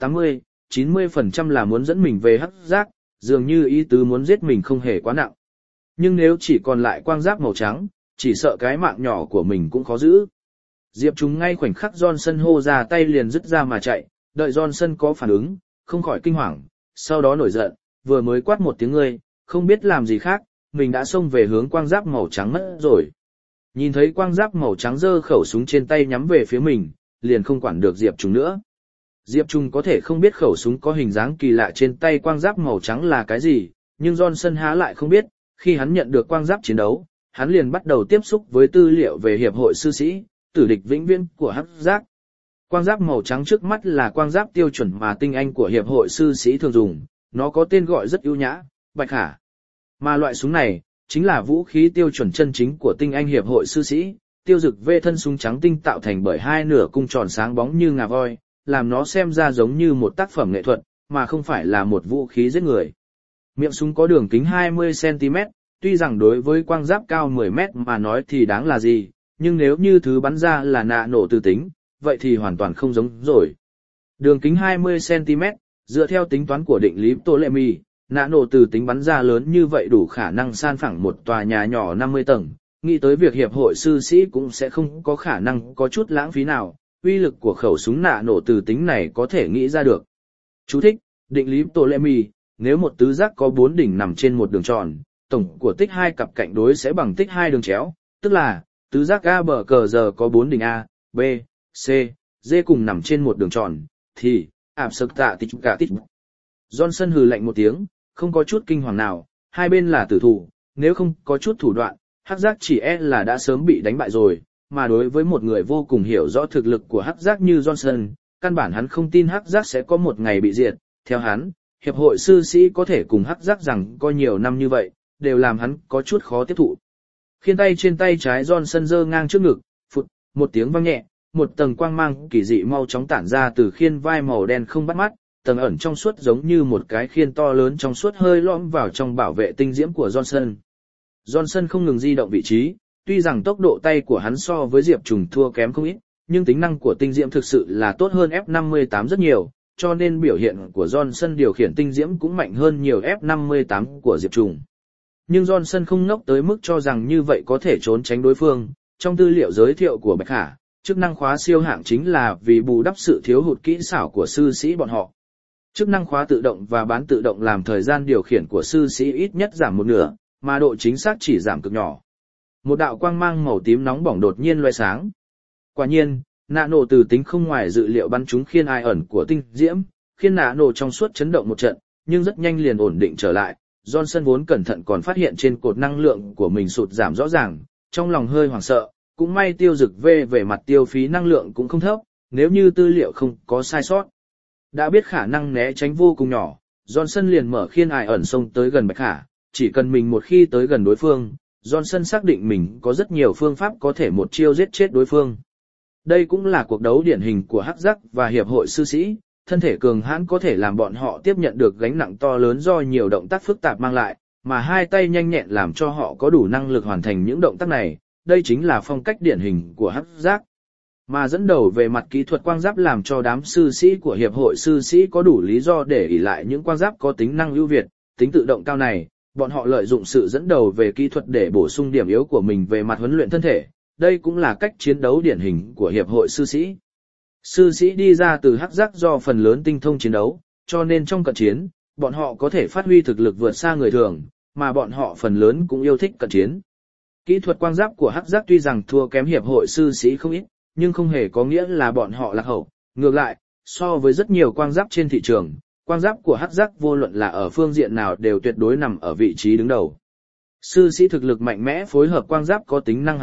80-90% là muốn dẫn mình về hắc giác, dường như ý tứ muốn giết mình không hề quá nặng. Nhưng nếu chỉ còn lại quang giáp màu trắng, chỉ sợ cái mạng nhỏ của mình cũng khó giữ. Diệp Trung ngay khoảnh khắc Johnson hô ra tay liền dứt ra mà chạy, đợi Johnson có phản ứng, không khỏi kinh hoàng, sau đó nổi giận, vừa mới quát một tiếng ngươi, không biết làm gì khác, mình đã xông về hướng quang giáp màu trắng mất rồi. Nhìn thấy quang giáp màu trắng giơ khẩu súng trên tay nhắm về phía mình, liền không quản được Diệp Trung nữa. Diệp Trung có thể không biết khẩu súng có hình dáng kỳ lạ trên tay quang giáp màu trắng là cái gì, nhưng Johnson há lại không biết, khi hắn nhận được quang giáp chiến đấu, hắn liền bắt đầu tiếp xúc với tư liệu về hiệp hội sư sĩ, tử địch vĩnh viễn của hắc giác. Quang giáp màu trắng trước mắt là quang giáp tiêu chuẩn mà tinh anh của hiệp hội sư sĩ thường dùng, nó có tên gọi rất ưu nhã, Bạch Khả. Mà loại súng này chính là vũ khí tiêu chuẩn chân chính của tinh anh hiệp hội sư sĩ, tiêu dực vê thân súng trắng tinh tạo thành bởi hai nửa cung tròn sáng bóng như ngà voi, làm nó xem ra giống như một tác phẩm nghệ thuật, mà không phải là một vũ khí giết người. Miệng súng có đường kính 20cm, tuy rằng đối với quang giáp cao 10m mà nói thì đáng là gì, nhưng nếu như thứ bắn ra là nạ nổ từ tính, vậy thì hoàn toàn không giống rồi. Đường kính 20cm, dựa theo tính toán của định lý Ptolemy, nạ nổ từ tính bắn ra lớn như vậy đủ khả năng san phẳng một tòa nhà nhỏ 50 tầng, nghĩ tới việc hiệp hội sư sĩ cũng sẽ không có khả năng có chút lãng phí nào, uy lực của khẩu súng nạ nổ từ tính này có thể nghĩ ra được. Chú thích, định lý Ptolemy, nếu một tứ giác có 4 đỉnh nằm trên một đường tròn, tổng của tích 2 cặp cạnh đối sẽ bằng tích 2 đường chéo, tức là, tứ giác A bờ cờ giờ có 4 đỉnh A, B, C, D cùng nằm trên một đường tròn, thì, ảm sực tạ tích cả tích. Johnson hừ lạnh một tiếng, không có chút kinh hoàng nào, hai bên là tử thủ, nếu không có chút thủ đoạn, hắc giác chỉ e là đã sớm bị đánh bại rồi, mà đối với một người vô cùng hiểu rõ thực lực của hắc giác như Johnson, căn bản hắn không tin hắc giác sẽ có một ngày bị diệt, theo hắn, hiệp hội sư sĩ có thể cùng hắc giác rằng có nhiều năm như vậy, đều làm hắn có chút khó tiếp thụ. Khiên tay trên tay trái Johnson giơ ngang trước ngực, phụt, một tiếng vang nhẹ, một tầng quang mang kỳ dị mau chóng tản ra từ khiên vai màu đen không bắt mắt, tầng ẩn trong suốt giống như một cái khiên to lớn trong suốt hơi lõm vào trong bảo vệ tinh diễm của Johnson. Johnson không ngừng di động vị trí, tuy rằng tốc độ tay của hắn so với Diệp Trùng thua kém không ít, nhưng tính năng của tinh diễm thực sự là tốt hơn F58 rất nhiều, cho nên biểu hiện của Johnson điều khiển tinh diễm cũng mạnh hơn nhiều F58 của Diệp Trùng. Nhưng Johnson không ngốc tới mức cho rằng như vậy có thể trốn tránh đối phương, trong tư liệu giới thiệu của Bạch Khả, chức năng khóa siêu hạng chính là vì bù đắp sự thiếu hụt kỹ xảo của sư sĩ bọn họ. Chức năng khóa tự động và bán tự động làm thời gian điều khiển của sư sĩ ít nhất giảm một nửa, mà độ chính xác chỉ giảm cực nhỏ. Một đạo quang mang màu tím nóng bỏng đột nhiên loe sáng. Quả nhiên, nạ nổ từ tính không ngoài dự liệu bắn trúng khiên ai ẩn của tinh diễm, khiên nạ nổ trong suốt chấn động một trận, nhưng rất nhanh liền ổn định trở lại. Johnson vốn cẩn thận còn phát hiện trên cột năng lượng của mình sụt giảm rõ ràng, trong lòng hơi hoảng sợ, cũng may tiêu dực về mặt tiêu phí năng lượng cũng không thấp, nếu như tư liệu không có sai sót. Đã biết khả năng né tránh vô cùng nhỏ, Johnson liền mở khiên ai ẩn xông tới gần Bạch Khả, chỉ cần mình một khi tới gần đối phương, Johnson xác định mình có rất nhiều phương pháp có thể một chiêu giết chết đối phương. Đây cũng là cuộc đấu điển hình của hắc giác và hiệp hội sư sĩ, thân thể cường hãn có thể làm bọn họ tiếp nhận được gánh nặng to lớn do nhiều động tác phức tạp mang lại, mà hai tay nhanh nhẹn làm cho họ có đủ năng lực hoàn thành những động tác này, đây chính là phong cách điển hình của hắc giác. Mà dẫn đầu về mặt kỹ thuật quang giáp làm cho đám sư sĩ của hiệp hội sư sĩ có đủ lý do để ỷ lại những quang giáp có tính năng ưu việt, tính tự động cao này, bọn họ lợi dụng sự dẫn đầu về kỹ thuật để bổ sung điểm yếu của mình về mặt huấn luyện thân thể, đây cũng là cách chiến đấu điển hình của hiệp hội sư sĩ. Sư sĩ đi ra từ hắc giác do phần lớn tinh thông chiến đấu, cho nên trong cận chiến, bọn họ có thể phát huy thực lực vượt xa người thường, mà bọn họ phần lớn cũng yêu thích cận chiến. Kỹ thuật quang giáp của hắc giác tuy rằng thua kém hiệp hội sư sĩ không ít, nhưng không hề có nghĩa là bọn họ lạc hậu. Ngược lại, so với rất nhiều quang giáp trên thị trường, quang giáp của hắc giác vô luận là ở phương diện nào đều tuyệt đối nằm ở vị trí đứng đầu. Sư sĩ thực lực mạnh mẽ phối hợp quang giáp có tính năng hạng nhất,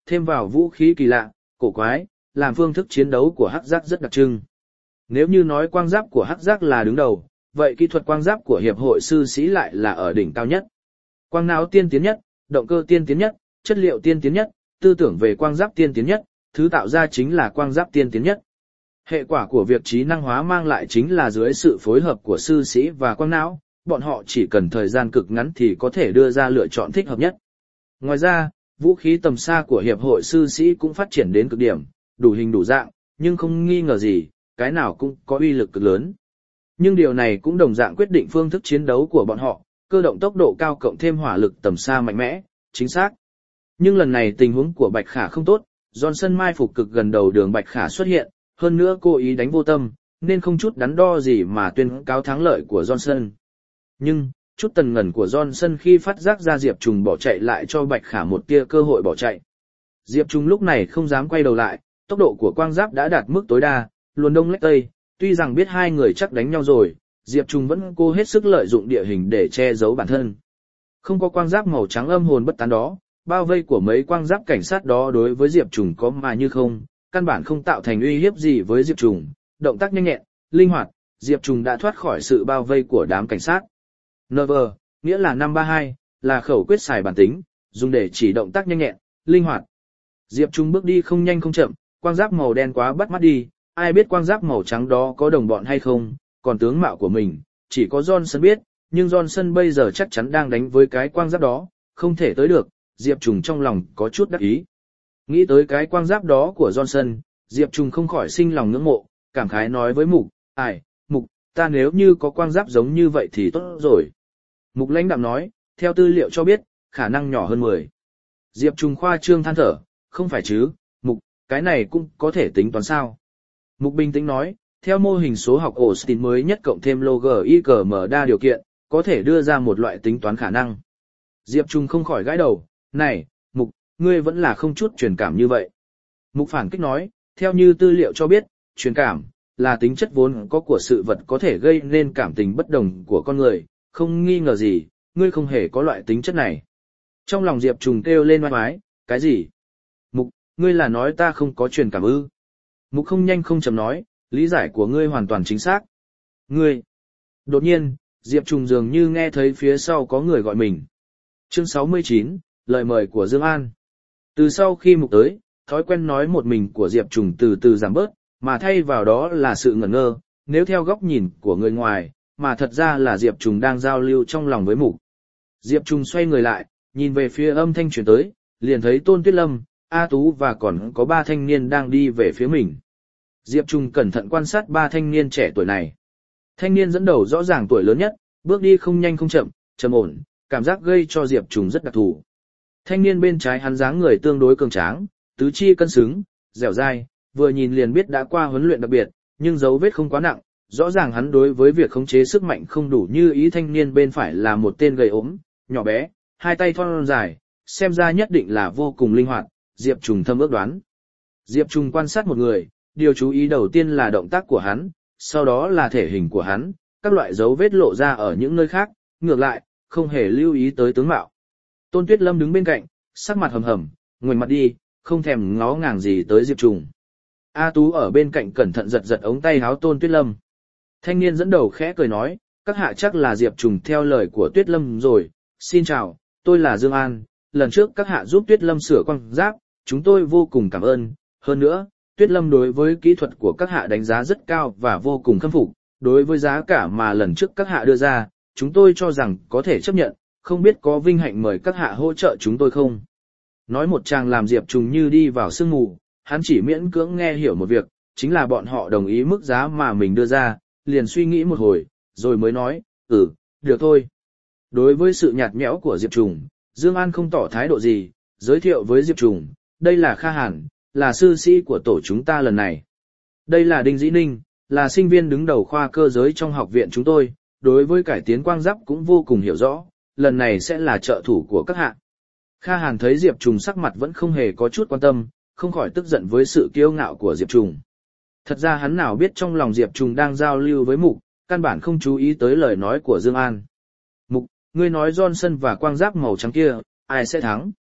thêm vào vũ khí kỳ lạ, cổ quái, làm phương thức chiến đấu của hắc giác rất đặc trưng. Nếu như nói quang giáp của hắc giác là đứng đầu, vậy kỹ thuật quang giáp của hiệp hội sư sĩ lại là ở đỉnh cao nhất. Quang não tiên tiến nhất, động cơ tiên tiến nhất, chất liệu tiên tiến nhất, tư tưởng về quang giáp tiên tiến nhất, thứ tạo ra chính là quang giáp tiên tiến nhất. Hệ quả của việc trí năng hóa mang lại chính là dưới sự phối hợp của sư sĩ và quang não, bọn họ chỉ cần thời gian cực ngắn thì có thể đưa ra lựa chọn thích hợp nhất. Ngoài ra, vũ khí tầm xa của hiệp hội sư sĩ cũng phát triển đến cực điểm, đủ hình đủ dạng, nhưng không nghi ngờ gì, cái nào cũng có uy lực cực lớn. Nhưng điều này cũng đồng dạng quyết định phương thức chiến đấu của bọn họ, cơ động tốc độ cao cộng thêm hỏa lực tầm xa mạnh mẽ, chính xác. Nhưng lần này tình huống của Bạch Khả không tốt, Johnson mai phục cực gần đầu đường Bạch Khả xuất hiện, hơn nữa cố ý đánh vô tâm, nên không chút đắn đo gì mà tuyên cáo thắng lợi của Johnson. Nhưng, chút tần ngần của Johnson khi phát giác ra Diệp Trùng bỏ chạy lại cho Bạch Khả một tia cơ hội bỏ chạy. Diệp Trùng lúc này không dám quay đầu lại, tốc độ của quang giáp đã đạt mức tối đa, luồn đông lách tây, tuy rằng biết hai người chắc đánh nhau rồi, Diệp Trùng vẫn cố hết sức lợi dụng địa hình để che giấu bản thân. Không có quang giáp màu trắng âm hồn bất tán đó, bao vây của mấy quang giáp cảnh sát đó đối với Diệp Trùng có mà như không, căn bản không tạo thành uy hiếp gì với Diệp Trùng, động tác nhanh nhẹn, linh hoạt, Diệp Trùng đã thoát khỏi sự bao vây của đám cảnh sát. Never, nghĩa là 532, là khẩu quyết xài bản tính, dùng để chỉ động tác nhanh nhẹn, linh hoạt. Diệp Trùng bước đi không nhanh không chậm, quang giáp màu đen quá bắt mắt đi, ai biết quang giáp màu trắng đó có đồng bọn hay không, còn tướng mạo của mình, chỉ có Johnson biết, nhưng Johnson bây giờ chắc chắn đang đánh với cái quang giáp đó, không thể tới được, Diệp Trùng trong lòng có chút đắc ý. Nghĩ tới cái quang giáp đó của Johnson, Diệp Trùng không khỏi sinh lòng ngưỡng mộ, cảm khái nói với Mục, Mục, ta nếu như có quang giáp giống như vậy thì tốt rồi. Mục lãnh đạm nói, theo tư liệu cho biết, khả năng nhỏ hơn 10. Diệp Trùng khoa trương than thở, không phải chứ, Mục, cái này cũng có thể tính toán sao. Mục bình tĩnh nói, theo mô hình số học Austin mới nhất cộng thêm logaritm đa điều kiện, có thể đưa ra một loại tính toán khả năng. Diệp Trùng không khỏi gãi đầu, này, Mục, ngươi vẫn là không chút truyền cảm như vậy. Mục phản kích nói, theo như tư liệu cho biết, truyền cảm là tính chất vốn có của sự vật có thể gây nên cảm tình bất đồng của con người, không nghi ngờ gì, ngươi không hề có loại tính chất này. Trong lòng Diệp Trùng kêu lên oai oái, cái gì? Mục, ngươi là nói ta không có truyền cảm ư? Mục không nhanh không chậm nói, lý giải của ngươi hoàn toàn chính xác. Ngươi. Đột nhiên, Diệp Trùng dường như nghe thấy phía sau có người gọi mình. Chương 69, lời mời của Dương An. Từ sau khi Mục tới, thói quen nói một mình của Diệp Trùng từ từ giảm bớt, mà thay vào đó là sự ngẩn ngơ, nếu theo góc nhìn của người ngoài, mà thật ra là Diệp Trùng đang giao lưu trong lòng với Mục. Diệp Trùng xoay người lại, nhìn về phía âm thanh truyền tới, liền thấy Tôn Tuyết Lâm, A Tú và còn có 3 thanh niên đang đi về phía mình. Diệp Trùng cẩn thận quan sát 3 thanh niên trẻ tuổi này. Thanh niên dẫn đầu rõ ràng tuổi lớn nhất, bước đi không nhanh không chậm, trầm ổn, cảm giác gây cho Diệp Trùng rất đặc thù. Thanh niên bên trái hắn dáng người tương đối cường tráng, tứ chi cân xứng, dẻo dai, vừa nhìn liền biết đã qua huấn luyện đặc biệt, nhưng dấu vết không quá nặng, rõ ràng hắn đối với việc khống chế sức mạnh không đủ như ý. Thanh niên bên phải là một tên gầy ốm, nhỏ bé, hai tay thon dài, xem ra nhất định là vô cùng linh hoạt, Diệp Trùng thâm ước đoán. Diệp Trùng quan sát một người, điều chú ý đầu tiên là động tác của hắn, sau đó là thể hình của hắn, các loại dấu vết lộ ra ở những nơi khác, ngược lại, không hề lưu ý tới tướng mạo. Tôn Tuyết Lâm đứng bên cạnh, sắc mặt hầm hầm, ngoảnh mặt đi, không thèm ngó ngàng gì tới Diệp Trùng. A Tú ở bên cạnh cẩn thận giật giật ống tay áo Tôn Tuyết Lâm. Thanh niên dẫn đầu khẽ cười nói, các hạ chắc là Diệp Trùng theo lời của Tuyết Lâm rồi, xin chào, tôi là Dương An, lần trước các hạ giúp Tuyết Lâm sửa quang giáp, chúng tôi vô cùng cảm ơn, hơn nữa, Tuyết Lâm đối với kỹ thuật của các hạ đánh giá rất cao và vô cùng khâm phục, đối với giá cả mà lần trước các hạ đưa ra, chúng tôi cho rằng có thể chấp nhận, không biết có vinh hạnh mời các hạ hỗ trợ chúng tôi không. Nói một chàng làm Diệp Trùng như đi vào sương mù, hắn chỉ miễn cưỡng nghe hiểu một việc, chính là bọn họ đồng ý mức giá mà mình đưa ra, liền suy nghĩ một hồi, rồi mới nói, được thôi. Đối với sự nhạt nhẽo của Diệp Trùng, Dương An không tỏ thái độ gì, giới thiệu với Diệp Trùng, đây là Kha Hàn, là sư sĩ của tổ chúng ta lần này. Đây là Đinh Dĩ Ninh, là sinh viên đứng đầu khoa cơ giới trong học viện chúng tôi, đối với cải tiến quang giáp cũng vô cùng hiểu rõ, lần này sẽ là trợ thủ của các hạ. Kha Hàn thấy Diệp Trùng sắc mặt vẫn không hề có chút quan tâm, không khỏi tức giận với sự kiêu ngạo của Diệp Trùng. Thật ra hắn nào biết trong lòng Diệp Trùng đang giao lưu với Mục, căn bản không chú ý tới lời nói của Dương An. Mục, ngươi nói Johnson và quang giáp màu trắng kia, ai sẽ thắng?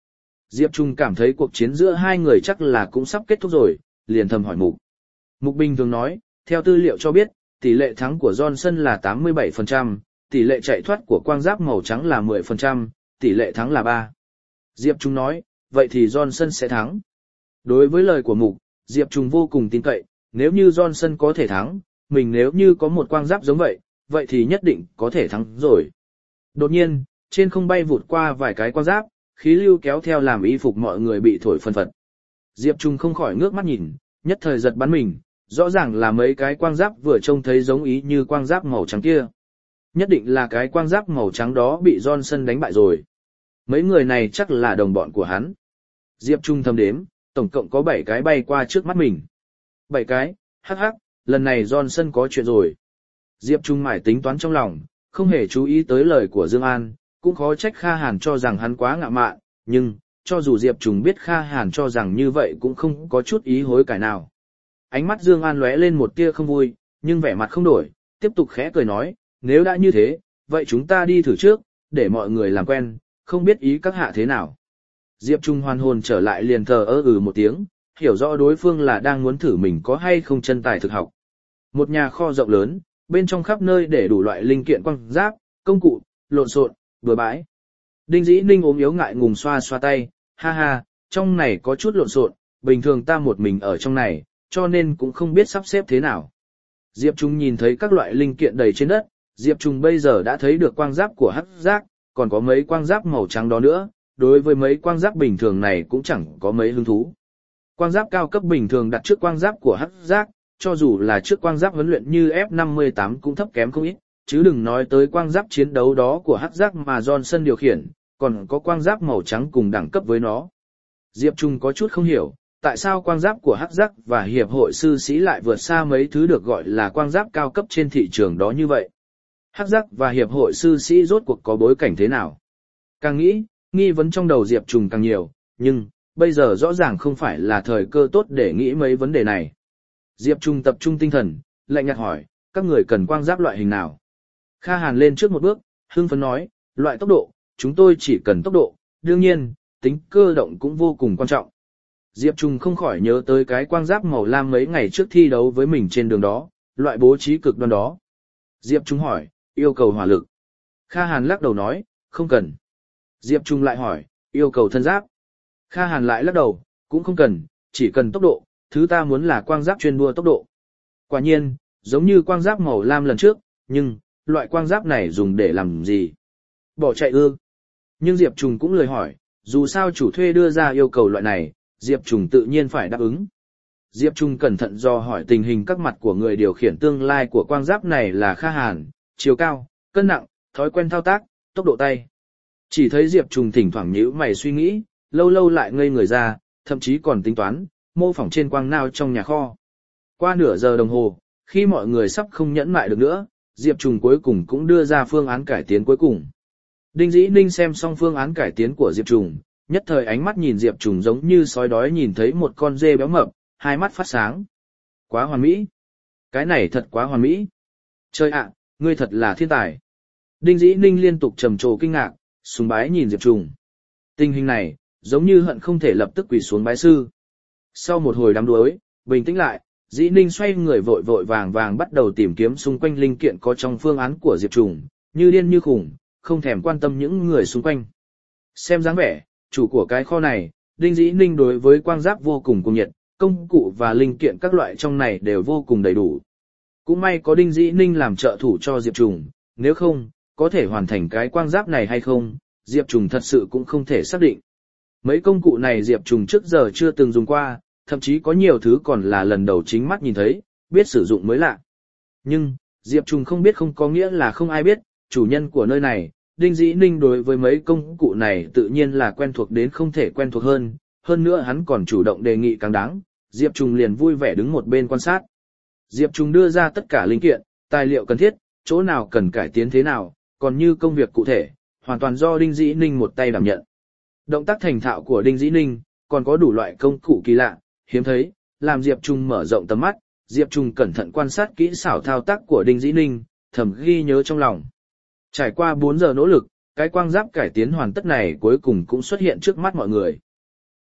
Diệp Trung cảm thấy cuộc chiến giữa hai người chắc là cũng sắp kết thúc rồi, liền thầm hỏi Mục. Mục bình thường nói, theo tư liệu cho biết, tỷ lệ thắng của Johnson là 87%, tỷ lệ chạy thoát của quang giáp màu trắng là 10%, tỷ lệ thắng là 3. Diệp Trung nói, vậy thì Johnson sẽ thắng. Đối với lời của Mục, Diệp Trung vô cùng tin cậy, nếu như Johnson có thể thắng, mình nếu như có một quang giáp giống vậy, vậy thì nhất định có thể thắng rồi. Đột nhiên, trên không bay vụt qua vài cái quang giáp, khí lưu kéo theo làm y phục mọi người bị thổi phân phật. Diệp Trung không khỏi ngước mắt nhìn, nhất thời giật bắn mình, rõ ràng là mấy cái quang giáp vừa trông thấy giống ý như quang giáp màu trắng kia. Nhất định là cái quang giáp màu trắng đó bị Johnson đánh bại rồi. Mấy người này chắc là đồng bọn của hắn. Diệp Trung thầm đếm, tổng cộng có 7 cái bay qua trước mắt mình. 7 cái, hắc hắc, lần này Johnson có chuyện rồi. Diệp Trung mải tính toán trong lòng, không hề chú ý tới lời của Dương An, cũng khó trách Kha Hàn cho rằng hắn quá ngạo mạn, nhưng, cho dù Diệp Trung biết Kha Hàn cho rằng như vậy cũng không có chút ý hối cải nào. Ánh mắt Dương An lóe lên một tia không vui, nhưng vẻ mặt không đổi, tiếp tục khẽ cười nói, nếu đã như thế, vậy chúng ta đi thử trước, để mọi người làm quen, không biết ý các hạ thế nào. Diệp Trung hoàn hồn trở lại liền thờ ơ một tiếng, hiểu rõ đối phương là đang muốn thử mình có hay không chân tài thực học. Một nhà kho rộng lớn, bên trong khắp nơi để đủ loại linh kiện quang giáp, công cụ, lộn xộn, bừa bãi. Đinh Dĩ Ninh ốm yếu ngại ngùng xoa xoa tay, ha ha, trong này có chút lộn xộn, bình thường ta một mình ở trong này, cho nên cũng không biết sắp xếp thế nào. Diệp Trung nhìn thấy các loại linh kiện đầy trên đất, Diệp Trung bây giờ đã thấy được quang giáp của hắc giác, còn có mấy quang giáp màu trắng đó nữa, đối với mấy quang giáp bình thường này cũng chẳng có mấy hứng thú. Quang giáp cao cấp bình thường đặt trước quang giáp của hắc giác, cho dù là trước quang giáp huấn luyện như F-58 cũng thấp kém không ít, chứ đừng nói tới quang giáp chiến đấu đó của hắc giác mà Johnson điều khiển, còn có quang giáp màu trắng cùng đẳng cấp với nó. Diệp Trung có chút không hiểu, tại sao quang giáp của hắc giác và hiệp hội sư sĩ lại vượt xa mấy thứ được gọi là quang giáp cao cấp trên thị trường đó như vậy. Hắc giác và hiệp hội sư sĩ rốt cuộc có bối cảnh thế nào? Càng nghĩ, nghi vấn trong đầu Diệp Trung càng nhiều, nhưng bây giờ rõ ràng không phải là thời cơ tốt để nghĩ mấy vấn đề này. Diệp Trung tập trung tinh thần, lạnh nhạt hỏi, các người cần quang giáp loại hình nào? Kha Hàn lên trước một bước, hưng phấn nói, loại tốc độ, chúng tôi chỉ cần tốc độ, đương nhiên, tính cơ động cũng vô cùng quan trọng. Diệp Trung không khỏi nhớ tới cái quang giáp màu lam mấy ngày trước thi đấu với mình trên đường đó, loại bố trí cực đoan đó. Diệp Trung hỏi, yêu cầu hỏa lực. Kha Hàn lắc đầu nói, không cần. Diệp Trung lại hỏi, yêu cầu thân giáp. Kha Hàn lại lắc đầu, cũng không cần, chỉ cần tốc độ, thứ ta muốn là quang giáp chuyên đua tốc độ. Quả nhiên, giống như quang giáp màu lam lần trước, nhưng, loại quang giáp này dùng để làm gì? Bỏ chạy ư? Nhưng Diệp Trung cũng lời hỏi, dù sao chủ thuê đưa ra yêu cầu loại này, Diệp Trung tự nhiên phải đáp ứng. Diệp Trung cẩn thận do hỏi tình hình các mặt của người điều khiển tương lai của quang giáp này là Kha Hàn, chiều cao, cân nặng, thói quen thao tác, tốc độ tay. Chỉ thấy Diệp Trung thỉnh thoảng nhíu mày suy nghĩ, lâu lâu lại ngây người ra, thậm chí còn tính toán, mô phỏng trên quang nao trong nhà kho. Qua nửa giờ đồng hồ, khi mọi người sắp không nhẫn mại được nữa, Diệp Trung cuối cùng cũng đưa ra phương án cải tiến cuối cùng. Đinh Dĩ Ninh xem xong phương án cải tiến của Diệp Trung, nhất thời ánh mắt nhìn Diệp Trung giống như sói đói nhìn thấy một con dê béo mập, hai mắt phát sáng. Quá hoàn mỹ. Cái này thật quá hoàn mỹ. Trời ạ, ngươi thật là thiên tài. Đinh Dĩ Ninh liên tục trầm trồ kinh ngạc, sùng bái nhìn Diệp Trung. Tình hình này, giống như hận không thể lập tức quỳ xuống bái sư. Sau một hồi đắm đuối, bình tĩnh lại, Dĩ Ninh xoay người vội vội vàng vàng bắt đầu tìm kiếm xung quanh linh kiện có trong phương án của Diệp Trung, như điên như khủng, không thèm quan tâm những người xung quanh. Xem dáng vẻ, chủ của cái kho này, Đinh Dĩ Ninh đối với quang giáp vô cùng cuồng nhiệt, công cụ và linh kiện các loại trong này đều vô cùng đầy đủ. Cũng may có Đinh Dĩ Ninh làm trợ thủ cho Diệp Trung, nếu không, có thể hoàn thành cái quang giáp này hay không, Diệp Trung thật sự cũng không thể xác định. Mấy công cụ này Diệp Trung trước giờ chưa từng dùng qua, thậm chí có nhiều thứ còn là lần đầu chính mắt nhìn thấy, biết sử dụng mới lạ. Nhưng, Diệp Trung không biết không có nghĩa là không ai biết, chủ nhân của nơi này, Đinh Dĩ Ninh đối với mấy công cụ này tự nhiên là quen thuộc đến không thể quen thuộc hơn nữa hắn còn chủ động đề nghị càng đáng, Diệp Trung liền vui vẻ đứng một bên quan sát. Diệp Trung đưa ra tất cả linh kiện, tài liệu cần thiết, chỗ nào cần cải tiến thế nào, còn như công việc cụ thể, hoàn toàn do Đinh Dĩ Ninh một tay đảm nhận. Động tác thành thạo của Đinh Dĩ Ninh, còn có đủ loại công cụ kỳ lạ, hiếm thấy, làm Diệp Trung mở rộng tầm mắt, Diệp Trung cẩn thận quan sát kỹ xảo thao tác của Đinh Dĩ Ninh, thầm ghi nhớ trong lòng. Trải qua 4 giờ nỗ lực, cái quang giáp cải tiến hoàn tất này cuối cùng cũng xuất hiện trước mắt mọi người.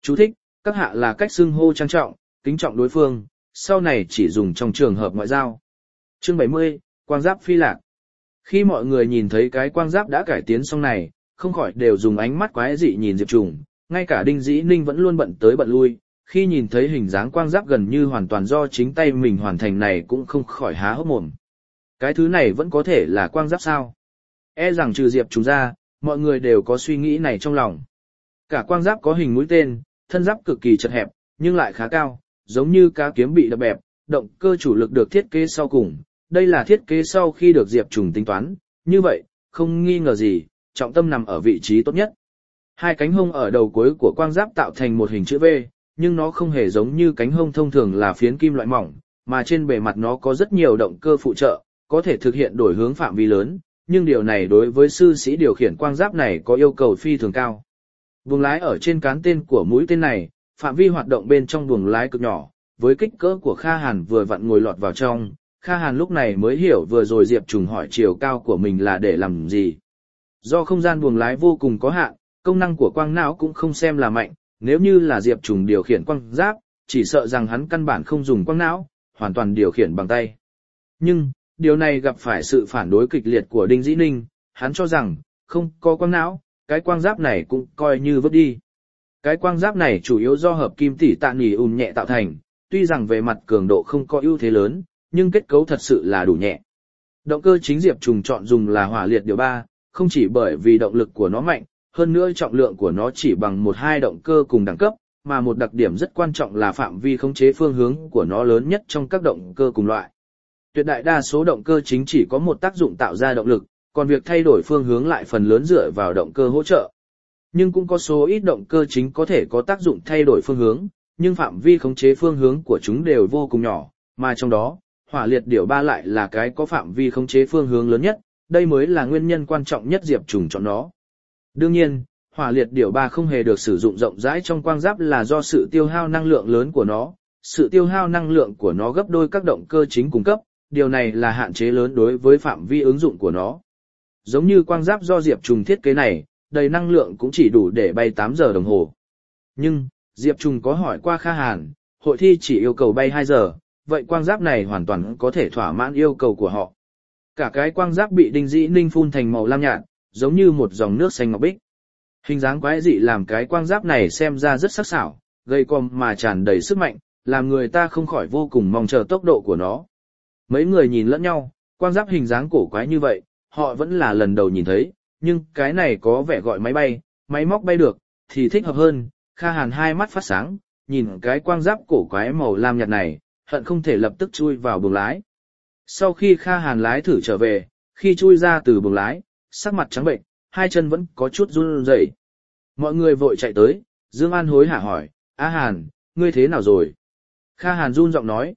Chú thích, các hạ là cách xưng hô trang trọng, kính trọng đối phương, sau này chỉ dùng trong trường hợp ngoại giao. Chương 70, quang giáp phi lạc. Khi mọi người nhìn thấy cái quang giáp đã cải tiến xong này, không khỏi đều dùng ánh mắt quái dị nhìn Diệp Trùng, ngay cả Đinh Dĩ Ninh vẫn luôn bận tới bận lui, khi nhìn thấy hình dáng quang giáp gần như hoàn toàn do chính tay mình hoàn thành này cũng không khỏi há hốc mồm. Cái thứ này vẫn có thể là quang giáp sao? E rằng trừ Diệp Trùng ra, mọi người đều có suy nghĩ này trong lòng. Cả quang giáp có hình mũi tên, thân giáp cực kỳ chật hẹp, nhưng lại khá cao, giống như cá kiếm bị đập bẹp, động cơ chủ lực được thiết kế sau cùng. Đây là thiết kế sau khi được Diệp Trùng tính toán, như vậy, không nghi ngờ gì, trọng tâm nằm ở vị trí tốt nhất. Hai cánh hông ở đầu cuối của quang giáp tạo thành một hình chữ V, nhưng nó không hề giống như cánh hông thông thường là phiến kim loại mỏng, mà trên bề mặt nó có rất nhiều động cơ phụ trợ, có thể thực hiện đổi hướng phạm vi lớn, nhưng điều này đối với sư sĩ điều khiển quang giáp này có yêu cầu phi thường cao. Buồng lái ở trên cán tên của mũi tên này, phạm vi hoạt động bên trong buồng lái cực nhỏ, với kích cỡ của Kha Hàn vừa vặn ngồi lọt vào trong. Kha Hàn lúc này mới hiểu vừa rồi Diệp Trùng hỏi chiều cao của mình là để làm gì. Do không gian buồng lái vô cùng có hạn, công năng của quang não cũng không xem là mạnh, nếu như là Diệp Trùng điều khiển quang giáp, chỉ sợ rằng hắn căn bản không dùng quang não, hoàn toàn điều khiển bằng tay. Nhưng, điều này gặp phải sự phản đối kịch liệt của Đinh Dĩ Ninh, hắn cho rằng, không có quang não, cái quang giáp này cũng coi như vứt đi. Cái quang giáp này chủ yếu do hợp kim tỉ tạ nỉ nhẹ tạo thành, tuy rằng về mặt cường độ không có ưu thế lớn, nhưng kết cấu thật sự là đủ nhẹ. Động cơ chính Diệp Trùng chọn dùng là hỏa liệt điều 3, không chỉ bởi vì động lực của nó mạnh, hơn nữa trọng lượng của nó chỉ bằng 1-2 động cơ cùng đẳng cấp, mà một đặc điểm rất quan trọng là phạm vi khống chế phương hướng của nó lớn nhất trong các động cơ cùng loại. Tuyệt đại đa số động cơ chính chỉ có một tác dụng tạo ra động lực, còn việc thay đổi phương hướng lại phần lớn dựa vào động cơ hỗ trợ. Nhưng cũng có số ít động cơ chính có thể có tác dụng thay đổi phương hướng, nhưng phạm vi khống chế phương hướng của chúng đều vô cùng nhỏ, mà trong đó, hỏa liệt điều 3 lại là cái có phạm vi khống chế phương hướng lớn nhất, đây mới là nguyên nhân quan trọng nhất Diệp Trùng chọn nó. Đương nhiên, hỏa liệt điều 3 không hề được sử dụng rộng rãi trong quang giáp là do sự tiêu hao năng lượng lớn của nó, sự tiêu hao năng lượng của nó gấp đôi các động cơ chính cung cấp, điều này là hạn chế lớn đối với phạm vi ứng dụng của nó. Giống như quang giáp do Diệp Trùng thiết kế này, đầy năng lượng cũng chỉ đủ để bay 8 giờ đồng hồ. Nhưng, Diệp Trùng có hỏi qua Kha Hàn, hội thi chỉ yêu cầu bay 2 giờ, vậy quang giáp này hoàn toàn có thể thỏa mãn yêu cầu của họ. Cả cái quang giáp bị Đinh Dĩ Ninh phun thành màu lam nhạt, giống như một dòng nước xanh ngọc bích. Hình dáng quái dị làm cái quang giáp này xem ra rất sắc sảo, gầy còm mà tràn đầy sức mạnh, làm người ta không khỏi vô cùng mong chờ tốc độ của nó. Mấy người nhìn lẫn nhau, quang giáp hình dáng cổ quái như vậy, họ vẫn là lần đầu nhìn thấy, nhưng cái này có vẻ gọi máy bay, máy móc bay được, thì thích hợp hơn. Kha Hàn hai mắt phát sáng, nhìn cái quang giáp cổ quái màu lam nhạt này, hận không thể lập tức chui vào buồng lái. Sau khi Kha Hàn lái thử trở về, khi chui ra từ buồng lái, sắc mặt trắng bệnh, hai chân vẫn có chút run rẩy. Mọi người vội chạy tới, Dương An hối hả hỏi, "A Hàn, ngươi thế nào rồi?" Kha Hàn run giọng nói,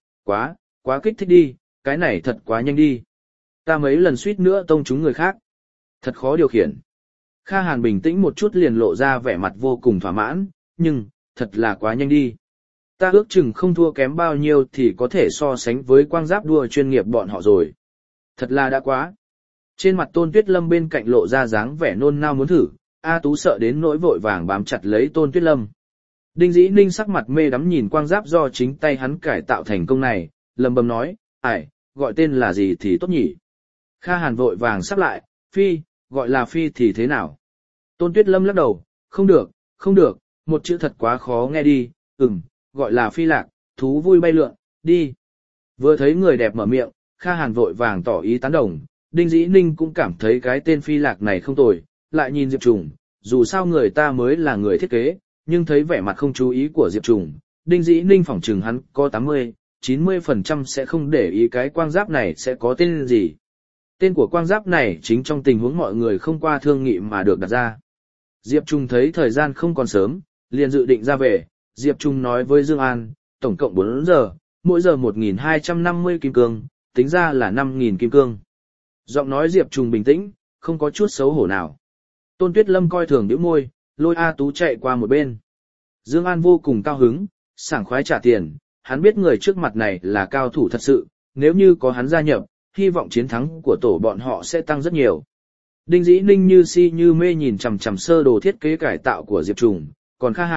quá kích thích đi, cái này thật quá nhanh đi. Ta mấy lần suýt nữa tông trúng người khác. Thật khó điều khiển. Kha Hàn bình tĩnh một chút liền lộ ra vẻ mặt vô cùng thỏa mãn, nhưng, thật là quá nhanh đi. Ta ước chừng không thua kém bao nhiêu thì có thể so sánh với quang giáp đua chuyên nghiệp bọn họ rồi. Thật là đã quá. Trên mặt Tôn Tuyết Lâm bên cạnh lộ ra dáng vẻ nôn nao muốn thử, A Tú sợ đến nỗi vội vàng bám chặt lấy Tôn Tuyết Lâm. Đinh Dĩ Ninh sắc mặt mê đắm nhìn quang giáp do chính tay hắn cải tạo thành công này, lầm bầm nói, "Ải, gọi tên là gì thì tốt nhỉ?" Kha Hàn vội vàng sắp lại, "Phi, gọi là Phi thì thế nào?" Tôn Tuyết Lâm lắc đầu, không được, một chữ thật quá khó nghe đi, gọi là Phi lạc, thú vui bay lượn, đi." Vừa thấy người đẹp mở miệng, Kha Hàn vội vàng tỏ ý tán đồng, Đinh Dĩ Ninh cũng cảm thấy cái tên Phi lạc này không tồi, lại nhìn Diệp Trùng, dù sao người ta mới là người thiết kế, nhưng thấy vẻ mặt không chú ý của Diệp Trùng, Đinh Dĩ Ninh phỏng chừng hắn có 80-90% sẽ không để ý cái quang giáp này sẽ có tên gì. Tên của quang giáp này chính trong tình huống mọi người không qua thương nghị mà được đặt ra. Diệp Trùng thấy thời gian không còn sớm, liền dự định ra về, Diệp Trùng nói với Dương An, tổng cộng 4 giờ, mỗi giờ 1.250 kim cương, tính ra là 5.000 kim cương. Giọng nói Diệp Trùng bình tĩnh, không có chút xấu hổ nào. Tôn Tuyết Lâm coi thường nhíu môi, lôi A Tú chạy qua một bên. Dương An vô cùng cao hứng, sảng khoái trả tiền, hắn biết người trước mặt này là cao thủ thật sự, nếu như có hắn gia nhập, hy vọng chiến thắng của tổ bọn họ sẽ tăng rất nhiều. Đinh Dĩ Ninh như si như mê nhìn chằm chằm sơ đồ thiết kế cải tạo của Diệp Trùng, còn Kha Hàn,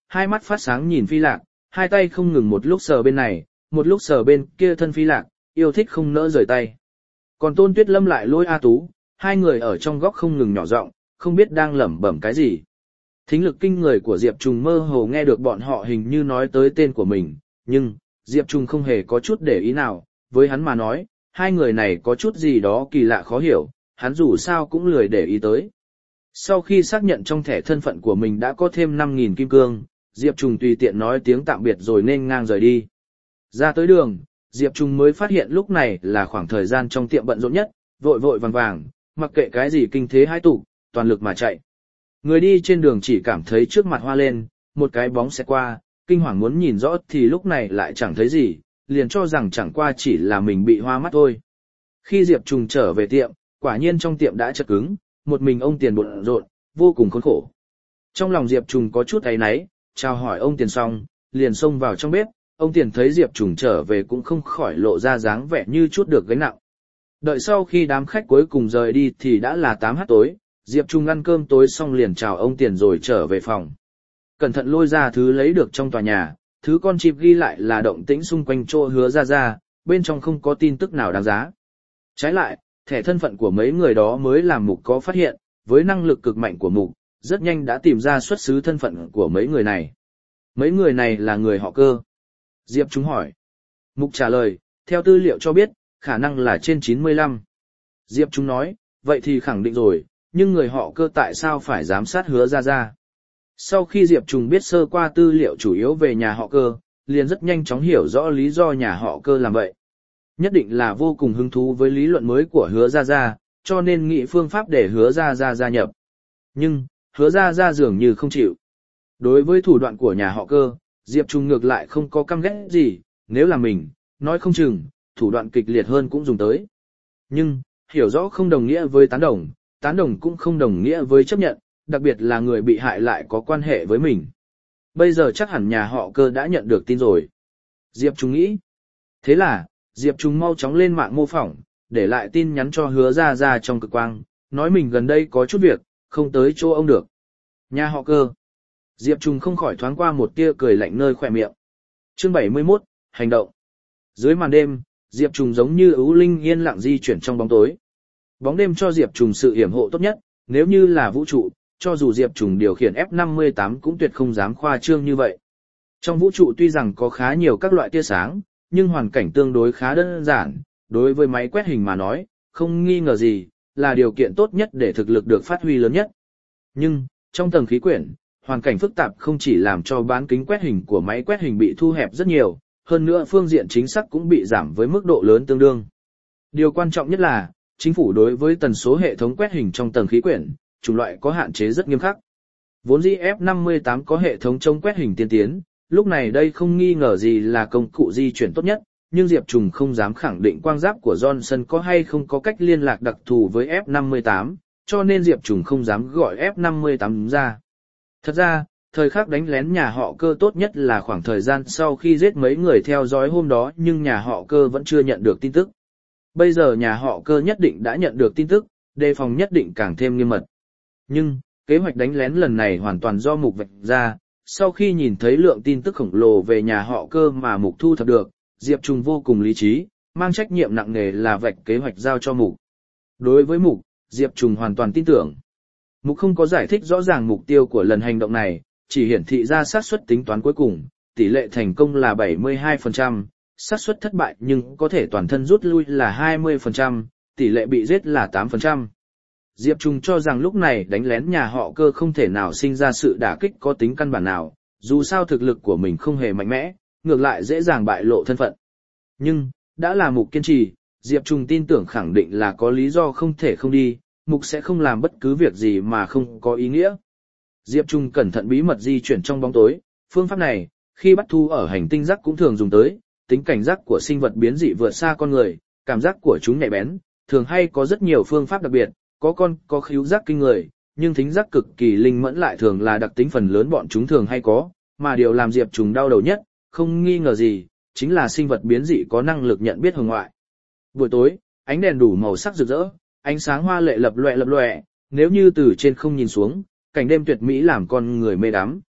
hai mắt phát sáng nhìn Phi Lạc, hai tay không ngừng một lúc sờ bên này, một lúc sờ bên kia thân Phi Lạc, yêu thích không nỡ rời tay. Còn Tôn Tuyết Lâm lại lôi A Tú, hai người ở trong góc không ngừng nhỏ giọng, không biết đang lẩm bẩm cái gì. Thính lực kinh người của Diệp Trùng mơ hồ nghe được bọn họ hình như nói tới tên của mình, nhưng Diệp Trùng không hề có chút để ý nào, với hắn mà nói, hai người này có chút gì đó kỳ lạ khó hiểu, hắn dù sao cũng lười để ý tới. Sau khi xác nhận trong thẻ thân phận của mình đã có thêm 5.000 kim cương, Diệp Trùng tùy tiện nói tiếng tạm biệt rồi nên ngang rời đi. Ra tới đường, Diệp Trùng mới phát hiện lúc này là khoảng thời gian trong tiệm bận rộn nhất, vội vội vàng vàng, mặc kệ cái gì kinh thế hai tụ, toàn lực mà chạy. Người đi trên đường chỉ cảm thấy trước mặt hoa lên, một cái bóng sẽ qua, kinh hoàng muốn nhìn rõ thì lúc này lại chẳng thấy gì, liền cho rằng chẳng qua chỉ là mình bị hoa mắt thôi. Khi Diệp Trùng trở về tiệm, quả nhiên trong tiệm đã chật cứng, một mình ông Tiền bận rộn, vô cùng khốn khổ. Trong lòng Diệp Trùng có chút áy náy, chào hỏi ông Tiền xong, liền xông vào trong bếp, ông Tiền thấy Diệp Trùng trở về cũng không khỏi lộ ra dáng vẻ như chút được gánh nặng. Đợi sau khi đám khách cuối cùng rời đi thì đã là 8h tối, Diệp Trùng ăn cơm tối xong liền chào ông Tiền rồi trở về phòng. Cẩn thận lôi ra thứ lấy được trong tòa nhà, thứ con chip ghi lại là động tĩnh xung quanh chỗ Hứa ra, bên trong không có tin tức nào đáng giá. Trái lại, thẻ thân phận của mấy người đó mới làm Mục có phát hiện, với năng lực cực mạnh của Mục, rất nhanh đã tìm ra xuất xứ thân phận của mấy người này. Mấy người này là người họ Cơ. Diệp Trùng hỏi. Mục trả lời, theo tư liệu cho biết, khả năng là trên 95. Diệp Trùng nói, vậy thì khẳng định rồi, nhưng người họ Cơ tại sao phải giám sát Hứa ra? Sau khi Diệp Trùng biết sơ qua tư liệu chủ yếu về nhà họ Cơ, liền rất nhanh chóng hiểu rõ lý do nhà họ Cơ làm vậy. Nhất định là vô cùng hứng thú với lý luận mới của Hứa ra, cho nên nghĩ phương pháp để Hứa ra gia nhập. Nhưng, Hứa ra dường như không chịu. Đối với thủ đoạn của nhà họ Cơ, Diệp Trùng ngược lại không có căm ghét gì, nếu là mình, nói không chừng, thủ đoạn kịch liệt hơn cũng dùng tới. Nhưng, hiểu rõ không đồng nghĩa với tán đồng cũng không đồng nghĩa với chấp nhận, đặc biệt là người bị hại lại có quan hệ với mình. Bây giờ chắc hẳn nhà họ Cơ đã nhận được tin rồi. Diệp Trùng nghĩ. Thế là, Diệp Trùng mau chóng lên mạng mô phỏng, để lại tin nhắn cho Hứa ra trong cực quang, nói mình gần đây có chút việc, không tới chỗ ông được. Nhà họ Cơ. Diệp Trùng không khỏi thoáng qua một tia cười lạnh nơi khỏe miệng. Chương 71, hành động. Dưới màn đêm, Diệp Trùng giống như ưu linh yên lặng di chuyển trong bóng tối. Bóng đêm cho Diệp Trùng sự hiểm hộ tốt nhất, nếu như là vũ trụ, cho dù Diệp Trùng điều khiển F-58 cũng tuyệt không dám khoa trương như vậy. Trong vũ trụ tuy rằng có khá nhiều các loại tia sáng, nhưng hoàn cảnh tương đối khá đơn giản, đối với máy quét hình mà nói, không nghi ngờ gì, là điều kiện tốt nhất để thực lực được phát huy lớn nhất. Nhưng, trong tầng khí quyển, hoàn cảnh phức tạp không chỉ làm cho bán kính quét hình của máy quét hình bị thu hẹp rất nhiều, hơn nữa phương diện chính xác cũng bị giảm với mức độ lớn tương đương. Điều quan trọng nhất là, chính phủ đối với tần số hệ thống quét hình trong tầng khí quyển, chủng loại có hạn chế rất nghiêm khắc. Vốn dĩ F-58 có hệ thống chống quét hình tiên tiến, lúc này đây không nghi ngờ gì là công cụ di chuyển tốt nhất, nhưng Diệp Trùng không dám khẳng định quang giáp của Johnson có hay không có cách liên lạc đặc thù với F-58, cho nên Diệp Trùng không dám gọi F-58 ra. Thật ra, thời khắc đánh lén nhà họ Cơ tốt nhất là khoảng thời gian sau khi giết mấy người theo dõi hôm đó, nhưng nhà họ Cơ vẫn chưa nhận được tin tức. Bây giờ nhà họ Cơ nhất định đã nhận được tin tức, đề phòng nhất định càng thêm nghiêm mật. Nhưng, kế hoạch đánh lén lần này hoàn toàn do Mục vạch ra, sau khi nhìn thấy lượng tin tức khổng lồ về nhà họ Cơ mà Mục thu thập được, Diệp Trùng vô cùng lý trí, mang trách nhiệm nặng nề là vạch kế hoạch giao cho Mục. Đối với Mục, Diệp Trùng hoàn toàn tin tưởng. Mục không có giải thích rõ ràng mục tiêu của lần hành động này, chỉ hiển thị ra xác suất tính toán cuối cùng, tỷ lệ thành công là 72%, xác suất thất bại nhưng có thể toàn thân rút lui là 20%, tỷ lệ bị giết là 8%. Diệp Trùng cho rằng lúc này đánh lén nhà họ Cơ không thể nào sinh ra sự đả kích có tính căn bản nào, dù sao thực lực của mình không hề mạnh mẽ, ngược lại dễ dàng bại lộ thân phận. Nhưng, đã là Mục kiên trì, Diệp Trùng tin tưởng khẳng định là có lý do không thể không đi, Mục sẽ không làm bất cứ việc gì mà không có ý nghĩa. Diệp Trùng cẩn thận bí mật di chuyển trong bóng tối, phương pháp này, khi bắt thu ở hành tinh rác cũng thường dùng tới, tính cảnh giác của sinh vật biến dị vượt xa con người, cảm giác của chúng nhạy bén, thường hay có rất nhiều phương pháp đặc biệt, có con có khứu giác kinh người, nhưng thính giác cực kỳ linh mẫn lại thường là đặc tính phần lớn bọn chúng thường hay có, mà điều làm Diệp Trùng đau đầu nhất, không nghi ngờ gì, chính là sinh vật biến dị có năng lực nhận biết hồng ngoại. Buổi tối, ánh đèn đủ màu sắc rực rỡ, ánh sáng hoa lệ lập lòe, nếu như từ trên không nhìn xuống, cảnh đêm tuyệt mỹ làm con người mê đắm.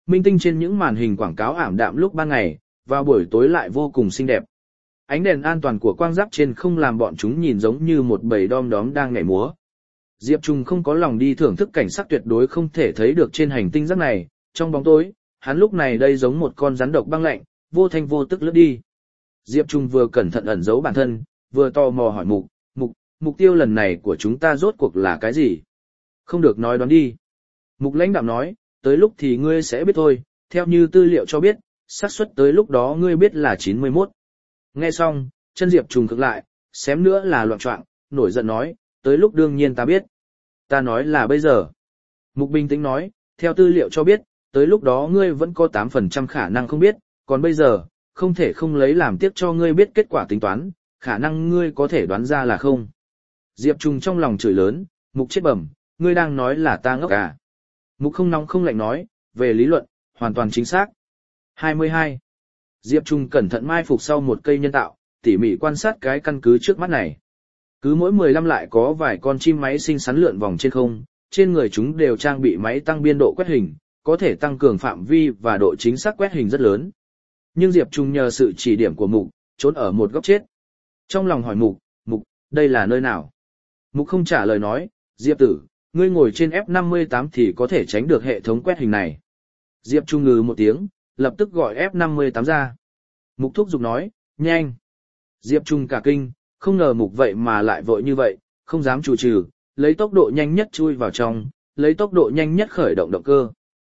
Minh tinh trên những màn hình quảng cáo ảm đạm lúc ban ngày, vào buổi tối lại vô cùng xinh đẹp. Ánh đèn an toàn của quang giáp trên không làm bọn chúng nhìn giống như một bầy đom đóm đang nhảy múa. Diệp Trùng không có lòng đi thưởng thức cảnh sắc tuyệt đối không thể thấy được trên hành tinh rác này, trong bóng tối, hắn lúc này đây giống một con rắn độc băng lạnh, vô thanh vô tức lướt đi. Diệp Trùng vừa cẩn thận ẩn giấu bản thân, vừa tò mò hỏi mục tiêu lần này của chúng ta rốt cuộc là cái gì? Không được nói đoán đi. Mục lãnh đạm nói, tới lúc thì ngươi sẽ biết thôi, theo như tư liệu cho biết, xác suất tới lúc đó ngươi biết là 91. Nghe xong, chân Diệp Trùng cực lại, xém nữa là loạn choạng, nổi giận nói, tới lúc đương nhiên ta biết. Ta nói là bây giờ. Mục bình tĩnh nói, theo tư liệu cho biết, tới lúc đó ngươi vẫn có 8% khả năng không biết, còn bây giờ, không thể không lấy làm tiếc cho ngươi biết kết quả tính toán, khả năng ngươi có thể đoán ra là không. Diệp Trùng trong lòng chửi lớn, Mục chết bẩm, ngươi đang nói là ta ngốc à. Mục không nóng không lạnh nói, về lý luận, hoàn toàn chính xác. 22. Diệp Trùng cẩn thận mai phục sau một cây nhân tạo, tỉ mỉ quan sát cái căn cứ trước mắt này. Cứ mỗi 15 lại có vài con chim máy xinh xắn lượn vòng trên không, trên người chúng đều trang bị máy tăng biên độ quét hình, có thể tăng cường phạm vi và độ chính xác quét hình rất lớn. Nhưng Diệp Trùng nhờ sự chỉ điểm của Mục, trốn ở một góc chết. Trong lòng hỏi Mục, đây là nơi nào? Mục không trả lời nói, Diệp tử, ngươi ngồi trên F58 thì có thể tránh được hệ thống quét hình này. Diệp Trùng ngừ một tiếng, lập tức gọi F58 ra. Mục thúc giục nói, nhanh. Diệp Trùng cả kinh, không ngờ Mục vậy mà lại vội như vậy, không dám chù trừ, lấy tốc độ nhanh nhất chui vào trong, lấy tốc độ nhanh nhất khởi động động cơ.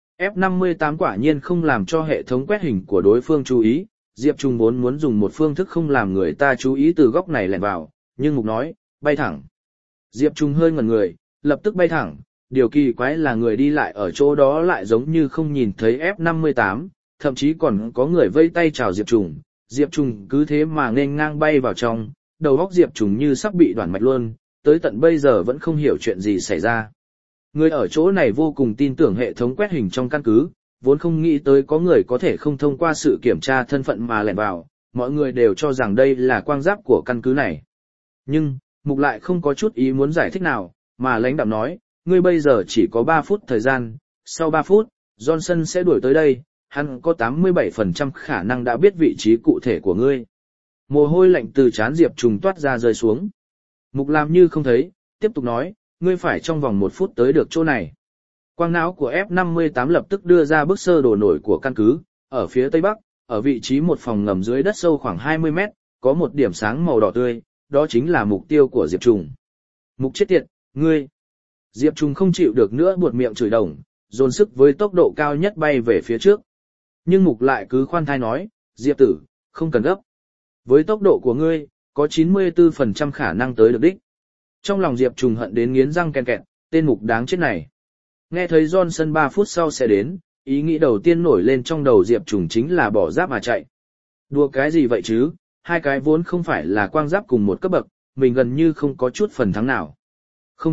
F58 quả nhiên không làm cho hệ thống quét hình của đối phương chú ý, Diệp Trùng muốn dùng một phương thức không làm người ta chú ý từ góc này lẻn vào, nhưng Mục nói, bay thẳng. Diệp Trùng hơi ngẩn người, lập tức bay thẳng, điều kỳ quái là người đi lại ở chỗ đó lại giống như không nhìn thấy F58, thậm chí còn có người vây tay chào Diệp Trùng. Diệp Trùng cứ thế mà nên ngang bay vào trong, đầu óc Diệp Trùng như sắp bị đoạn mạch luôn, tới tận bây giờ vẫn không hiểu chuyện gì xảy ra. Người ở chỗ này vô cùng tin tưởng hệ thống quét hình trong căn cứ, vốn không nghĩ tới có người có thể không thông qua sự kiểm tra thân phận mà lẻn vào, mọi người đều cho rằng đây là quang giáp của căn cứ này. Nhưng, Mục lại không có chút ý muốn giải thích nào, mà lãnh đạm nói, ngươi bây giờ chỉ có 3 phút thời gian, sau 3 phút, Johnson sẽ đuổi tới đây, hắn có 87% khả năng đã biết vị trí cụ thể của ngươi. Mồ hôi lạnh từ trán Diệp Trùng toát ra rơi xuống. Mục làm như không thấy, tiếp tục nói, ngươi phải trong vòng 1 phút tới được chỗ này. Quang não của F58 lập tức đưa ra bức sơ đồ nổi của căn cứ, ở phía tây bắc, ở vị trí một phòng ngầm dưới đất sâu khoảng 20 mét, có một điểm sáng màu đỏ tươi, đó chính là mục tiêu của Diệp Trùng. Mục chết tiệt, ngươi. Diệp Trùng không chịu được nữa buột miệng chửi đồng, dồn sức với tốc độ cao nhất bay về phía trước. Nhưng Mục lại cứ khoan thai nói, Diệp tử, không cần gấp. Với tốc độ của ngươi, có 94% khả năng tới được đích. Trong lòng Diệp Trùng hận đến nghiến răng ken kẹt, tên Mục đáng chết này. Nghe thấy Johnson 3 phút sau sẽ đến, ý nghĩ đầu tiên nổi lên trong đầu Diệp Trùng chính là bỏ giáp mà chạy. Đùa cái gì vậy chứ, hai cái vốn không phải là quang giáp cùng một cấp bậc, mình gần như không có chút phần thắng nào. Không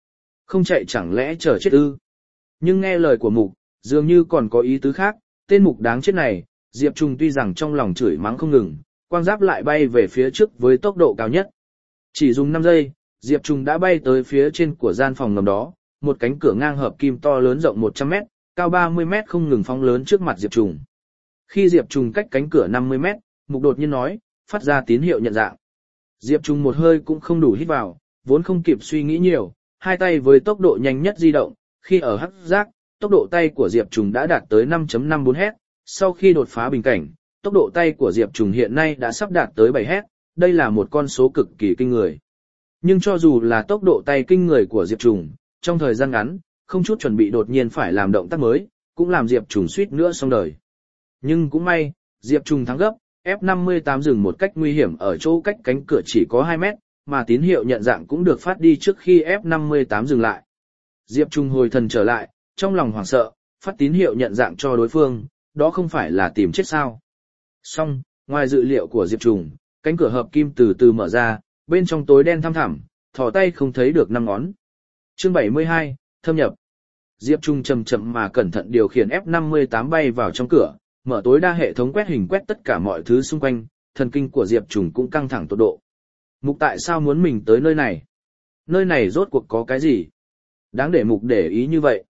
chạy chẳng lẽ chờ chết ư? Nhưng nghe lời của Mục, dường như còn có ý tứ khác, tên Mục đáng chết này, Diệp Trùng tuy rằng trong lòng chửi mắng không ngừng, quang giáp lại bay về phía trước với tốc độ cao nhất. Chỉ dùng 5 giây, Diệp Trùng đã bay tới phía trên của gian phòng ngầm đó, một cánh cửa ngang hợp kim to lớn rộng 100 mét, cao 30 mét không ngừng phóng lớn trước mặt Diệp Trùng. Khi Diệp Trùng cách cánh cửa 50 mét, Mục đột nhiên nói, phát ra tín hiệu nhận dạng. Diệp Trùng một hơi cũng không đủ hít vào, vốn không kịp suy nghĩ nhiều, hai tay với tốc độ nhanh nhất di động, khi ở hắc giác, tốc độ tay của Diệp Trùng đã đạt tới 5.54 Hz, sau khi đột phá bình cảnh, tốc độ tay của Diệp Trùng hiện nay đã sắp đạt tới 7 Hz, đây là một con số cực kỳ kinh người. Nhưng cho dù là tốc độ tay kinh người của Diệp Trùng, trong thời gian ngắn, không chút chuẩn bị đột nhiên phải làm động tác mới, cũng làm Diệp Trùng suýt nữa xong đời. Nhưng cũng may, Diệp Trùng thắng gấp, F58 dừng một cách nguy hiểm ở chỗ cách cánh cửa chỉ có 2 mét, mà tín hiệu nhận dạng cũng được phát đi trước khi F58 dừng lại. Diệp Trùng hồi thần trở lại, trong lòng hoảng sợ, phát tín hiệu nhận dạng cho đối phương, đó không phải là tìm chết sao. Song, ngoài dự liệu của Diệp Trùng, cánh cửa hợp kim từ từ mở ra, bên trong tối đen thăm thẳm, thò tay không thấy được 5 ngón. Chương 72, thâm nhập. Diệp Trùng chậm chậm mà cẩn thận điều khiển F58 bay vào trong cửa, mở tối đa hệ thống quét hình quét tất cả mọi thứ xung quanh, thần kinh của Diệp Trùng cũng căng thẳng tột độ. Mục tại sao muốn mình tới nơi này? Nơi này rốt cuộc có cái gì? Đáng để Mục để ý như vậy.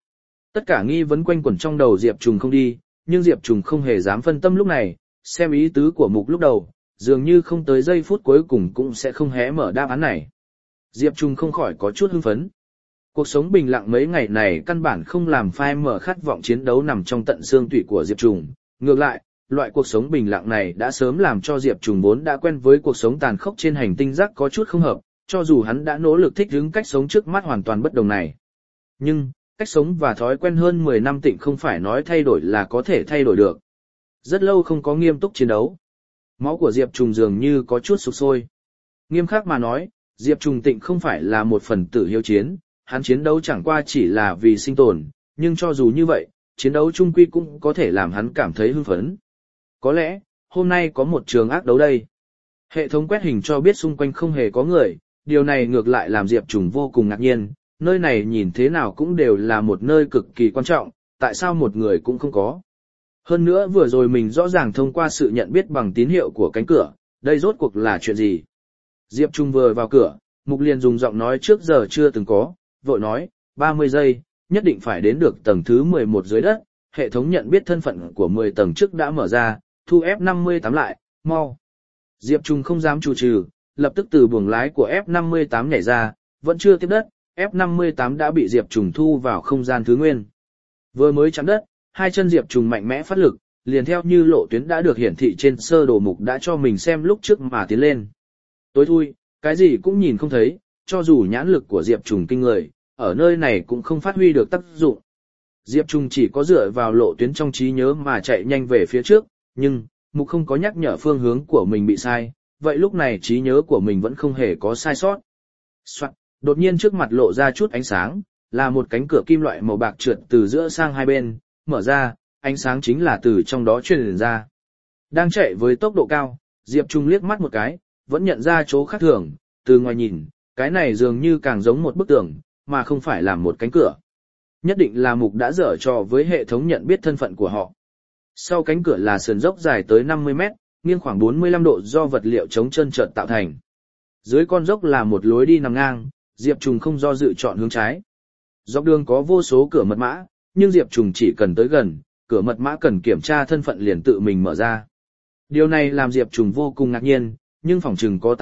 Tất cả nghi vấn quanh quẩn trong đầu Diệp Trùng không đi, nhưng Diệp Trùng không hề dám phân tâm lúc này, xem ý tứ của mục lúc đầu, dường như không tới giây phút cuối cùng cũng sẽ không hé mở đáp án này. Diệp Trùng không khỏi có chút hưng phấn. Cuộc sống bình lặng mấy ngày này căn bản không làm phai mở khát vọng chiến đấu nằm trong tận xương tủy của Diệp Trùng. Ngược lại, loại cuộc sống bình lặng này đã sớm làm cho Diệp Trùng vốn đã quen với cuộc sống tàn khốc trên hành tinh rác có chút không hợp, cho dù hắn đã nỗ lực thích ứng cách sống trước mắt hoàn toàn bất đồng này. Nhưng, cách sống và thói quen hơn 10 năm tịnh không phải nói thay đổi là có thể thay đổi được. Rất lâu không có nghiêm túc chiến đấu. Máu của Diệp Trùng dường như có chút sục sôi. Nghiêm khắc mà nói, Diệp Trùng tịnh không phải là một phần tử hiếu chiến, hắn chiến đấu chẳng qua chỉ là vì sinh tồn, nhưng cho dù như vậy, chiến đấu chung quy cũng có thể làm hắn cảm thấy hưng phấn. Có lẽ, hôm nay có một trường ác đấu đây. Hệ thống quét hình cho biết xung quanh không hề có người, điều này ngược lại làm Diệp Trùng vô cùng ngạc nhiên, nơi này nhìn thế nào cũng đều là một nơi cực kỳ quan trọng, tại sao một người cũng không có. Hơn nữa vừa rồi mình rõ ràng thông qua sự nhận biết bằng tín hiệu của cánh cửa, đây rốt cuộc là chuyện gì. Diệp Trung vừa vào cửa, Mục liền dùng giọng nói trước giờ chưa từng có, vội nói, 30 giây, nhất định phải đến được tầng thứ 11 dưới đất, hệ thống nhận biết thân phận của 10 tầng trước đã mở ra, thu F58 lại, mau. Diệp Trung không dám chù trừ, lập tức từ buồng lái của F58 nhảy ra, vẫn chưa tiếp đất, F58 đã bị Diệp Trung thu vào không gian thứ nguyên. Vừa mới chạm đất, hai chân Diệp Trung mạnh mẽ phát lực, liền theo như lộ tuyến đã được hiển thị trên sơ đồ mục đã cho mình xem lúc trước mà tiến lên. Tối thui, cái gì cũng nhìn không thấy, cho dù nhãn lực của Diệp Trung kinh người, ở nơi này cũng không phát huy được tác dụng. Diệp Trung chỉ có dựa vào lộ tuyến trong trí nhớ mà chạy nhanh về phía trước, nhưng, mục không có nhắc nhở phương hướng của mình bị sai, vậy lúc này trí nhớ của mình vẫn không hề có sai sót. Soạn, đột nhiên trước mặt lộ ra chút ánh sáng, là một cánh cửa kim loại màu bạc trượt từ giữa sang hai bên, mở ra, ánh sáng chính là từ trong đó truyền ra. Đang chạy với tốc độ cao, Diệp Trung liếc mắt một cái, vẫn nhận ra chỗ khác thường, từ ngoài nhìn, cái này dường như càng giống một bức tường, mà không phải là một cánh cửa. Nhất định là mục đã dở trò với hệ thống nhận biết thân phận của họ. Sau cánh cửa là sườn dốc dài tới 50 mét, nghiêng khoảng 45 độ do vật liệu chống chân trợn tạo thành. Dưới con dốc là một lối đi nằm ngang, Diệp Trùng không do dự chọn hướng trái. Dọc đường có vô số cửa mật mã, nhưng Diệp Trùng chỉ cần tới gần, cửa mật mã cần kiểm tra thân phận liền tự mình mở ra. Điều này làm Diệp Trùng vô cùng ngạc nhiên, nhưng phỏng chừng có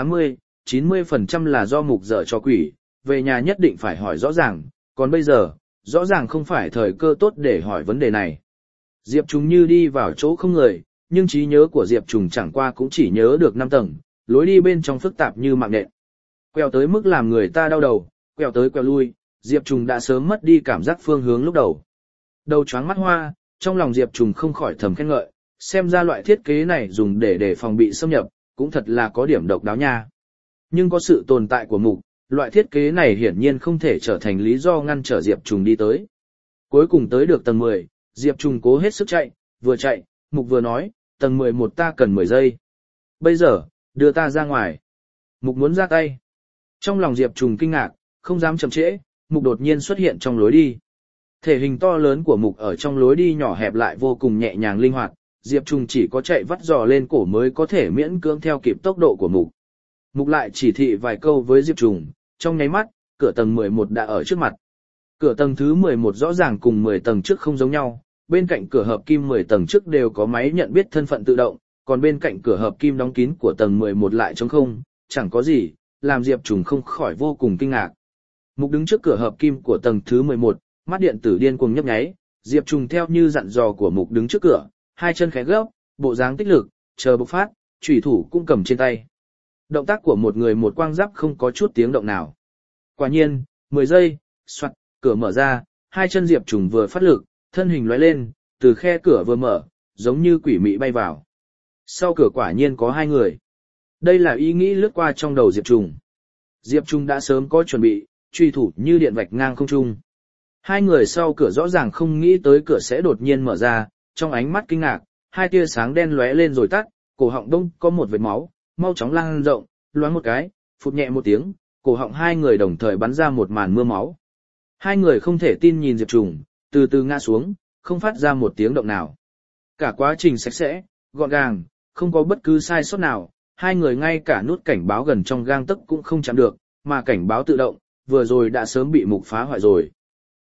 80-90% là do mục dở cho quỷ, về nhà nhất định phải hỏi rõ ràng, còn bây giờ, rõ ràng không phải thời cơ tốt để hỏi vấn đề này. Diệp Trùng như đi vào chỗ không người, nhưng trí nhớ của Diệp Trùng chẳng qua cũng chỉ nhớ được 5 tầng, lối đi bên trong phức tạp như mạng nhện. Quẹo tới mức làm người ta đau đầu, quẹo tới quẹo lui, Diệp Trùng đã sớm mất đi cảm giác phương hướng lúc đầu. Đầu choáng mắt hoa, trong lòng Diệp Trùng không khỏi thầm khen ngợi, xem ra loại thiết kế này dùng để phòng bị xâm nhập, cũng thật là có điểm độc đáo nha. Nhưng có sự tồn tại của mục, loại thiết kế này hiển nhiên không thể trở thành lý do ngăn trở Diệp Trùng đi tới. Cuối cùng tới được tầng 10, Diệp Trùng cố hết sức chạy, mục vừa nói, tầng 11 ta cần 10 giây. Bây giờ, đưa ta ra ngoài. Mục muốn ra tay. Trong lòng Diệp Trùng kinh ngạc, không dám chậm trễ, mục đột nhiên xuất hiện trong lối đi. Thể hình to lớn của mục ở trong lối đi nhỏ hẹp lại vô cùng nhẹ nhàng linh hoạt, Diệp Trùng chỉ có chạy vắt giò lên cổ mới có thể miễn cưỡng theo kịp tốc độ của mục. Mục lại chỉ thị vài câu với Diệp Trùng, trong nháy mắt, cửa tầng 11 đã ở trước mặt. Cửa tầng thứ 11 rõ ràng cùng 10 tầng trước không giống nhau, bên cạnh cửa hợp kim 10 tầng trước đều có máy nhận biết thân phận tự động, còn bên cạnh cửa hợp kim đóng kín của tầng 11 lại trống không, chẳng có gì, làm Diệp Trùng không khỏi vô cùng kinh ngạc. Mục đứng trước cửa hợp kim của tầng thứ 11, mắt điện tử điên cuồng nhấp nháy, Diệp Trùng theo như dặn dò của mục đứng trước cửa, hai chân khẽ gấp, bộ dáng tích lực, chờ bộc phát, chủy thủ cũng cầm trên tay. Động tác của một người một quang giáp không có chút tiếng động nào. Quả nhiên, 10 giây, soạt, cửa mở ra, hai chân Diệp Trùng vừa phát lực, thân hình lóe lên, từ khe cửa vừa mở, giống như quỷ mị bay vào. Sau cửa quả nhiên có hai người. Đây là ý nghĩ lướt qua trong đầu Diệp Trùng. Diệp Trùng đã sớm có chuẩn bị, truy thủ như điện vạch ngang không trung. Hai người sau cửa rõ ràng không nghĩ tới cửa sẽ đột nhiên mở ra, trong ánh mắt kinh ngạc, hai tia sáng đen lóe lên rồi tắt, cổ họng đông có một vệt máu, mau chóng lan rộng, loáng một cái, phụt nhẹ một tiếng, cổ họng hai người đồng thời bắn ra một màn mưa máu. Hai người không thể tin nhìn Diệp Trùng, từ từ ngã xuống, không phát ra một tiếng động nào. Cả quá trình sạch sẽ, gọn gàng, không có bất cứ sai sót nào, hai người ngay cả nút cảnh báo gần trong gang tấc cũng không chạm được, mà cảnh báo tự động, vừa rồi đã sớm bị mục phá hoại rồi.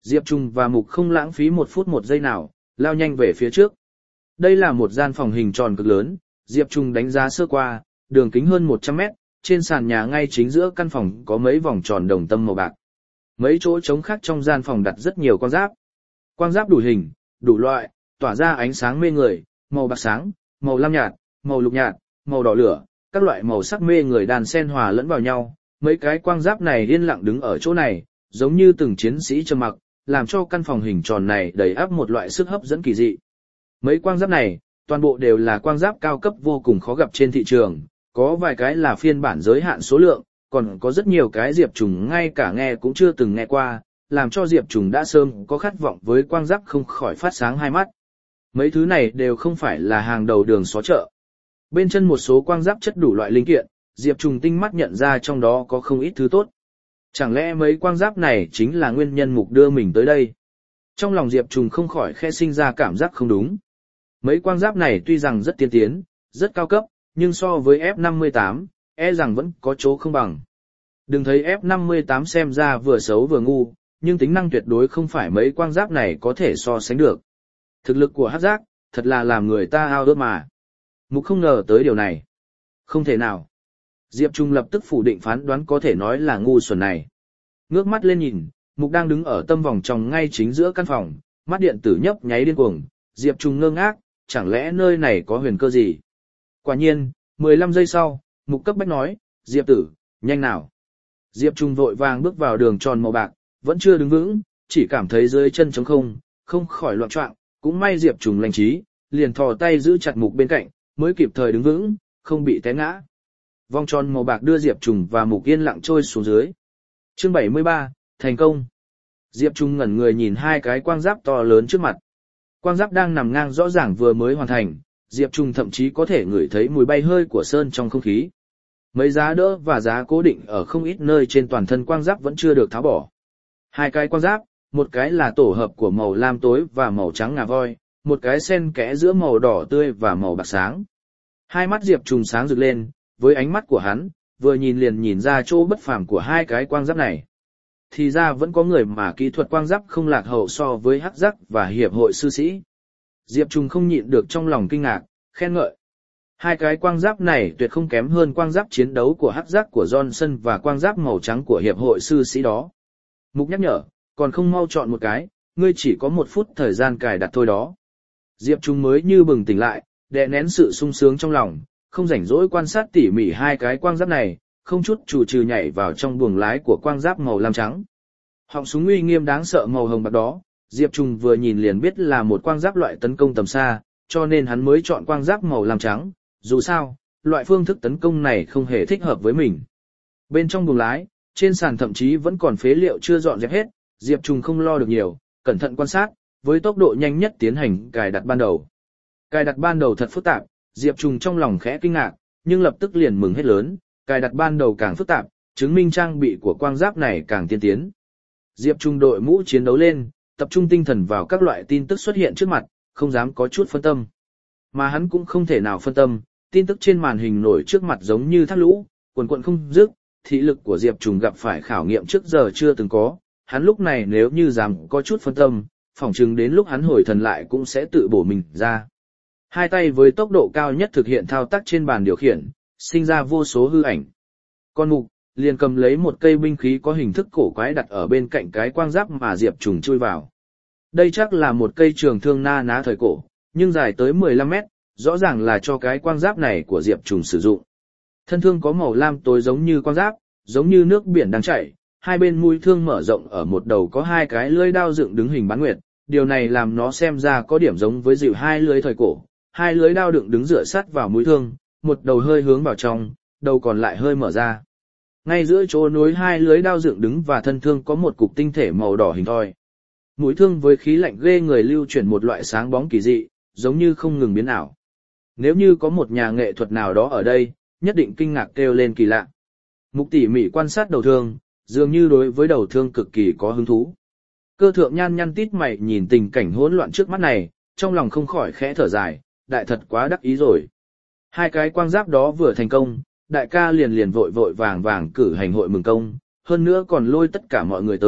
Diệp Trùng và Mục không lãng phí 1 phút 1 giây nào, lao nhanh về phía trước. Đây là một gian phòng hình tròn cực lớn, Diệp Trùng đánh giá sơ qua, đường kính hơn 100 mét, trên sàn nhà ngay chính giữa căn phòng có mấy vòng tròn đồng tâm màu bạc. Mấy chỗ trống khác trong gian phòng đặt rất nhiều quang giáp. Quang giáp đủ hình, đủ loại, tỏa ra ánh sáng mê người, màu bạc sáng, màu lam nhạt, màu lục nhạt, màu đỏ lửa, các loại màu sắc mê người đan xen hòa lẫn vào nhau. Mấy cái quang giáp này yên lặng đứng ở chỗ này, giống như từng chiến sĩ trầm mặc, làm cho căn phòng hình tròn này đầy ắp một loại sức hấp dẫn kỳ dị. Mấy quang giáp này, toàn bộ đều là quang giáp cao cấp vô cùng khó gặp trên thị trường, có vài cái là phiên bản giới hạn số lượng, còn có rất nhiều cái Diệp Trùng ngay cả nghe cũng chưa từng nghe qua, làm cho Diệp Trùng đã sớm có khát vọng với quang giáp không khỏi phát sáng hai mắt. Mấy thứ này đều không phải là hàng đầu đường xó chợ. Bên chân một số quang giáp chất đủ loại linh kiện, Diệp Trùng tinh mắt nhận ra trong đó có không ít thứ tốt. Chẳng lẽ mấy quang giáp này chính là nguyên nhân Mục đưa mình tới đây? Trong lòng Diệp Trùng không khỏi khẽ sinh ra cảm giác không đúng. Mấy quang giáp này tuy rằng rất tiên tiến, rất cao cấp, nhưng so với F58, rằng vẫn có chỗ không bằng. Đừng thấy F58 xem ra vừa xấu vừa ngu, nhưng tính năng tuyệt đối không phải mấy quang giáp này có thể so sánh được. Thực lực của hắc giác, thật là làm người ta ao ước mà. Mục không ngờ tới điều này. Không thể nào. Diệp Trung lập tức phủ định phán đoán có thể nói là ngu xuẩn này. Ngước mắt lên nhìn, Mục đang đứng ở tâm vòng tròn ngay chính giữa căn phòng, mắt điện tử nhấp nháy điên cuồng. Diệp Trung ngơ ngác, chẳng lẽ nơi này có huyền cơ gì? Quả nhiên, 15 giây sau, Mục cấp bách nói, Diệp tử, nhanh nào. Diệp Trung vội vàng bước vào đường tròn màu bạc, vẫn chưa đứng vững, chỉ cảm thấy dưới chân trống không, không khỏi loạn choạng. Cũng may Diệp Trung lành trí, liền thò tay giữ chặt Mục bên cạnh, mới kịp thời đứng vững, không bị té ngã. Vòng tròn màu bạc đưa Diệp Trùng và Mục yên lặng trôi xuống dưới. Chương 73, thành công. Diệp Trùng ngẩn người nhìn hai cái quang giáp to lớn trước mặt. Quang giáp đang nằm ngang rõ ràng vừa mới hoàn thành, Diệp Trùng thậm chí có thể ngửi thấy mùi bay hơi của sơn trong không khí. Mấy giá đỡ và giá cố định ở không ít nơi trên toàn thân quang giáp vẫn chưa được tháo bỏ. Hai cái quang giáp, một cái là tổ hợp của màu lam tối và màu trắng ngà voi, một cái xen kẽ giữa màu đỏ tươi và màu bạc sáng. Hai mắt Diệp Trùng sáng rực lên, với ánh mắt của hắn, vừa nhìn liền nhìn ra chỗ bất phàm của hai cái quang giáp này. Thì ra vẫn có người mà kỹ thuật quang giáp không lạc hậu so với hắc giác và hiệp hội sư sĩ. Diệp Trùng không nhịn được trong lòng kinh ngạc, khen ngợi. Hai cái quang giáp này tuyệt không kém hơn quang giáp chiến đấu của hắc giác của Johnson và quang giáp màu trắng của hiệp hội sư sĩ đó. Mục nhắc nhở, còn không mau chọn một cái, ngươi chỉ có 1 phút thời gian cài đặt thôi đó. Diệp Trùng mới như bừng tỉnh lại, đè nén sự sung sướng trong lòng, không rảnh rỗi quan sát tỉ mỉ hai cái quang giáp này, không chút chù chừ nhảy vào trong buồng lái của quang giáp màu lam trắng. Họng súng uy nghiêm đáng sợ màu hồng bạc đó, Diệp Trùng vừa nhìn liền biết là một quang giáp loại tấn công tầm xa, cho nên hắn mới chọn quang giáp màu lam trắng. Dù sao, loại phương thức tấn công này không hề thích hợp với mình. Bên trong buồng lái, trên sàn thậm chí vẫn còn phế liệu chưa dọn dẹp hết, Diệp Trùng không lo được nhiều, cẩn thận quan sát, với tốc độ nhanh nhất tiến hành cài đặt ban đầu. Cài đặt ban đầu thật phức tạp, Diệp Trùng trong lòng khẽ kinh ngạc, nhưng lập tức liền mừng hết lớn, cài đặt ban đầu càng phức tạp, chứng minh trang bị của quang giáp này càng tiên tiến. Diệp Trùng đội mũ chiến đấu lên, tập trung tinh thần vào các loại tin tức xuất hiện trước mặt, không dám có chút phân tâm. Mà hắn cũng không thể nào phân tâm, tin tức trên màn hình nổi trước mặt giống như thác lũ, quần quần không dứt, thị lực của Diệp Trùng gặp phải khảo nghiệm trước giờ chưa từng có, hắn lúc này nếu như dám có chút phân tâm, phỏng chừng đến lúc hắn hồi thần lại cũng sẽ tự bổ mình ra. Hai tay với tốc độ cao nhất thực hiện thao tác trên bàn điều khiển, sinh ra vô số hư ảnh. Con Mục liền cầm lấy một cây binh khí có hình thức cổ quái đặt ở bên cạnh cái quang giáp mà Diệp Trùng chui vào. Đây chắc là một cây trường thương na ná thời cổ, nhưng dài tới 15 mét, rõ ràng là cho cái quang giáp này của Diệp Trùng sử dụng. Thân thương có màu lam tối giống như quang giáp, giống như nước biển đang chảy, hai bên mũi thương mở rộng ở một đầu có hai cái lưỡi đao dựng đứng hình bán nguyệt, điều này làm nó xem ra có điểm giống với dịu hai lưỡi thời cổ. Hai lưỡi đao đựng đứng dựa sát vào mũi thương, một đầu hơi hướng vào trong, đầu còn lại hơi mở ra. Ngay giữa chỗ nối hai lưỡi đao dựng đứng và thân thương có một cục tinh thể màu đỏ hình thoi. Mũi thương với khí lạnh ghê người lưu chuyển một loại sáng bóng kỳ dị, giống như không ngừng biến ảo. Nếu như có một nhà nghệ thuật nào đó ở đây, nhất định kinh ngạc kêu lên kỳ lạ. Mục tỉ mỉ quan sát đầu thương, dường như đối với đầu thương cực kỳ có hứng thú. Cơ thượng nhan nhăn tít mày nhìn tình cảnh hỗn loạn trước mắt này, trong lòng không khỏi khẽ thở dài, đại thật quá đắc ý rồi. Hai cái quang giáp đó vừa thành công, đại ca liền vội vội vàng vàng cử hành hội mừng công, hơn nữa còn lôi tất cả mọi người tới,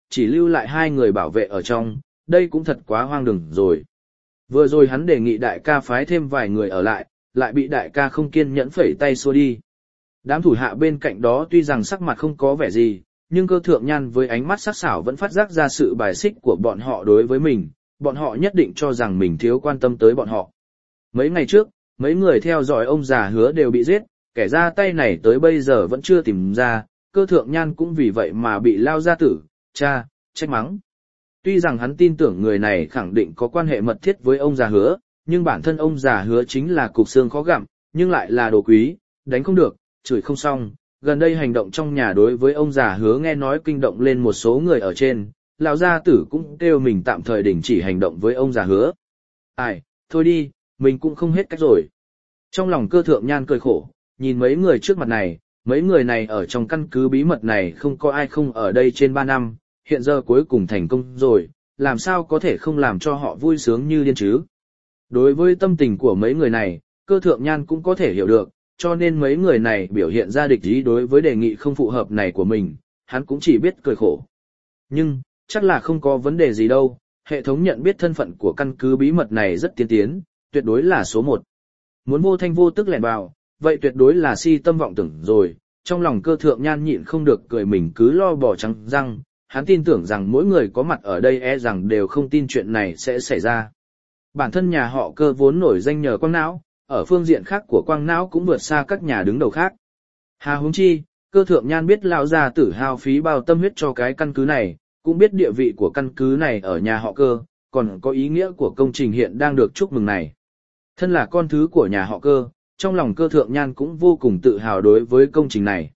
chỉ lưu lại 2 người bảo vệ ở trong, đây cũng thật quá hoang đường rồi. Vừa rồi hắn đề nghị đại ca phái thêm vài người ở lại bị đại ca không kiên nhẫn phẩy tay xua đi. Đám thủ hạ bên cạnh đó tuy rằng sắc mặt không có vẻ gì, nhưng Cơ Thượng Nhan với ánh mắt sắc sảo vẫn phát giác ra sự bài xích của bọn họ đối với mình, bọn họ nhất định cho rằng mình thiếu quan tâm tới bọn họ. Mấy ngày trước, mấy người theo dõi ông già Hứa đều bị giết, kẻ ra tay này tới bây giờ vẫn chưa tìm ra, Cơ Thượng Nhan cũng vì vậy mà bị lao gia tử, trách mắng. Tuy rằng hắn tin tưởng người này khẳng định có quan hệ mật thiết với ông già Hứa, nhưng bản thân ông già Hứa chính là cục xương khó gặm, nhưng lại là đồ quý, đánh không được, chửi không xong. Gần đây hành động trong nhà đối với ông già Hứa nghe nói kinh động lên một số người ở trên, lão gia tử cũng kêu mình tạm thời đình chỉ hành động với ông già Hứa. Ai, thôi đi, mình cũng không hết cách rồi. Trong lòng Cơ Thượng Nhan cười khổ, nhìn mấy người trước mặt này, mấy người này ở trong căn cứ bí mật này không có ai không ở đây trên 3 năm, hiện giờ cuối cùng thành công rồi, làm sao có thể không làm cho họ vui sướng như điên chứ. Đối với tâm tình của mấy người này, Cơ Thượng Nhan cũng có thể hiểu được, cho nên mấy người này biểu hiện ra địch ý đối với đề nghị không phù hợp này của mình, hắn cũng chỉ biết cười khổ. Nhưng, chắc là không có vấn đề gì đâu, hệ thống nhận biết thân phận của căn cứ bí mật này rất tiên tiến, tuyệt đối là số 1. Muốn vô thanh vô tức lẻn vào, vậy tuyệt đối là si tâm vọng tưởng rồi, trong lòng Cơ Thượng Nhan nhịn không được cười mình cứ lo bỏ trắng răng, hắn tin tưởng rằng mỗi người có mặt ở đây rằng đều không tin chuyện này sẽ xảy ra. Bản thân nhà họ Cơ vốn nổi danh nhờ quang não, ở phương diện khác của quang não cũng vượt xa các nhà đứng đầu khác. Hà huống chi, Cơ Thượng Nhan biết lão gia tử hao phí bao tâm huyết cho cái căn cứ này, cũng biết địa vị của căn cứ này ở nhà họ Cơ, còn có ý nghĩa của công trình hiện đang được chúc mừng này. Thân là con thứ của nhà họ Cơ, trong lòng Cơ Thượng Nhan cũng vô cùng tự hào đối với công trình này.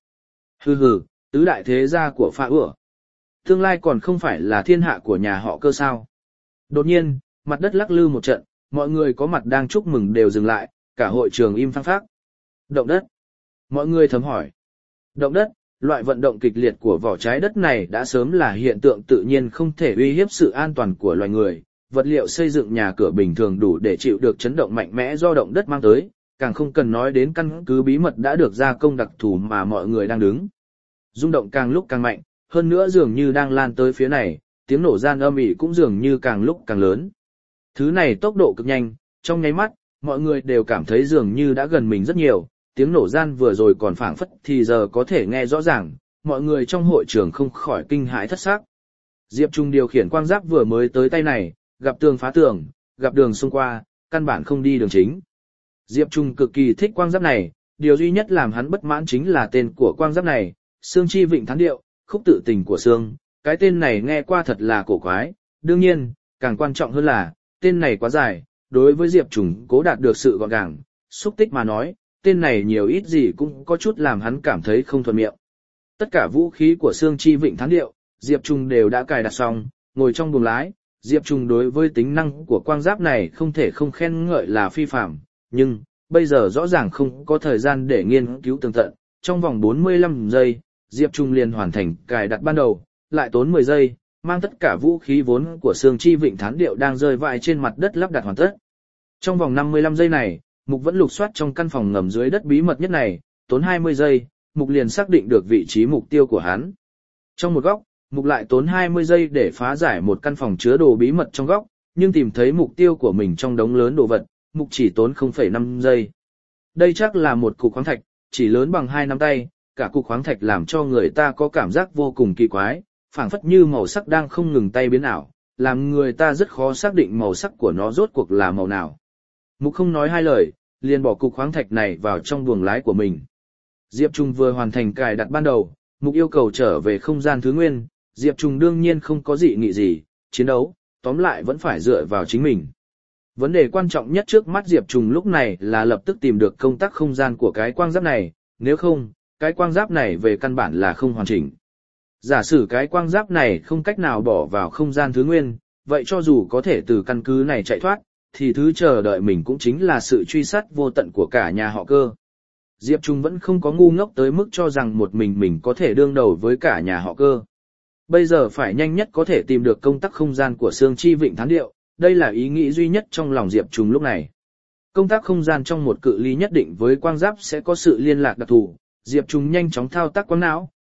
Hừ, tứ đại thế gia của Phạ Ửa. Tương lai còn không phải là thiên hạ của nhà họ Cơ sao. Đột nhiên, mặt đất lắc lư một trận, mọi người có mặt đang chúc mừng đều dừng lại, cả hội trường im phăng phắc. Động đất. Mọi người thầm hỏi. Động đất, loại vận động kịch liệt của vỏ trái đất này đã sớm là hiện tượng tự nhiên không thể uy hiếp sự an toàn của loài người. Vật liệu xây dựng nhà cửa bình thường đủ để chịu được chấn động mạnh mẽ do động đất mang tới, càng không cần nói đến căn cứ bí mật đã được gia công đặc thù mà mọi người đang đứng. Rung động càng lúc càng mạnh, hơn nữa dường như đang lan tới phía này, tiếng nổ gian âm ỉ cũng dường như càng lúc càng lớn. Thứ này tốc độ cực nhanh, trong nháy mắt, mọi người đều cảm thấy dường như đã gần mình rất nhiều, tiếng nổ gian vừa rồi còn phảng phất thì giờ có thể nghe rõ ràng, mọi người trong hội trường không khỏi kinh hãi thất xác. Diệp Trung điều khiển quang giáp vừa mới tới tay này, gặp tường phá tường, gặp đường xông qua, căn bản không đi đường chính. Diệp Trung cực kỳ thích quang giáp này, điều duy nhất làm hắn bất mãn chính là tên của quang giáp này, Sương Chi Vịnh Thắng Điệu, khúc tự tình của Sương, cái tên này nghe qua thật là cổ quái, đương nhiên, càng quan trọng hơn là, tên này quá dài, đối với Diệp Trung cố đạt được sự gọn gàng, xúc tích mà nói, tên này nhiều ít gì cũng có chút làm hắn cảm thấy không thuận miệng. Tất cả vũ khí của Sương Chi Vịnh Thắng Điệu, Diệp Trung đều đã cài đặt xong, ngồi trong buồng lái, Diệp Trung đối với tính năng của quang giáp này không thể không khen ngợi là phi phàm, nhưng bây giờ rõ ràng không có thời gian để nghiên cứu tường tận, trong vòng 45 giây, Diệp Trung liền hoàn thành cài đặt ban đầu, lại tốn 10 giây, mang tất cả vũ khí vốn của Sương Chi Vịnh Thán Điệu đang rơi vãi trên mặt đất lắp đặt hoàn tất. Trong vòng 55 giây này, Mục vẫn lục soát trong căn phòng ngầm dưới đất bí mật nhất này, tốn 20 giây, Mục liền xác định được vị trí mục tiêu của hắn. Trong một góc, Mục lại tốn 20 giây để phá giải một căn phòng chứa đồ bí mật trong góc, nhưng tìm thấy mục tiêu của mình trong đống lớn đồ vật, Mục chỉ tốn 0,5 giây. Đây chắc là một cục khoáng thạch, chỉ lớn bằng 2 nắm tay, cả cục khoáng thạch làm cho người ta có cảm giác vô cùng kỳ quái, phảng phất như màu sắc đang không ngừng tay biến ảo, làm người ta rất khó xác định màu sắc của nó rốt cuộc là màu nào. Mục không nói hai lời, liền bỏ cục khoáng thạch này vào trong buồng lái của mình. Diệp Trung vừa hoàn thành cài đặt ban đầu, Mục yêu cầu trở về không gian thứ nguyên, Diệp Trung đương nhiên không có dị nghị gì, chiến đấu, tóm lại vẫn phải dựa vào chính mình. Vấn đề quan trọng nhất trước mắt Diệp Trung lúc này là lập tức tìm được công tắc không gian của cái quang giáp này, nếu không, cái quang giáp này về căn bản là không hoàn chỉnh. Giả sử cái quang giáp này không cách nào bỏ vào không gian thứ nguyên, vậy cho dù có thể từ căn cứ này chạy thoát, thì thứ chờ đợi mình cũng chính là sự truy sát vô tận của cả nhà họ Cơ. Diệp Trung vẫn không có ngu ngốc tới mức cho rằng một mình có thể đương đầu với cả nhà họ Cơ. Bây giờ phải nhanh nhất có thể tìm được công tắc không gian của Sương Chi Vịnh Thán Điệu, đây là ý nghĩ duy nhất trong lòng Diệp Trung lúc này. Công tắc không gian trong một cự ly nhất định với quang giáp sẽ có sự liên lạc đặc thù, Diệp Trung nhanh chóng thao tác quang não,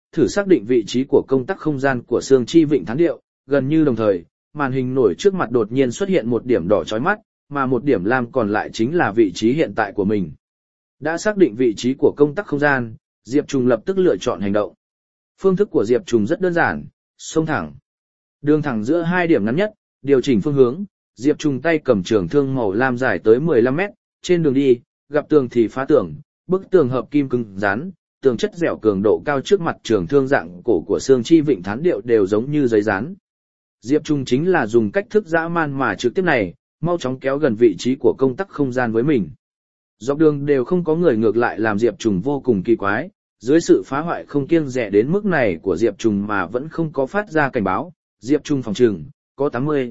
thử xác định vị trí của công tắc không gian của Sương Chi Vịnh Thán Điệu, gần như đồng thời, màn hình nổi trước mặt đột nhiên xuất hiện một điểm đỏ chói mắt, mà một điểm lam còn lại chính là vị trí hiện tại của mình. Đã xác định vị trí của công tắc không gian, Diệp Trùng lập tức lựa chọn hành động. Phương thức của Diệp Trùng rất đơn giản, xông thẳng. Đường thẳng giữa hai điểm ngắn nhất, điều chỉnh phương hướng, Diệp Trùng tay cầm trường thương màu lam dài tới 15 mét, trên đường đi, gặp tường thì phá tường, bức tường hợp kim cứng rắn, tường chất dẻo cường độ cao trước mặt trường thương dạng cổ của Sương Chi Vịnh Thán Điệu đều giống như giấy dán. Diệp Trùng chính là dùng cách thức dã man mà trực tiếp này, mau chóng kéo gần vị trí của công tắc không gian với mình. Dọc đường đều không có người, ngược lại làm Diệp Trùng vô cùng kỳ quái, dưới sự phá hoại không kiêng dè đến mức này của Diệp Trùng mà vẫn không có phát ra cảnh báo. Diệp Trùng phòng trừng, có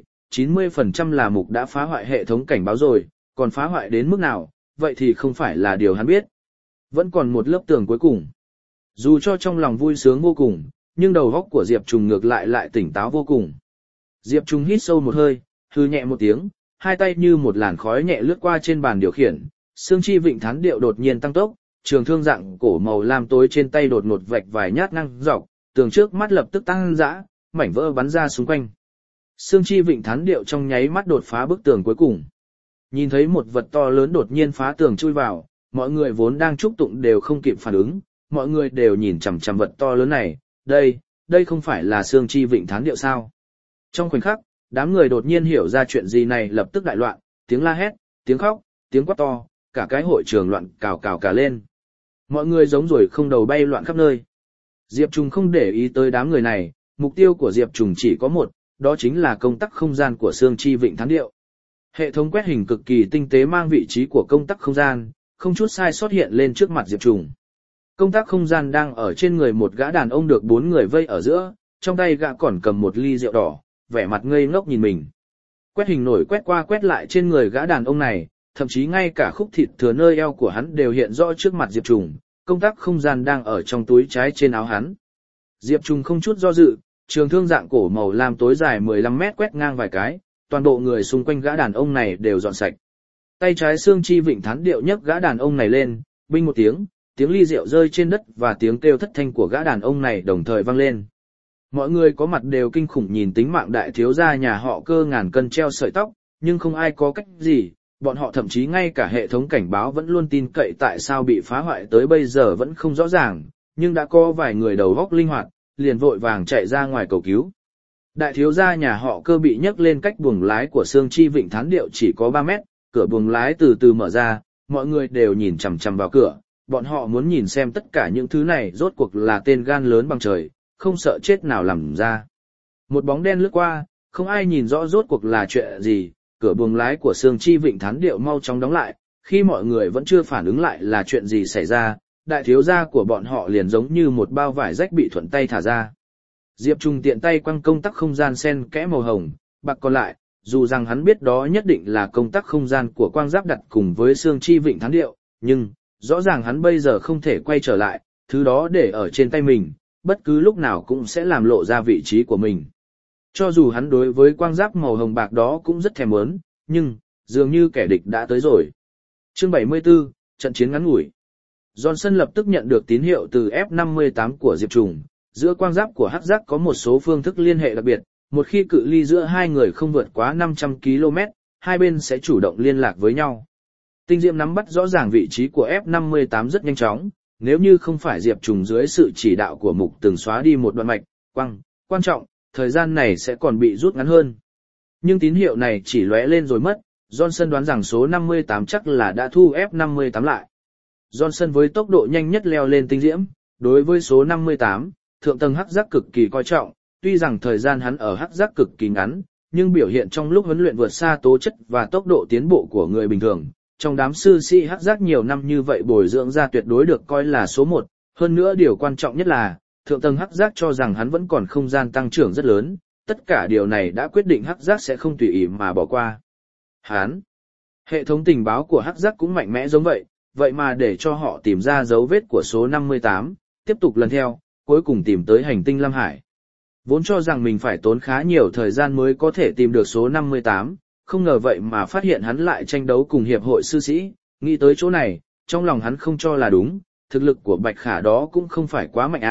80-90% là mục đã phá hoại hệ thống cảnh báo rồi, còn phá hoại đến mức nào, vậy thì không phải là điều hắn biết. Vẫn còn một lớp tường cuối cùng. Dù cho trong lòng vui sướng vô cùng, nhưng đầu óc của Diệp Trùng ngược lại tỉnh táo vô cùng. Diệp Trùng hít sâu một hơi, hừ nhẹ một tiếng, hai tay như một làn khói nhẹ lướt qua trên bàn điều khiển, Sương Chi Vịnh Thán Điệu đột nhiên tăng tốc, trường thương dạng cổ màu lam tối trên tay đột ngột vạch vài nhát ngang dọc, tường trước mắt lập tức tăng dã, mảnh vỡ bắn ra xung quanh. Sương Chi Vịnh Thán Điệu trong nháy mắt đột phá bức tường cuối cùng. Nhìn thấy một vật to lớn đột nhiên phá tường chui vào, mọi người vốn đang chúc tụng đều không kịp phản ứng, mọi người đều nhìn chằm chằm vật to lớn này, đây không phải là Sương Chi Vịnh Thán Điệu sao? Trong khoảnh khắc, đám người đột nhiên hiểu ra chuyện gì này, lập tức đại loạn, tiếng la hét, tiếng khóc, tiếng quát to, cả cái hội trường loạn cào cào cả lên. Mọi người giống rồi không đầu bay loạn khắp nơi. Diệp Trùng không để ý tới đám người này, mục tiêu của Diệp Trùng chỉ có một, đó chính là công tắc không gian của Sương Chi Vịnh Thán Điệu. Hệ thống quét hình cực kỳ tinh tế mang vị trí của công tắc không gian, không chút sai sót hiện lên trước mặt Diệp Trùng. Công tắc không gian đang ở trên người một gã đàn ông được 4 người vây ở giữa, trong tay gã còn cầm một ly rượu đỏ, vẻ mặt ngây ngốc nhìn mình. Quét hình nổi quét qua quét lại trên người gã đàn ông này, thậm chí ngay cả khúc thịt thừa nơi eo của hắn đều hiện rõ trước mặt Diệp Trùng, công tắc không gian đang ở trong túi trái trên áo hắn. Diệp Trùng không chút do dự, trường thương dạng cổ màu lam tối dài 15 mét quét ngang vài cái, toàn bộ người xung quanh gã đàn ông này đều dọn sạch. Tay trái Sương Chi Vịnh Thán Điệu nhấc gã đàn ông này lên, binh một tiếng, tiếng ly rượu rơi trên đất và tiếng kêu thất thanh của gã đàn ông này đồng thời vang lên. Mọi người có mặt đều kinh khủng nhìn tính mạng đại thiếu gia nhà họ Cơ ngàn cân treo sợi tóc, nhưng không ai có cách gì, bọn họ thậm chí ngay cả hệ thống cảnh báo vẫn luôn tin cậy tại sao bị phá hoại tới bây giờ vẫn không rõ ràng, nhưng đã có vài người đầu óc linh hoạt, liền vội vàng chạy ra ngoài cầu cứu. Đại thiếu gia nhà họ Cơ bị nhấc lên cách buồng lái của Sương Chi Vịnh Thán Điệu chỉ có 3 mét, cửa buồng lái từ từ mở ra, mọi người đều nhìn chằm chằm vào cửa, bọn họ muốn nhìn xem tất cả những thứ này rốt cuộc là tên gan lớn bằng trời, không sợ chết nào làm ra. Một bóng đen lướt qua, không ai nhìn rõ rốt cuộc là chuyện gì, cửa buồng lái của Sương Chi Vịnh Thán Điệu mau chóng đóng lại, khi mọi người vẫn chưa phản ứng lại là chuyện gì xảy ra, đại thiếu gia của bọn họ liền giống như một bao vải rách bị thuận tay thả ra. Diệp Trùng tiện tay quăng công tắc không gian sen kẽ màu hồng, bạc còn lại, dù rằng hắn biết đó nhất định là công tắc không gian của quang giáp đặt cùng với Sương Chi Vịnh Thán Điệu, nhưng, rõ ràng hắn bây giờ không thể quay trở lại, thứ đó để ở trên tay mình, bất cứ lúc nào cũng sẽ làm lộ ra vị trí của mình. Cho dù hắn đối với quang giáp màu hồng bạc đó cũng rất thèm muốn, nhưng, dường như kẻ địch đã tới rồi. Chương 74, trận chiến ngắn ngủi. Johnson lập tức nhận được tín hiệu từ F-58 của Diệp Trùng, giữa quang giáp của hắc giác có một số phương thức liên hệ đặc biệt, một khi cự ly giữa hai người không vượt quá 500 km, hai bên sẽ chủ động liên lạc với nhau. Tinh Diệm nắm bắt rõ ràng vị trí của F-58 rất nhanh chóng, nếu như không phải Diệp Trùng dưới sự chỉ đạo của Mục từng xóa đi một đoạn mạch, quan trọng, thời gian này sẽ còn bị rút ngắn hơn. Nhưng tín hiệu này chỉ lóe lên rồi mất, Johnson đoán rằng số 58 chắc là đã thu F-58 lại. Johnson với tốc độ nhanh nhất leo lên Tinh Diễm, đối với số 58, thượng tầng hắc giác cực kỳ coi trọng, tuy rằng thời gian hắn ở hắc giác cực kỳ ngắn, nhưng biểu hiện trong lúc huấn luyện vượt xa tố chất và tốc độ tiến bộ của người bình thường. Trong đám sư sĩ hắc giác nhiều năm như vậy bồi dưỡng ra tuyệt đối được coi là số 1, hơn nữa điều quan trọng nhất là, thượng tầng hắc giác cho rằng hắn vẫn còn không gian tăng trưởng rất lớn, tất cả điều này đã quyết định hắc giác sẽ không tùy ý mà bỏ qua hắn. Hệ thống tình báo của hắc giác cũng mạnh mẽ giống vậy, vậy mà để cho họ tìm ra dấu vết của số 58, tiếp tục lần theo, cuối cùng tìm tới hành tinh Lam Hải. Vốn cho rằng mình phải tốn khá nhiều thời gian mới có thể tìm được số 58, không ngờ vậy mà phát hiện hắn lại tranh đấu cùng hiệp hội sư sĩ, nghĩ tới chỗ này, trong lòng hắn không cho là đúng, thực lực của Bạch Khả đó cũng không phải quá mạnh a,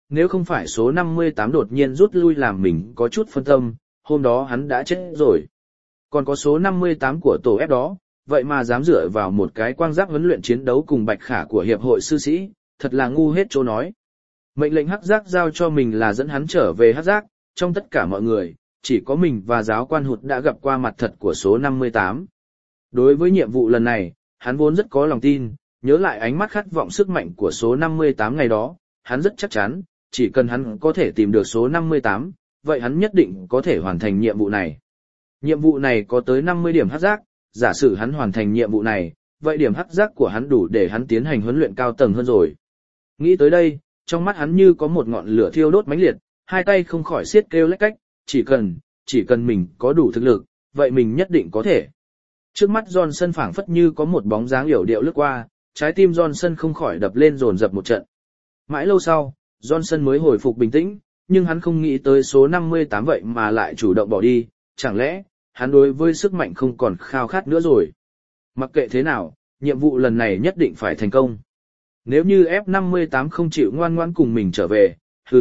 Nếu không phải số 58 đột nhiên rút lui làm mình có chút phân tâm, hôm đó hắn đã chết rồi. Còn có số 58 của tổ ép đó, vậy mà dám dựa vào một cái quang giáp huấn luyện chiến đấu cùng Bạch Khả của hiệp hội sư sĩ, thật là ngu hết chỗ nói. Mệnh lệnh hắc giác giao cho mình là dẫn hắn trở về hắc giác, trong tất cả mọi người, chỉ có mình và giáo quan Hụt đã gặp qua mặt thật của số 58. Đối với nhiệm vụ lần này, hắn vốn rất có lòng tin, nhớ lại ánh mắt khát vọng sức mạnh của số 58 ngày đó, hắn rất chắc chắn, chỉ cần hắn có thể tìm được số 58, vậy hắn nhất định có thể hoàn thành nhiệm vụ này. Nhiệm vụ này có tới 50 điểm hắc giác, giả sử hắn hoàn thành nhiệm vụ này, vậy điểm hắc giác của hắn đủ để hắn tiến hành huấn luyện cao tầng hơn rồi. Nghĩ tới đây, trong mắt hắn như có một ngọn lửa thiêu đốt mãnh liệt, hai tay không khỏi siết kêu lách cách, chỉ cần mình có đủ thực lực, vậy mình nhất định có thể. Trước mắt Johnson phảng phất như có một bóng dáng yểu điệu lướt qua, trái tim Johnson không khỏi đập lên dồn dập một trận. Mãi lâu sau, Johnson mới hồi phục bình tĩnh, nhưng hắn không nghĩ tới số 58 vậy mà lại chủ động bỏ đi, chẳng lẽ, hắn đối với sức mạnh không còn khao khát nữa rồi. Mặc kệ thế nào, nhiệm vụ lần này nhất định phải thành công. Nếu như F58 không chịu ngoan ngoãn cùng mình trở về,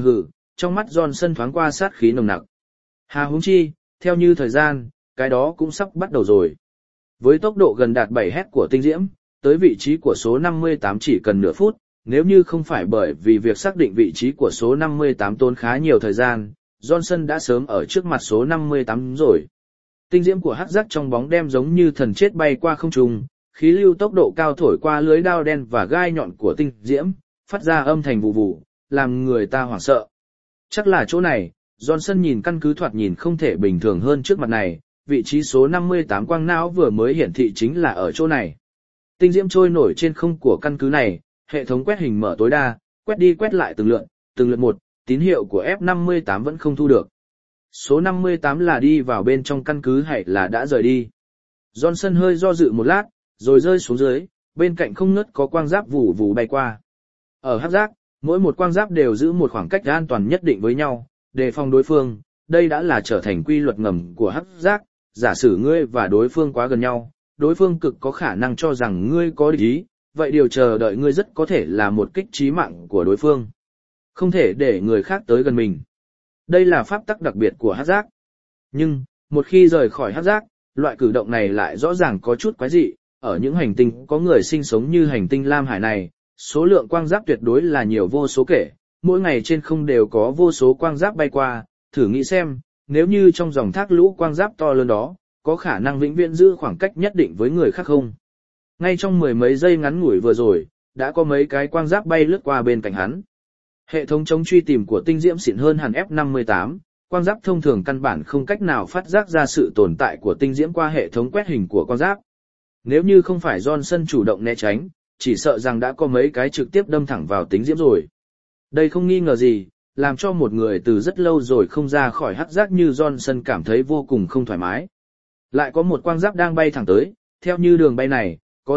trong mắt Johnson thoáng qua sát khí nồng nặc. Hà huống chi, theo như thời gian, cái đó cũng sắp bắt đầu rồi. Với tốc độ gần đạt 7 Hz của tinh diễm, tới vị trí của số 58 chỉ cần nửa phút, nếu như không phải bởi vì việc xác định vị trí của số 58 tốn khá nhiều thời gian, Johnson đã sớm ở trước mặt số 58 rồi. Tinh diễm của hắc giác trong bóng đêm giống như thần chết bay qua không trung, khí lưu tốc độ cao thổi qua lưới đao đen và gai nhọn của tinh diễm, phát ra âm thanh vù vù, làm người ta hoảng sợ. Chắc là chỗ này, Johnson nhìn căn cứ thoạt nhìn không thể bình thường hơn trước mặt này, vị trí số 58 quang não vừa mới hiển thị chính là ở chỗ này. Tinh diễm trôi nổi trên không của căn cứ này, hệ thống quét hình mở tối đa, quét đi quét lại từng lượt một, tín hiệu của F58 vẫn không thu được. Số 58 là đi vào bên trong căn cứ hay là đã rời đi. Johnson hơi do dự một lát, rồi rơi xuống dưới, bên cạnh không ngớt có quang giáp vù vù bay qua. Ở hắc giác, mỗi một quang giáp đều giữ một khoảng cách an toàn nhất định với nhau, đề phòng đối phương, đây đã là trở thành quy luật ngầm của hắc giác, giả sử ngươi và đối phương quá gần nhau, đối phương cực có khả năng cho rằng ngươi có địch ý, vậy điều chờ đợi ngươi rất có thể là một kích chí mạng của đối phương. Không thể để người khác tới gần mình. Đây là pháp tắc đặc biệt của hắc giác. Nhưng, một khi rời khỏi hắc giác, loại cử động này lại rõ ràng có chút quái dị, ở những hành tinh có người sinh sống như hành tinh Lam Hải này, số lượng quang giáp tuyệt đối là nhiều vô số kể, mỗi ngày trên không đều có vô số quang giáp bay qua, thử nghĩ xem, nếu như trong dòng thác lũ quang giáp to lớn đó, có khả năng vĩnh viễn giữ khoảng cách nhất định với người khác không? Ngay trong mười mấy giây ngắn ngủi vừa rồi, đã có mấy cái quang giáp bay lướt qua bên cạnh hắn. Hệ thống chống truy tìm của tinh diễm xịn hơn hẳn F58, quang giáp thông thường căn bản không cách nào phát giác ra sự tồn tại của tinh diễm qua hệ thống quét hình của quang giáp. Nếu như không phải Johnson chủ động né tránh, chỉ sợ rằng đã có mấy cái trực tiếp đâm thẳng vào tinh diễm rồi. Đây không nghi ngờ gì, làm cho một người từ rất lâu rồi không ra khỏi hắc giác như Johnson cảm thấy vô cùng không thoải mái. Lại có một quang giáp đang bay thẳng tới, theo như đường bay này, có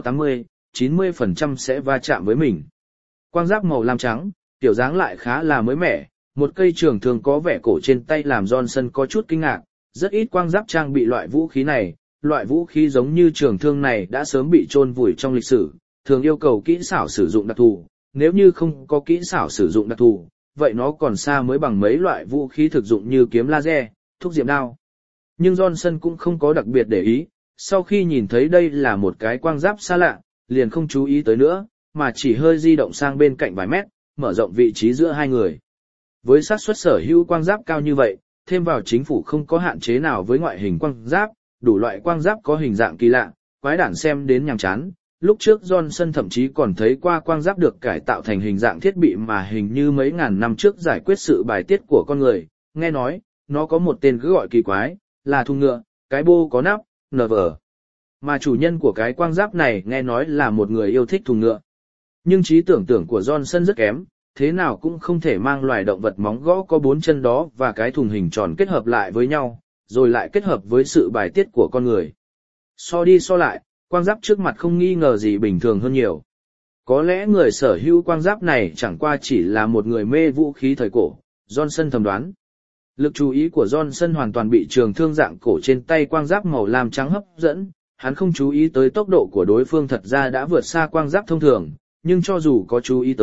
80-90% sẽ va chạm với mình. Quang giáp màu lam trắng, tiểu dáng lại khá là mới mẻ, một cây trường thường có vẻ cổ trên tay làm Johnson có chút kinh ngạc, rất ít quang giáp trang bị loại vũ khí này, loại vũ khí giống như trường thương này đã sớm bị chôn vùi trong lịch sử, thường yêu cầu kỹ xảo sử dụng đặc thù, nếu như không có kỹ xảo sử dụng đặc thù, vậy nó còn xa mới bằng mấy loại vũ khí thực dụng như kiếm laser, thuốc diệm đao. Nhưng Johnson cũng không có đặc biệt để ý, sau khi nhìn thấy đây là một cái quang giáp xa lạ, liền không chú ý tới nữa, mà chỉ hơi di động sang bên cạnh vài mét, mở rộng vị trí giữa hai người. Với xác suất sở hữu quang giáp cao như vậy, thêm vào chính phủ không có hạn chế nào với ngoại hình quang giáp, đủ loại quang giáp có hình dạng kỳ lạ, quái đản xem đến nhàm chán. Lúc trước Johnson thậm chí còn thấy qua quang giáp được cải tạo thành hình dạng thiết bị mà hình như mấy ngàn năm trước giải quyết sự bài tiết của con người, nghe nói, nó có một tên cứ gọi kỳ quái, là thùng ngựa, cái bô có nắp, NV. Mà chủ nhân của cái quang giáp này nghe nói là một người yêu thích thùng ngựa. Nhưng trí tưởng tượng của Johnson rất kém, thế nào cũng không thể mang loài động vật móng gõ có 4 chân đó và cái thùng hình tròn kết hợp lại với nhau, rồi lại kết hợp với sự bài tiết của con người. So đi so lại, quang giáp trước mặt không nghi ngờ gì bình thường hơn nhiều. Có lẽ người sở hữu quang giáp này chẳng qua chỉ là một người mê vũ khí thời cổ, Johnson thầm đoán. Lực chú ý của Johnson hoàn toàn bị trường thương dạng cổ trên tay quang giáp màu lam trắng hấp dẫn, hắn không chú ý tới tốc độ của đối phương thật ra đã vượt xa quang giáp thông thường, nhưng cho dù có chú ý tới,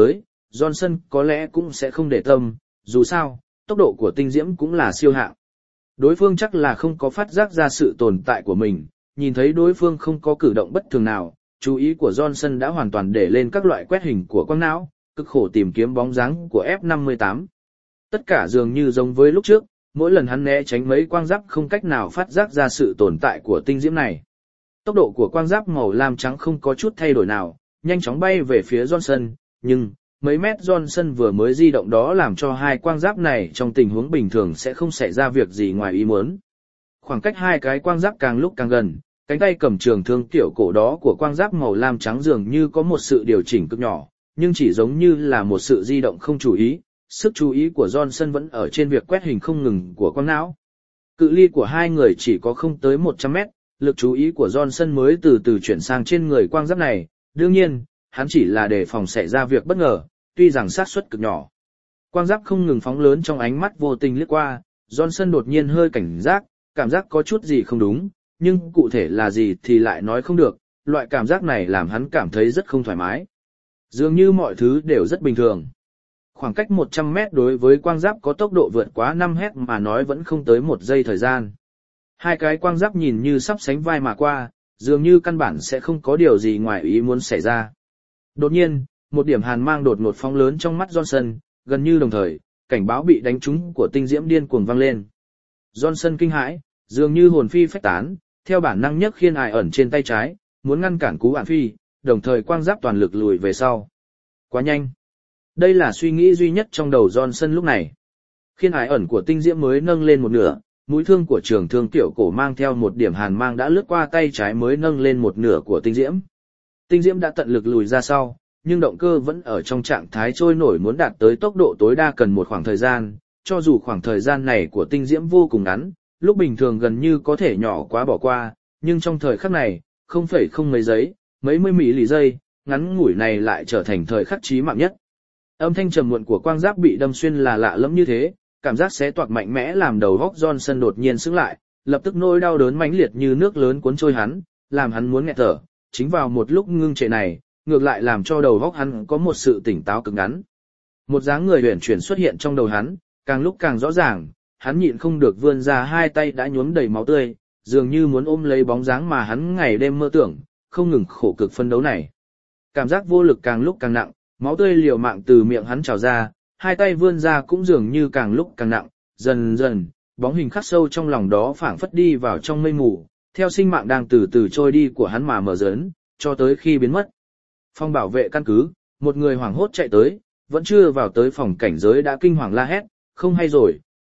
Johnson có lẽ cũng sẽ không để tâm, dù sao, tốc độ của tinh diễm cũng là siêu hạng. Đối phương chắc là không có phát giác ra sự tồn tại của mình, nhìn thấy đối phương không có cử động bất thường nào, chú ý của Johnson đã hoàn toàn để lên các loại quét hình của quang não, cực khổ tìm kiếm bóng dáng của F-58. Tất cả dường như giống với lúc trước, mỗi lần hắn né tránh mấy quang giáp không cách nào phát giác ra sự tồn tại của tinh diễm này. Tốc độ của quang giáp màu lam trắng không có chút thay đổi nào, nhanh chóng bay về phía Johnson, nhưng mấy mét Johnson vừa mới di động đó làm cho hai quang giáp này trong tình huống bình thường sẽ không xảy ra việc gì ngoài ý muốn. Khoảng cách hai cái quang giáp càng lúc càng gần, cánh tay cầm trường thương tiểu cổ đó của quang giáp màu lam trắng dường như có một sự điều chỉnh cực nhỏ, nhưng chỉ giống như là một sự di động không chú ý. Sức chú ý của Johnson vẫn ở trên việc quét hình không ngừng của quang não. Cự ly của hai người chỉ có không tới 100 mét, lực chú ý của Johnson mới từ từ chuyển sang trên người quang giáp này, đương nhiên, hắn chỉ là để phòng xảy ra việc bất ngờ, tuy rằng xác suất cực nhỏ. Quang giáp không ngừng phóng lớn trong ánh mắt vô tình liếc qua, Johnson đột nhiên hơi cảnh giác, cảm giác có chút gì không đúng, nhưng cụ thể là gì thì lại nói không được, loại cảm giác này làm hắn cảm thấy rất không thoải mái. Dường như mọi thứ đều rất bình thường. Khoảng cách 100 mét đối với quang giáp có tốc độ vượt quá 5 mét mà nói vẫn không tới 1 giây thời gian. Hai cái quang giáp nhìn như sắp sánh vai mà qua, dường như căn bản sẽ không có điều gì ngoài ý muốn xảy ra. Đột nhiên, một điểm hàn mang đột ngột phóng lớn trong mắt Johnson, gần như đồng thời, cảnh báo bị đánh trúng của tinh diễm điên cuồng vang lên. Johnson kinh hãi, dường như hồn phi phách tán, theo bản năng nhấc khiên ải ẩn trên tay trái, muốn ngăn cản cú ạn phi, đồng thời quang giáp toàn lực lùi về sau. Quá nhanh. Đây là suy nghĩ duy nhất trong đầu Johnson lúc này. Khiên ải ẩn của tinh diễm mới nâng lên một nửa, mũi thương của trường thương tiểu cổ mang theo một điểm hàn mang đã lướt qua tay trái mới nâng lên một nửa của tinh diễm. Tinh diễm đã tận lực lùi ra sau, nhưng động cơ vẫn ở trong trạng thái trôi nổi muốn đạt tới tốc độ tối đa cần một khoảng thời gian, cho dù khoảng thời gian này của tinh diễm vô cùng ngắn, lúc bình thường gần như có thể nhỏ quá bỏ qua, nhưng trong thời khắc này, không mấy giây, mấy mươi mỹ lì giây, ngắn ngủi này lại trở thành thời khắc chí mạng nhất. Âm thanh trầm muộn của quang giáp bị đâm xuyên là lạ lẫm như thế, cảm giác xé toạc mạnh mẽ làm đầu óc Johnson đột nhiên sững lại, lập tức nỗi đau đớn mãnh liệt như nước lớn cuốn trôi hắn, làm hắn muốn nghẹt thở. Chính vào một lúc ngưng trệ này, ngược lại làm cho đầu óc hắn có một sự tỉnh táo cực ngắn. Một dáng người huyền chuyển xuất hiện trong đầu hắn, càng lúc càng rõ ràng, hắn nhịn không được vươn ra hai tay đã nhuốm đầy máu tươi, dường như muốn ôm lấy bóng dáng mà hắn ngày đêm mơ tưởng, không ngừng khổ cực phân đấu này. Cảm giác vô lực càng lúc càng nặng, máu tươi liều mạng từ miệng hắn trào ra, hai tay vươn ra cũng dường như càng lúc càng nặng, dần dần, bóng hình khắc sâu trong lòng đó phảng phất đi vào trong mây mù, theo sinh mạng đang từ từ trôi đi của hắn mà mở dấn, cho tới khi biến mất. Phòng bảo vệ căn cứ, một người hoảng hốt chạy tới, vẫn chưa vào tới phòng cảnh giới đã kinh hoàng la hét, không hay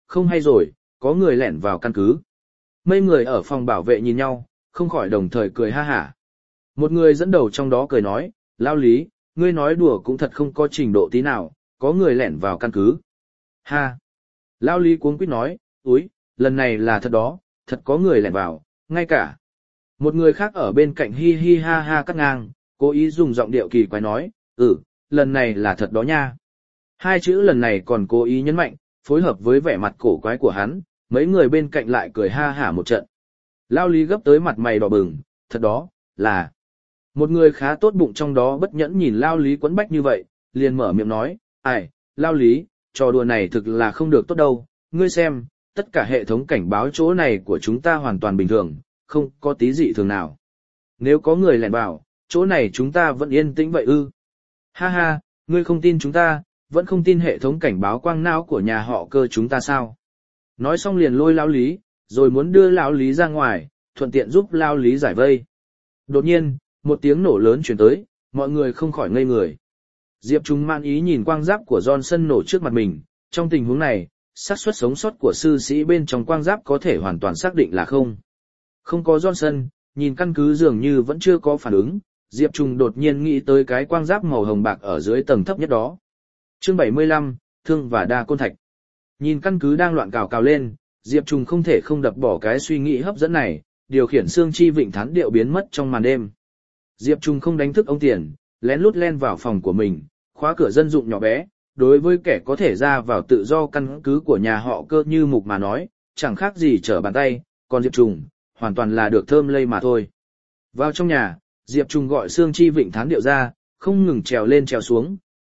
rồi, có người lẻn vào căn cứ. Mấy người ở phòng bảo vệ nhìn nhau, không khỏi đồng thời cười ha hả. Một người dẫn đầu trong đó cười nói, Lao Lý, ngươi nói đùa cũng thật không có trình độ tí nào, có người lẻn vào căn cứ. Ha! Lao Lý cuống quýt nói, úi, lần này là thật đó, thật có người lẻn vào, ngay cả. Một người khác ở bên cạnh hi hi ha ha cắt ngang, cố ý dùng giọng điệu kỳ quái nói, lần này là thật đó nha. Hai chữ lần này còn cố ý nhấn mạnh, phối hợp với vẻ mặt cổ quái của hắn, mấy người bên cạnh lại cười ha hả một trận. Lao Lý gấp tới mặt mày đỏ bừng, thật đó, là. Một người khá tốt bụng trong đó bất nhẫn nhìn Lao Lý quấn bách như vậy, liền mở miệng nói, ai, Lao Lý, trò đùa này thực là không được tốt đâu, ngươi xem, tất cả hệ thống cảnh báo chỗ này của chúng ta hoàn toàn bình thường, không có tí dị thường nào. Nếu có người lẻn vào, chỗ này chúng ta vẫn yên tĩnh vậy ư. Ha ha, ngươi không tin chúng ta, vẫn không tin hệ thống cảnh báo quang não của nhà họ Cơ chúng ta sao. Nói xong liền lôi Lão Lý, rồi muốn đưa Lão Lý ra ngoài, thuận tiện giúp Lão Lý giải vây. Đột nhiên, một tiếng nổ lớn truyền tới, mọi người không khỏi ngây người. Diệp Trung man ý nhìn quang giáp của Johnson nổ trước mặt mình, trong tình huống này, xác suất sống sót của sư sĩ bên trong quang giáp có thể hoàn toàn xác định là không. Không có Johnson, nhìn căn cứ dường như vẫn chưa có phản ứng, Diệp Trung đột nhiên nghĩ tới cái quang giáp màu hồng bạc ở dưới tầng thấp nhất đó. Chương 75, Thương và Đa Côn Thạch. Nhìn căn cứ đang loạn cào lên, Diệp Trung không thể không đập bỏ cái suy nghĩ hấp dẫn này, điều khiển xương chi vịnh thán điệu biến mất trong màn đêm. Diệp Trung không đánh thức ông Tiền, lén lút len vào phòng của mình, khóa cửa dân dụng nhỏ bé, đối với kẻ có thể ra vào tự do căn cứ của nhà họ Cơ như Mục mà nói, chẳng khác gì trở bàn tay, còn Diệp Trung, hoàn toàn là được thơm lây mà thôi. Vào trong nhà, Diệp Trung gọi xương chi vịnh thán điệu ra, không ngừng trèo lên trèo xuống,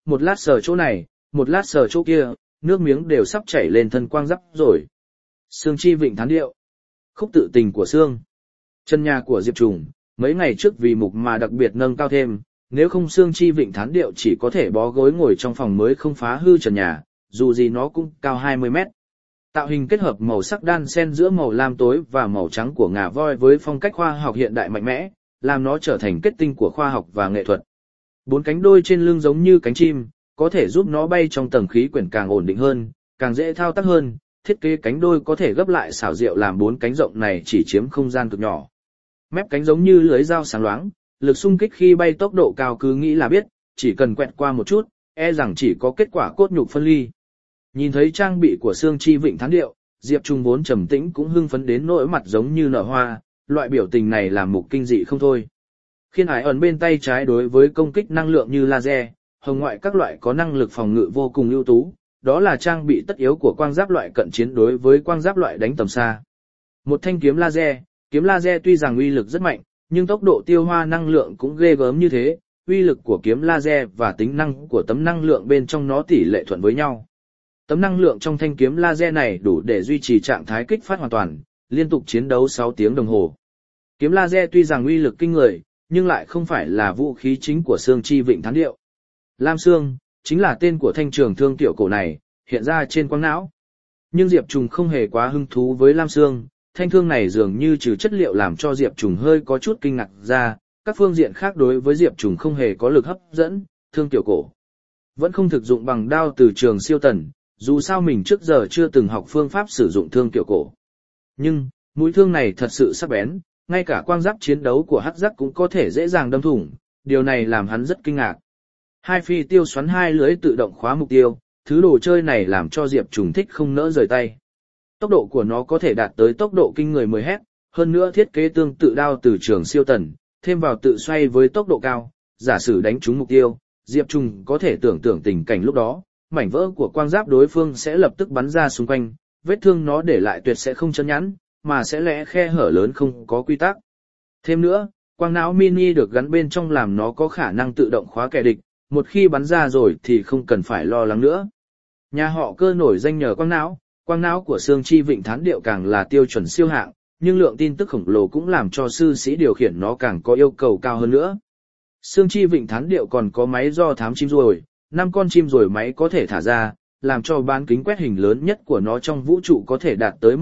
một lát sờ chỗ này, một lát sờ chỗ kia, nước miếng đều sắp chảy lên thân quang giáp rồi. Sương Chi Vịnh Thán Điệu. Khúc tự tình của Sương. Chân nhà của Diệp Trùng, mấy ngày trước vì mục mà đặc biệt nâng cao thêm, nếu không Sương Chi Vịnh Thán Điệu chỉ có thể bó gối ngồi trong phòng mới không phá hư trần nhà, dù gì nó cũng cao 20 mét. Tạo hình kết hợp màu sắc đan xen giữa màu lam tối và màu trắng của ngà voi với phong cách khoa học hiện đại mạnh mẽ, làm nó trở thành kết tinh của khoa học và nghệ thuật. 4 cánh đôi trên lưng giống như cánh chim, có thể giúp nó bay trong tầng khí quyển càng ổn định hơn, càng dễ thao tác hơn. Thiết kế cánh đôi có thể gấp lại xảo diệu làm 4 cánh rộng này chỉ chiếm không gian cực nhỏ. Mép cánh giống như lưới dao sáng loáng, lực xung kích khi bay tốc độ cao cứ nghĩ là biết, chỉ cần quẹt qua một chút, e rằng chỉ có kết quả cốt nhục phân ly. Nhìn thấy trang bị của Sương Chi Vịnh Thán Điệu, Diệp Trung vốn trầm tĩnh cũng hưng phấn đến nỗi mặt giống như nở hoa, loại biểu tình này làm mục kinh dị không thôi. Khiên ải ẩn bên tay trái đối với công kích năng lượng như laser, hồng ngoại các loại có năng lực phòng ngự vô cùng ưu tú, đó là trang bị tất yếu của quang giáp loại cận chiến đối với quang giáp loại đánh tầm xa. Một thanh kiếm laser tuy rằng uy lực rất mạnh, nhưng tốc độ tiêu hoa năng lượng cũng ghê gớm như thế, uy lực của kiếm laser và tính năng của tấm năng lượng bên trong nó tỷ lệ thuận với nhau. Tấm năng lượng trong thanh kiếm laser này đủ để duy trì trạng thái kích phát hoàn toàn, liên tục chiến đấu 6 tiếng đồng hồ. Kiếm laser tuy rằng uy lực kinh người, nhưng lại không phải là vũ khí chính của Sương Chi Vịnh Thán Điệu. Lam Sương chính là tên của thanh trường thương tiểu cổ này, hiện ra trên quang não. Nhưng Diệp Trùng không hề quá hứng thú với Lam Sương, thanh thương này dường như trừ chất liệu làm cho Diệp Trùng hơi có chút kinh ngạc ra, các phương diện khác đối với Diệp Trùng không hề có lực hấp dẫn, thương tiểu cổ. Vẫn không thực dụng bằng đao từ trường siêu tần, dù sao mình trước giờ chưa từng học phương pháp sử dụng thương tiểu cổ. Nhưng, mũi thương này thật sự sắc bén, ngay cả quang giáp chiến đấu của hắc giác cũng có thể dễ dàng đâm thủng, điều này làm hắn rất kinh ngạc. Hai phi tiêu xoắn hai lưới tự động khóa mục tiêu, thứ đồ chơi này làm cho Diệp Trùng thích không nỡ rời tay. Tốc độ của nó có thể đạt tới tốc độ kinh người 10 Hz, hơn nữa thiết kế tương tự đao từ trường siêu tần, thêm vào tự xoay với tốc độ cao, giả sử đánh trúng mục tiêu, Diệp Trùng có thể tưởng tượng tình cảnh lúc đó, mảnh vỡ của quang giáp đối phương sẽ lập tức bắn ra xung quanh, vết thương nó để lại tuyệt sẽ không chấn nhẵn, mà sẽ lẽ khe hở lớn không có quy tắc. Thêm nữa, quang não mini được gắn bên trong làm nó có khả năng tự động khóa kẻ địch, một khi bắn ra rồi thì không cần phải lo lắng nữa. Nhà họ Cơ nổi danh nhờ quang não của Sương Chi Vịnh Thán Điệu càng là tiêu chuẩn siêu hạng, nhưng lượng tin tức khổng lồ cũng làm cho sư sĩ điều khiển nó càng có yêu cầu cao hơn nữa. Sương Chi Vịnh Thán Điệu còn có máy do thám chim ruồi, 5 con chim ruồi máy có thể thả ra, làm cho bán kính quét hình lớn nhất của nó trong vũ trụ có thể đạt tới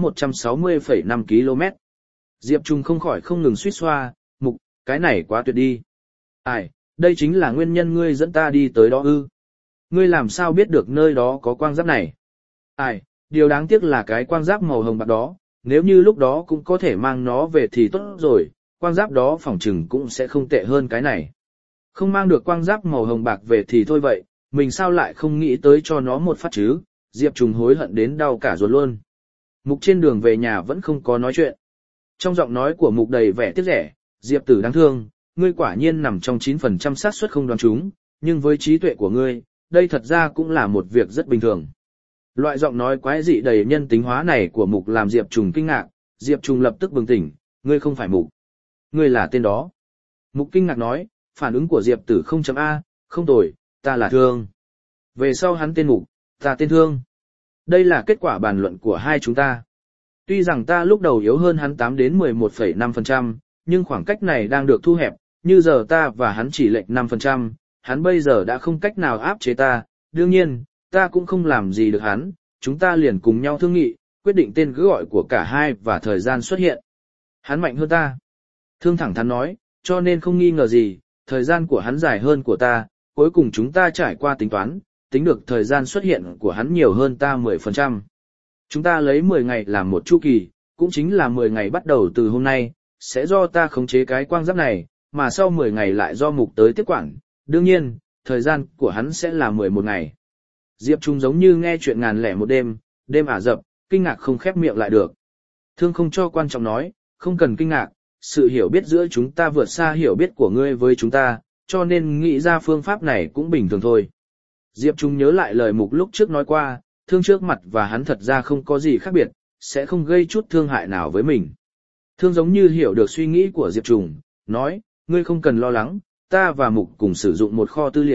160,5 km. Diệp Trung không khỏi không ngừng suýt xoa, mục, cái này quá tuyệt đi. Ai, đây chính là nguyên nhân ngươi dẫn ta đi tới đó ư. Ngươi làm sao biết được nơi đó có quang giáp này? Ai, điều đáng tiếc là cái quang giáp màu hồng bạc đó, nếu như lúc đó cũng có thể mang nó về thì tốt rồi, quang giáp đó phỏng chừng cũng sẽ không tệ hơn cái này. Không mang được quang giáp màu hồng bạc về thì thôi vậy, mình sao lại không nghĩ tới cho nó một phát chứ, Diệp Trùng hối hận đến đau cả ruột luôn. Mục trên đường về nhà vẫn không có nói chuyện. Trong giọng nói của Mục đầy vẻ tiếc rẻ, Diệp tử đáng thương, ngươi quả nhiên nằm trong 9% xác suất không đoán trúng, nhưng với trí tuệ của ngươi, đây thật ra cũng là một việc rất bình thường. Loại giọng nói quái dị đầy nhân tính hóa này của Mục làm Diệp Trùng kinh ngạc, Diệp Trùng lập tức bừng tỉnh, ngươi không phải Mục. Ngươi là tên đó. Mục kinh ngạc nói, phản ứng của Diệp tử không chấm A, không tồi, ta là Thương. Về sau hắn tên Mục, ta tên Thương. Đây là kết quả bàn luận của hai chúng ta. Tuy rằng ta lúc đầu yếu hơn hắn 8 đến 11,5%, nhưng khoảng cách này đang được thu hẹp, như giờ ta và hắn chỉ lệch 5%, hắn bây giờ đã không cách nào áp chế ta, đương nhiên, ta cũng không làm gì được hắn, chúng ta liền cùng nhau thương nghị, quyết định tên cứ gọi của cả hai và thời gian xuất hiện. Hắn mạnh hơn ta. Thương thẳng thắn nói, cho nên không nghi ngờ gì, thời gian của hắn dài hơn của ta, cuối cùng chúng ta trải qua tính toán, tính được thời gian xuất hiện của hắn nhiều hơn ta 10%. Chúng ta lấy 10 ngày làm một chu kỳ, cũng chính là 10 ngày bắt đầu từ hôm nay, sẽ do ta khống chế cái quang giáp này, mà sau 10 ngày lại do Mục tới tiếp quản, đương nhiên, thời gian của hắn sẽ là 11 ngày. Diệp Trung giống như nghe chuyện ngàn lẻ một đêm, đêm ả dập, kinh ngạc không khép miệng lại được. Thương không cho quan trọng nói, không cần kinh ngạc, sự hiểu biết giữa chúng ta vượt xa hiểu biết của ngươi với chúng ta, cho nên nghĩ ra phương pháp này cũng bình thường thôi. Diệp Trung nhớ lại lời Mục lúc trước nói qua, Thương trước mặt và hắn thật ra không có gì khác biệt, sẽ không gây chút thương hại nào với mình. Thương giống như hiểu được suy nghĩ của Diệp Trung, nói, ngươi không cần lo lắng, ta và Mục cùng sử dụng một kho tư liệu,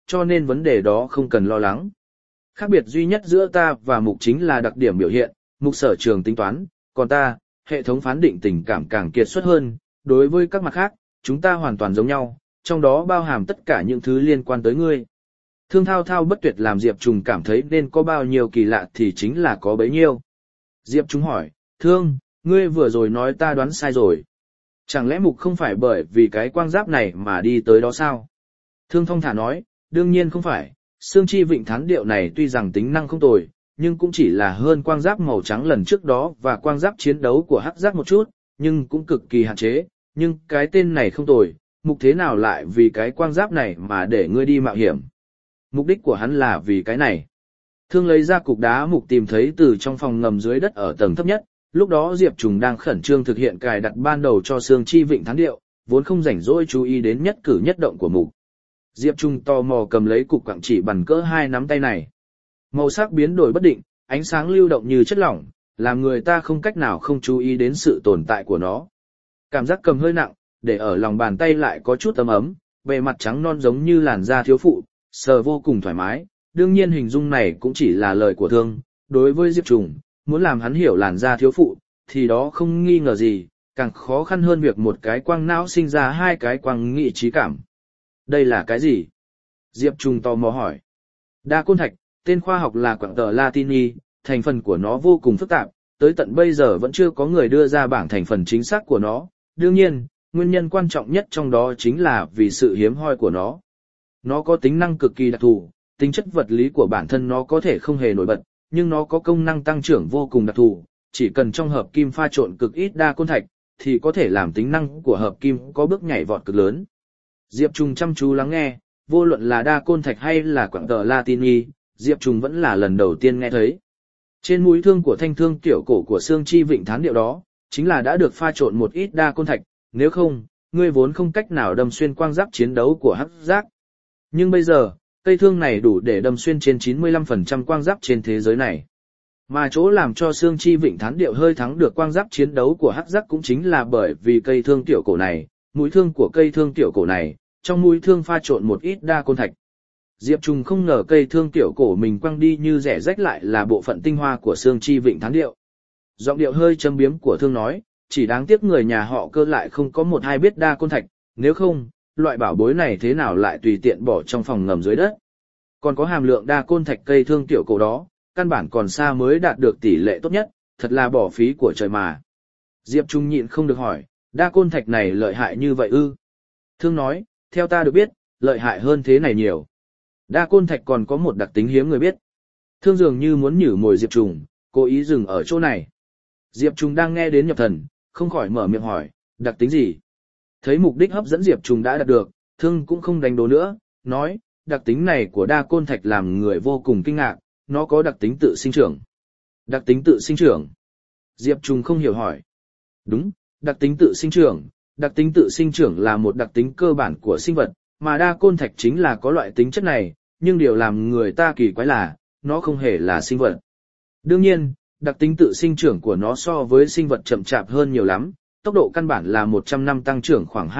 cho nên vấn đề đó không cần lo lắng. Khác biệt duy nhất giữa ta và Mục chính là đặc điểm biểu hiện, Mục sở trường tính toán, còn ta, hệ thống phán định tình cảm càng kiệt xuất hơn, đối với các mặt khác, chúng ta hoàn toàn giống nhau, trong đó bao hàm tất cả những thứ liên quan tới ngươi. Thương thao thao bất tuyệt làm Diệp Trùng cảm thấy nên có bao nhiêu kỳ lạ thì chính là có bấy nhiêu. Diệp Trùng hỏi, Thương, ngươi vừa rồi nói ta đoán sai rồi. Chẳng lẽ Mục không phải bởi vì cái quang giáp này mà đi tới đó sao? Thương thong thả nói, đương nhiên không phải, xương chi vịnh thán điệu này tuy rằng tính năng không tồi, nhưng cũng chỉ là hơn quang giáp màu trắng lần trước đó và quang giáp chiến đấu của hắc giác một chút, nhưng cũng cực kỳ hạn chế, nhưng cái tên này không tồi, Mục thế nào lại vì cái quang giáp này mà để ngươi đi mạo hiểm? Mục đích của hắn là vì cái này. Thương lấy ra cục đá Mục tìm thấy từ trong phòng ngầm dưới đất ở tầng thấp nhất, lúc đó Diệp Trùng đang khẩn trương thực hiện cài đặt ban đầu cho xương chi vịnh thán điệu, vốn không rảnh rỗi chú ý đến nhất cử nhất động của Mục. Diệp Trùng tò mò cầm lấy cục quặng chỉ bằng cỡ 2 nắm tay này. Màu sắc biến đổi bất định, ánh sáng lưu động như chất lỏng, làm người ta không cách nào không chú ý đến sự tồn tại của nó. Cảm giác cầm hơi nặng, để ở lòng bàn tay lại có chút ấm ấm, bề mặt trắng non giống như làn da thiếu phụ, sờ vô cùng thoải mái. Đương nhiên hình dung này cũng chỉ là lời của Thương, đối với Diệp Trùng, muốn làm hắn hiểu làn da thiếu phụ, thì đó không nghi ngờ gì, càng khó khăn hơn việc một cái quang não sinh ra 2 cái quang nghị trí cảm. Đây là cái gì? Diệp Trùng tò mò hỏi. Đa côn thạch, tên khoa học là quặng tờ Latini, thành phần của nó vô cùng phức tạp, tới tận bây giờ vẫn chưa có người đưa ra bảng thành phần chính xác của nó. Đương nhiên, nguyên nhân quan trọng nhất trong đó chính là vì sự hiếm hoi của nó. Nó có tính năng cực kỳ đặc thù, tính chất vật lý của bản thân nó có thể không hề nổi bật, nhưng nó có công năng tăng trưởng vô cùng đặc thù, chỉ cần trong hợp kim pha trộn cực ít đa côn thạch, thì có thể làm tính năng của hợp kim có bước nhảy vọt cực lớn. Diệp Trùng chăm chú lắng nghe, vô luận là đa côn thạch hay là quặng tờ Latini, Diệp Trùng vẫn là lần đầu tiên nghe thấy. Trên mũi thương của thanh thương tiểu cổ của xương chi vịnh thán điệu đó, chính là đã được pha trộn một ít đa côn thạch, nếu không, ngươi vốn không cách nào đâm xuyên quang giáp chiến đấu của hắc giác. Nhưng bây giờ, cây thương này đủ để đâm xuyên trên 95% quang giáp trên thế giới này. Mà chỗ làm cho xương chi vịnh thán điệu hơi thắng được quang giáp chiến đấu của hắc giác cũng chính là bởi vì cây thương tiểu cổ này, mũi thương của cây thương tiểu cổ này, trong mũi thương pha trộn một ít đa côn thạch. Diệp Trùng không ngờ cây thương tiểu cổ mình quăng đi như rẻ rách lại là bộ phận tinh hoa của xương chi vịnh thán điệu. Giọng điệu hơi châm biếm của Thương nói, chỉ đáng tiếc người nhà họ Cơ lại không có một ai biết đa côn thạch, nếu không, loại bảo bối này thế nào lại tùy tiện bỏ trong phòng ngầm dưới đất. Còn có hàm lượng đa côn thạch cây thương tiểu cổ đó, căn bản còn xa mới đạt được tỷ lệ tốt nhất, thật là bỏ phí của trời mà. Diệp Trùng nhịn không được hỏi, đa côn thạch này lợi hại như vậy ư? Thương nói, theo ta được biết, lợi hại hơn thế này nhiều. Đa côn thạch còn có một đặc tính hiếm người biết. Thương dường như muốn nhử mồi Diệp Trùng, cố ý dừng ở chỗ này. Diệp Trùng đang nghe đến nhập thần, không khỏi mở miệng hỏi, đặc tính gì? Thấy mục đích hấp dẫn Diệp Trùng đã đạt được, Thương cũng không đánh đố nữa, nói, đặc tính này của đa côn thạch làm người vô cùng kinh ngạc, nó có đặc tính tự sinh trưởng. Đặc tính tự sinh trưởng? Diệp Trùng không hiểu hỏi. Đúng, đặc tính tự sinh trưởng. Đặc tính tự sinh trưởng là một đặc tính cơ bản của sinh vật, mà đa côn thạch chính là có loại tính chất này, nhưng điều làm người ta kỳ quái là, nó không hề là sinh vật. Đương nhiên, đặc tính tự sinh trưởng của nó so với sinh vật chậm chạp hơn nhiều lắm, tốc độ căn bản là 100 năm tăng trưởng khoảng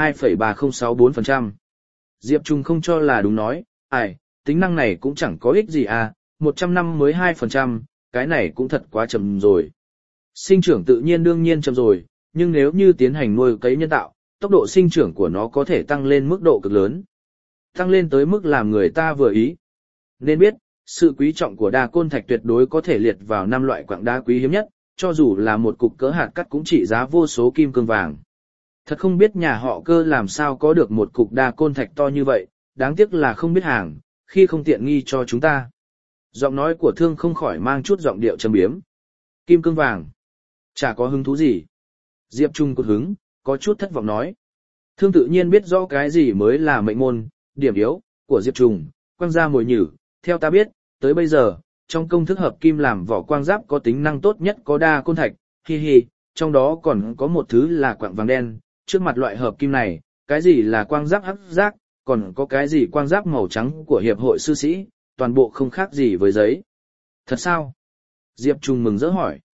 2,3064%. Diệp Trùng không cho là đúng nói, tính năng này cũng chẳng có ích gì à, 100 năm mới 2%, cái này cũng thật quá chậm rồi. Sinh trưởng tự nhiên đương nhiên chậm rồi, nhưng nếu như tiến hành nuôi cấy nhân tạo, tốc độ sinh trưởng của nó có thể tăng lên mức độ cực lớn. Tăng lên tới mức làm người ta vừa ý. Nên biết, sự quý trọng của đa côn thạch tuyệt đối có thể liệt vào 5 loại quặng đá quý hiếm nhất, cho dù là một cục cỡ hạt cát cũng trị giá vô số kim cương vàng. Thật không biết nhà họ Cơ làm sao có được một cục đa côn thạch to như vậy, đáng tiếc là không biết hàng, khi không tiện nghi cho chúng ta. Giọng nói của Thương không khỏi mang chút giọng điệu châm biếm. Kim cương vàng. Chả có hứng thú gì. Diệp Trung cột hứng, có chút thất vọng nói. Thương tự nhiên biết rõ cái gì mới là mệnh môn, điểm yếu của Diệp Trung, quăng ra mồi nhử. Theo ta biết, tới bây giờ, trong công thức hợp kim làm vỏ quang giáp có tính năng tốt nhất có đa côn thạch, trong đó còn có một thứ là quặng vàng đen. Trước mặt loại hợp kim này, cái gì là quang giáp hắc giác, còn có cái gì quang giáp màu trắng của hiệp hội sư sĩ, toàn bộ không khác gì với giấy. Thật sao? Diệp Trung mừng rỡ hỏi.